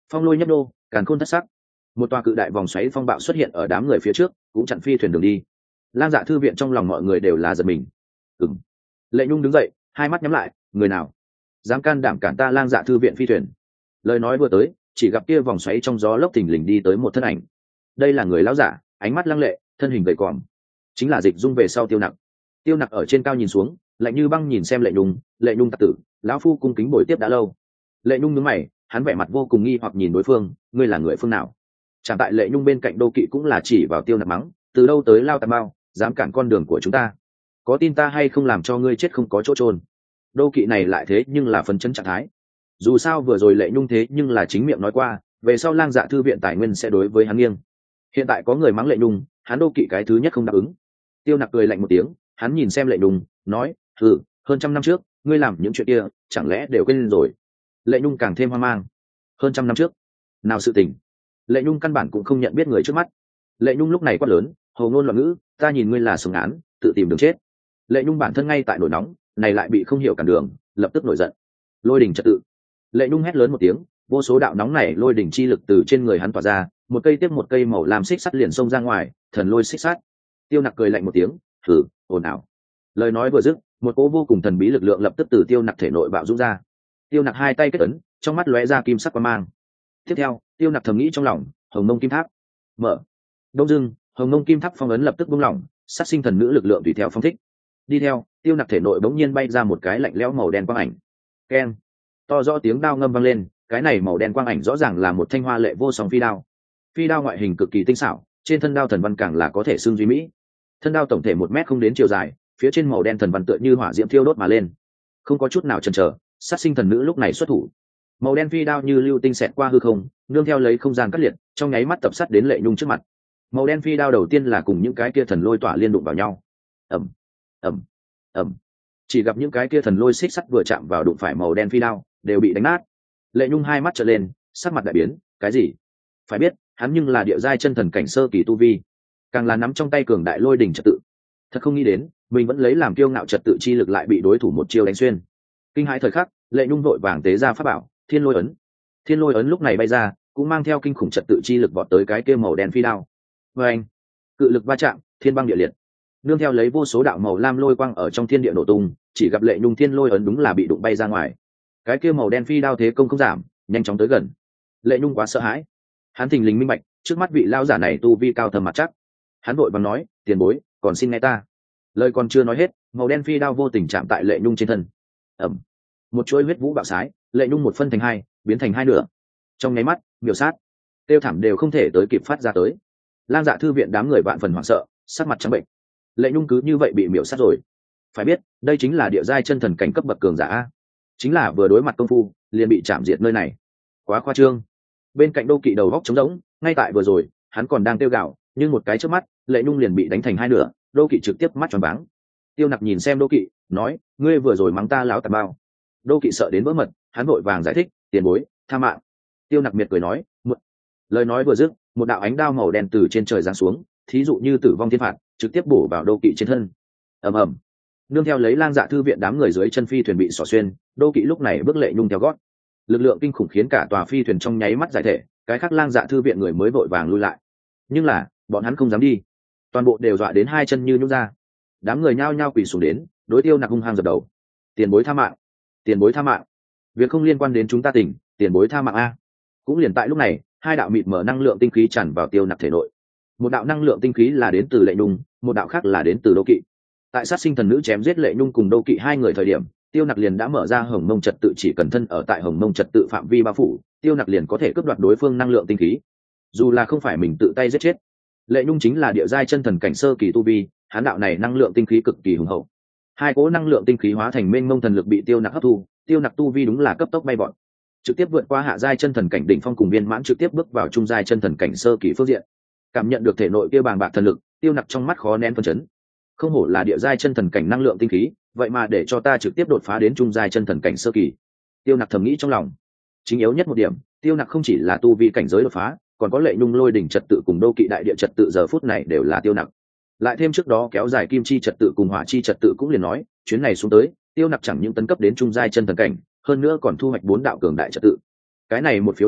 Phong lôi nhấp đô, càn khôn thất sắc. Một tòa cự đại vòng xoáy phong bạo xuất hiện ở đám người phía trước, cũng chặn phi thuyền đường đi. Lang Dạ thư viện trong lòng mọi người đều là giật mình. Ừm. Lệ Nhung đứng dậy, hai mắt nhắm lại, người nào dám can đảm cản ta Lang Dạ thư viện phi thuyền? Lời nói vừa tới, chỉ gặp kia vòng xoáy trong gió lốc thình lình đi tới một thân ảnh. Đây là người lão giả, ánh mắt lăng lệ, thân hình gầy còm, chính là Dịch Dung về sau Tiêu Nặc. Tiêu Nặc ở trên cao nhìn xuống, lạnh như băng nhìn xem Lệ Nhung, Lệ Nhung tặc tử, lão phu cung kính bồi tiếp đã lâu. Lệ Nhung nhướng mày, hắn vẻ mặt vô cùng nghi hoặc nhìn đối phương, ngươi là người phương nào? Chẳng tại Lệ Nhung bên cạnh Đô Kỵ cũng là chỉ vào Tiêu Nặc mắng, từ đâu tới lao tà bao, dám cản con đường của chúng ta? Có tin ta hay không làm cho ngươi chết không có chỗ trôn? Đô Kỵ này lại thế nhưng là phấn chấn trạng thái. Dù sao vừa rồi Lệ Nhung thế nhưng là chính miệng nói qua, về sau Lang Dạ thư viện tài nguyên sẽ đối với hắn nghiêng. Hiện tại có người mắng Lệ Nhung, hắn Đô Kỵ cái thứ nhất không đáp ứng. Tiêu Nặc cười lạnh một tiếng, hắn nhìn xem Lệ Nhung, nói, "Hừ, hơn trăm năm trước, ngươi làm những chuyện kia, chẳng lẽ đều quên rồi?" Lệ Nhung càng thêm hoang mang. Hơn trăm năm trước, nào sự tình? Lệ Nhung căn bản cũng không nhận biết người trước mắt. Lệ Nhung lúc này quát lớn, hầu ngôn loạn ngữ, ta nhìn ngươi là sống án, tự tìm đường chết. Lệ Nhung bản thân ngay tại nổi nóng, này lại bị không hiểu cản đường, lập tức nổi giận. Lôi đỉnh trật tự. Lệ Nhung hét lớn một tiếng, vô số đạo nóng này lôi đỉnh chi lực từ trên người hắn tỏa ra, một cây tiếp một cây màu lam xích sắt liền xông ra ngoài, thần lôi xích sắt. Tiêu Nặc cười lạnh một tiếng, thử, ồn ào. Lời nói vừa dứt, một cỗ vô cùng thần bí lực lượng lập tức từ Tiêu Nặc thể nội bạo dũng ra. Tiêu Nặc hai tay kết ấn, trong mắt lóe ra kim sắc quang mang. Tiếp theo, Tiêu Nặc thầm nghĩ trong lòng, Hồng Mông Kim Tháp mở. Đông dưng, Hồng Mông Kim Tháp phong ấn lập tức buông lỏng, sát sinh thần nữ lực lượng tùy theo phong thích. Đi theo, Tiêu Nặc thể nội bỗng nhiên bay ra một cái lạnh lẽo màu đen quang ảnh. Keng. To rõ tiếng đao ngâm vang lên, cái này màu đen quang ảnh rõ ràng là một thanh hoa lệ vô song phi đao. Phi đao ngoại hình cực kỳ tinh xảo, trên thân đao thần văn càng là có thể xưng duy mỹ. Thân đao tổng thể một mét không đến chiều dài, phía trên màu đen thần văn tựa như hỏa diễm thiêu đốt mà lên. Không có chút nào chần chờ, sát sinh thần nữ lúc này xuất thủ. Màu đen phi đao như lưu tinh xẹt qua hư không, nương theo lấy không gian cắt liệt, trong nháy mắt tập sát đến Lệ Nhung trước mặt. Màu đen phi đao đầu tiên là cùng những cái kia thần lôi tỏa liên đụng vào nhau. Ầm, ầm, ầm. Chỉ gặp những cái kia thần lôi xích sắt vừa chạm vào đụng phải màu đen phi đao, đều bị đánh nát. Lệ Nhung hai mắt trợn lên, sắc mặt đại biến, cái gì? Phải biết, hắn nhưng là địa giai chân thần cảnh sơ kỳ tu vi, càng là nắm trong tay cường đại lôi đỉnh trật tự. Thật không nghĩ đến, mình vẫn lấy làm kiêu ngạo trật tự chi lực lại bị đối thủ một chiêu đánh xuyên. Kinh hãi thời khắc, Lệ Nhung vội vàng tế ra pháp bảo, Thiên Lôi ấn. Thiên Lôi ấn lúc này bay ra, cũng mang theo kinh khủng trật tự chi lực vọt tới cái kia màu đen phi đao. Và anh, cự lực va chạm, thiên băng địa liệt. Nương theo lấy vô số đạo màu lam lôi quang ở trong thiên địa nổ tung, chỉ gặp Lệ Nhung Thiên Lôi ấn đúng là bị đụng bay ra ngoài. Cái kia màu đen phi đao thế công không giảm, nhanh chóng tới gần. Lệ Nhung quá sợ hãi, hắn thình lình minh bạch, trước mắt vị lão giả này tu vi cao thâm mặt chắc. Hắn vội vàng nói, tiền bối, còn xin nghe ta. Lời còn chưa nói hết, màu đen phi đao vô tình chạm tại Lệ Nhung trên thân. Ẩm, một chuỗi huyết vũ bạo sái, Lệ Nhung một phân thành hai, biến thành hai nửa. Trong nháy mắt, miểu sát, tiêu thảm đều không thể tới kịp phát ra tới. Lang Dạ thư viện đám người vạn phần hoảng sợ, sắc mặt trắng bệnh. Lệ Nhung cứ như vậy bị miểu sát rồi. Phải biết, đây chính là địa giai chân thần cảnh cấp bậc cường giả a. Chính là vừa đối mặt công phu, liền bị chạm diệt nơi này. Quá khoa trương. Bên cạnh Đô Kỵ đầu góc trống rỗng, ngay tại vừa rồi, hắn còn đang tiêu gạo, nhưng một cái chớp mắt, Lệ Nhung liền bị đánh thành hai nửa, Đô Kỵ trực tiếp mắt tròn váng. Tiêu Nặc nhìn xem Đô Kỵ, nói, ngươi vừa rồi mắng ta láo tà bao. Đô Kỵ sợ đến vỡ mật, hắn vội vàng giải thích, tiền bối, tha mạng. Tiêu Nặc miệt cười nói, một lời nói vừa dứt, một đạo ánh đao màu đen từ trên trời giáng xuống, thí dụ như tử vong thiên phạt, trực tiếp bổ vào Đô Kỵ trên thân. Ầm ầm. Nương theo lấy Lang Dạ thư viện đám người dưới chân phi thuyền bị xỏ xuyên, Đô Kỵ lúc này bước Lệ Nhung theo gót. Lực lượng kinh khủng khiến cả tòa phi thuyền trong nháy mắt giải thể, cái khác Lang Dạ thư viện người mới vội vàng lui lại. Nhưng là, bọn hắn không dám đi, toàn bộ đều dọa đến hai chân như nhũn ra. Đám người nhao nhao quỳ xuống đến, đối Tiêu Nặc hung hăng dập đầu. Tiền bối tha mạng, tiền bối tha mạng, việc không liên quan đến chúng ta tỉnh, tiền bối tha mạng a. Cũng liền tại lúc này, hai đạo mịt mở năng lượng tinh khí tràn vào Tiêu Nặc thể nội. Một đạo năng lượng tinh khí là đến từ Lệ Nhung, một đạo khác là đến từ Đô Kỵ. Tại sát sinh thần nữ chém giết Lệ Nhung cùng Đô Kỵ hai người thời điểm, Tiêu Nặc liền đã mở ra Hồng Mông trật tự, chỉ cần thân ở tại Hồng Mông trật tự phạm vi bao phủ, Tiêu Nặc liền có thể cướp đoạt đối phương năng lượng tinh khí, dù là không phải mình tự tay giết chết. Lệ Nhung chính là địa giai chân thần cảnh sơ kỳ tu vi, hán đạo này năng lượng tinh khí cực kỳ hùng hậu. Hai cỗ năng lượng tinh khí hóa thành mênh mông thần lực bị Tiêu Nặc hấp thu, Tiêu Nặc tu vi đúng là cấp tốc bay vọt, trực tiếp vượt qua hạ giai chân thần cảnh đỉnh phong cùng viên mãn, trực tiếp bước vào trung giai chân thần cảnh sơ kỳ phương diện. Cảm nhận được thể nội kia bàng bạc thần lực, Tiêu Nặc trong mắt khó nén phấn chấn. Không hổ là địa giai chân thần cảnh năng lượng tinh khí, vậy mà để cho ta trực tiếp đột phá đến trung giai chân thần cảnh sơ kỳ. Tiêu Nặc thầm nghĩ trong lòng. Chính yếu nhất một điểm, Tiêu Nặc không chỉ là tu vi cảnh giới đột phá, còn có Lệ Nhung lôi đỉnh trật tự cùng Đô Kỵ đại địa trật tự giờ phút này đều là Tiêu Nặc. Lại thêm trước đó kéo dài kim chi trật tự cùng hỏa chi trật tự cũng liền nói, chuyến này xuống tới, Tiêu Nặc chẳng những tấn cấp đến trung giai chân thần cảnh, hơn nữa còn thu hoạch bốn đạo cường đại trật tự. Cái này một phiếu làm,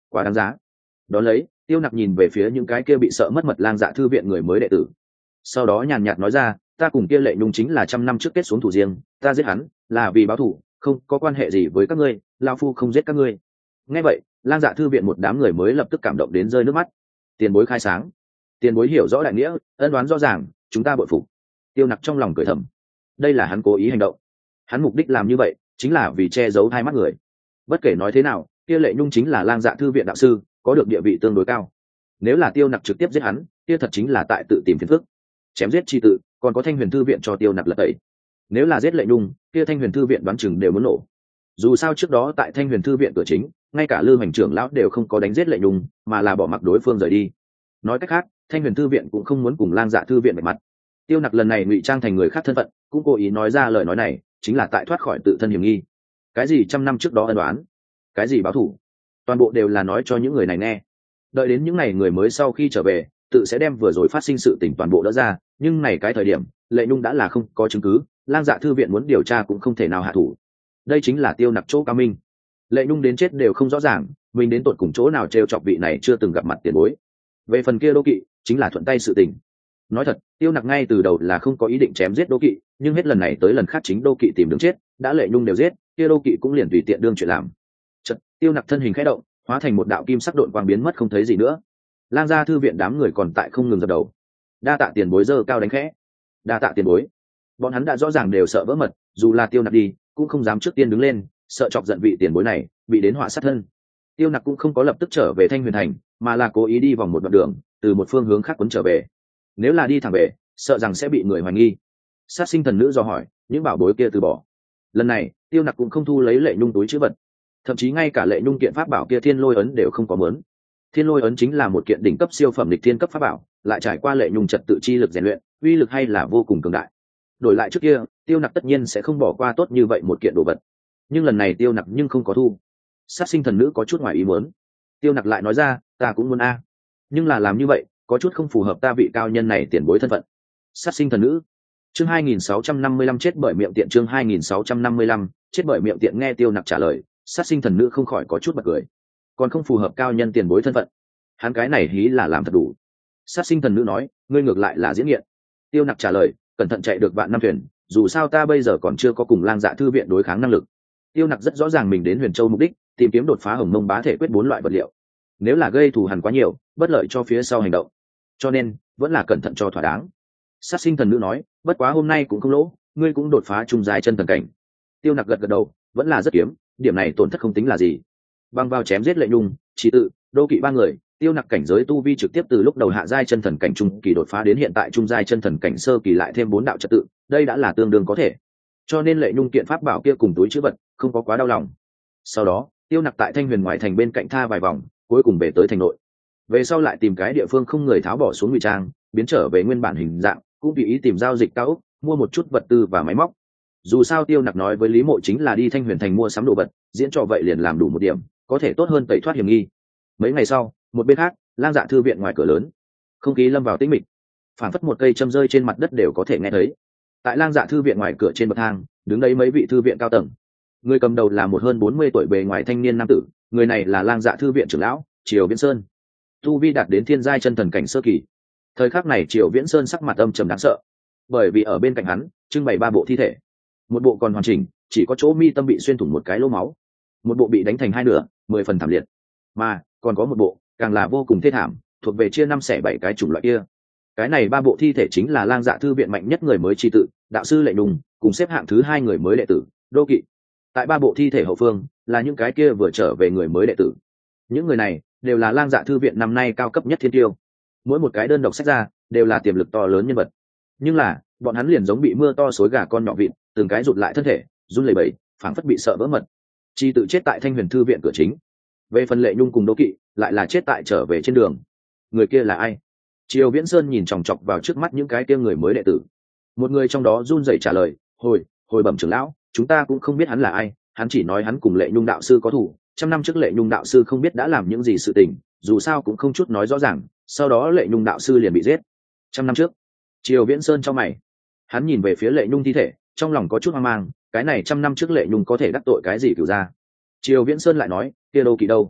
quá đáng giá. Đó lấy, Tiêu Nặc nhìn về phía những cái kia bị sợ mất mật lang dạ thư viện người mới đệ tử, sau đó nhàn nhạt nói ra, ta cùng kia Lệ Nhung chính là trăm năm trước kết xuống thủ riêng, ta giết hắn là vì báo thù, không có quan hệ gì với các ngươi, lão phu không giết các ngươi. Nghe vậy, lang dạ thư viện một đám người mới lập tức cảm động đến rơi nước mắt. Tiền bối khai sáng, tiền bối hiểu rõ đại nghĩa, ân đoán rõ ràng, chúng ta bội phục. Tiêu Nặc trong lòng cười thầm, đây là hắn cố ý hành động, hắn mục đích làm như vậy chính là vì che giấu hai mắt người. Bất kể nói thế nào, kia Lệ Nhung chính là lang dạ thư viện đạo sư, có được địa vị tương đối cao. Nếu là Tiêu Nặc trực tiếp giết hắn, kia thật chính là tại tự tìm phiền phức. Chém giết chi tự, còn có Thanh Huyền thư viện cho Tiêu Nặc lật tẩy. Nếu là giết Lệ Nhung, kia Thanh Huyền thư viện đoán chừng đều muốn nổ. Dù sao trước đó tại Thanh Huyền thư viện cửa chính, ngay cả Lư Hoành trưởng lão đều không có đánh giết Lệ Nhung, mà là bỏ mặc đối phương rời đi. Nói cách khác, Thanh Huyền thư viện cũng không muốn cùng lang dạ thư viện bạch mặt. Tiêu Nặc lần này ngụy trang thành người khác thân phận, cũng cố ý nói ra lời nói này, chính là tại thoát khỏi tự thân hiểm nghi. Cái gì trăm năm trước đó ân đoán, cái gì báo thù, toàn bộ đều là nói cho những người này nghe. Đợi đến những ngày người mới sau khi trở về, tự sẽ đem vừa rồi phát sinh sự tình toàn bộ đỡ ra. Nhưng này cái thời điểm, Lệ Nhung đã là không có chứng cứ, lang dạ thư viện muốn điều tra cũng không thể nào hạ thủ. Đây chính là Tiêu Nặc chỗ cao minh. Lệ Nhung đến chết đều không rõ ràng mình đến tột cùng chỗ nào trêu chọc vị này chưa từng gặp mặt tiền bối. Về phần kia Đô Kỵ, chính là thuận tay sự tình. Nói thật, Tiêu Nặc ngay từ đầu là không có ý định chém giết Đô Kỵ, nhưng hết lần này tới lần khác chính Đô Kỵ tìm đường chết, đã Lệ Nhung đều giết, kia Đô Kỵ cũng liền tùy tiện đương chuyện làm. Chợt, Tiêu Nặc thân hình khẽ động, hóa thành một đạo kim sắc độn quang biến mất không thấy gì nữa. Lang gia thư viện đám người còn tại không ngừng dập đầu. Đa tạ tiền bối giơ cao đánh khẽ. Đa tạ tiền bối. Bọn hắn đã rõ ràng đều sợ vỡ mật, dù là Tiêu Nặc đi, cũng không dám trước tiên đứng lên, sợ chọc giận vị tiền bối này, bị đến họa sát thân. Tiêu Nặc cũng không có lập tức trở về Thanh Huyền thành, mà là cố ý đi vòng một đoạn đường, từ một phương hướng khác quấn trở về. Nếu là đi thẳng về, sợ rằng sẽ bị người hoài nghi. Sát sinh thần nữ do hỏi, những bảo bối kia từ bỏ. Lần này, Tiêu Nặc cũng không thu lấy Lệ Nhung túi trữ vật, thậm chí ngay cả Lệ Nhung kiện pháp bảo kia Thiên Lôi ấn đều không có mớn. Thiên Lôi ấn chính là một kiện đỉnh cấp siêu phẩm lịch thiên cấp pháp bảo, lại trải qua Lệ Nhung trật tự chi lực rèn luyện, uy lực hay là vô cùng cường đại. Đổi lại trước kia, Tiêu Nặc tất nhiên sẽ không bỏ qua tốt như vậy một kiện đồ vật. Nhưng lần này Tiêu Nặc nhưng không có thu. Sát sinh thần nữ có chút ngoài ý muốn. Tiêu Nặc lại nói ra, ta cũng muốn a, nhưng là làm như vậy có chút không phù hợp ta vị cao nhân này tiền bối thân phận. Sát sinh thần nữ. Chương hai nghìn sáu trăm năm mươi lăm chết bởi miệng tiện. Chương hai nghìn sáu trăm năm mươi lăm chết bởi miệng tiện. Nghe Tiêu Nặc trả lời, sát sinh thần nữ không khỏi có chút bật cười. Còn không phù hợp cao nhân tiền bối thân phận, hắn cái này hí là làm thật đủ. Sát sinh thần nữ nói, ngươi ngược lại là diễn nghiện. Tiêu Nặc trả lời, cẩn thận chạy được vạn năm thuyền, dù sao ta bây giờ còn chưa có cùng lang dạ thư viện đối kháng năng lực. Tiêu Nặc rất rõ ràng mình đến Huyền Châu mục đích, tìm kiếm đột phá hồng mông bá thể quyết bốn loại vật liệu. Nếu là gây thù hằn quá nhiều, bất lợi cho phía sau hành động, cho nên vẫn là cẩn thận cho thỏa đáng. Sát sinh thần nữ nói, bất quá hôm nay cũng không lỗ, ngươi cũng đột phá trung dài chân thần cảnh. Tiêu Nặc gật gật đầu, vẫn là rất kiếm, điểm này tổn thất không tính là gì. Băng vào chém giết Lệ Nhung, Chỉ Tự, Đô Kỵ ba người, Tiêu Nặc cảnh giới tu vi trực tiếp từ lúc đầu hạ giai chân thần cảnh trung kỳ đột phá đến hiện tại trung giai chân thần cảnh sơ kỳ, lại thêm bốn đạo trật tự, đây đã là tương đương có thể. Cho nên Lệ Nhung kiện pháp bảo kia cùng túi trữ vật không có quá đau lòng. Sau đó, Tiêu Nặc tại Thanh Huyền ngoại thành bên cạnh tha vài vòng, cuối cùng về tới thành nội. Về sau lại tìm cái địa phương không người tháo bỏ xuống ngụy trang, biến trở về nguyên bản hình dạng, cũng tùy ý tìm giao dịch cao ốc, mua một chút vật tư và máy móc. Dù sao Tiêu Nặc nói với Lý Mộ chính là đi Thanh Huyền thành mua sắm đồ vật, diễn trò vậy liền làm đủ một điểm, có thể tốt hơn tẩy thoát hiểm nghi. Mấy ngày sau, một bên khác, lang dạ thư viện ngoài cửa lớn, không khí lâm vào tĩnh mịch, phảng phất một cây châm rơi trên mặt đất đều có thể nghe thấy. Tại lang dạ thư viện ngoài cửa trên bậc thang, đứng đấy mấy vị thư viện cao tầng. Người cầm đầu là một hơn bốn mươi tuổi bề ngoài thanh niên nam tử, người này là lang dạ thư viện trưởng lão Triều Viễn Sơn, tu vi đạt đến thiên giai chân thần cảnh sơ kỳ. Thời khắc này Triều Viễn Sơn sắc mặt âm trầm đáng sợ, bởi vì ở bên cạnh hắn trưng bày ba bộ thi thể, một bộ còn hoàn chỉnh, chỉ có chỗ mi tâm bị xuyên thủng một cái lỗ máu, một bộ bị đánh thành hai nửa, mười phần thảm liệt, mà còn có một bộ càng là vô cùng thê thảm, thuộc về chia năm xẻ bảy cái chủng loại kia. Cái này ba bộ thi thể chính là lang dạ thư viện mạnh nhất người mới Tri Tự, đạo sư Lệ Nhung, cùng xếp hạng thứ hai người mới đệ tử Đô Kỵ. Tại ba bộ thi thể hậu phương là những cái kia vừa trở về người mới đệ tử. Những người này đều là lang dạ thư viện năm nay cao cấp nhất thiên tiêu, mỗi một cái đơn độc sách ra đều là tiềm lực to lớn nhân vật. Nhưng là bọn hắn liền giống bị mưa to xối gà con nhỏ vịt, từng cái rụt lại thân thể, run lẩy bẩy, phảng phất bị sợ vỡ mật. Tri Tự chết tại Thanh Huyền thư viện cửa chính. Về phần Lệ Nhung cùng Đô Kỵ lại là chết tại trở về trên đường. Người kia là ai? Triều Viễn Sơn nhìn chòng chọc vào trước mắt những cái kia người mới đệ tử. Một người trong đó run rẩy trả lời, hồi hồi bẩm trưởng lão, chúng ta cũng không biết hắn là ai, hắn chỉ nói hắn cùng Lệ Nhung đạo sư có thủ, trăm năm trước Lệ Nhung đạo sư không biết đã làm những gì sự tình, dù sao cũng không chút nói rõ ràng, sau đó Lệ Nhung đạo sư liền bị giết. Trăm năm trước. Triều Viễn Sơn trong mày, hắn nhìn về phía Lệ Nhung thi thể, trong lòng có chút hoang mang, cái này trăm năm trước Lệ Nhung có thể đắc tội cái gì cửu ra. Triều Viễn Sơn lại nói, kia Đô Kỵ đâu?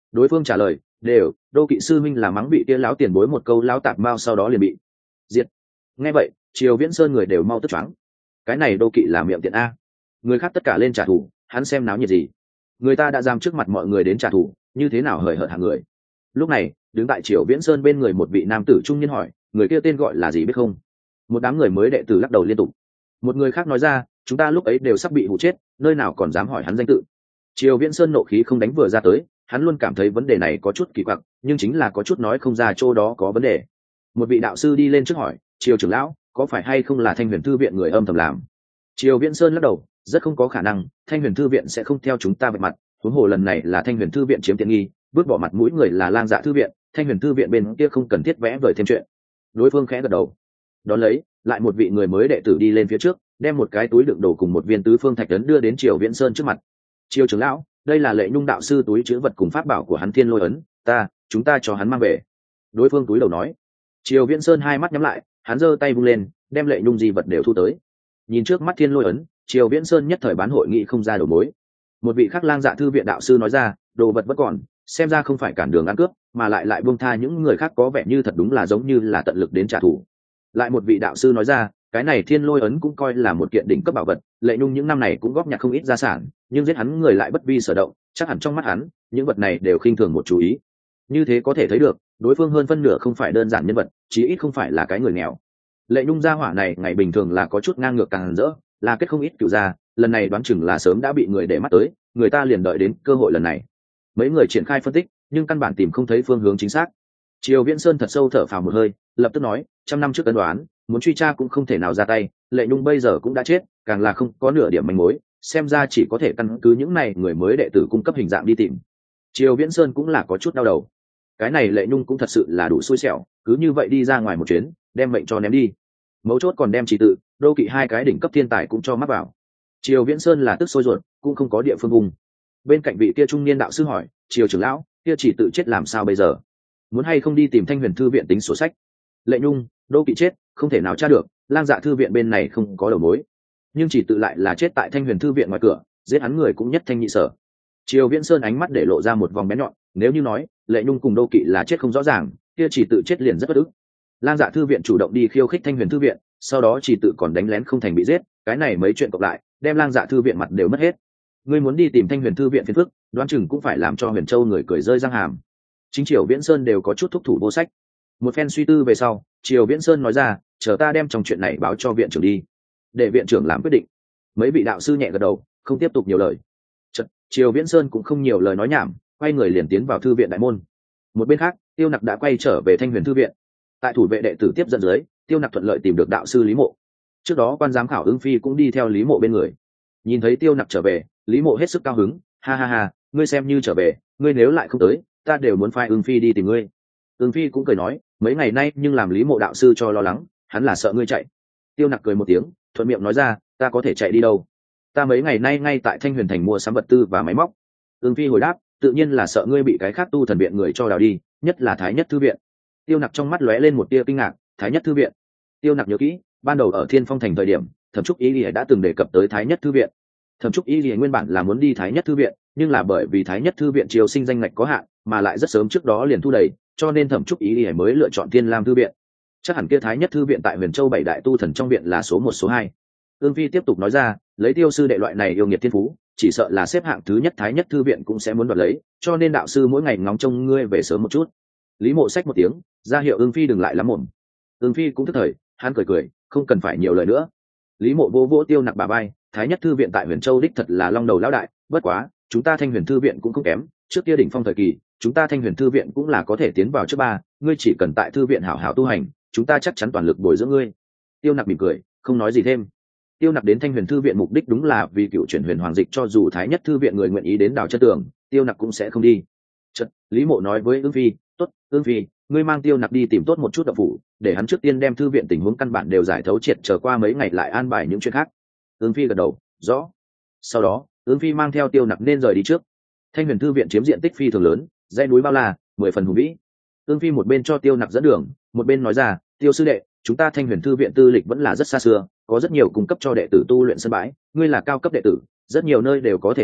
Đối phương trả lời đều, đô kỵ sư minh là mắng bị kia láo tiền bối một câu láo tạp mao sau đó liền bị diệt. Nghe vậy Triều Viễn Sơn người đều mau tức choáng. Cái này đô kỵ là miệng tiện a, người khác tất cả lên trả thù, hắn xem náo nhiệt gì? Người ta đã giam trước mặt mọi người đến trả thù, như thế nào hời hợt hàng người? Lúc này đứng tại Triều Viễn Sơn bên người một vị nam tử trung niên hỏi, người kia tên gọi là gì biết không? Một đám người mới đệ tử lắc đầu liên tục. Một người khác nói ra, chúng ta lúc ấy đều sắp bị hụ chết, nơi nào còn dám hỏi hắn danh tự. Triều Viễn Sơn nộ khí không đánh vừa ra tới, hắn luôn cảm thấy vấn đề này có chút kỳ quặc, nhưng chính là có chút nói không ra chỗ đó có vấn đề. Một vị đạo sư đi lên trước hỏi, Triều trưởng lão, có phải hay không là Thanh Huyền Thư viện người âm thầm làm? Triều Viễn Sơn lắc đầu, rất không có khả năng, Thanh Huyền Thư viện sẽ không theo chúng ta vạch mặt, huống hồ lần này là Thanh Huyền Thư viện chiếm tiện nghi, vứt bỏ mặt mũi người là Lang Dạ Thư viện, Thanh Huyền Thư viện bên kia không cần thiết vẽ vời thêm chuyện. Đối phương khẽ gật đầu. Đón lấy, lại một vị người mới đệ tử đi lên phía trước, đem một cái túi đựng đồ cùng một viên tứ phương thạch ấn đưa đến Triều Viễn Sơn trước mặt. Triều trưởng lão, đây là Lệ Nhung đạo sư túi trữ vật cùng pháp bảo của hắn Thiên Lôi ấn, ta, chúng ta cho hắn mang về. Đối phương túi đầu nói. Triều Viễn Sơn hai mắt nhắm lại, hắn giơ tay vung lên, đem Lệ Nhung di vật đều thu tới. Nhìn trước mắt Thiên Lôi ấn, Triều Viễn Sơn nhất thời bán hội nghị không ra đầu mối. Một vị khác Lang Dạ Thư viện đạo sư nói ra, đồ vật vẫn còn, xem ra không phải cản đường ăn cướp, mà lại lại buông tha những người khác, có vẻ như thật đúng là giống như là tận lực đến trả thù. Lại một vị đạo sư nói ra, cái này Thiên Lôi ấn cũng coi là một kiện đỉnh cấp bảo vật, Lệ Nhung những năm này cũng góp nhặt không ít gia sản, nhưng giết hắn người lại bất vi sở động, chắc hẳn trong mắt hắn, những vật này đều khinh thường một chú ý. Như thế có thể thấy được, đối phương hơn phân nửa không phải đơn giản nhân vật, chí ít không phải là cái người nghèo. Lệ Nhung gia hỏa này ngày bình thường là có chút ngang ngược càng rỡ, là kết không ít cựu gia, lần này đoán chừng là sớm đã bị người để mắt tới, người ta liền đợi đến cơ hội lần này. Mấy người triển khai phân tích, nhưng căn bản tìm không thấy phương hướng chính xác. Triều Viễn Sơn thật sâu thở phào một hơi, lập tức nói, trăm năm trước ân đoán, muốn truy tra cũng không thể nào ra tay, Lệ Nhung bây giờ cũng đã chết, càng là không có nửa điểm manh mối, xem ra chỉ có thể căn cứ những này người mới đệ tử cung cấp hình dạng đi tìm. Triều Viễn Sơn cũng là có chút đau đầu. Cái này Lệ Nhung cũng thật sự là đủ xui xẻo, cứ như vậy đi ra ngoài một chuyến, đem mệnh cho ném đi. Mấu chốt còn đem chỉ tự, đô kỵ hai cái đỉnh cấp thiên tài cũng cho mắc vào. Triều Viễn Sơn là tức sôi ruột, cũng không có địa phương vùng. Bên cạnh vị kia trung niên đạo sư hỏi, Triều trưởng lão, kia chỉ tự chết làm sao bây giờ? Muốn hay không đi tìm Thanh Huyền Thư viện tính sổ sách? Lệ Nhung, đô kỵ chết, không thể nào tra được, Lang Dạ Thư viện bên này không có đầu mối, nhưng chỉ tự lại là chết tại Thanh Huyền Thư viện ngoài cửa, giết hắn người cũng nhất thanh nhị sở. Triều Viễn Sơn ánh mắt để lộ ra một vòng bén nhọn, nếu như nói Lệ Nhung cùng đô kỵ là chết không rõ ràng, kia chỉ tự chết liền rất bất ức. Lang Dạ Thư viện chủ động đi khiêu khích Thanh Huyền Thư viện, sau đó chỉ tự còn đánh lén không thành bị giết, cái này mấy chuyện cộng lại, đem Lang Dạ Thư viện mặt đều mất hết. Ngươi muốn đi tìm Thanh Huyền Thư viện phiền phức, đoán chừng cũng phải làm cho Huyền Châu người cười rơi răng hàm. Chính Triều Viễn Sơn đều có chút thúc thủ vô sách. Một phen suy tư về sau, Triều Viễn Sơn nói ra, chờ ta đem trong chuyện này báo cho viện trưởng đi, để viện trưởng làm quyết định. Mấy vị đạo sư nhẹ gật đầu, không tiếp tục nhiều lời. Chật, Triều Viễn Sơn cũng không nhiều lời nói nhảm, quay người liền tiến vào thư viện đại môn. Một bên khác, Tiêu Nặc đã quay trở về Thanh Huyền Thư viện. Tại thủ vệ đệ tử tiếp dẫn dưới, Tiêu Nặc thuận lợi tìm được đạo sư Lý Mộ. Trước đó quan giám khảo Ưng Phi cũng đi theo Lý Mộ bên người. Nhìn thấy Tiêu Nặc trở về, Lý Mộ hết sức cao hứng, ha ha ha, ngươi xem như trở về, ngươi nếu lại không tới, ta đều muốn phái Ưng Phi đi tìm ngươi. Ưng Phi cũng cười nói, mấy ngày nay nhưng làm Lý Mộ đạo sư cho lo lắng, hắn là sợ ngươi chạy. Tiêu Nặc cười một tiếng, thuận miệng nói ra, ta có thể chạy đi đâu? Ta mấy ngày nay ngay tại Thanh Huyền thành mua sắm vật tư và máy móc. Ưng Phi hồi đáp, tự nhiên là sợ ngươi bị cái khác tu thần viện người cho đào đi, nhất là Thái Nhất Thư viện. Tiêu Nặc trong mắt lóe lên một tia kinh ngạc, Thái Nhất Thư viện? Tiêu Nặc nhớ kỹ, ban đầu ở Thiên Phong thành thời điểm, Thẩm Trúc Ý Lìa đã từng đề cập tới Thái Nhất Thư viện. Thẩm Trúc Ý Lìa nguyên bản là muốn đi Thái Nhất Thư viện, nhưng là bởi vì Thái Nhất Thư viện chiêu sinh danh ngạch có hạn, mà lại rất sớm trước đó liền thu đầy, cho nên Thẩm Trúc Ý Lìa mới lựa chọn Thiên Lam Thư viện. Chắc hẳn kia Thái Nhất Thư viện tại Huyền Châu bảy đại tu thần trong viện là số một số hai. Ương Phi tiếp tục nói ra, lấy Tiêu sư đệ loại này yêu nghiệt thiên phú, chỉ sợ là xếp hạng thứ nhất Thái Nhất Thư viện cũng sẽ muốn đoạt lấy, cho nên đạo sư mỗi ngày ngóng trông ngươi về sớm một chút. Lý Mộ xách một tiếng, ra hiệu Ương Phi đừng lại lắm mồm. Ương Phi cũng tức thời, hắn cười cười, không cần phải nhiều lời nữa. Lý Mộ vô vỗ Tiêu Nặc bà bay, Thái Nhất Thư viện tại Huyền Châu đích thật là long đầu lão đại, bất quá, chúng ta Thanh Huyền Thư viện cũng không kém, trước kia đỉnh phong thời kỳ, chúng ta Thanh Huyền Thư viện cũng là có thể tiến vào trước ba, ngươi chỉ cần tại thư viện hảo hảo tu hành, chúng ta chắc chắn toàn lực bồi dưỡng ngươi. Tiêu Nặc mỉm cười, không nói gì thêm. Tiêu Nặc đến Thanh Huyền Thư viện mục đích đúng là vì cựu chuyển huyền hoàng dịch, cho dù Thái Nhất Thư viện người nguyện ý đến đào chân tường, Tiêu Nặc cũng sẽ không đi. Chợt, Lý Mộ nói với Ương Phi, "Tốt, Ương Phi, ngươi mang Tiêu Nặc đi tìm tốt một chút đạo phủ, để hắn trước tiên đem thư viện tình huống căn bản đều giải thấu triệt, chờ qua mấy ngày lại an bài những chuyện khác." Ương Phi gật đầu, "Rõ." Sau đó, Ương Phi mang theo Tiêu Nặc nên rời đi trước. Thanh Huyền Thư viện chiếm diện tích phi thường lớn, dãy núi bao la, mười phần hùng vĩ. Ương Phi một bên cho Tiêu Nặc dẫn đường, một bên nói ra, "Tiêu sư đệ, chúng ta Thanh Huyền Thư viện tư lịch vẫn là rất xa xưa, có rất nhiều cung cấp cho đệ tử tu luyện sân bãi, ngươi là cao cấp đệ tử, rất nhiều nơi đều có thể đi,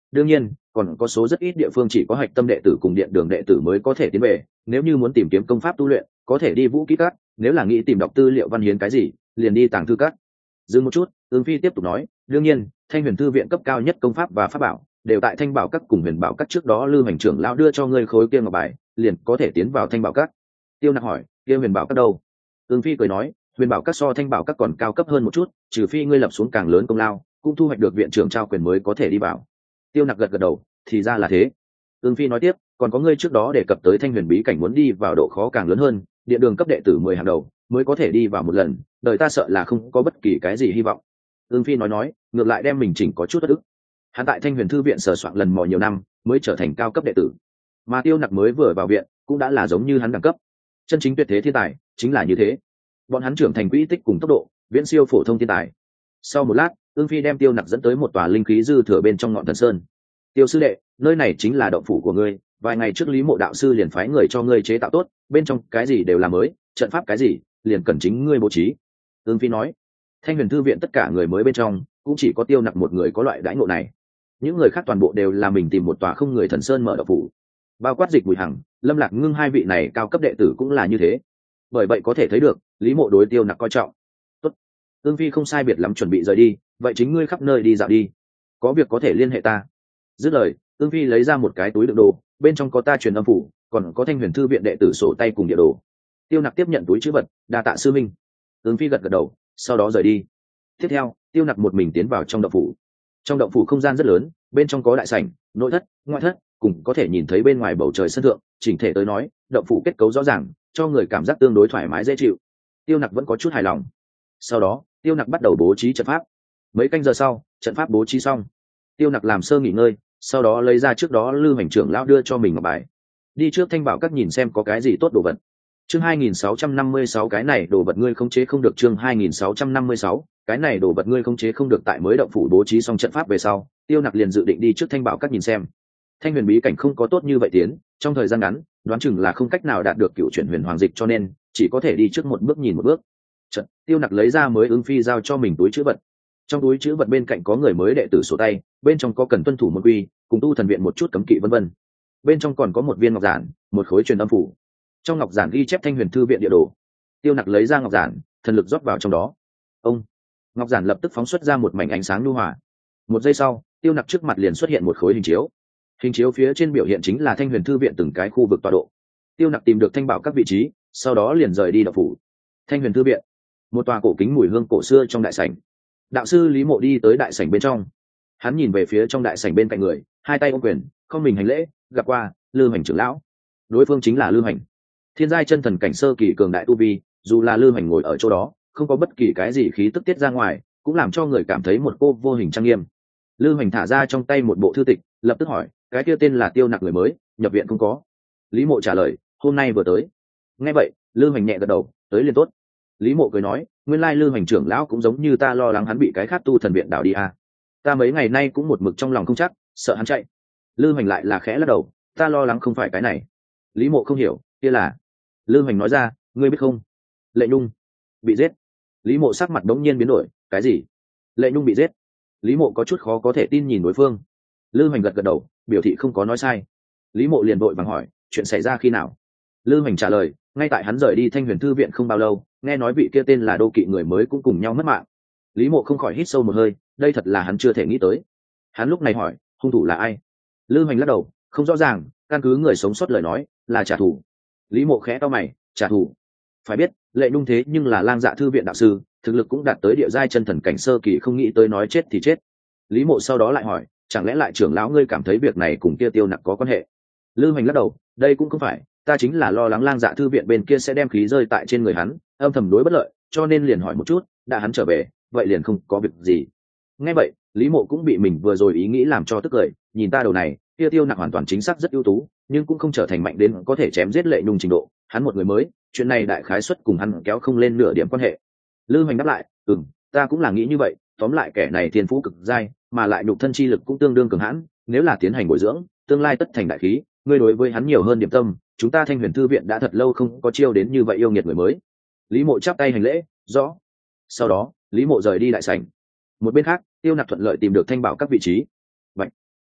đương nhiên còn có số rất ít địa phương chỉ có hạch tâm đệ tử cùng điện đường đệ tử mới có thể tiến về. Nếu như muốn tìm kiếm công pháp tu luyện có thể đi vũ kỹ các, nếu là nghĩ tìm đọc tư liệu văn hiến cái gì liền đi tàng thư các. Dừng một chút, Ưng Phi tiếp tục nói, đương nhiên Thanh Huyền thư viện cấp cao nhất công pháp và pháp bảo đều tại Thanh Bảo các cùng Huyền Bảo các. Trước đó Lư Hành trưởng lão đưa cho ngươi khối kia ngọc bài liền có thể tiến vào Thanh Bảo các. Tiêu Nặc hỏi, kia Huyền Bảo các đâu? Ưng Phi cười nói, Huyền Bảo các so Thanh Bảo các còn cao cấp hơn một chút, trừ phi ngươi lập xuống càng lớn công lao cũng thu hoạch được viện trưởng trao quyền mới có thể đi vào. Tiêu Nặc gật gật đầu, thì ra là thế. Ưng Phi nói tiếp, còn có ngươi trước đó đề cập tới Thanh Huyền bí cảnh muốn đi vào độ khó càng lớn hơn, điện đường cấp đệ tử mười hàng đầu mới có thể đi vào một lần, đời ta sợ là không có bất kỳ cái gì hy vọng. Ưng Phi nói nói, ngược lại đem mình chỉnh có chút bất ức. Hắn tại Thanh Huyền thư viện sờ soạn lần mò nhiều năm mới trở thành cao cấp đệ tử, mà Tiêu Nặc mới vừa vào viện cũng đã là giống như hắn đẳng cấp. Chân chính tuyệt thế thiên tài chính là như thế, bọn hắn trưởng thành quỹ tích cùng tốc độ viễn siêu phổ thông thiên tài. Sau một lát, Ưng Phi đem Tiêu Nặc dẫn tới một tòa linh khí dư thừa bên trong ngọn thần sơn. Tiêu sư đệ, nơi này chính là động phủ của ngươi, vài ngày trước Lý Mộ đạo sư liền phái người cho ngươi chế tạo tốt, bên trong cái gì đều là mới, trận pháp cái gì liền cần chính ngươi bố trí. Ưng Phi nói, Thanh Huyền thư viện tất cả người mới bên trong cũng chỉ có Tiêu Nặc một người có loại đãi ngộ này, những người khác toàn bộ đều là mình tìm một tòa không người thần sơn mở động phủ. Bao quát Dịch Bùi Hằng, Lâm Lạc Ngưng hai vị này cao cấp đệ tử cũng là như thế. Bởi vậy có thể thấy được Lý Mộ đối Tiêu Nặc coi trọng. Tốt, Ưng Phi không sai biệt lắm chuẩn bị rời đi, vậy chính ngươi khắp nơi đi dạo đi, có việc có thể liên hệ ta. Dứt lời, Ưng Phi lấy ra một cái túi đựng đồ, bên trong có ta truyền âm phủ, còn có Thanh Huyền thư viện đệ tử sổ tay cùng địa đồ. Tiêu Nặc tiếp nhận túi trữ vật, đa tạ sư minh. Ưng Phi gật gật đầu, sau đó rời đi. Tiếp theo, Tiêu Nặc một mình tiến vào trong động phủ. Trong động phủ không gian rất lớn, bên trong có đại sảnh, nội thất, ngoại thất, cùng có thể nhìn thấy bên ngoài bầu trời sân thượng. Chỉnh thể tới nói, động phủ kết cấu rõ ràng, cho người cảm giác tương đối thoải mái dễ chịu. Tiêu Nặc vẫn có chút hài lòng. Sau đó, Tiêu Nặc bắt đầu bố trí trận pháp. Mấy canh giờ sau, trận pháp bố trí xong, Tiêu Nặc làm sơ nghỉ ngơi, sau đó lấy ra trước đó Lư Hành trưởng lão đưa cho mình ngọc bài, đi trước Thanh Bảo các nhìn xem có cái gì tốt đồ vật. Chương hai nghìn sáu trăm năm mươi sáu, cái này đồ vật ngươi khống chế không được. Chương hai nghìn sáu trăm năm mươi sáu, cái này đồ vật ngươi khống chế không được. Tại mới động phủ bố trí xong trận pháp về sau, Tiêu Nặc liền dự định đi trước Thanh Bảo các nhìn xem. Thanh Huyền bí cảnh không có tốt như vậy tiến, trong thời gian ngắn, đoán chừng là không cách nào đạt được cựu chuyển huyền hoàng dịch, cho nên chỉ có thể đi trước một bước nhìn một bước. Trận, Tiêu Nặc lấy ra mới Ưng Phi giao cho mình túi trữ vật. Trong túi trữ vật bên cạnh có người mới đệ tử sổ tay, bên trong có cần tuân thủ môn quy, cùng tu thần viện một chút cấm kỵ vân vân. Bên trong còn có một viên ngọc giản, một khối truyền âm phủ. Trong ngọc giản ghi chép Thanh Huyền thư viện địa đồ. Tiêu Nặc lấy ra ngọc giản, thần lực rót vào trong đó. Ông, ngọc giản lập tức phóng xuất ra một mảnh ánh sáng nhu hòa. Một giây sau, Tiêu Nặc trước mặt liền xuất hiện một khối hình chiếu. Hình chiếu phía trên biểu hiện chính là Thanh Huyền thư viện từng cái khu vực tọa độ. Tiêu Nặc tìm được Thanh Bảo các vị trí, sau đó liền rời đi động phủ. Thanh Huyền thư viện, một tòa cổ kính mùi hương cổ xưa trong đại sảnh. Đạo sư Lý Mộ đi tới đại sảnh bên trong, hắn nhìn về phía trong đại sảnh bên cạnh người, hai tay ôm quyền, không mình hành lễ, gặp qua Lư Hành trưởng lão. Đối phương chính là Lư Hành, thiên giai chân thần cảnh sơ kỳ cường đại tu vi. Dù là Lư Hành ngồi ở chỗ đó, không có bất kỳ cái gì khí tức tiết ra ngoài, cũng làm cho người cảm thấy một cô vô hình trang nghiêm. Lư Hành thả ra trong tay một bộ thư tịch, lập tức hỏi, cái kia tên là Tiêu Nặc người mới, nhập viện không có? Lý Mộ trả lời, hôm nay vừa tới. Nghe vậy, Lư Hành nhẹ gật đầu, tới liền tốt. Lý Mộ cười nói, nguyên lai Lư Hành trưởng lão cũng giống như ta lo lắng hắn bị cái khác tu thần viện đảo đi à. Ta mấy ngày nay cũng một mực trong lòng không chắc, sợ hắn chạy. Lư Hành lại là khẽ lắc đầu, ta lo lắng không phải cái này. Lý Mộ không hiểu, kia là? Lư Hành nói ra, ngươi biết không? Lệ Nhung bị giết. Lý Mộ sắc mặt đống nhiên biến đổi, cái gì? Lệ Nhung bị giết? Lý Mộ có chút khó có thể tin nhìn đối phương. Lư Hành gật gật đầu, biểu thị không có nói sai. Lý Mộ liền vội vàng hỏi, chuyện xảy ra khi nào? Lư Hành trả lời, ngay tại hắn rời đi Thanh Huyền thư viện không bao lâu, nghe nói vị kia tên là Đô Kỵ người mới cũng cùng nhau mất mạng. Lý Mộ không khỏi hít sâu một hơi, đây thật là hắn chưa thể nghĩ tới. Hắn lúc này hỏi, hung thủ là ai? Lư Hành lắc đầu, không rõ ràng, căn cứ người sống sót lời nói, là trả thù. Lý Mộ khẽ cau mày, trả thù? Phải biết, Lệ Nhung thế nhưng là Lang Dạ thư viện đạo sư, thực lực cũng đạt tới địa giai chân thần cảnh sơ kỳ, không nghĩ tới nói chết thì chết. Lý Mộ sau đó lại hỏi, chẳng lẽ lại trưởng lão ngươi cảm thấy việc này cùng kia Tiêu Nặc có quan hệ? Lư Hành lắc đầu, đây cũng không phải, ta chính là lo lắng Lang Dạ thư viện bên kia sẽ đem khí rơi tại trên người hắn, âm thầm đối bất lợi, cho nên liền hỏi một chút, đã hắn trở về, vậy liền không có việc gì. Nghe vậy, Lý Mộ cũng bị mình vừa rồi ý nghĩ làm cho tức cười, nhìn ta đầu này, kia Tiêu Nặc hoàn toàn chính xác rất ưu tú, nhưng cũng không trở thành mạnh đến có thể chém giết Lệ Nhung trình độ, hắn một người mới, chuyện này đại khái suất cùng hắn kéo không lên nửa điểm quan hệ. Lư Hành đáp lại, ừm, ta cũng là nghĩ như vậy, tóm lại kẻ này thiên phú cực giai, mà lại nhục thân chi lực cũng tương đương cường hãn, nếu là tiến hành bồi dưỡng, tương lai tất thành đại khí, ngươi đối với hắn nhiều hơn điểm tâm, chúng ta Thanh Huyền thư viện đã thật lâu không có chiêu đến như vậy yêu nghiệt người mới. Lý Mộ chắp tay hành lễ, rõ. Sau đó, Lý Mộ rời đi đại sảnh. Một bên khác, Tiêu Nặc thuận lợi tìm được Thanh Bảo các vị trí. Vậy,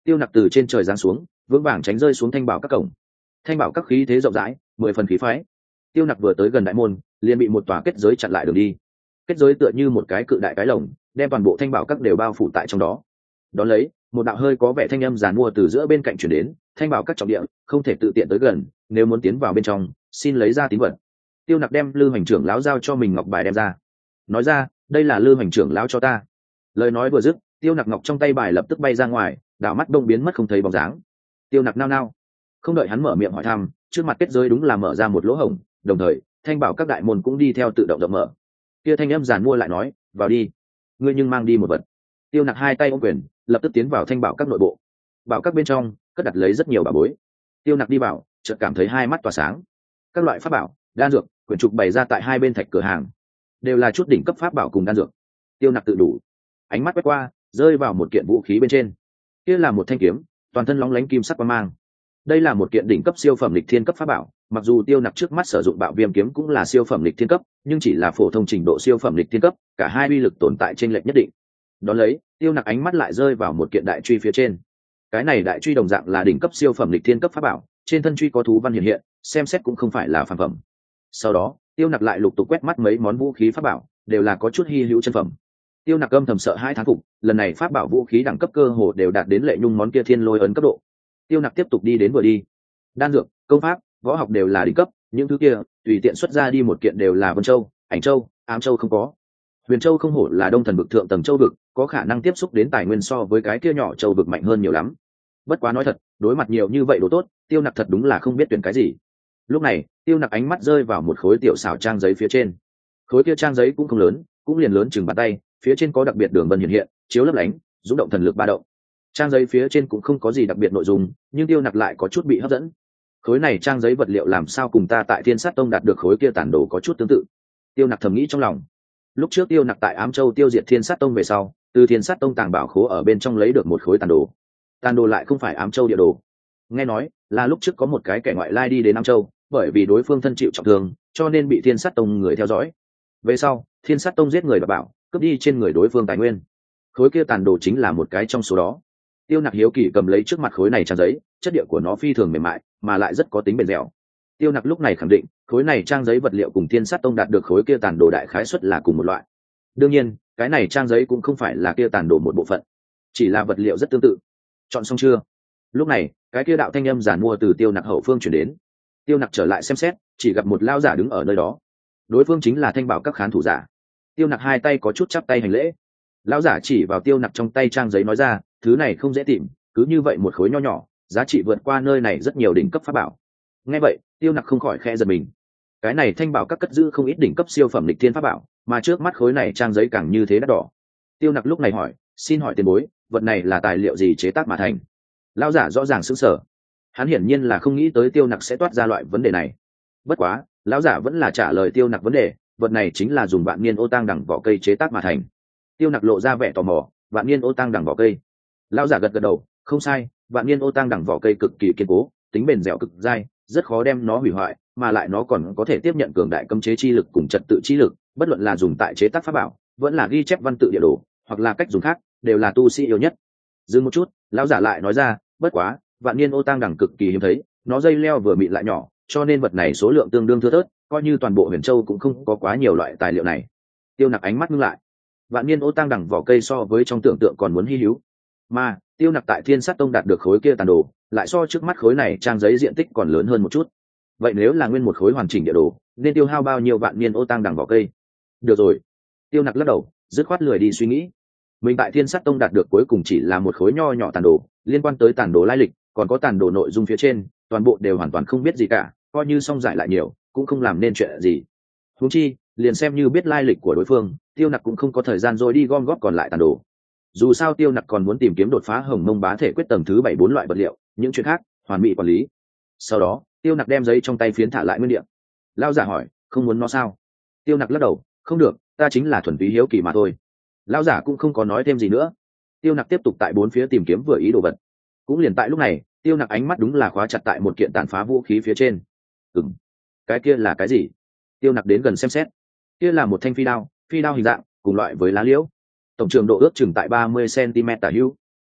Tiêu Nặc từ trên trời giáng xuống, vững vàng tránh rơi xuống thanh bảo các cổng. Thanh bảo các khí thế rộng rãi, mười phần khí phái. Tiêu Nặc vừa tới gần đại môn, liền bị một tòa kết giới chặn lại đường đi. Kết giới tựa như một cái cự đại cái lồng, đem toàn bộ thanh bảo các đều bao phủ tại trong đó. Đón lấy, một đạo hơi có vẻ thanh âm giàn mua từ giữa bên cạnh truyền đến, thanh bảo các trọng địa, không thể tự tiện tới gần, nếu muốn tiến vào bên trong, xin lấy ra tín vật. Tiêu Nặc đem Lư Hoành trưởng lão giao cho mình ngọc bài đem ra, nói ra, đây là Lư Hoành trưởng lão cho ta. Lời nói vừa dứt, Tiêu Nặc ngọc trong tay bài lập tức bay ra ngoài, đảo mắt đông biến mất không thấy bóng dáng. Tiêu Nặc nao nao, không đợi hắn mở miệng hỏi thăm, trước mặt kết giới đúng là mở ra một lỗ hổng, đồng thời thanh bảo các đại môn cũng đi theo tự động rộng mở. Kia thanh âm giàn mua lại nói, vào đi, ngươi nhưng mang đi một vật. Tiêu Nặc hai tay ôm quyền, lập tức tiến vào thanh bảo các nội bộ. Bảo các bên trong cất đặt lấy rất nhiều bảo bối. Tiêu Nặc đi vào, chợt cảm thấy hai mắt tỏa sáng. Các loại pháp bảo, đan dược, quyển trục bày ra tại hai bên thạch cửa hàng, đều là chút đỉnh cấp pháp bảo cùng đan dược. Tiêu Nặc tự đủ, ánh mắt quét qua, rơi vào một kiện vũ khí bên trên. Kia là một thanh kiếm, toàn thân lóng lánh kim sắc quang mang. Đây là một kiện đỉnh cấp siêu phẩm lịch thiên cấp pháp bảo, mặc dù Tiêu Nặc trước mắt sử dụng bạo viêm kiếm cũng là siêu phẩm lịch thiên cấp, nhưng chỉ là phổ thông trình độ siêu phẩm lịch thiên cấp, cả hai uy lực tồn tại trên lệch nhất định. Đón lấy, Tiêu Nặc ánh mắt lại rơi vào một kiện đại truy phía trên. Cái này đại truy đồng dạng là đỉnh cấp siêu phẩm lịch thiên cấp pháp bảo, trên thân truy có thú văn hiện hiện, xem xét cũng không phải là phàm phẩm. Sau đó, Tiêu Nặc lại lục tục quét mắt mấy món vũ khí pháp bảo, đều là có chút hi hữu chân phẩm. Tiêu Nặc âm thầm sợ hai thán phục, lần này pháp bảo vũ khí đẳng cấp cơ hồ đều đạt đến lệ nhung món kia thiên lôi ấn cấp độ. Tiêu Nặc tiếp tục đi đến vừa đi. Đan dược, công pháp, võ học đều là đỉnh cấp, những thứ kia tùy tiện xuất ra đi một kiện đều là Vân Châu, Ảnh Châu, Ám Châu không có. Huyền Châu không hổ là đông thần vực thượng tầng châu vực, có khả năng tiếp xúc đến tài nguyên so với cái kia nhỏ châu vực mạnh hơn nhiều lắm. Bất quá nói thật, đối mặt nhiều như vậy đồ tốt, Tiêu Nặc thật đúng là không biết tuyển cái gì. Lúc này, Tiêu Nặc ánh mắt rơi vào một khối tiểu xảo trang giấy phía trên. Khối kia trang giấy cũng không lớn, cũng liền lớn chừng bàn tay, phía trên có đặc biệt đường vân hiện hiện, chiếu lấp lánh, rung động thần lực ba động. Trang giấy phía trên cũng không có gì đặc biệt nội dung, nhưng Tiêu Nặc lại có chút bị hấp dẫn. Khối này trang giấy vật liệu làm sao cùng ta tại Thiên Sát Tông đạt được khối kia tản đồ có chút tương tự. Tiêu Nặc thầm nghĩ trong lòng. Lúc trước Tiêu Nặc tại Ám Châu tiêu diệt Thiên Sát Tông về sau, từ Thiên Sát Tông tàng bảo khố ở bên trong lấy được một khối tàn đồ. Tàn đồ lại không phải Ám Châu địa đồ. Nghe nói là lúc trước có một cái kẻ ngoại lai đi đến Ám Châu, bởi vì đối phương thân chịu trọng thương, cho nên bị Thiên Sát Tông người theo dõi. Về sau, Thiên Sát Tông giết người và bảo, cướp đi trên người đối phương tài nguyên. Khối kia tàn đồ chính là một cái trong số đó. Tiêu Nặc hiếu kỳ cầm lấy trước mặt khối này trang giấy, chất địa của nó phi thường mềm mại, mà lại rất có tính bền dẻo. Tiêu Nặc lúc này khẳng định, khối này trang giấy vật liệu cùng Thiên Sát Tông đạt được khối kia tàn đồ đại khái suất là cùng một loại. Đương nhiên, cái này trang giấy cũng không phải là kia tàn đồ một bộ phận, chỉ là vật liệu rất tương tự. Chọn xong chưa? Lúc này, cái kia đạo thanh âm giản mua từ Tiêu Nặc hậu phương chuyển đến. Tiêu Nặc trở lại xem xét, chỉ gặp một lao giả đứng ở nơi đó. Đối phương chính là thanh bảo các khán thủ giả. Tiêu Nặc hai tay có chút chắp tay hành lễ. Lão giả chỉ vào Tiêu Nặc trong tay trang giấy nói ra, thứ này không dễ tìm, cứ như vậy một khối nho nhỏ, giá trị vượt qua nơi này rất nhiều đỉnh cấp pháp bảo. Nghe vậy, Tiêu Nặc không khỏi khẽ giật mình. Cái này thanh bảo các cất giữ không ít đỉnh cấp siêu phẩm lịch thiên pháp bảo, mà trước mắt khối này trang giấy càng như thế đắt đỏ. Tiêu Nặc lúc này hỏi, xin hỏi tiền bối, vật này là tài liệu gì chế tác mà thành? Lão giả rõ ràng sững sờ. Hắn hiển nhiên là không nghĩ tới Tiêu Nặc sẽ toát ra loại vấn đề này. Bất quá, lão giả vẫn là trả lời Tiêu Nặc vấn đề, vật này chính là dùng vạn niên ô tang đằng vỏ cây chế tác mà thành. Tiêu Nặc lộ ra vẻ tò mò, vạn niên ô tang đằng vỏ cây. Lão giả gật gật đầu, không sai, vạn niên ô tang đằng vỏ cây cực kỳ kiên cố, tính bền dẻo cực dai, rất khó đem nó hủy hoại, mà lại nó còn có thể tiếp nhận cường đại cấm chế chi lực cùng trật tự chi lực, bất luận là dùng tại chế tác pháp bảo, vẫn là ghi chép văn tự địa đồ, hoặc là cách dùng khác, đều là tu sĩ yêu nhất. Dừng một chút, lão giả lại nói ra, bất quá, vạn niên ô tang đằng cực kỳ hiếm thấy, nó dây leo vừa mịn lại nhỏ, cho nên vật này số lượng tương đương thưa thớt, coi như toàn bộ Huyền Châu cũng không có quá nhiều loại tài liệu này. Tiêu Nặc ánh mắt ngưng lại. Vạn niên ô tang đằng vỏ cây so với trong tưởng tượng còn muốn hi hữu, mà Tiêu Nặc tại Thiên Sát Tông đạt được khối kia tàn đồ, lại so trước mắt khối này trang giấy diện tích còn lớn hơn một chút. Vậy nếu là nguyên một khối hoàn chỉnh địa đồ, nên tiêu hao bao nhiêu vạn niên ô tang đằng vỏ cây? Được rồi, Tiêu Nặc lắc đầu, dứt khoát lười đi suy nghĩ. Mình tại Thiên Sát Tông đạt được cuối cùng chỉ là một khối nho nhỏ tàn đồ, liên quan tới tàn đồ lai lịch, còn có tàn đồ nội dung phía trên, toàn bộ đều hoàn toàn không biết gì cả, coi như xong giải lại nhiều, cũng không làm nên chuyện gì. Huống chi, liền xem như biết lai lịch của đối phương, Tiêu Nặc cũng không có thời gian rồi đi gom góp còn lại tàn đồ. Dù sao Tiêu Nặc còn muốn tìm kiếm đột phá hồng mông bá thể quyết tầng thứ bảy bốn loại vật liệu, những chuyện khác hoàn mỹ quản lý. Sau đó, Tiêu Nặc đem giấy trong tay phiến thả lại nguyên địa. Lão giả hỏi, không muốn nó sao? Tiêu Nặc lắc đầu, không được, ta chính là thuần túy hiếu kỳ mà thôi. Lão giả cũng không có nói thêm gì nữa. Tiêu Nặc tiếp tục tại bốn phía tìm kiếm vừa ý đồ vật. Cũng liền tại lúc này, Tiêu Nặc ánh mắt đúng là khóa chặt tại một kiện tàn phá vũ khí phía trên. Ừm, cái kia là cái gì? Tiêu Nặc đến gần xem xét. Kia là một thanh phi đao, phi đao hình dạng cùng loại với lá liễu, tổng trường độ ước chừng tại ba mươi xăng ti mét tả hữu.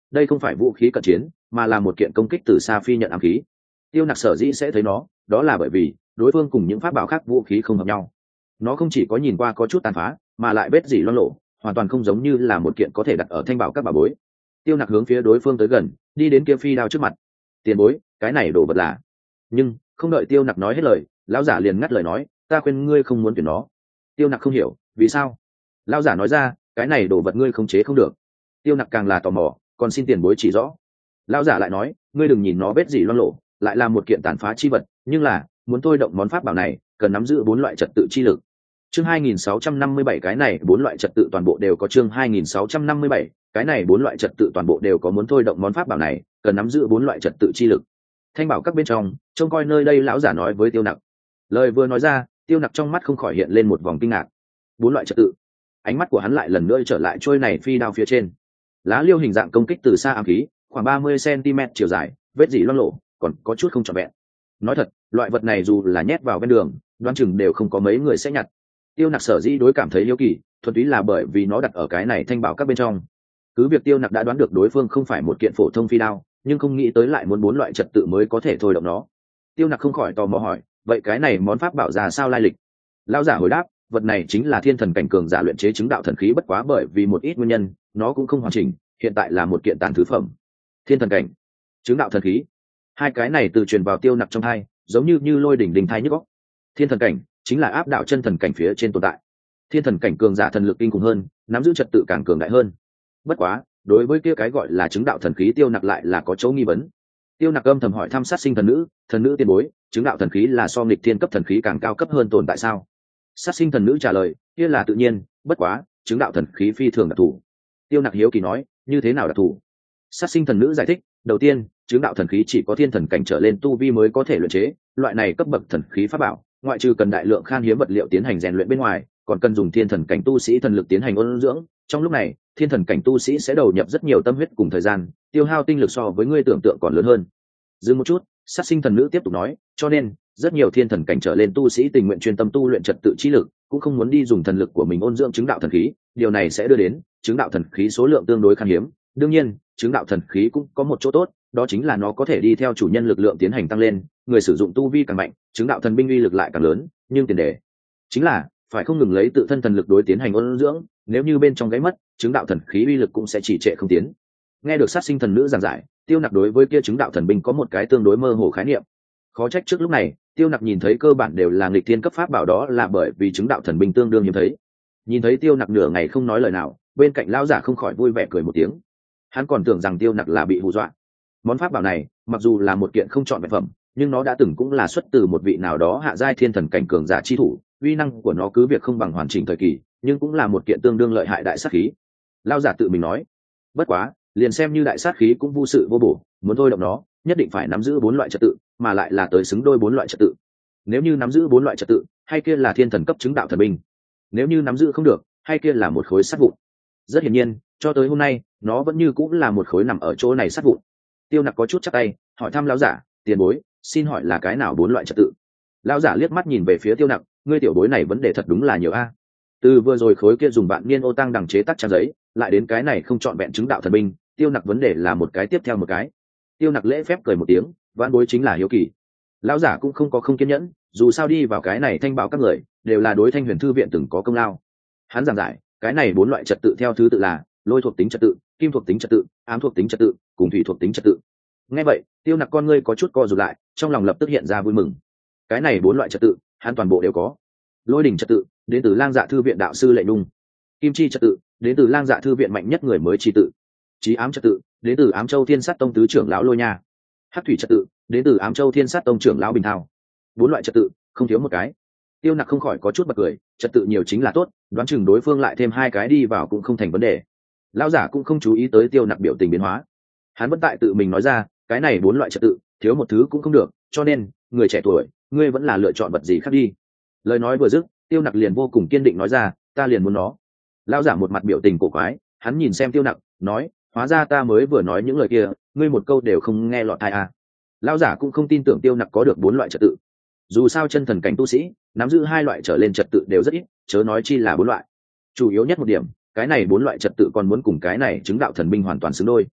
đây không phải vũ khí cận chiến mà là một kiện công kích từ xa phi nhận ám khí. Tiêu Nặc sở dĩ sẽ thấy nó, đó là bởi vì đối phương cùng những pháp bảo khác vũ khí không hợp nhau. Nó không chỉ có nhìn qua có chút tàn phá, mà lại vết dỉ loang lộ, hoàn toàn không giống như là một kiện có thể đặt ở thanh bảo các bảo bối. Tiêu Nặc hướng phía đối phương tới gần, đi đến kia phi đao trước mặt. Tiền bối, cái này đồ vật là. Nhưng không đợi Tiêu Nặc nói hết lời, lão giả liền ngắt lời nói, ta khuyên ngươi không muốn tuyển nó. Tiêu Nặc không hiểu, vì sao? Lão giả nói ra, cái này đồ vật ngươi khống chế không được. Tiêu Nặc càng là tò mò, còn xin tiền bối chỉ rõ. Lão giả lại nói, ngươi đừng nhìn nó vết dỉ loang lộ, lại là một kiện tàn phá chi vật, nhưng là muốn thôi động món pháp bảo này, cần nắm giữ bốn loại trật tự chi lực. Chương hai nghìn sáu trăm năm mươi bảy cái này bốn loại trật tự toàn bộ đều có chương hai nghìn sáu trăm năm mươi bảy, cái này bốn loại trật tự toàn bộ đều có muốn thôi động món pháp bảo này, cần nắm giữ bốn loại trật tự chi lực. Thanh bảo các bên trong, trông coi nơi đây lão giả nói với Tiêu Nặc. Lời vừa nói ra, Tiêu Nặc trong mắt không khỏi hiện lên một vòng kinh ngạc. Bốn loại trật tự. Ánh mắt của hắn lại lần nữa trở lại trôi này phi đao phía trên. Lá liêu hình dạng công kích từ xa ám khí, khoảng ba mươi xăng-ti-mét chiều dài, vết dỉ loang lổ, còn có chút không trọn vẹn. Nói thật, loại vật này dù là nhét vào bên đường, đoán chừng đều không có mấy người sẽ nhặt. Tiêu Nặc sở dĩ đối cảm thấy hiếu kỳ, thuần túy là bởi vì nó đặt ở cái này thanh bảo các bên trong. Cứ việc Tiêu Nặc đã đoán được đối phương không phải một kiện phổ thông phi đao, nhưng không nghĩ tới lại muốn bốn loại trật tự mới có thể thôi động nó. Tiêu Nặc không khỏi tò mò hỏi, vậy cái này món pháp bảo ra sao lai lịch? Lão giả hồi đáp, vật này chính là thiên thần cảnh cường giả luyện chế chứng đạo thần khí, bất quá bởi vì một ít nguyên nhân, nó cũng không hoàn chỉnh, hiện tại là một kiện tàn thứ phẩm. Thiên thần cảnh, chứng đạo thần khí, hai cái này từ truyền vào Tiêu Nặc trong hai, giống như như lôi đỉnh đình thai nhức óc. Thiên thần cảnh chính là áp đảo chân thần cảnh phía trên tồn tại. Thiên thần cảnh cường giả thần lực kinh khủng hơn, nắm giữ trật tự càng cường đại hơn. Bất quá, đối với kia cái gọi là chứng đạo thần khí, Tiêu Nặc lại là có chỗ nghi vấn. Tiêu Nặc âm thầm hỏi thăm sát sinh thần nữ, thần nữ tiên bối, chứng đạo thần khí là so nghịch thiên cấp thần khí càng cao cấp hơn tồn tại sao? Sát sinh thần nữ trả lời, kia là tự nhiên, bất quá, chứng đạo thần khí phi thường đặc thù. Tiêu Nặc hiếu kỳ nói, như thế nào đặc thù? Sát sinh thần nữ giải thích, đầu tiên, chứng đạo thần khí chỉ có thiên thần cảnh trở lên tu vi mới có thể luyện chế, loại này cấp bậc thần khí pháp bảo, ngoại trừ cần đại lượng khan hiếm vật liệu tiến hành rèn luyện bên ngoài, còn cần dùng thiên thần cảnh tu sĩ thần lực tiến hành ôn dưỡng. Trong lúc này, thiên thần cảnh tu sĩ sẽ đầu nhập rất nhiều tâm huyết cùng thời gian, tiêu hao tinh lực so với ngươi tưởng tượng còn lớn hơn. Dừng một chút, sát sinh thần nữ tiếp tục nói, cho nên rất nhiều thiên thần cảnh trở lên tu sĩ tình nguyện chuyên tâm tu luyện trật tự chi lực, cũng không muốn đi dùng thần lực của mình ôn dưỡng chứng đạo thần khí. Điều này sẽ đưa đến chứng đạo thần khí số lượng tương đối khan hiếm. Đương nhiên, chứng đạo thần khí cũng có một chỗ tốt, đó chính là nó có thể đi theo chủ nhân lực lượng tiến hành tăng lên, người sử dụng tu vi càng mạnh, chứng đạo thần binh uy lực lại càng lớn, nhưng tiền đề chính là phải không ngừng lấy tự thân thần lực đối tiến hành ôn dưỡng, nếu như bên trong gáy mất, chứng đạo thần khí uy lực cũng sẽ chỉ trệ không tiến. Nghe được sát sinh thần nữ giảng giải, Tiêu Nặc đối với kia chứng đạo thần binh có một cái tương đối mơ hồ khái niệm. Khó trách trước lúc này, Tiêu Nặc nhìn thấy cơ bản đều là nghịch thiên cấp pháp bảo, đó là bởi vì chứng đạo thần binh tương đương hiếm thấy. Nhìn thấy Tiêu Nặc nửa ngày không nói lời nào, bên cạnh lão giả không khỏi vui vẻ cười một tiếng. Hắn còn tưởng rằng Tiêu Nặc là bị hù dọa. Món pháp bảo này, mặc dù là một kiện không chọn vẹn phẩm, nhưng nó đã từng cũng là xuất từ một vị nào đó hạ giai thiên thần cảnh cường giả chi thủ, uy năng của nó cứ việc không bằng hoàn chỉnh thời kỳ, nhưng cũng là một kiện tương đương lợi hại đại sát khí. Lão giả tự mình nói, bất quá, liền xem như đại sát khí cũng vô sự vô bổ, muốn thôi động nó, nhất định phải nắm giữ bốn loại trật tự, mà lại là tới xứng đôi bốn loại trật tự. Nếu như nắm giữ bốn loại trật tự, hay kia là thiên thần cấp chứng đạo thần binh. Nếu như nắm giữ không được, hay kia là một khối sắt vụn. Rất hiển nhiên, cho tới hôm nay, nó vẫn như cũng là một khối nằm ở chỗ này sắt vụn. Tiêu Nặc có chút chắc tay, hỏi thăm lão giả, tiền bối, xin hỏi là cái nào bốn loại trật tự? Lão giả liếc mắt nhìn về phía Tiêu Nặc, ngươi tiểu bối này vấn đề thật đúng là nhiều a. Từ vừa rồi khối kia dùng vạn niên ô tăng đằng chế tác trang giấy, lại đến cái này không chọn vẹn chứng đạo thần binh, Tiêu Nặc vấn đề là một cái tiếp theo một cái. Tiêu Nặc lễ phép cười một tiếng, vãn bối chính là hiếu kỳ. Lão giả cũng không có không kiên nhẫn, dù sao đi vào cái này thanh bảo các người đều là đối Thanh Huyền Thư viện từng có công lao. Hắn giảng giải, cái này bốn loại trật tự theo thứ tự là lôi thuộc tính trật tự, kim thuộc tính trật tự, ám thuộc tính trật tự, cùng thủy thuộc tính trật tự. Nghe vậy, Tiêu Nặc con ngươi có chút co rụt lại, trong lòng lập tức hiện ra vui mừng. Cái này bốn loại trật tự, hắn toàn bộ đều có. Lôi đỉnh trật tự, đến từ Lang Dạ Thư viện đạo sư Lệ Nung. Kim chi trật tự, đến từ Lang Dạ Thư viện mạnh nhất người mới Chi Tự. Chí ám trật tự, đến từ Ám Châu Thiên Sát Tông tứ trưởng lão Lôi Nha. Hắc thủy trật tự, đến từ Ám Châu Thiên Sát Tông trưởng lão Bình Thao. Bốn loại trật tự, không thiếu một cái. Tiêu Nặc không khỏi có chút bật cười, trật tự nhiều chính là tốt, đoán chừng đối phương lại thêm hai cái đi vào cũng không thành vấn đề. Lão giả cũng không chú ý tới Tiêu Nặc biểu tình biến hóa. Hắn vẫn tại tự mình nói ra, cái này bốn loại trật tự, thiếu một thứ cũng không được, cho nên, người trẻ tuổi, ngươi vẫn là lựa chọn vật gì khác đi. Lời nói vừa dứt, Tiêu Nặc liền vô cùng kiên định nói ra, ta liền muốn nó. Lão giả một mặt biểu tình cổ quái, hắn nhìn xem Tiêu Nặc, nói, hóa ra ta mới vừa nói những lời kia, ngươi một câu đều không nghe lọt tai à. Lão giả cũng không tin tưởng Tiêu Nặc có được bốn loại trật tự. Dù sao chân thần cảnh tu sĩ, nắm giữ hai loại trở lên trật tự đều rất ít, chớ nói chi là bốn loại. Chủ yếu nhất một điểm, cái này bốn loại trật tự còn muốn cùng cái này chứng đạo thần binh hoàn toàn xứng đôi.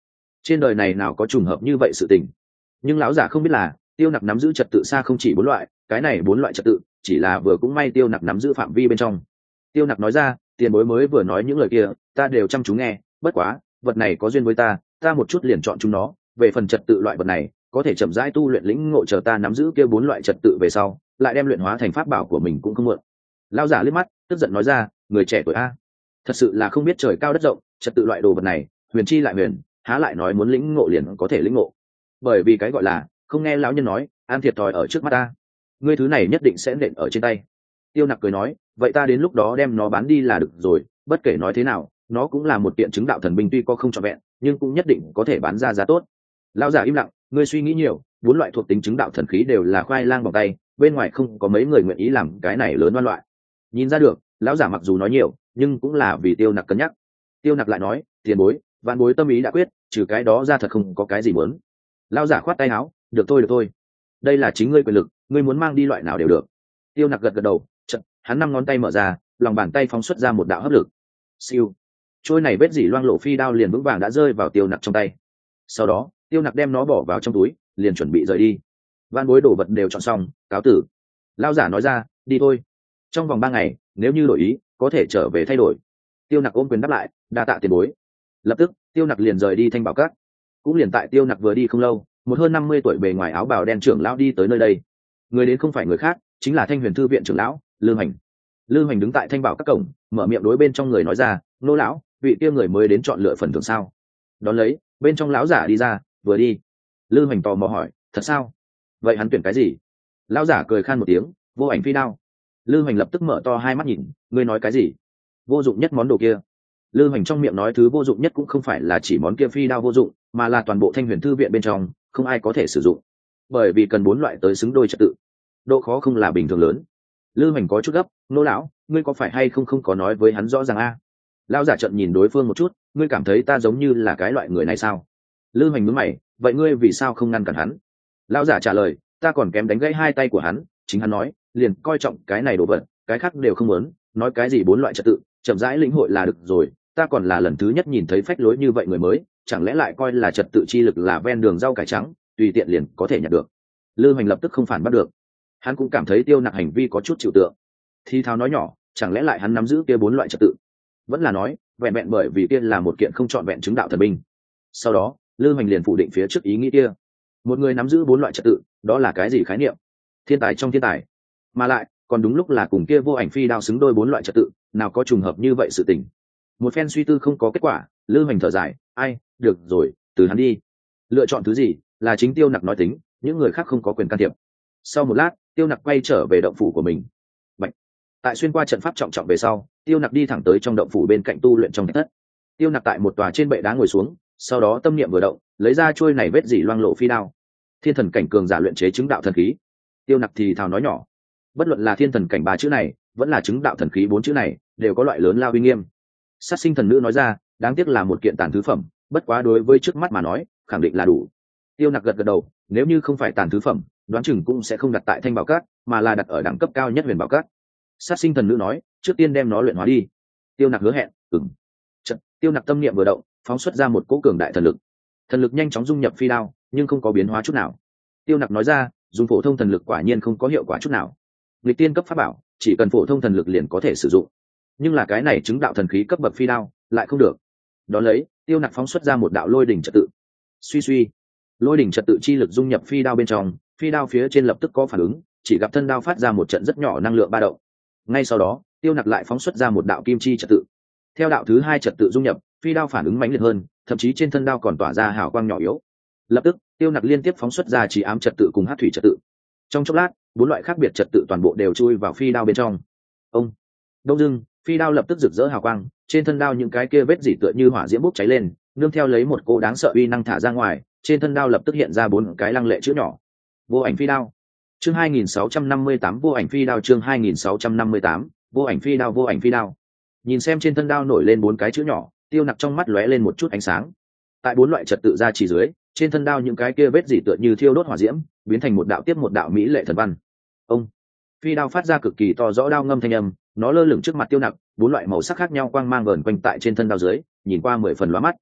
trên đời này nào có trùng hợp như vậy sự tình. Nhưng lão giả không biết là Tiêu Nặc nắm giữ trật tự xa không chỉ bốn loại, cái này bốn loại trật tự chỉ là vừa cũng may Tiêu Nặc nắm giữ phạm vi bên trong. Tiêu Nặc nói ra, tiền bối mới vừa nói những lời kia ta đều chăm chú nghe, bất quá vật này có duyên với ta ta một chút liền chọn chúng nó. Về phần trật tự loại vật này có thể chậm rãi tu luyện lĩnh ngộ, chờ ta nắm giữ kia bốn loại trật tự về sau lại đem luyện hóa thành pháp bảo của mình cũng không muộn. Lão giả liếc mắt tức giận nói ra, người trẻ tuổi a, thật sự là không biết trời cao đất rộng, trật tự loại đồ vật này huyền chi lại huyền, há lại nói muốn lĩnh ngộ liền có thể lĩnh ngộ. Bởi vì cái gọi là không nghe lão nhân nói, an thiệt thòi ở trước mắt ta, ngươi thứ này nhất định sẽ nện ở trên tay. Tiêu Nặc cười nói, vậy ta đến lúc đó đem nó bán đi là được rồi, bất kể nói thế nào nó cũng là một kiện chứng đạo thần binh, tuy có không trọn vẹn nhưng cũng nhất định có thể bán ra giá tốt. Lão giả im lặng, ngươi suy nghĩ nhiều, bốn loại thuộc tính chứng đạo thần khí đều là khoai lang bằng tay, bên ngoài không có mấy người nguyện ý làm cái này lớn đoan loại. Nhìn ra được lão giả mặc dù nói nhiều nhưng cũng là vì Tiêu Nặc cân nhắc. Tiêu Nặc lại nói, tiền bối vạn bối tâm ý đã quyết, trừ cái đó ra thật không có cái gì muốn. Lão giả khoát tay áo, được thôi được thôi, đây là chính ngươi quyền lực, ngươi muốn mang đi loại nào đều được. Tiêu Nặc gật gật đầu, chật hắn năm ngón tay mở ra, lòng bàn tay phóng xuất ra một đạo hấp lực. Siêu, trôi này vết dỉ loang lộ phi đao liền vững vàng đã rơi vào Tiêu Nặc trong tay. Sau đó Tiêu Nặc đem nó bỏ vào trong túi, liền chuẩn bị rời đi. Van bối đồ vật đều chọn xong, cáo tử. Lão giả nói ra, đi thôi, trong vòng ba ngày nếu như đổi ý có thể trở về thay đổi. Tiêu Nặc ôm quyền đáp lại, đa tạ tiền bối. Lập tức Tiêu Nặc liền rời đi Thanh Bảo Các. Cũng liền tại Tiêu Nặc vừa đi không lâu, một hơn năm mươi tuổi bề ngoài áo bào đen trưởng lão đi tới nơi đây. Người đến không phải người khác, chính là Thanh Huyền Thư viện trưởng lão Lư Hoành. Lư Hoành đứng tại Thanh Bảo Các cổng, mở miệng đối bên trong người nói ra, nô lão, vị kia người mới đến chọn lựa phần thưởng sao? Đón lấy bên trong lão giả đi ra, vừa đi Lư Hoành tò mò hỏi, thật sao? Vậy hắn tuyển cái gì? Lão giả cười khan một tiếng, vô ảnh phi đao. Lư Hoành lập tức mở to hai mắt nhìn, ngươi nói cái gì? Vô dụng nhất món đồ kia. Lư Hoành trong miệng nói thứ vô dụng nhất cũng không phải là chỉ món kia phi đao vô dụng, mà là toàn bộ Thanh Huyền Thư viện bên trong không ai có thể sử dụng, bởi vì cần bốn loại tới xứng đôi trật tự, độ khó không là bình thường lớn. Lư Hoành có chút gấp, nô lão, ngươi có phải hay không không có nói với hắn rõ ràng a? Lão giả trợn nhìn đối phương một chút, ngươi cảm thấy ta giống như là cái loại người này sao? Lư Hoành nhướng mày, vậy ngươi vì sao không ngăn cản hắn? Lão giả trả lời, ta còn kém đánh gãy hai tay của hắn, chính hắn nói liền coi trọng cái này đồ vật, cái khác đều không muốn, nói cái gì bốn loại trật tự chậm rãi lĩnh hội là được rồi. Ta còn là lần thứ nhất nhìn thấy phách lối như vậy người mới, chẳng lẽ lại coi là trật tự chi lực là ven đường rau cải trắng tùy tiện liền có thể nhận được? Lư Hoành lập tức không phản bắt được, hắn cũng cảm thấy Tiêu Nặc hành vi có chút chịu tượng. Thi thao nói nhỏ, chẳng lẽ lại hắn nắm giữ kia bốn loại trật tự, vẫn là nói vẹn vẹn bởi vì kia là một kiện không trọn vẹn chứng đạo thần binh? Sau đó Lư Hoành liền phủ định phía trước ý nghĩ kia. Một người nắm giữ bốn loại trật tự, đó là cái gì khái niệm? Thiên tài trong thiên tài, mà lại còn đúng lúc là cùng kia vô ảnh phi đao xứng đôi bốn loại trật tự, nào có trùng hợp như vậy sự tình. Một phen suy tư không có kết quả, Lư Hoành thở dài, ai, được rồi, từ hắn đi, lựa chọn thứ gì là chính Tiêu Nặc nói tính, những người khác không có quyền can thiệp. Sau một lát Tiêu Nặc quay trở về động phủ của mình. Bạch. Tại xuyên qua trận pháp trọng trọng về sau, Tiêu Nặc đi thẳng tới trong động phủ bên cạnh tu luyện trong thạch thất. Tiêu Nặc tại một tòa trên bệ đá ngồi xuống, sau đó tâm niệm vừa động, lấy ra chuôi này vết dỉ loang lộ phi đao. Thiên thần cảnh cường giả luyện chế chứng đạo thần khí. Tiêu Nặc thì thào nói nhỏ, bất luận là thiên thần cảnh ba chữ này vẫn là chứng đạo thần khí bốn chữ này đều có loại lớn lao uy nghiêm. Sát sinh thần nữ nói ra, đáng tiếc là một kiện tàn thứ phẩm, bất quá đối với trước mắt mà nói khẳng định là đủ. Tiêu Nặc gật gật đầu, nếu như không phải tàn thứ phẩm đoán chừng cũng sẽ không đặt tại Thanh Bảo Các, mà là đặt ở đẳng cấp cao nhất Huyền Bảo Các. Sát sinh thần nữ nói, trước tiên đem nó luyện hóa đi. Tiêu Nặc hứa hẹn, ừm. Chật, Tiêu Nặc tâm niệm vừa động, phóng xuất ra một cỗ cường đại thần lực. Thần lực nhanh chóng dung nhập phi đao, nhưng không có biến hóa chút nào. Tiêu Nặc nói ra, dùng phổ thông thần lực quả nhiên không có hiệu quả chút nào. Nghịch tiên cấp pháp bảo, chỉ cần phổ thông thần lực liền có thể sử dụng, nhưng là cái này chứng đạo thần khí cấp bậc phi đao lại không được. Đó lấy Tiêu Nặc phóng xuất ra một đạo lôi đỉnh trật tự. Suy suy, lôi đỉnh trật tự chi lực dung nhập phi đao bên trong, phi đao phía trên lập tức có phản ứng, chỉ gặp thân đao phát ra một trận rất nhỏ năng lượng ba động. Ngay sau đó Tiêu Nặc lại phóng xuất ra một đạo kim chi trật tự. Theo đạo thứ hai trật tự dung nhập, phi đao phản ứng mãnh liệt hơn, thậm chí trên thân đao còn tỏa ra hào quang nhỏ yếu. Lập tức Tiêu Nặc liên tiếp phóng xuất ra chỉ ám trật tự cùng hắc thủy trật tự. Trong chốc lát bốn loại khác biệt trật tự toàn bộ đều chui vào phi đao bên trong. Ông đông dưng phi đao lập tức rực rỡ hào quang, trên thân đao những cái kia vết dỉ tựa như hỏa diễm bốc cháy lên, nương theo lấy một cô đáng sợ uy năng thả ra ngoài, trên thân đao lập tức hiện ra bốn cái lăng lệ chữ nhỏ. Vô ảnh phi đao. Chương hai nghìn sáu trăm năm mươi tám vô ảnh phi đao chương hai nghìn sáu trăm năm mươi tám vô ảnh phi đao vô ảnh phi đao. Nhìn xem trên thân đao nổi lên bốn cái chữ nhỏ, Tiêu Nặc trong mắt lóe lên một chút ánh sáng. Tại bốn loại trật tự ra chỉ dưới, trên thân đao những cái kia vết dỉ tựa như thiêu đốt hỏa diễm, biến thành một đạo tiếp một đạo mỹ lệ thần văn. Ông phi đao phát ra cực kỳ to rõ đao ngâm thanh âm, nó lơ lửng trước mặt Tiêu Nặc, bốn loại màu sắc khác nhau quang mang vờn quanh tại trên thân đao dưới, nhìn qua mười phần lóa mắt.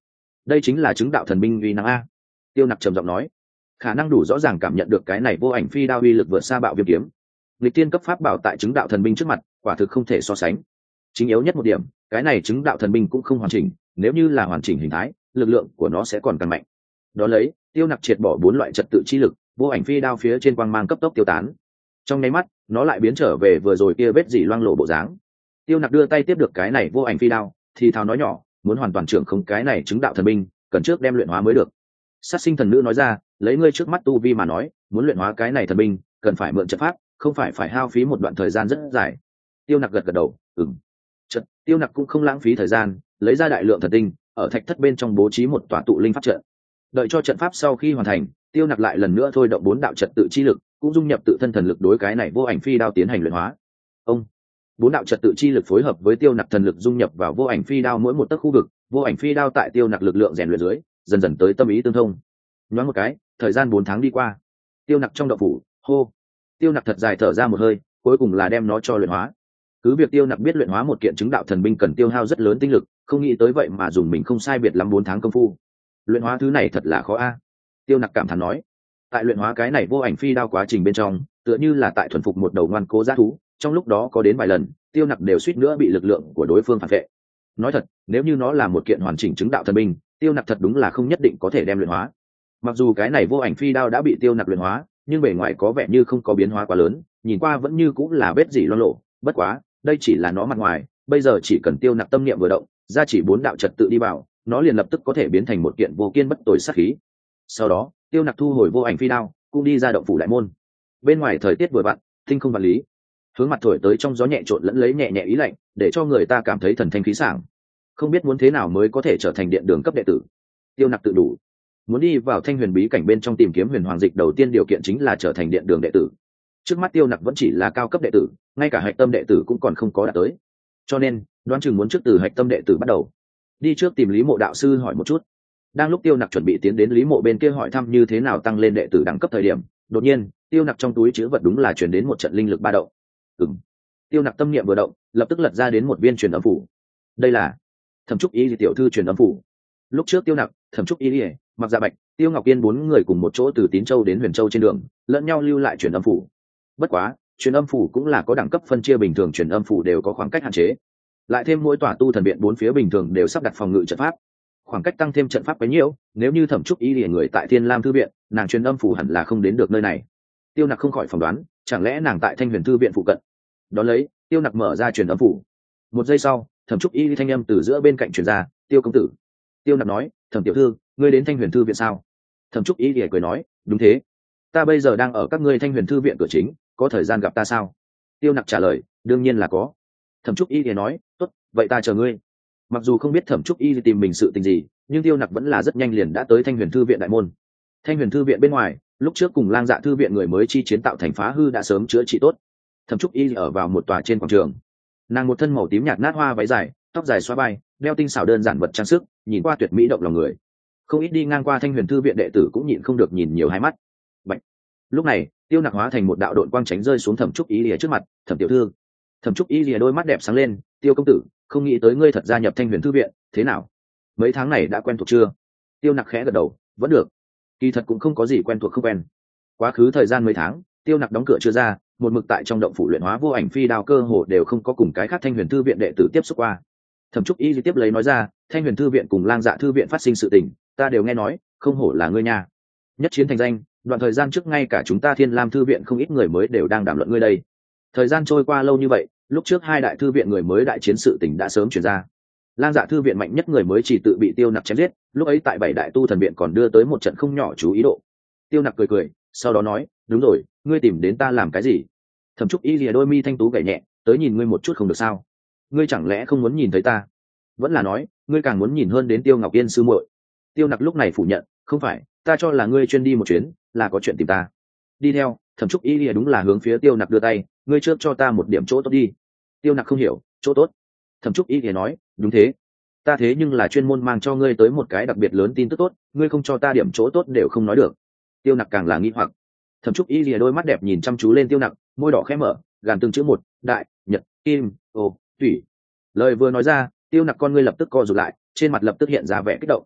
đây chính là chứng đạo thần binh uy năng a. Tiêu Nặc trầm giọng nói, khả năng đủ rõ ràng cảm nhận được cái này vô ảnh phi đao uy lực vượt xa bạo viêm kiếm. Lịch tiên cấp pháp bảo tại chứng đạo thần binh trước mặt quả thực không thể so sánh. Chính yếu nhất một điểm, cái này chứng đạo thần binh cũng không hoàn chỉnh, nếu như là hoàn chỉnh hình thái, lực lượng của nó sẽ còn càng mạnh. Đó lấy, Tiêu Nặc triệt bỏ bốn loại trật tự chi lực, vô ảnh phi đao phía trên quang mang cấp tốc tiêu tán. Trong nháy mắt, nó lại biến trở về vừa rồi kia vết dỉ loang lổ bộ dáng. Tiêu Nặc đưa tay tiếp được cái này vô ảnh phi đao, thì thào nói nhỏ, muốn hoàn toàn trưởng không cái này chứng đạo thần binh, cần trước đem luyện hóa mới được. Sát sinh thần nữ nói ra, lấy ngươi trước mắt tu vi mà nói, muốn luyện hóa cái này thần binh, cần phải mượn trận pháp, không phải phải hao phí một đoạn thời gian rất dài. Tiêu Nặc gật gật đầu, ừm. Trận, Tiêu Nặc cũng không lãng phí thời gian, lấy ra đại lượng thần tinh, ở thạch thất bên trong bố trí một tòa tụ linh pháp trận. Đợi cho trận pháp sau khi hoàn thành, Tiêu Nặc lại lần nữa thôi động bốn đạo trật tự chi lực, cũng dung nhập tự thân thần lực đối cái này vô ảnh phi đao tiến hành luyện hóa. Ông bốn đạo trật tự chi lực phối hợp với Tiêu Nặc thần lực dung nhập vào vô ảnh phi đao mỗi một tấc khu vực, vô ảnh phi đao tại Tiêu Nặc lực lượng rèn luyện dưới, dần dần tới tâm ý tương thông. Nhoáng một cái, thời gian bốn tháng đi qua. Tiêu Nặc trong động phủ, hô. Tiêu Nặc thật dài thở ra một hơi, cuối cùng là đem nó cho luyện hóa. Cứ việc Tiêu Nặc biết luyện hóa một kiện chứng đạo thần binh cần tiêu hao rất lớn tinh lực, không nghĩ tới vậy mà dùng mình không sai biệt lắm bốn tháng công phu. Luyện hóa thứ này thật là khó a. Tiêu Nặc cảm thán nói. Tại luyện hóa cái này vô ảnh phi đao quá trình bên trong, tựa như là tại thuần phục một đầu ngoan cố dã thú, trong lúc đó có đến vài lần, Tiêu Nặc đều suýt nữa bị lực lượng của đối phương phản vệ. Nói thật, nếu như nó là một kiện hoàn chỉnh chứng đạo thần binh, Tiêu Nặc thật đúng là không nhất định có thể đem luyện hóa. Mặc dù cái này vô ảnh phi đao đã bị Tiêu Nặc luyện hóa, nhưng bề ngoài có vẻ như không có biến hóa quá lớn, nhìn qua vẫn như cũng là vết dỉ loang lổ. Bất quá, đây chỉ là nó mặt ngoài, bây giờ chỉ cần Tiêu Nặc tâm niệm vừa động, ra chỉ bốn đạo trật tự đi vào, nó liền lập tức có thể biến thành một kiện vô kiên bất tồi sát khí. Sau đó, Tiêu Nặc thu hồi vô ảnh phi đao, cũng đi ra động phủ đại môn. Bên ngoài thời tiết vừa vặn, tinh không vật lý, hướng mặt thổi tới trong gió nhẹ trộn lẫn lấy nhẹ nhẹ ý lạnh, để cho người ta cảm thấy thần thanh khí sảng. Không biết muốn thế nào mới có thể trở thành điện đường cấp đệ tử. Tiêu Nặc tự đủ. Muốn đi vào Thanh Huyền bí cảnh bên trong tìm kiếm huyền hoàng dịch, đầu tiên điều kiện chính là trở thành điện đường đệ tử. Trước mắt Tiêu Nặc vẫn chỉ là cao cấp đệ tử, ngay cả hạch tâm đệ tử cũng còn không có đạt tới. Cho nên, đoán chừng muốn trước từ hạch tâm đệ tử bắt đầu. Đi trước tìm Lý Mộ đạo sư hỏi một chút. Đang lúc Tiêu Nặc chuẩn bị tiến đến Lý Mộ bên kia hỏi thăm như thế nào tăng lên đệ tử đẳng cấp thời điểm, đột nhiên, Tiêu Nặc trong túi trữ vật đúng là truyền đến một trận linh lực ba động. Ừm. Tiêu Nặc tâm niệm vừa động, lập tức lật ra đến một viên truyền âm phủ. Đây là Thẩm Trúc Y tiểu thư truyền âm phủ. Lúc trước Tiêu Nặc, Thẩm Trúc Y, Mặc Dạ Bạch, Tiêu Ngọc Yên bốn người cùng một chỗ từ Tín Châu đến Huyền Châu trên đường, lẫn nhau lưu lại truyền âm phủ. Bất quá, truyền âm phủ cũng là có đẳng cấp phân chia, bình thường truyền âm phủ đều có khoảng cách hạn chế. Lại thêm mỗi tòa tu thần viện bốn phía bình thường đều sắp đặt phòng ngự trận pháp, khoảng cách tăng thêm trận pháp bấy nhiêu, nếu như Thẩm Trúc Y lìa người tại Thiên Lam thư viện, nàng truyền âm phủ hẳn là không đến được nơi này. Tiêu Nặc không khỏi phỏng đoán, chẳng lẽ nàng tại Thanh Huyền thư viện phụ cận. Đó lấy, Tiêu Nặc mở ra truyền âm phủ. Một giây sau, Thẩm Trúc Y thanh âm từ giữa bên cạnh truyền ra, "Tiêu công tử." Tiêu Nặc nói, "Thẩm tiểu thư, ngươi đến Thanh Huyền thư viện sao?" Thẩm Trúc Y lìa cười nói, "Đúng thế, ta bây giờ đang ở các ngươi Thanh Huyền thư viện cửa chính, có thời gian gặp ta sao?" Tiêu Nặc trả lời, "Đương nhiên là có." Thẩm Trúc Y lìa nói, "Tốt, vậy ta chờ ngươi." Mặc dù không biết Thẩm Trúc Y tìm mình sự tình gì, nhưng Tiêu Nặc vẫn là rất nhanh liền đã tới Thanh Huyền thư viện đại môn. Thanh Huyền thư viện bên ngoài, lúc trước cùng Lang Dạ thư viện người mới chi chiến tạo thành phá hư đã sớm chữa trị tốt. Thẩm Trúc Y ở vào một tòa trên quảng trường, nàng một thân màu tím nhạt nát hoa váy dài, tóc dài xóa bay, đeo tinh xảo đơn giản vật trang sức, nhìn qua tuyệt mỹ động lòng người. Không ít đi ngang qua Thanh Huyền thư viện đệ tử cũng nhịn không được nhìn nhiều hai mắt. Bạch. Lúc này, Tiêu Nặc hóa thành một đạo độn quang tránh rơi xuống Thẩm Trúc Y lìa trước mặt, "Thẩm tiểu thư." Thẩm Trúc Y lìa đôi mắt đẹp sáng lên, "Tiêu công tử, không nghĩ tới ngươi thật gia nhập Thanh Huyền thư viện, thế nào? Mấy tháng này đã quen thuộc chưa?" Tiêu Nặc khẽ gật đầu, "Vẫn được." Kỳ thật cũng không có gì quen thuộc không quen. Quá khứ thời gian mấy tháng, Tiêu Nặc đóng cửa chưa ra, một mực tại trong động phủ luyện hóa vô ảnh phi đao, cơ hồ đều không có cùng cái khác Thanh Huyền thư viện đệ tử tiếp xúc qua. Thẩm Trúc Y tiếp lấy nói ra, "Thanh Huyền thư viện cùng Lang Dạ thư viện phát sinh sự tình, ta đều nghe nói, không hổ là ngươi nha. Nhất chiến thành danh, đoạn thời gian trước ngay cả chúng ta Thiên Lam thư viện không ít người mới đều đang đàm luận ngươi đây. Thời gian trôi qua lâu như vậy, lúc trước hai đại thư viện người mới đại chiến sự tình đã sớm truyền ra. Lang Dạ thư viện mạnh nhất người mới chỉ tự bị Tiêu Nặc chém giết, lúc ấy tại bảy đại tu thần viện còn đưa tới một trận không nhỏ chú ý độ." Tiêu Nặc cười cười, sau đó nói, "Đúng rồi, ngươi tìm đến ta làm cái gì?" Thẩm Trúc Y lìa đôi mi thanh tú gảy nhẹ, "Tới nhìn ngươi một chút không được sao? Ngươi chẳng lẽ không muốn nhìn thấy ta? Vẫn là nói, ngươi càng muốn nhìn hơn đến Tiêu Ngọc Yên sư muội?" Tiêu Nặc lúc này phủ nhận, "Không phải, ta cho là ngươi chuyên đi một chuyến, là có chuyện tìm ta." "Đi theo." Thẩm Trúc Y lìa đúng là hướng phía Tiêu Nặc đưa tay, "Ngươi trước cho ta một điểm chỗ tốt đi." Tiêu Nặc không hiểu, "Chỗ tốt?" Thẩm Trúc Y lìa nói, "Đúng thế, ta thế nhưng là chuyên môn mang cho ngươi tới một cái đặc biệt lớn tin tức tốt, ngươi không cho ta điểm chỗ tốt đều không nói được." Tiêu Nặc càng là nghi hoặc. Thẩm Trúc Y lìa đôi mắt đẹp nhìn chăm chú lên Tiêu Nặc, môi đỏ khẽ mở, gàn từng chữ một, "Đại, Nhật, Kim, Ô, Thủy." Lời vừa nói ra, Tiêu Nặc con ngươi lập tức co rụt lại, trên mặt lập tức hiện ra vẻ kích động.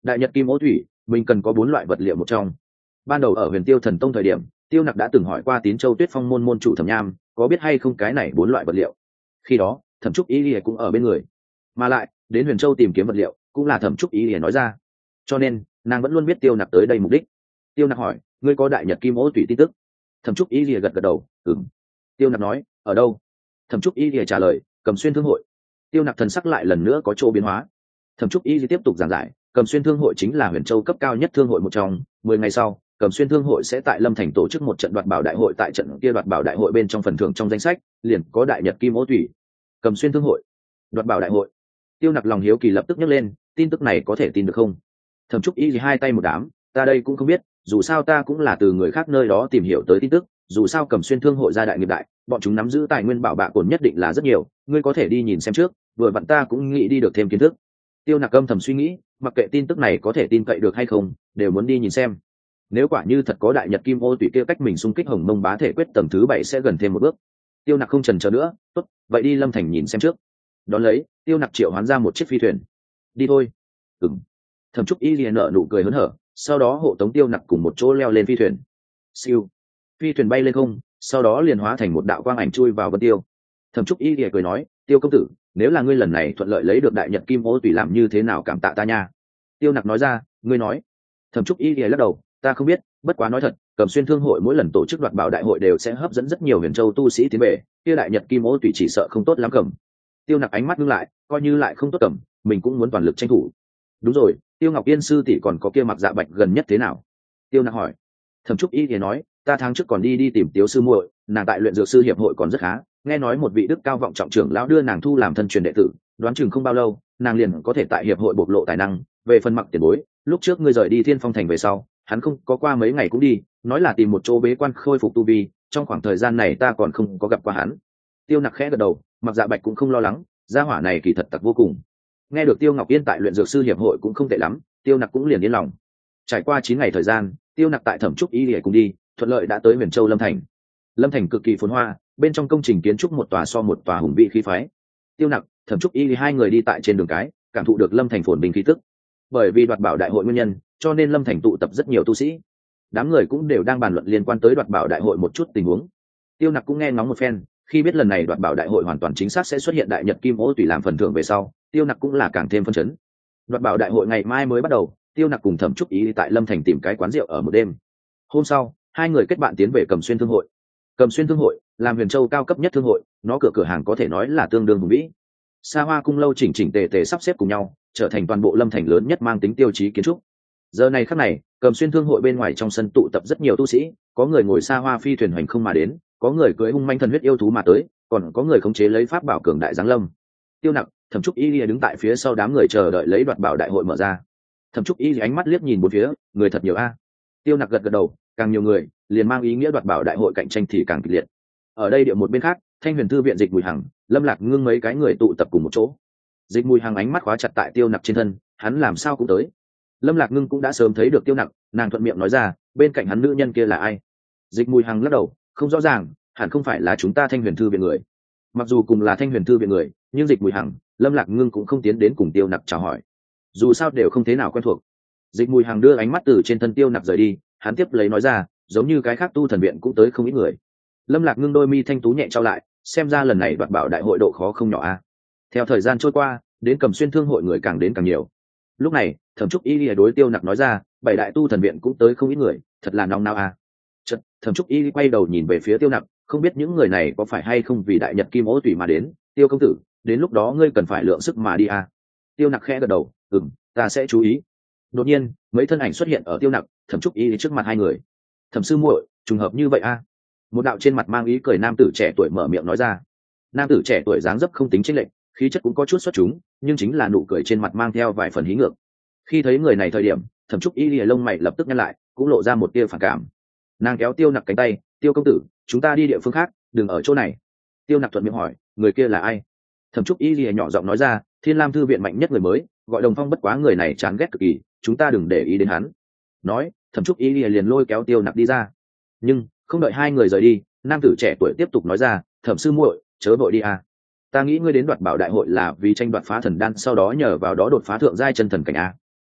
đại nhật kim ô thủy mình cần có bốn loại vật liệu một trong. Ban đầu ở huyền tiêu thần tông thời điểm, tiêu nặc đã từng hỏi qua tín châu tuyết phong môn môn chủ thẩm nham có biết hay không cái này bốn loại vật liệu. Khi đó thẩm trúc ý ỉa cũng ở bên người, mà lại đến huyền châu tìm kiếm vật liệu cũng là thẩm trúc ý ỉa nói ra, cho nên nàng vẫn luôn biết tiêu nặc tới đây mục đích. Tiêu nặc hỏi, ngươi có đại nhật kim ô thủy tin tức? Thẩm trúc ý ỉa gật gật đầu, ừm. Tiêu nặc nói, ở đâu? Thẩm trúc ý ỉa trả lời, Cầm Xuyên thương hội. Tiêu nặc thần sắc lại lần nữa có chỗ biến hóa. Thẩm trúc ý ỉa tiếp tục giảng giải, Cầm Xuyên thương hội chính là huyền châu cấp cao nhất thương hội một trong. Mười ngày sau, Cầm Xuyên thương hội sẽ tại Lâm Thành tổ chức một trận đoạt bảo đại hội, tại trận kia đoạt bảo đại hội bên trong phần thưởng trong danh sách liền có đại nhật kim ô thủy. Cầm Xuyên thương hội đoạt bảo đại hội. Tiêu nặc lòng hiếu kỳ lập tức nhấc lên, tin tức này có thể tin được không? Thẩm trúc ý gì hai tay một đám, ta đây cũng không biết, dù sao ta cũng là từ người khác nơi đó tìm hiểu tới tin tức, dù sao Cầm Xuyên thương hội gia đại nghiệp đại, bọn chúng nắm giữ tài nguyên bảo bạ cồn nhất định là rất nhiều, ngươi có thể đi nhìn xem trước, vừa vặn ta cũng nghĩ đi được thêm kiến thức. Tiêu nặc âm thầm suy nghĩ, mặc kệ tin tức này có thể tin cậy được hay không, đều muốn đi nhìn xem. Nếu quả như thật có đại nhật kim ô tùy kia cách mình xung kích hồng mông bá thể quyết tầng thứ bảy sẽ gần thêm một bước. Tiêu nặc không chần chờ nữa, tốt, vậy đi Lâm Thành nhìn xem trước. Đón lấy, tiêu nặc triệu hoán ra một chiếc phi thuyền. Đi thôi. Ừm. Thẩm trúc y liền nở nụ cười hớn hở, sau đó hộ tống tiêu nặc cùng một chỗ leo lên phi thuyền. Siêu. Phi thuyền bay lên không, sau đó liền hóa thành một đạo quang ảnh chui vào vân tiêu. Thẩm trúc y liền cười nói, tiêu công tử, nếu là ngươi lần này thuận lợi lấy được đại nhật kim ô tùy làm như thế nào cảm tạ ta nha. Tiêu nặc nói ra, ngươi nói. Thẩm trúc y liền lắc đầu, ta không biết, bất quá nói thật, Cầm Xuyên thương hội mỗi lần tổ chức đoạt bảo đại hội đều sẽ hấp dẫn rất nhiều huyền châu tu sĩ tiến về, kia đại nhật kim ô tùy chỉ sợ không tốt lắm cầm. Tiêu nặc ánh mắt ngưng lại, coi như lại không tốt cầm, mình cũng muốn toàn lực tranh thủ. Đúng rồi, Tiêu Ngọc Yên sư tỷ còn có kia Mặc Dạ Bạch gần nhất thế nào? Tiêu nặc hỏi. Thẩm trúc y thì nói, ta tháng trước còn đi đi tìm Tiếu sư muội, nàng tại luyện dược sư hiệp hội còn rất khá, nghe nói một vị đức cao vọng trọng trưởng lão đưa nàng thu làm thân truyền đệ tử, đoán chừng không bao lâu nàng liền có thể tại hiệp hội bộc lộ tài năng. Về phần Mặc tiền bối, lúc trước ngươi rời đi Thiên Phong thành về sau, hắn không có qua mấy ngày cũng đi, nói là tìm một chỗ bế quan khôi phục tu vi, trong khoảng thời gian này ta còn không có gặp qua hắn. Tiêu nặc khẽ gật đầu, Mặc Dạ Bạch cũng không lo lắng, gia hỏa này kỳ thật tặc vô cùng. Nghe được Tiêu Ngọc Yên tại luyện dược sư hiệp hội cũng không tệ lắm, Tiêu nặc cũng liền yên lòng. Trải qua chín ngày thời gian, Tiêu nặc tại Thẩm trúc y lìa cùng đi, thuận lợi đã tới huyền châu Lâm Thành. Lâm Thành cực kỳ phồn hoa, bên trong công trình kiến trúc một tòa so một tòa hùng vĩ khí phái. Tiêu nặc, Thẩm trúc y hai người đi tại trên đường cái, cảm thụ được Lâm Thành phồn bình khí tức. Bởi vì đoạt bảo đại hội nguyên nhân, cho nên Lâm Thành tụ tập rất nhiều tu sĩ. Đám người cũng đều đang bàn luận liên quan tới đoạt bảo đại hội một chút tình huống. Tiêu nặc cũng nghe ngóng một phen, khi biết lần này đoạt bảo đại hội hoàn toàn chính xác sẽ xuất hiện đại nhật kim ô tùy làm phần thưởng về sau, Tiêu nặc cũng là càng thêm phân chấn. Đoạt bảo đại hội ngày mai mới bắt đầu, Tiêu nặc cùng Thẩm trúc ý tại Lâm Thành tìm cái quán rượu ở một đêm. Hôm sau, hai người kết bạn tiến về Cầm Xuyên thương hội. Cầm Xuyên thương hội làm huyền châu cao cấp nhất thương hội, nó cửa cửa hàng có thể nói là tương đương hùng vĩ. Xa hoa cung lâu chỉnh chỉnh tề tề sắp xếp cùng nhau, trở thành toàn bộ Lâm Thành lớn nhất mang tính tiêu chí kiến trúc. Giờ này khắc này, Cầm Xuyên thương hội bên ngoài trong sân tụ tập rất nhiều tu sĩ, có người ngồi xa hoa phi thuyền hoành không mà đến, có người cưỡi hung manh thần huyết yêu thú mà tới, còn có người khống chế lấy pháp bảo cường đại giáng lâm. Tiêu nặc, Thẩm trúc y lìa đứng tại phía sau đám người chờ đợi lấy đoạt bảo đại hội mở ra. Thẩm trúc y ánh mắt liếc nhìn bốn phía, người thật nhiều a. Tiêu nặc gật gật đầu, càng nhiều người liền mang ý nghĩa đoạt bảo đại hội cạnh tranh thì càng kịch liệt. Ở đây địa một bên khác, Thanh Huyền thư viện Dịch Mùi Hằng, Lâm Lạc Ngưng mấy cái người tụ tập cùng một chỗ. Dịch Mùi Hằng ánh mắt khóa chặt tại Tiêu nặc trên thân, hắn làm sao cũng tới. Lâm Lạc Ngưng cũng đã sớm thấy được Tiêu nặc, nàng thuận miệng nói ra, bên cạnh hắn nữ nhân kia là ai? Dịch Mùi Hằng lắc đầu, không rõ ràng, hẳn không phải là chúng ta Thanh Huyền thư viện người. Mặc dù cùng là Thanh Huyền thư viện người, nhưng Dịch Mùi Hằng, Lâm Lạc Ngưng cũng không tiến đến cùng Tiêu nặc chào hỏi. Dù sao đều không thế nào quen thuộc. Dịch Mùi Hằng đưa ánh mắt từ trên thân Tiêu nặc rời đi, hắn tiếp lấy nói ra, giống như cái khác tu thần viện cũng tới không ít người. Lâm Lạc Ngưng đôi mi thanh tú nhẹ trao lại, xem ra lần này đoạt bảo đại hội độ khó không nhỏ a. Theo thời gian trôi qua, đến Cầm Xuyên thương hội người càng đến càng nhiều. Lúc này, Thẩm trúc y lìa đối Tiêu nặc nói ra, bảy đại tu thần viện cũng tới không ít người, thật là nóng nao a. Chợt, Thẩm trúc y quay đầu nhìn về phía Tiêu nặc, không biết những người này có phải hay không vì đại nhật kim ô tùy mà đến. Tiêu công tử, đến lúc đó ngươi cần phải lượng sức mà đi a. Tiêu nặc khẽ gật đầu, ừm, ta sẽ chú ý. Đột nhiên, mấy thân ảnh xuất hiện ở Tiêu nặc, Thẩm trúc y trước mặt hai người. Thẩm sư muội, trùng hợp như vậy a. Một đạo trên mặt mang ý cười nam tử trẻ tuổi mở miệng nói ra. Nam tử trẻ tuổi dáng dấp không tính chênh lệch, khí chất cũng có chút xuất chúng, nhưng chính là nụ cười trên mặt mang theo vài phần hí ngược. Khi thấy người này thời điểm, Thẩm trúc y lìa lông mày lập tức nhăn lại, cũng lộ ra một tia phản cảm. Nàng kéo Tiêu nặc cánh tay, Tiêu công tử, chúng ta đi địa phương khác, đừng ở chỗ này. Tiêu nặc thuận miệng hỏi, người kia là ai? Thẩm trúc y lìa nhỏ giọng nói ra, Thiên Lam thư viện mạnh nhất người mới, gọi Đồng Phong, bất quá người này chán ghét cực kỳ, chúng ta đừng để ý đến hắn. Nói, Thẩm trúc y lìa liền lôi kéo Tiêu nặc đi ra. Nhưng không đợi hai người rời đi, nam tử trẻ tuổi tiếp tục nói ra, Thẩm sư muội, chớ vội đi à. Ta nghĩ ngươi đến đoạt bảo đại hội là vì tranh đoạt phá thần đan, sau đó nhờ vào đó đột phá thượng giai chân thần cảnh a.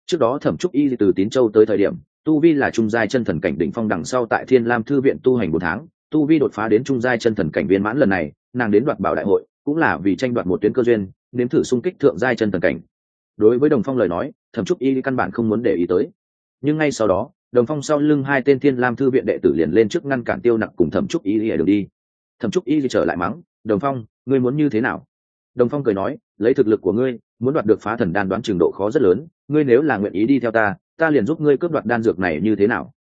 Trước đó Thẩm Trúc Y từ Tín Châu tới thời điểm, tu vi là trung giai chân thần cảnh đỉnh phong, đằng sau tại Thiên Lam thư viện tu hành bốn tháng, tu vi đột phá đến trung giai chân thần cảnh viên mãn. Lần này nàng đến đoạt bảo đại hội cũng là vì tranh đoạt một tuyến cơ duyên, nếm thử xung kích thượng giai chân thần cảnh. Đối với Đồng Phong lời nói, Thẩm Trúc Y căn bản không muốn để ý tới. Nhưng ngay sau đó, Đồng Phong sau lưng hai tên Thiên Lam thư viện đệ tử liền lên trước ngăn cản Tiêu Nặc cùng Thẩm Trúc Y ở đường đi. Thẩm Trúc Y trở lại mắng, Đồng Phong, ngươi muốn như thế nào? Đồng Phong cười nói, lấy thực lực của ngươi, muốn đoạt được phá thần đan đoán chừng độ khó rất lớn, ngươi nếu là nguyện ý đi theo ta, ta liền giúp ngươi cướp đoạt đan dược này như thế nào?